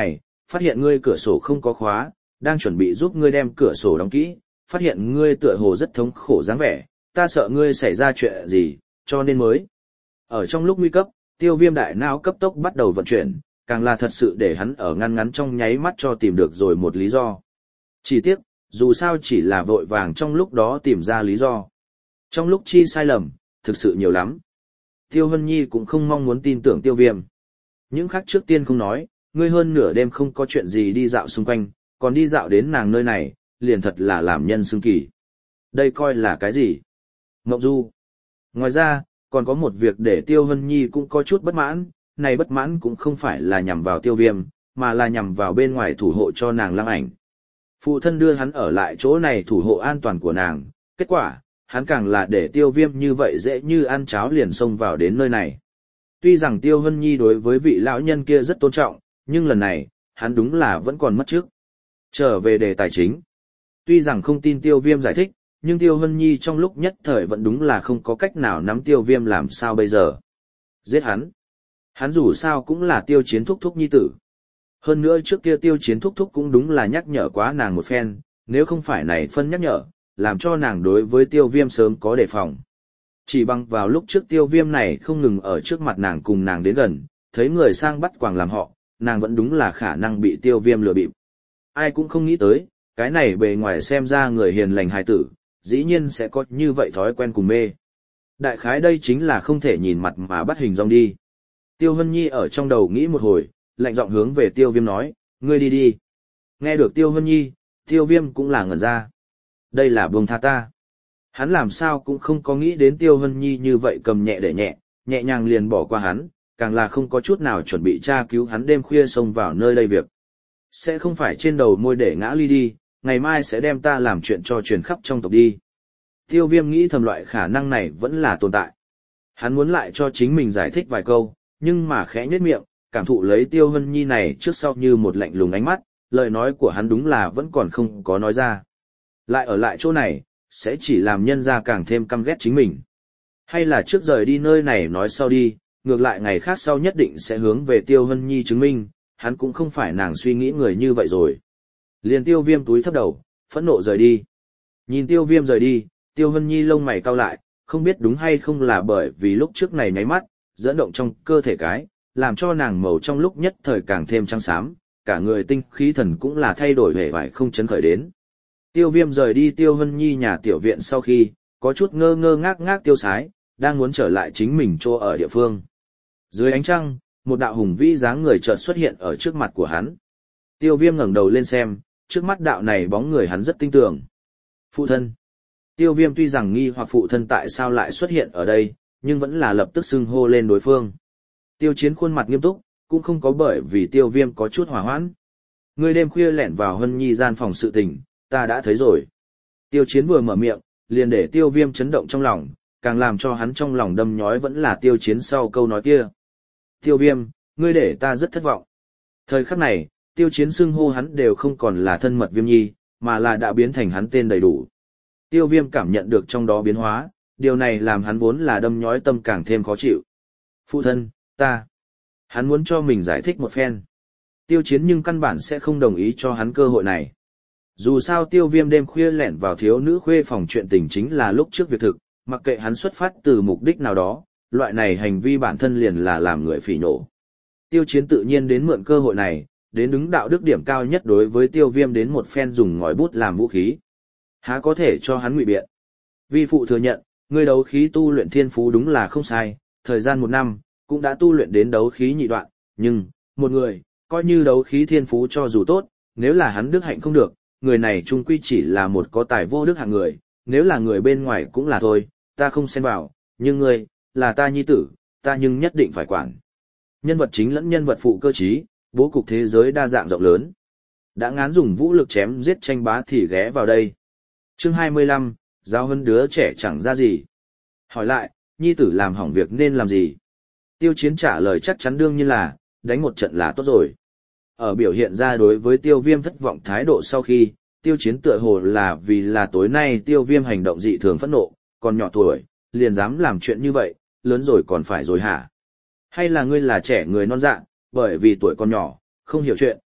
phát hiện ngươi cửa sổ không có khóa, đang chuẩn bị giúp ngươi đem cửa sổ đóng kỹ, phát hiện ngươi tựa hồ rất thống khổ dáng vẻ, ta sợ ngươi xảy ra chuyện gì, cho nên mới. Ở trong lúc nguy cấp, Tiêu Viêm đại não cấp tốc bắt đầu vận chuyển, càng là thật sự để hắn ở ngăn trong nháy mắt cho tìm được rồi một lý do. Chỉ tiếc, dù sao chỉ là vội vàng trong lúc đó tìm ra lý do. Trong lúc chi sai lầm, thực sự nhiều lắm. Tiêu Hân Nhi cũng không mong muốn tin tưởng Tiêu Viêm. Những khác trước tiên không nói, ngươi hơn nửa đêm không có chuyện gì đi dạo xung quanh, còn đi dạo đến nàng nơi này, liền thật là làm nhân xưng kỳ. Đây coi là cái gì? Ngộng du. Ngoài ra, còn có một việc để Tiêu Hân Nhi cũng có chút bất mãn, này bất mãn cũng không phải là nhằm vào Tiêu Viêm, mà là nhằm vào bên ngoài thủ hộ cho nàng Lăng Ảnh. Phụ thân đưa hắn ở lại chỗ này thủ hộ an toàn của nàng, kết quả, hắn càng là để Tiêu Viêm như vậy dễ như ăn cháo liền xông vào đến nơi này. Tuy rằng Tiêu Hân Nhi đối với vị lão nhân kia rất tôn trọng, nhưng lần này, hắn đúng là vẫn còn mất trước. Trở về đề tài chính. Tuy rằng không tin Tiêu Viêm giải thích, nhưng Tiêu Hân Nhi trong lúc nhất thời vẫn đúng là không có cách nào nắm Tiêu Viêm làm sao bây giờ. Giết hắn. Hắn dù sao cũng là Tiêu Chiến thúc thúc nhi tử. Hơn nữa trước kia Tiêu Chiến thúc thúc cũng đúng là nhắc nhở quá nàng một phen, nếu không phải này phân nhắc nhở, làm cho nàng đối với Tiêu Viêm sớm có đề phòng. Chỉ bằng vào lúc trước Tiêu Viêm này không ngừng ở trước mặt nàng cùng nàng đến gần, thấy người sang bắt quàng làm họ, nàng vẫn đúng là khả năng bị Tiêu Viêm lừa bịp. Ai cũng không nghĩ tới, cái này bề ngoài xem ra người hiền lành hài tử, dĩ nhiên sẽ có như vậy thói quen cùng mê. Đại khái đây chính là không thể nhìn mặt mà bắt hình dong đi. Tiêu Hân Nhi ở trong đầu nghĩ một hồi, lạnh giọng hướng về Tiêu Viêm nói, ngươi đi đi. Nghe được Tiêu Hân Nhi, Tiêu Viêm cũng là ngẩn ra. Đây là buông tha ta. Hắn làm sao cũng không có nghĩ đến Tiêu Hân Nhi như vậy cầm nhẹ để nhẹ, nhẹ nhàng liền bỏ qua hắn, càng là không có chút nào chuẩn bị tra cứu hắn đêm khuya xông vào nơi đây việc. Sẽ không phải trên đầu môi để ngã ly đi, ngày mai sẽ đem ta làm chuyện cho truyền khắp trong tộc đi. Tiêu Viêm nghĩ thầm loại khả năng này vẫn là tồn tại. Hắn muốn lại cho chính mình giải thích vài câu, nhưng mà khẽ nhếch miệng, cảm thụ lấy Tiêu Hân Nhi này trước sau như một lạnh lùng ánh mắt, lời nói của hắn đúng là vẫn còn không có nói ra. Lại ở lại chỗ này, sẽ chỉ làm nhân ra càng thêm căm ghét chính mình. Hay là trước rời đi nơi này nói sau đi, ngược lại ngày khác sau nhất định sẽ hướng về Tiêu Hân Nhi chứng minh, hắn cũng không phải nàng suy nghĩ người như vậy rồi. Liền Tiêu Viêm túi thấp đầu, phẫn nộ rời đi. Nhìn Tiêu Viêm rời đi, Tiêu Hân Nhi lông mày cau lại, không biết đúng hay không là bởi vì lúc trước này nháy mắt, dẫn động trong cơ thể cái, làm cho nàng màu trong lúc nhất thời càng thêm trắng xám, cả người tinh khí thần cũng là thay đổi hề vải không chấn khởi đến. Tiêu Viêm rời đi Tiêu Hân Nhi nhà tiểu viện sau khi, có chút ngơ ngơ ngác ngác tiêu sái, đang muốn trở lại chính mình chỗ ở địa phương. Dưới ánh trăng, một đạo hùng vĩ dáng người chợt xuất hiện ở trước mặt của hắn. Tiêu Viêm ngẩng đầu lên xem, trước mắt đạo này bóng người hắn rất tinh tường. Phụ thân. Tiêu Viêm tuy rằng nghi hoặc phụ thân tại sao lại xuất hiện ở đây, nhưng vẫn là lập tức xưng hô lên đối phương. Tiêu Chiến khuôn mặt nghiêm túc, cũng không có bởi vì Tiêu Viêm có chút hỏa hoãn. Ngươi đêm khuya lẻn vào Hân Nhi gian phòng sự tình, ta đã thấy rồi. Tiêu Chiến vừa mở miệng, liền để Tiêu Viêm chấn động trong lòng, càng làm cho hắn trong lòng đâm nhói vẫn là Tiêu Chiến sau câu nói kia. Tiêu Viêm, ngươi để ta rất thất vọng. Thời khắc này, Tiêu Chiến xưng hô hắn đều không còn là thân mật Viêm Nhi, mà là đã biến thành hắn tên đầy đủ. Tiêu Viêm cảm nhận được trong đó biến hóa, điều này làm hắn vốn là đâm nhói tâm càng thêm khó chịu. Phụ thân, ta. Hắn muốn cho mình giải thích một phen. Tiêu Chiến nhưng căn bản sẽ không đồng ý cho hắn cơ hội này. Dù sao Tiêu Viêm đêm khuya lẻn vào thiếu nữ khuê phòng chuyện tình chính là lúc trước việc thực, mặc kệ hắn xuất phát từ mục đích nào đó, loại này hành vi bản thân liền là làm người phỉ nổ. Tiêu Chiến tự nhiên đến mượn cơ hội này, đến đứng đạo đức điểm cao nhất đối với Tiêu Viêm đến một phen dùng ngòi bút làm vũ khí. Há có thể cho hắn ngụy biện. Vi phụ thừa nhận, ngươi đấu khí tu luyện thiên phú đúng là không sai, thời gian 1 năm, cũng đã tu luyện đến đấu khí nhị đoạn, nhưng, một người, coi như đấu khí thiên phú cho dù tốt, nếu là hắn đức hạnh không được, người này chung quy chỉ là một có tài vô đức hạng người, nếu là người bên ngoài cũng là thôi, ta không xen vào, nhưng ngươi, là ta nhi tử, ta nhưng nhất định phải quản. Nhân vật chính lẫn nhân vật phụ cơ trí, bố cục thế giới đa dạng rộng lớn. Đã ngán dùng vũ lực chém giết tranh bá thì ghé vào đây. Chương 25, giáo huấn đứa trẻ chẳng ra gì. Hỏi lại, nhi tử làm hỏng việc nên làm gì? Tiêu Chiến trả lời chắc chắn đương nhiên là, đánh một trận là tốt rồi. Ở biểu hiện ra đối với Tiêu Viêm thất vọng thái độ sau khi, Tiêu Chiến tựa hồ là vì là tối nay Tiêu Viêm hành động dị thường phẫn nộ, còn nhỏ tuổi, liền dám làm chuyện như vậy, lớn rồi còn phải rồi hả? Hay là ngươi là trẻ người non dạ, bởi vì tuổi còn nhỏ, không hiểu chuyện,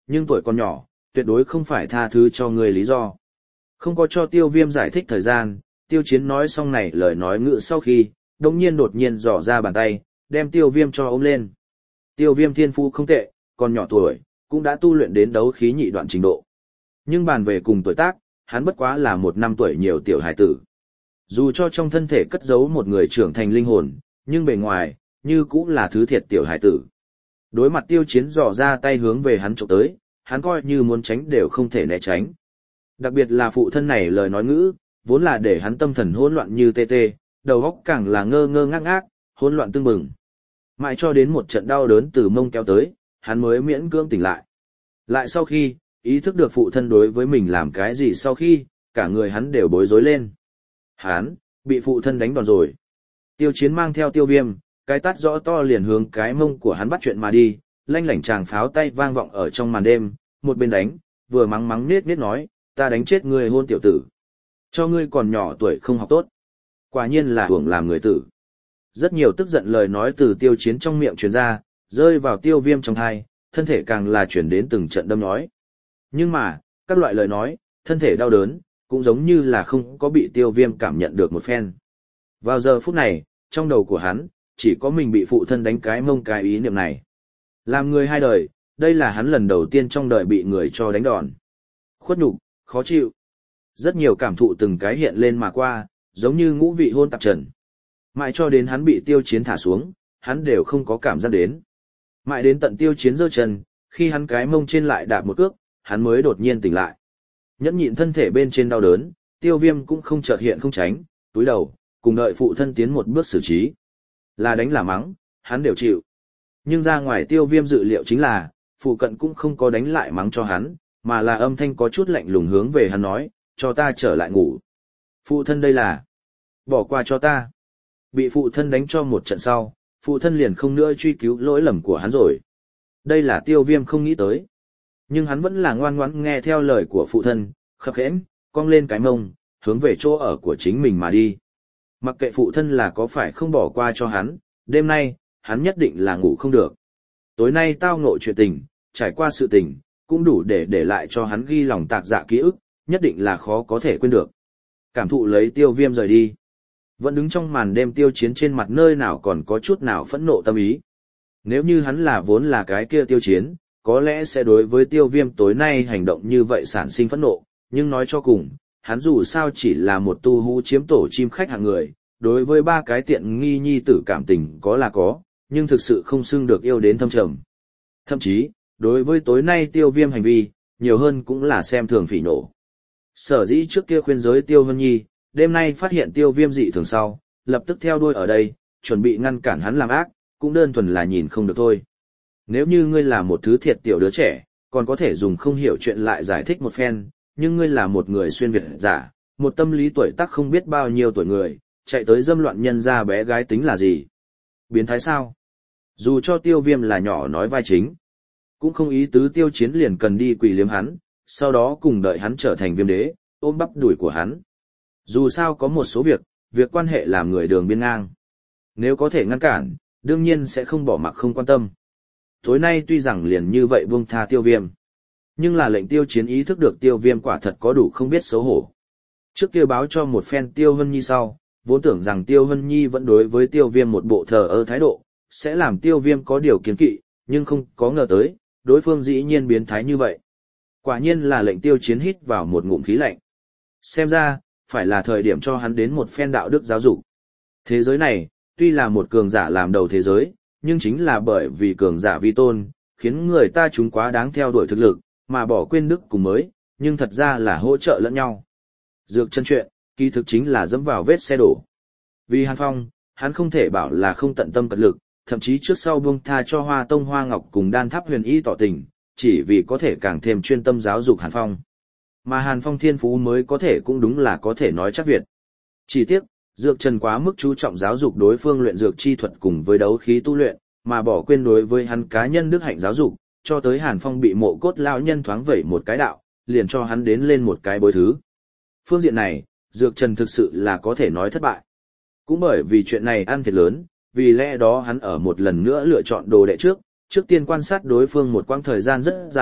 nhưng tuổi còn nhỏ, tuyệt đối không phải tha thứ cho ngươi lý do. Không có cho Tiêu Viêm giải thích thời gian, Tiêu Chiến nói xong này lời nói ngữ sau khi, đột nhiên dò ra bàn tay, đem Tiêu Viêm cho ôm lên. Tiêu Viêm thiên phú không tệ, còn nhỏ tuổi, cũng đã tu luyện đến đấu khí nhị đoạn trình độ. Nhưng bàn về cùng tuổi tác, hắn bất quá là 1 năm tuổi nhiều tiểu hải tử. Dù cho trong thân thể cất giấu một người trưởng thành linh hồn, nhưng bề ngoài, như cũng là thứ thiệt tiểu hải tử. Đối mặt Tiêu Chiến dò ra tay hướng về hắn chụp tới, hắn coi như muốn tránh đều không thể né tránh. Đặc biệt là phụ thân này lời nói ngữ, vốn là để hắn tâm thần hỗn loạn như tê tê, đầu óc càng là ngơ ngơ ngác ngác, hỗn loạn tương bừng. Mãi cho đến một trận đau đớn từ mông kéo tới, hắn mới miễn cưỡng tỉnh lại. Lại sau khi, ý thức được phụ thân đối với mình làm cái gì sau khi, cả người hắn đều bối rối lên. Hắn, bị phụ thân đánh đòn rồi. Tiêu Chiến mang theo Tiêu Viêm, cái tát rõ to liền hướng cái mông của hắn bắt chuyện mà đi, lanh lảnh chàng pháo tay vang vọng ở trong màn đêm, một bên đánh, vừa mắng mắng nết nết nói, ta đánh chết ngươi hôn tiểu tử. Cho ngươi còn nhỏ tuổi không học tốt. Quả nhiên là hưởng làm người tử. Rất nhiều tức giận lời nói từ Tiêu Chiến trong miệng truyền ra, rơi vào Tiêu Viêm trong tai, thân thể càng là chuyển đến từng trận đâm nhói. Nhưng mà, các loại lời nói, thân thể đau đớn, cũng giống như là không có bị Tiêu Viêm cảm nhận được một phen. Vào giờ phút này, trong đầu của hắn, chỉ có mình bị phụ thân đánh cái mông cái ý niệm này. Làm người hai đời, đây là hắn lần đầu tiên trong đời bị người cho đánh đòn. Khuất nhục, khó chịu. Rất nhiều cảm thụ từng cái hiện lên mà qua, giống như ngũ vị hôn tạp trần. Mãi cho đến hắn bị Tiêu Chiến thả xuống, hắn đều không có cảm giác đến. Mãi đến tận Tiêu Chiến giơ chân, khi hắn cái mông trên lại đạp một cước, hắn mới đột nhiên tỉnh lại. Nhẫn nhịn thân thể bên trên đau đớn, Tiêu Viêm cũng không chợt hiện không tránh, túi đầu, cùng đợi phụ thân tiến một bước xử trí. Là đánh là mắng, hắn đều chịu. Nhưng ra ngoài Tiêu Viêm dự liệu chính là, phụ cận cũng không có đánh lại mắng cho hắn, mà là âm thanh có chút lạnh lùng hướng về hắn nói, cho ta trở lại ngủ. Phụ thân đây là, bỏ qua cho ta. Bị phụ thân đánh cho một trận sau, phụ thân liền không nữa truy cứu lỗi lầm của hắn rồi. Đây là Tiêu Viêm không nghĩ tới. Nhưng hắn vẫn là ngoan ngoãn nghe theo lời của phụ thân, khập khẽm, cong lên cái mông, hướng về chỗ ở của chính mình mà đi. Mặc kệ phụ thân là có phải không bỏ qua cho hắn, đêm nay, hắn nhất định là ngủ không được. Tối nay tao ngộ chuyện tình, trải qua sự tình, cũng đủ để lại cho hắn ghi lòng tạc dạ ký ức, nhất định là khó có thể quên được. Cảm thụ lấy Tiêu Viêm rời đi. Vẫn đứng trong màn đêm Tiêu Chiến trên mặt nơi nào còn có chút nào phẫn nộ tâm ý. Nếu như hắn là vốn là cái kia Tiêu Chiến, có lẽ sẽ đối với Tiêu Viêm tối nay hành động như vậy sản sinh phẫn nộ, nhưng nói cho cùng, hắn dù sao chỉ là một tu hú chiếm tổ chim khách hạng người, đối với 3 cái tiện nghi nhi tử cảm tình có là có, nhưng thực sự không xưng được yêu đến thâm trầm. Thậm chí, đối với tối nay Tiêu Viêm hành vi, nhiều hơn cũng là xem thường phỉ nổ. Sở dĩ trước kia khuyên giới Tiêu Hân Nhi, đêm nay phát hiện Tiêu Viêm dị thường sau, lập tức theo đuôi ở đây, chuẩn bị ngăn cản hắn làm ác, cũng đơn thuần là nhìn không được thôi. Nếu như ngươi là một thứ thiệt tiểu đứa trẻ, còn có thể dùng không hiểu chuyện lại giải thích một phen, nhưng ngươi là một người xuyên việt giả, một tâm lý tuổi tác không biết bao nhiêu tuổi người, chạy tới dâm loạn nhân ra bé gái tính là gì? Biến thái sao? Dù cho Tiêu Viêm là nhỏ nói vai chính, cũng không ý tứ Tiêu Chiến liền cần đi quỳ liếm hắn, sau đó cùng đợi hắn trở thành Viêm đế, ôm bắp đùi của hắn. Dù sao có một số việc quan hệ làm người đường biên ngang. Nếu có thể ngăn cản, đương nhiên sẽ không bỏ mặc không quan tâm. Tối nay tuy rằng liền như vậy buông tha Tiêu Viêm, nhưng là lệnh Tiêu Chiến ý thức được Tiêu Viêm quả thật có đủ không biết xấu hổ. Trước kia báo cho một phen Tiêu Hân Nhi sau, vốn tưởng rằng Tiêu Hân Nhi vẫn đối với Tiêu Viêm một bộ thờ ơ thái độ, sẽ làm Tiêu Viêm có điều kiến kỵ, nhưng không có ngờ tới, đối phương dĩ nhiên biến thái như vậy. Quả nhiên là lệnh Tiêu Chiến hít vào một ngụm khí lạnh. Xem ra, phải là thời điểm cho hắn đến một phen đạo đức giáo dục. Thế giới này, tuy là một cường giả làm đầu thế giới, nhưng chính là bởi vì cường giả vi tôn, khiến người ta chúng quá đáng theo đuổi thực lực, mà bỏ quên đức cùng mới, nhưng thật ra là hỗ trợ lẫn nhau. Dược chân chuyện, kỳ thực chính là dẫm vào vết xe đổ. Vì Hàn Phong, hắn không thể bảo là không tận tâm cật lực, thậm chí trước sau buông tha cho Hoa Tông Hoa Ngọc cùng Đan Tháp Huyền Y tỏ tình, chỉ vì có thể càng thêm chuyên tâm giáo dục Hàn Phong. Mà Hàn Phong thiên phú mới có thể cũng đúng là có thể nói chắc Việt. Chỉ tiếc, Dược Trần quá mức chú trọng giáo dục đối phương luyện dược chi thuật cùng với đấu khí tu luyện, mà bỏ quên đối với hắn cá nhân đức hạnh giáo dục, cho tới Hàn Phong bị Mộ Cốt lão nhân thoáng vẩy một cái đạo, liền cho hắn đến lên một cái bối thứ. Phương diện này, Dược Trần thực sự là có thể nói thất bại. Cũng bởi vì chuyện này ăn thiệt lớn, vì lẽ đó hắn ở một lần nữa lựa chọn đồ đệ trước tiên quan sát đối phương một quãng thời gian rất dài,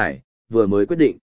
vừa mới quyết định.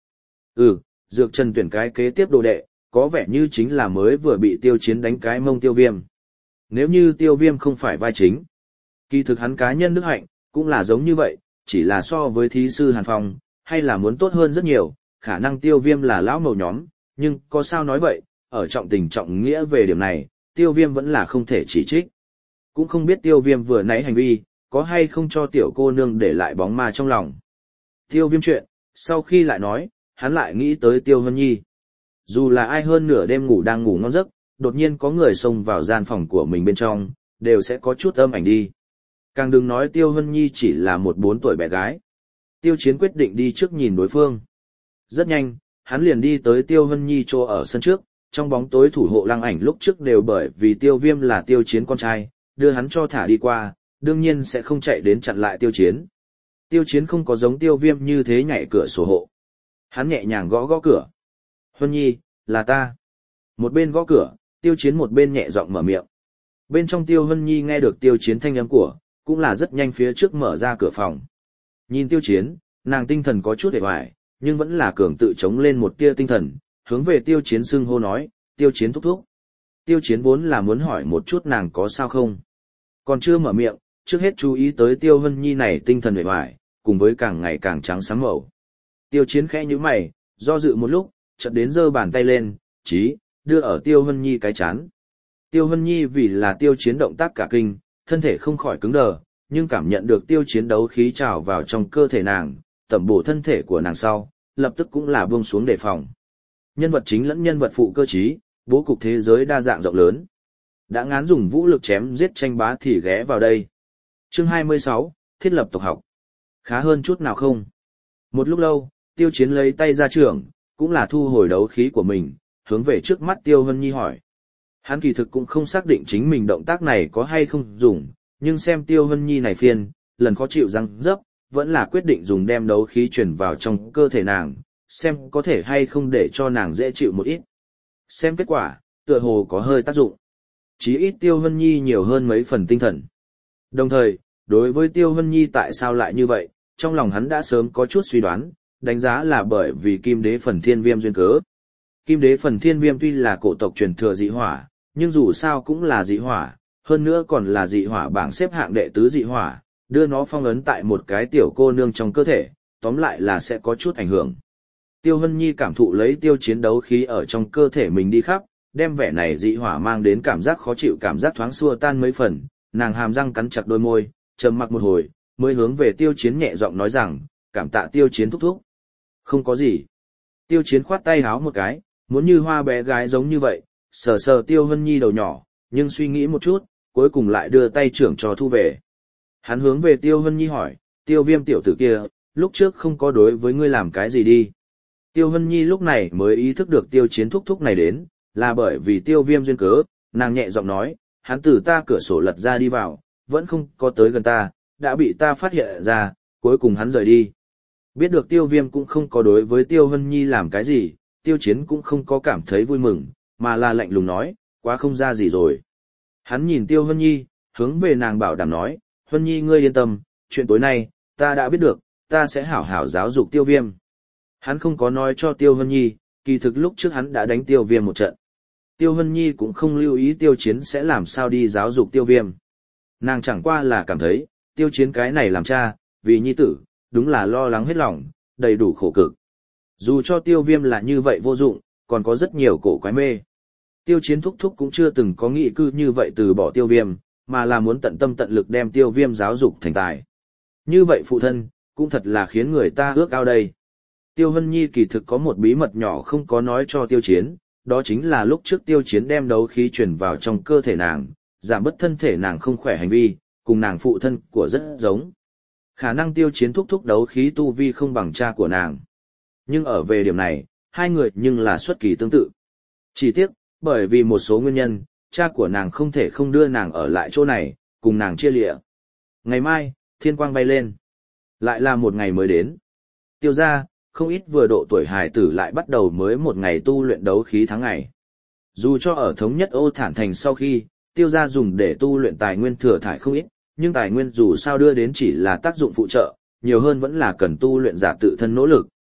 Dược Trần tuyển cái kế tiếp đồ đệ, có vẻ như chính là mới vừa bị Tiêu Chiến đánh cái mông Tiêu Viêm. Nếu như Tiêu Viêm không phải vai chính, kỳ thực hắn cá nhân đức hạnh, cũng là giống như vậy, chỉ là so với thí sư Hàn Phong, hay là muốn tốt hơn rất nhiều, khả năng Tiêu Viêm là lão mầu nhóm, nhưng có sao nói vậy, ở trọng tình trọng nghĩa về điểm này, Tiêu Viêm vẫn là không thể chỉ trích. Cũng không biết Tiêu Viêm vừa nãy hành vi, có hay không cho tiểu cô nương để lại bóng ma trong lòng. Tiêu Viêm chuyện, sau khi lại nói, hắn lại nghĩ tới Tiêu Hân Nhi. Dù là ai hơn nửa đêm đang ngủ ngon giấc, đột nhiên có người xông vào gian phòng của mình bên trong, đều sẽ có chút âm ảnh đi. Càng đừng nói Tiêu Hân Nhi chỉ là một 4 tuổi bé gái. Tiêu Chiến quyết định đi trước nhìn đối phương. Rất nhanh, hắn liền đi tới Tiêu Hân Nhi chỗ ở sân trước, trong bóng tối thủ hộ Lăng Ảnh lúc trước đều bởi vì Tiêu Viêm là Tiêu Chiến con trai, đưa hắn cho thả đi qua, đương nhiên sẽ không chạy đến chặn lại Tiêu Chiến. Tiêu Chiến không có giống Tiêu Viêm như thế nhảy cửa sổ hộ. Hắn nhẹ nhàng gõ gõ cửa. Hân Nhi, là ta. Một bên gõ cửa, Tiêu Chiến một bên nhẹ giọng mở miệng. Bên trong Tiêu Hân Nhi nghe được Tiêu Chiến thanh âm của, cũng là rất nhanh phía trước mở ra cửa phòng. Nhìn Tiêu Chiến, nàng tinh thần có chút hề hoài, nhưng vẫn là cường tự chống lên một tia tinh thần, hướng về Tiêu Chiến xưng hô nói, Tiêu Chiến thúc thúc. Tiêu Chiến vốn là muốn hỏi một chút nàng có sao không. Còn chưa mở miệng, trước hết chú ý tới Tiêu Hân Nhi này tinh thần hề hoài, cùng với càng ngày càng trắng sáng màu. Tiêu Chiến khẽ nhíu mày, do dự một lúc, chợt đến giơ bàn tay lên, chí, đưa ở Tiêu Hân Nhi cái chán. Tiêu Hân Nhi vì là Tiêu Chiến động tác cả kinh, thân thể không khỏi cứng đờ, nhưng cảm nhận được Tiêu Chiến đấu khí trào vào trong cơ thể nàng, tẩm bổ thân thể của nàng sau, lập tức cũng là buông xuống đề phòng. Nhân vật chính lẫn nhân vật phụ cơ trí, bố cục thế giới đa dạng rộng lớn. Đã ngán dùng vũ lực chém giết tranh bá thì ghé vào đây. Chương 26, thiết lập tộc học. Khá hơn chút nào không? Một lúc lâu, Tiêu Chiến lấy tay ra trường, cũng là thu hồi đấu khí của mình, hướng về trước mắt Tiêu Hân Nhi hỏi. Hắn kỳ thực cũng không xác định chính mình động tác này có hay không dùng, nhưng xem Tiêu Hân Nhi này phiền, lần khó chịu răng dấp, vẫn là quyết định dùng đem đấu khí truyền vào trong cơ thể nàng, xem có thể hay không để cho nàng dễ chịu một ít. Xem kết quả, tựa hồ có hơi tác dụng. Chí ít Tiêu Hân Nhi nhiều hơn mấy phần tinh thần. Đồng thời, đối với Tiêu Hân Nhi tại sao lại như vậy, trong lòng hắn đã sớm có chút suy đoán, đánh giá là bởi vì Kim Đế Phần Thiên Viêm duyên cớ. Kim Đế Phần Thiên Viêm tuy là cổ tộc truyền thừa dị hỏa, nhưng dù sao cũng là dị hỏa, hơn nữa còn là dị hỏa bảng xếp hạng đệ tứ dị hỏa, đưa nó phong ấn tại một cái tiểu cô nương trong cơ thể, tóm lại là sẽ có chút ảnh hưởng. Tiêu Hân Nhi cảm thụ lấy Tiêu Chiến đấu khí ở trong cơ thể mình đi khắp, đem vẻ này dị hỏa mang đến cảm giác khó chịu, cảm giác thoáng xua tan mấy phần, nàng hàm răng cắn chặt đôi môi, trầm mặc một hồi, mới hướng về Tiêu Chiến nhẹ giọng nói rằng, cảm tạ Tiêu Chiến thúc thúc. Không có gì. Tiêu Chiến khoát tay háo một cái, muốn như hoa bé gái giống như vậy, sờ sờ Tiêu Hân Nhi đầu nhỏ, nhưng suy nghĩ một chút, cuối cùng lại đưa tay trưởng cho thu về. Hắn hướng về Tiêu Hân Nhi hỏi, Tiêu Viêm tiểu tử kia, lúc trước không có đối với ngươi làm cái gì đi. Tiêu Hân Nhi lúc này mới ý thức được Tiêu Chiến thúc thúc này đến, là bởi vì Tiêu Viêm duyên cớ, nàng nhẹ giọng nói, hắn từ ta cửa sổ lật ra đi vào, vẫn không có tới gần ta, đã bị ta phát hiện ra, cuối cùng hắn rời đi. Biết được Tiêu Viêm cũng không có đối với Tiêu Hân Nhi làm cái gì, Tiêu Chiến cũng không có cảm thấy vui mừng, mà là lạnh lùng nói, quá không ra gì rồi. Hắn nhìn Tiêu Hân Nhi, hướng về nàng bảo đảm nói, Hân Nhi ngươi yên tâm, chuyện tối nay, ta đã biết được, ta sẽ hảo hảo giáo dục Tiêu Viêm. Hắn không có nói cho Tiêu Hân Nhi, kỳ thực lúc trước hắn đã đánh Tiêu Viêm một trận. Tiêu Hân Nhi cũng không lưu ý Tiêu Chiến sẽ làm sao đi giáo dục Tiêu Viêm. Nàng chẳng qua là cảm thấy, Tiêu Chiến cái này làm cha, vì nhi tử, đúng là lo lắng hết lòng, đầy đủ khổ cực. Dù cho Tiêu Viêm là như vậy vô dụng, còn có rất nhiều cổ quái mê. Tiêu Chiến thúc thúc cũng chưa từng có nghĩ cư như vậy từ bỏ Tiêu Viêm, mà là muốn tận tâm tận lực đem Tiêu Viêm giáo dục thành tài. Như vậy phụ thân, cũng thật là khiến người ta ước ao đây. Tiêu Hân Nhi kỳ thực có một bí mật nhỏ không có nói cho Tiêu Chiến, đó chính là lúc trước Tiêu Chiến đem đấu khí truyền vào trong cơ thể nàng, giảm bớt thân thể nàng không khỏe hành vi, cùng nàng phụ thân của rất giống. Khả năng Tiêu Chiến thúc thúc đấu khí tu vi không bằng cha của nàng. Nhưng ở về điểm này, hai người nhưng là xuất kỳ tương tự. Chỉ tiếc, bởi vì một số nguyên nhân, cha của nàng không thể không đưa nàng ở lại chỗ này, cùng nàng chia lịa. Ngày mai, thiên quang bay lên. Lại là một ngày mới đến. Tiêu gia, không ít vừa độ tuổi hài tử lại bắt đầu mới một ngày tu luyện đấu khí tháng ngày. Dù cho ở thống nhất Ô Thản Thành sau khi, Tiêu gia dùng để tu luyện tài nguyên thừa thải không ít, nhưng tài nguyên dù sao đưa đến chỉ là tác dụng phụ trợ, nhiều hơn vẫn là cần tu luyện giả tự thân nỗ lực.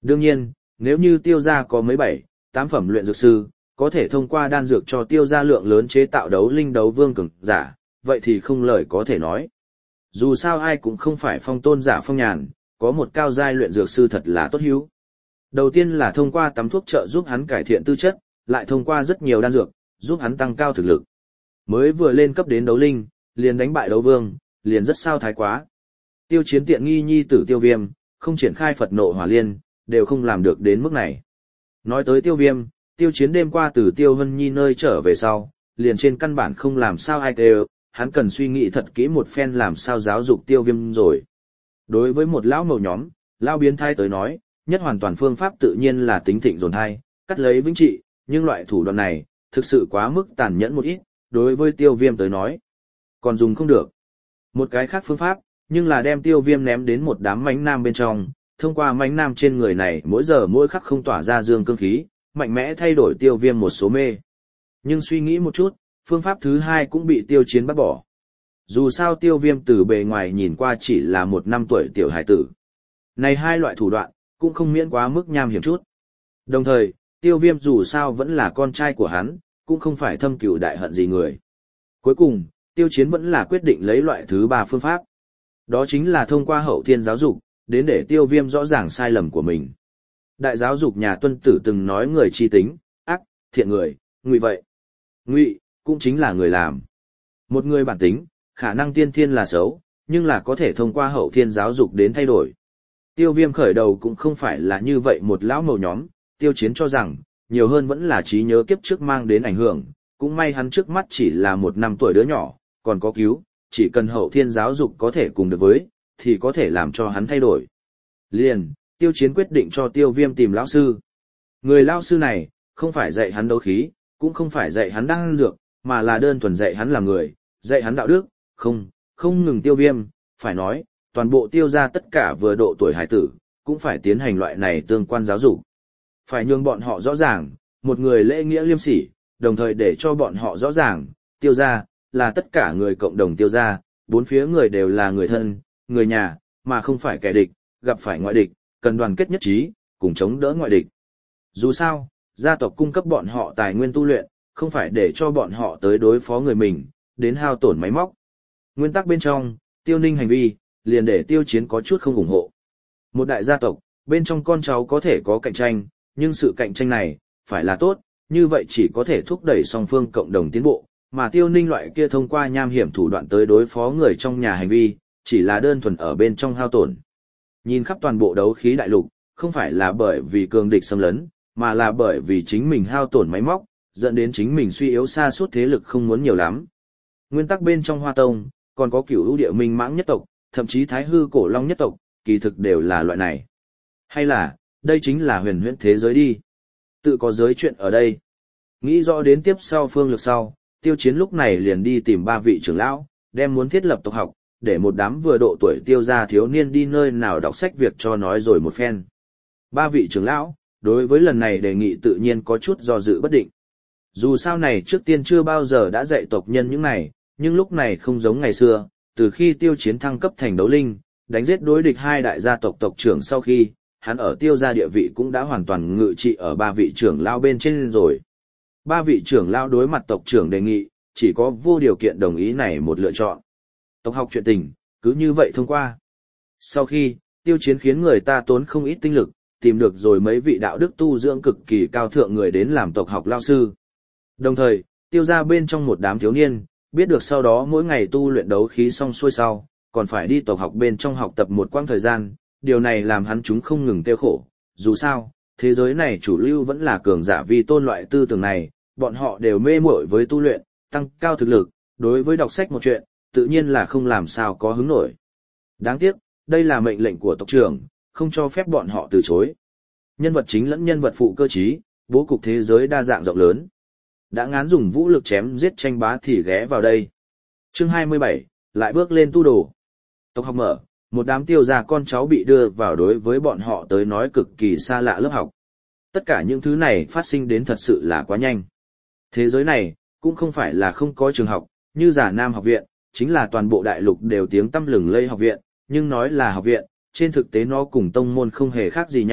Đương nhiên, nếu như tiêu gia có mấy 7, 8 phẩm luyện dược sư, có thể thông qua đan dược cho tiêu gia lượng lớn chế tạo đấu linh đấu vương cường giả, vậy thì không lời có thể nói. Dù sao ai cũng không phải phong tôn giả phong nhàn, có một cao giai luyện dược sư thật là tốt hữu. Đầu tiên là thông qua tắm thuốc trợ giúp hắn cải thiện tư chất, lại thông qua rất nhiều đan dược, giúp hắn tăng cao thực lực. Mới vừa lên cấp đến đấu linh, liền đánh bại đấu vương, liền rất sao thái quá. Tiêu Chiến tiện nghi nhi tử Tiêu Viêm, không triển khai Phật nộ hỏa liên, đều không làm được đến mức này. Nói tới Tiêu Viêm, Tiêu Chiến đêm qua từ Tiêu Vân Nhi nơi trở về sau, liền trên căn bản không làm sao ai đều, hắn cần suy nghĩ thật kỹ một phen làm sao giáo dục Tiêu Viêm rồi. Đối với một lão màu nhóm, lão biến thái tới nói, nhất hoàn toàn phương pháp tự nhiên là tính thịnh dồn thai, cắt lấy vĩnh trị, nhưng loại thủ đoạn này, thực sự quá mức tàn nhẫn một ít, đối với Tiêu Viêm tới nói, còn dùng không được. Một cái khác phương pháp, nhưng là đem Tiêu Viêm ném đến một đám mãnh nam bên trong, thông qua mãnh nam trên người này mỗi giờ mỗi khắc không tỏa ra dương cương khí, mạnh mẽ thay đổi Tiêu Viêm một số mê. Nhưng suy nghĩ một chút, phương pháp thứ hai cũng bị Tiêu Chiến bắt bỏ. Dù sao Tiêu Viêm từ bề ngoài nhìn qua chỉ là một 5 tuổi tiểu hải tử. Này hai loại thủ đoạn, cũng không miễn quá mức nham hiểm chút. Đồng thời, Tiêu Viêm dù sao vẫn là con trai của hắn, cũng không phải thâm cừu đại hận gì người. Cuối cùng, Tiêu Chiến vẫn là quyết định lấy loại thứ ba phương pháp. Đó chính là thông qua hậu thiên giáo dục, đến để Tiêu Viêm rõ ràng sai lầm của mình. Đại giáo dục nhà Tuân Tử từng nói người chi tính, ác, thiện người, ngụy vậy. Ngụy, cũng chính là người làm. Một người bản tính, khả năng tiên thiên là xấu, nhưng là có thể thông qua hậu thiên giáo dục đến thay đổi. Tiêu Viêm khởi đầu cũng không phải là như vậy một lão màu nhóm, Tiêu Chiến cho rằng, nhiều hơn vẫn là trí nhớ kiếp trước mang đến ảnh hưởng, cũng may hắn trước mắt chỉ là một 5 tuổi đứa nhỏ, còn có cứu, chỉ cần hậu thiên giáo dục có thể cùng được với, thì có thể làm cho hắn thay đổi. Liền, Tiêu Chiến quyết định cho Tiêu Viêm tìm lão sư. Người lão sư này, không phải dạy hắn đấu khí, cũng không phải dạy hắn đan dược, mà là đơn thuần dạy hắn làm người, dạy hắn đạo đức, không ngừng Tiêu Viêm, phải nói, toàn bộ Tiêu gia tất cả vừa độ tuổi hải tử, cũng phải tiến hành loại này tương quan giáo dục. Phải nhường bọn họ rõ ràng, một người lễ nghĩa liêm sỉ, đồng thời để cho bọn họ rõ ràng, Tiêu gia là tất cả người cộng đồng Tiêu gia, bốn phía người đều là người thân, người nhà, mà không phải kẻ địch, gặp phải ngoại địch, cần đoàn kết nhất trí, cùng chống đỡ ngoại địch. Dù sao, gia tộc cung cấp bọn họ tài nguyên tu luyện, không phải để cho bọn họ tới đối phó người mình, đến hao tổn máy móc. Nguyên tắc bên trong, Tiêu Ninh hành vi, liền để Tiêu Chiến có chút không ủng hộ. Một đại gia tộc, bên trong con cháu có thể có cạnh tranh, nhưng sự cạnh tranh này, phải là tốt, như vậy chỉ có thể thúc đẩy song phương cộng đồng tiến bộ, mà Tiêu Ninh loại kia thông qua nham hiểm thủ đoạn tới đối phó người trong nhà hành vi, chỉ là đơn thuần ở bên trong hao tổn. Nhìn khắp toàn bộ đấu khí đại lục, không phải là bởi vì cường địch xâm lấn, mà là bởi vì chính mình hao tổn máy móc, dẫn đến chính mình suy yếu sa sút thế lực không muốn nhiều lắm. Nguyên tắc bên trong Hoa Tông, còn có Cửu Ưu Địa Minh Mãng nhất tộc, thậm chí Thái Hư Cổ Long nhất tộc, kỳ thực đều là loại này. Hay là, đây chính là huyền huyễn thế giới đi. Tự có giới chuyện ở đây. Nghĩ rõ đến tiếp sau phương lược sau, Tiêu Chiến lúc này liền đi tìm 3 vị trưởng lão, đem muốn thiết lập tộc học, để một đám vừa độ tuổi Tiêu gia thiếu niên đi nơi nào đọc sách việc cho nói rồi một phen. 3 vị trưởng lão, đối với lần này đề nghị tự nhiên có chút do dự bất định. Dù sao này trước tiên chưa bao giờ đã dạy tộc nhân những này, nhưng lúc này không giống ngày xưa, từ khi Tiêu Chiến thăng cấp thành đấu linh, đánh giết đối địch 2 đại gia tộc tộc trưởng sau khi, hắn ở Tiêu gia địa vị cũng đã hoàn toàn ngự trị ở 3 vị trưởng lão bên trên rồi. 3 vị trưởng lão đối mặt tộc trưởng đề nghị, chỉ có vô điều kiện đồng ý này một lựa chọn. Tộc học chuyện tình, cứ như vậy thông qua. Sau khi, Tiêu Chiến khiến người ta tốn không ít tinh lực, tìm được rồi mấy vị đạo đức tu dưỡng cực kỳ cao thượng người đến làm tộc học lao sư. Đồng thời, Tiêu gia bên trong một đám thiếu niên, biết được sau đó mỗi ngày tu luyện đấu khí xong xuôi sau, còn phải đi tộc học bên trong học tập một quãng thời gian, điều này làm hắn chúng không ngừng tiêu khổ. Dù sao, thế giới này chủ lưu vẫn là cường giả vi tôn loại tư tưởng này, bọn họ đều mê muội với tu luyện, tăng cao thực lực, đối với đọc sách một chuyện, tự nhiên là không làm sao có hứng nổi. Đáng tiếc, đây là mệnh lệnh của tộc trưởng, không cho phép bọn họ từ chối. Nhân vật chính lẫn nhân vật phụ cơ trí, bố cục thế giới đa dạng rộng lớn. Đã ngán dùng vũ lực chém giết tranh bá thì ghé vào đây. Chương 27, lại bước lên tu đồ. Tộc học mở, một đám Tiêu gia con cháu bị đưa vào đối với bọn họ tới nói cực kỳ xa lạ lớp học. Tất cả những thứ này phát sinh đến thật sự là quá nhanh. Thế giới này, cũng không phải là không có trường học, như Già Nam học viện, chính là toàn bộ đại lục đều tiếng tăm lừng lây học viện, nhưng nói là học viện, trên thực tế nó cùng tông môn không hề khác gì nhau,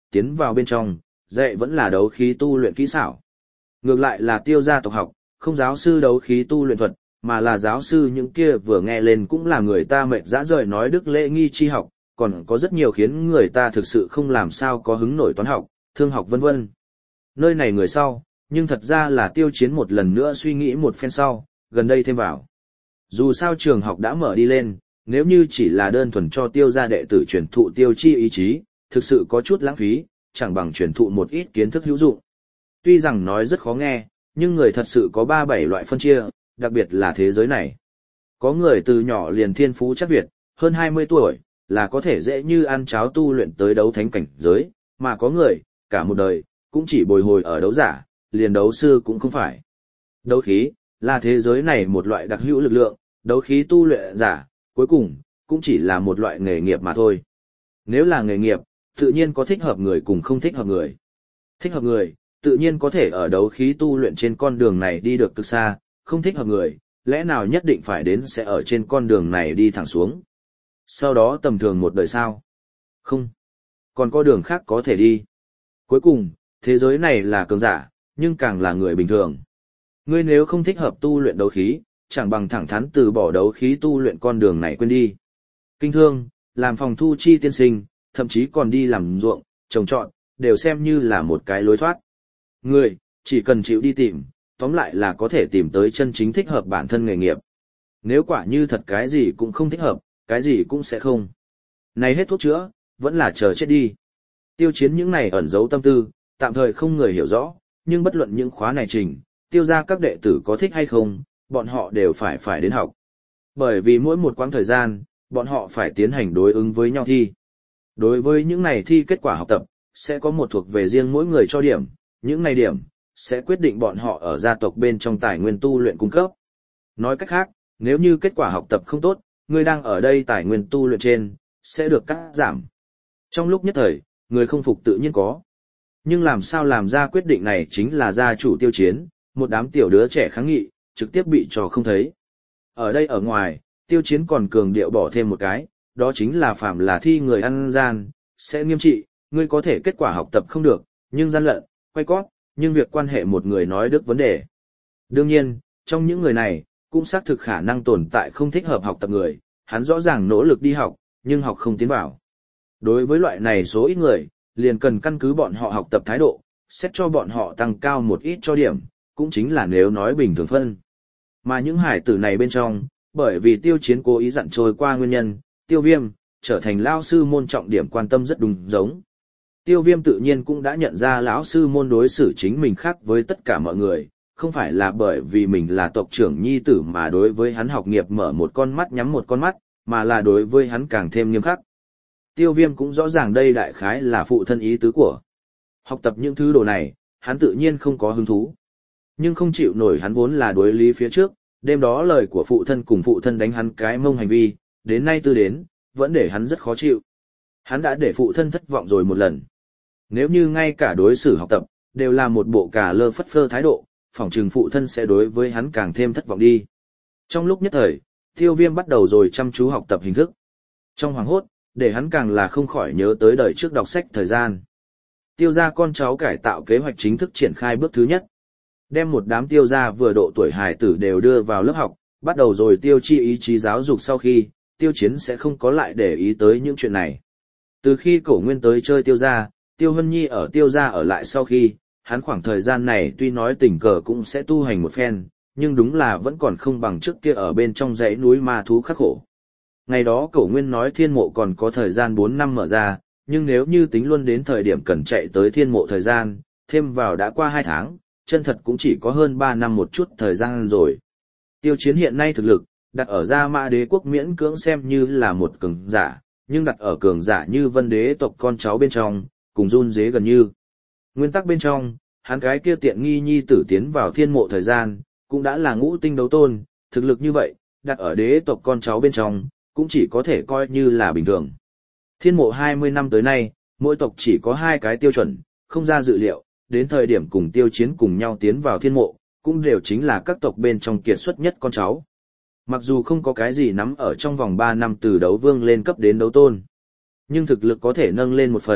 tiến vào bên trong, dạy vẫn là đấu khí tu luyện kỹ xảo. Ngược lại là Tiêu gia tộc học, không giáo sư đấu khí tu luyện thuật, mà là giáo sư những kia vừa nghe lên cũng là người ta mệt dã rời nói đức lễ nghi chi học, còn có rất nhiều khiến người ta thực sự không làm sao có hứng nổi toán học, thương học vân vân. Nơi này người sau, nhưng thật ra là Tiêu Chiến một lần nữa suy nghĩ một phen sau, gần đây thêm vào. Dù sao trường học đã mở đi lên, nếu như chỉ là đơn thuần cho Tiêu gia đệ tử truyền thụ Tiêu chi ý chí, thực sự có chút lãng phí, chẳng bằng truyền thụ một ít kiến thức hữu dụng. Tuy rằng nói rất khó nghe, nhưng người thật sự có 3-7 loại phân chia, đặc biệt là thế giới này. Có người từ nhỏ liền thiên phú chắc Việt, hơn 20 tuổi, là có thể dễ như ăn cháo tu luyện tới đấu thánh cảnh giới, mà có người, cả một đời, cũng chỉ bồi hồi ở đấu giả, liền đấu sư cũng không phải. Đấu khí, là thế giới này một loại đặc hữu lực lượng, đấu khí tu luyện giả, cuối cùng, cũng chỉ là một loại nghề nghiệp mà thôi. Nếu là nghề nghiệp, tự nhiên có thích hợp người cùng không thích hợp người. Thích hợp người, tự nhiên có thể ở đấu khí tu luyện trên con đường này đi được cực xa, không thích hợp người, lẽ nào nhất định phải đến sẽ ở trên con đường này đi thẳng xuống. Sau đó tầm thường một đời sao? Không. Còn có đường khác có thể đi. Cuối cùng, thế giới này là cường giả, nhưng càng là người bình thường. Ngươi nếu không thích hợp tu luyện đấu khí, chẳng bằng thẳng thắn từ bỏ đấu khí tu luyện con đường này quên đi. Kinh thương, làm phòng thu chi tiên sinh, thậm chí còn đi làm ruộng, trồng trọt, đều xem như là một cái lối thoát. Ngươi, chỉ cần chịu đi tìm, tóm lại là có thể tìm tới chân chính thích hợp bản thân nghề nghiệp. Nếu quả như thật cái gì cũng không thích hợp, cái gì cũng sẽ không. Này hết thuốc chữa, vẫn là chờ chết đi. Tiêu Chiến những này ẩn giấu tâm tư, tạm thời không người hiểu rõ, nhưng bất luận những khóa này trình, Tiêu gia các đệ tử có thích hay không, bọn họ đều phải đến học. Bởi vì mỗi một quãng thời gian, bọn họ phải tiến hành đối ứng với nhau thi. Đối với những này thi kết quả học tập, sẽ có một thuộc về riêng mỗi người cho điểm, những này điểm, sẽ quyết định bọn họ ở gia tộc bên trong tài nguyên tu luyện cung cấp. Nói cách khác, nếu như kết quả học tập không tốt, người đang ở đây tài nguyên tu luyện trên, sẽ được cắt giảm. Trong lúc nhất thời, người không phục tự nhiên có. Nhưng làm sao làm ra quyết định này chính là gia chủ Tiêu Chiến, một đám tiểu đứa trẻ kháng nghị, trực tiếp bị trò không thấy. Ở đây ở ngoài, Tiêu Chiến còn cường điệu bỏ thêm một cái, đó chính là phạm là thi người ăn gian, sẽ nghiêm trị, ngươi có thể kết quả học tập không được, nhưng gian lận, quay cót, nhưng việc quan hệ một người nói đức vấn đề. Đương nhiên, trong những người này, cũng xác thực khả năng tồn tại không thích hợp học tập người, hắn rõ ràng nỗ lực đi học, nhưng học không tiến vào. Đối với loại này số ít người, liền cần căn cứ bọn họ học tập thái độ, xét cho bọn họ tăng cao một ít cho điểm, cũng chính là nếu nói bình thường phân. Mà những hải tử này bên trong, bởi vì Tiêu Chiến cố ý dặn trôi qua nguyên nhân, Tiêu Viêm, trở thành lao sư môn trọng điểm quan tâm rất đúng giống. Tiêu Viêm tự nhiên cũng đã nhận ra lão sư môn đối xử chính mình khác với tất cả mọi người, không phải là bởi vì mình là tộc trưởng nhi tử mà đối với hắn học nghiệp mở một con mắt nhắm một con mắt, mà là đối với hắn càng thêm nghiêm khắc. Tiêu Viêm cũng rõ ràng đây đại khái là phụ thân ý tứ của. Học tập những thứ đồ này, hắn tự nhiên không có hứng thú. Nhưng không chịu nổi hắn vốn là đối lý phía trước, đêm đó lời của phụ thân cùng phụ thân đánh hắn cái mông hành vi, đến nay tư đến, vẫn để hắn rất khó chịu. Hắn đã để phụ thân thất vọng rồi một lần. Nếu như ngay cả đối xử học tập, đều là một bộ cà lơ phất phơ thái độ, phỏng chừng phụ thân sẽ đối với hắn càng thêm thất vọng đi. Trong lúc nhất thời, Tiêu Viêm bắt đầu rồi chăm chú học tập hình thức. Trong hoàng hốt, để hắn càng là không khỏi nhớ tới đời trước đọc sách thời gian. Tiêu gia con cháu cải tạo kế hoạch chính thức triển khai bước thứ nhất. Đem một đám Tiêu gia vừa độ tuổi hài tử đều đưa vào lớp học, bắt đầu rồi Tiêu chi ý chí giáo dục sau khi, Tiêu Chiến sẽ không có lại để ý tới những chuyện này. Từ khi Cổ Nguyên tới chơi Tiêu gia, Tiêu Hân Nhi ở Tiêu gia ở lại sau khi, hắn khoảng thời gian này tuy nói tình cờ cũng sẽ tu hành một phen, nhưng đúng là vẫn còn không bằng trước kia ở bên trong dãy núi ma thú khắc khổ. Ngày đó Cổ Nguyên nói thiên mộ còn có thời gian 4 năm mở ra, nhưng nếu như tính luôn đến thời điểm cần chạy tới thiên mộ thời gian, thêm vào đã qua 2 tháng, chân thật cũng chỉ có hơn 3 năm một chút thời gian rồi. Tiêu Chiến hiện nay thực lực, đặt ở Gia Mã Đế quốc miễn cưỡng xem như là một cường giả, nhưng đặt ở cường giả như Vân Đế tộc con cháu bên trong, cùng run dế gần như. Nguyên tắc bên trong, hắn cái kia tiện nghi nhi tử tiến vào thiên mộ thời gian, cũng đã là ngũ tinh đấu tôn, thực lực như vậy, đặt ở đế tộc con cháu bên trong, cũng chỉ có thể coi như là bình thường. Thiên mộ 20 năm tới nay, mỗi tộc chỉ có 2 cái tiêu chuẩn, không ra dự liệu, đến thời điểm cùng Tiêu Chiến cùng nhau tiến vào thiên mộ, cũng đều chính là các tộc bên trong kiệt xuất nhất con cháu. Mặc dù không có cái gì nắm ở trong vòng 3 năm từ đấu vương lên cấp đến đấu tôn, nhưng thực lực có thể nâng lên một phần,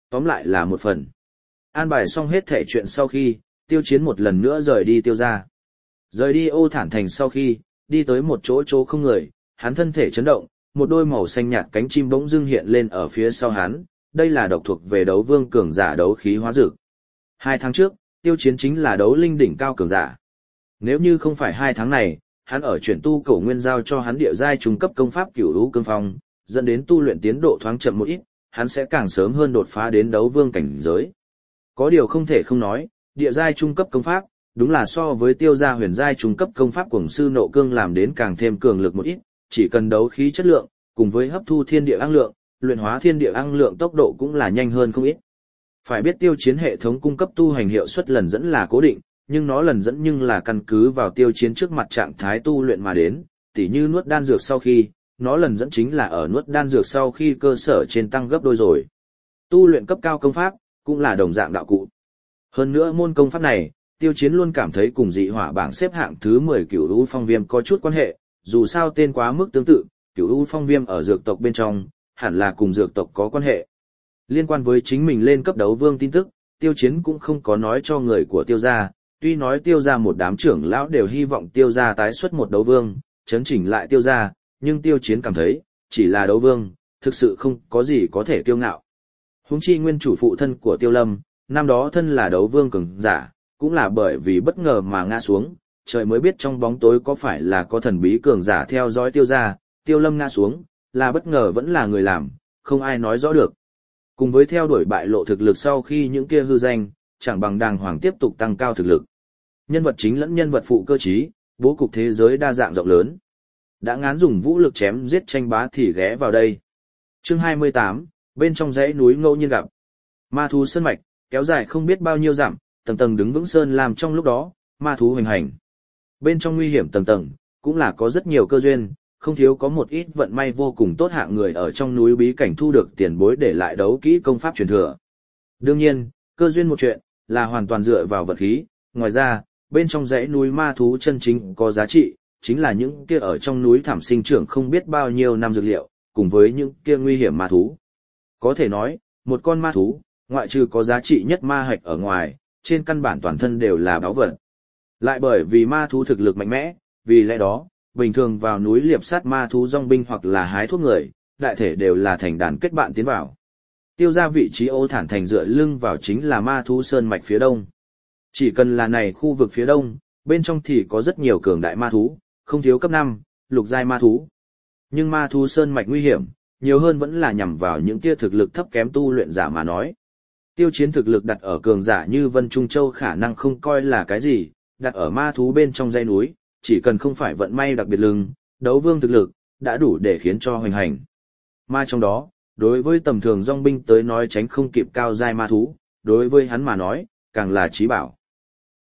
tóm lại là một phần. An bài xong hết thể chuyện sau khi, Tiêu Chiến một lần nữa rời đi Tiêu gia. Rời đi Ô Thản Thành sau khi, đi tới một chỗ không người, hắn thân thể chấn động, một đôi màu xanh nhạt cánh chim bỗng dưng hiện lên ở phía sau hắn, đây là độc thuộc về đấu vương cường giả đấu khí hóa dược. 2 tháng trước, Tiêu Chiến chính là đấu linh đỉnh cao cường giả. Nếu như không phải 2 tháng này, hắn ở chuyển tu cổ nguyên giao cho hắn địa giai trung cấp công pháp Cửu Lũ Cương Phong, dẫn đến tu luyện tiến độ thoáng chậm một ít, hắn sẽ càng sớm hơn đột phá đến đấu vương cảnh giới. Có điều không thể không nói, địa giai trung cấp công pháp, đúng là so với Tiêu gia huyền giai trung cấp công pháp Cuồng Sư Nộ Cương làm đến càng thêm cường lực một ít, chỉ cần đấu khí chất lượng, cùng với hấp thu thiên địa năng lượng, luyện hóa thiên địa năng lượng tốc độ cũng là nhanh hơn không ít. Phải biết Tiêu Chiến hệ thống cung cấp tu hành hiệu suất lần dẫn là cố định, nhưng nó lần dẫn nhưng là căn cứ vào Tiêu Chiến trước mặt trạng thái tu luyện mà đến, tỉ như nuốt đan dược sau khi, nó lần dẫn chính là ở nuốt đan dược sau khi cơ sở trên tăng gấp đôi rồi. Tu luyện cấp cao công pháp, cũng là đồng dạng đạo cụ. Hơn nữa môn công pháp này, Tiêu Chiến luôn cảm thấy cùng dị hỏa bảng xếp hạng thứ 10 Cửu Lũ Phong Viêm có chút quan hệ, dù sao tên quá mức tương tự, Cửu Lũ Phong Viêm ở dược tộc bên trong, hẳn là cùng dược tộc có quan hệ. Liên quan với chính mình lên cấp đấu vương tin tức, Tiêu Chiến cũng không có nói cho người của Tiêu gia, tuy nói Tiêu gia một đám trưởng lão đều hy vọng Tiêu gia tái xuất một đấu vương, chấn chỉnh lại Tiêu gia, nhưng Tiêu Chiến cảm thấy, chỉ là đấu vương, thực sự không có gì có thể kiêu ngạo. Huống chi nguyên chủ phụ thân của Tiêu Lâm, năm đó thân là đấu vương cường giả, cũng là bởi vì bất ngờ mà ngã xuống, trời mới biết trong bóng tối có phải là có thần bí cường giả theo dõi Tiêu gia, Tiêu Lâm ngã xuống, là bất ngờ vẫn là người làm, không ai nói rõ được. Cùng với theo đuổi bại lộ thực lực sau khi những kia hư danh, chẳng bằng đàng hoàng tiếp tục tăng cao thực lực. Nhân vật chính lẫn nhân vật phụ cơ trí, bố cục thế giới đa dạng rộng lớn. Đã ngán dùng vũ lực chém giết tranh bá thì ghé vào đây. Chương 28, bên trong dãy núi ngẫu nhiên gặp. Ma thú sơn mạch, kéo dài không biết bao nhiêu dặm, tầng tầng đứng vững sơn làm trong lúc đó, ma thú hoành hành. Bên trong nguy hiểm tầng tầng, cũng là có rất nhiều cơ duyên, không thiếu có một ít vận may vô cùng tốt hạng người ở trong núi bí cảnh thu được tiền bối để lại đấu kỹ công pháp truyền thừa. Đương nhiên, cơ duyên một chuyện, là hoàn toàn dựa vào vật khí, ngoài ra, bên trong dãy núi ma thú chân chính có giá trị, chính là những kia ở trong núi thảm sinh trưởng không biết bao nhiêu năm dược liệu, cùng với những kia nguy hiểm ma thú. Có thể nói, một con ma thú, ngoại trừ có giá trị nhất ma hạch ở ngoài, trên căn bản toàn thân đều là báu vật. Lại bởi vì ma thú thực lực mạnh mẽ, vì lẽ đó, bình thường vào núi liệp sát ma thú dòng binh hoặc là hái thuốc người, đại thể đều là thành đàn kết bạn tiến vào. Tiêu ra vị trí Ô Thản Thành dựa lưng vào chính là ma thú sơn mạch phía đông. Chỉ cần là này khu vực phía đông, bên trong thì có rất nhiều cường đại ma thú, không thiếu cấp 5, lục giai ma thú. Nhưng ma thú sơn mạch nguy hiểm, nhiều hơn vẫn là nhằm vào những kia thực lực thấp kém tu luyện giả mà nói. Tiêu Chiến thực lực đặt ở cường giả như Vân Trung Châu khả năng không coi là cái gì, đặt ở ma thú bên trong dãy núi, chỉ cần không phải vận may đặc biệt lưng, đấu vương thực lực, đã đủ để khiến cho hoành hành. Mà trong đó, đối với tầm thường dòng binh tới nói tránh không kịp cao giai ma thú, đối với hắn mà nói, càng là chí bảo.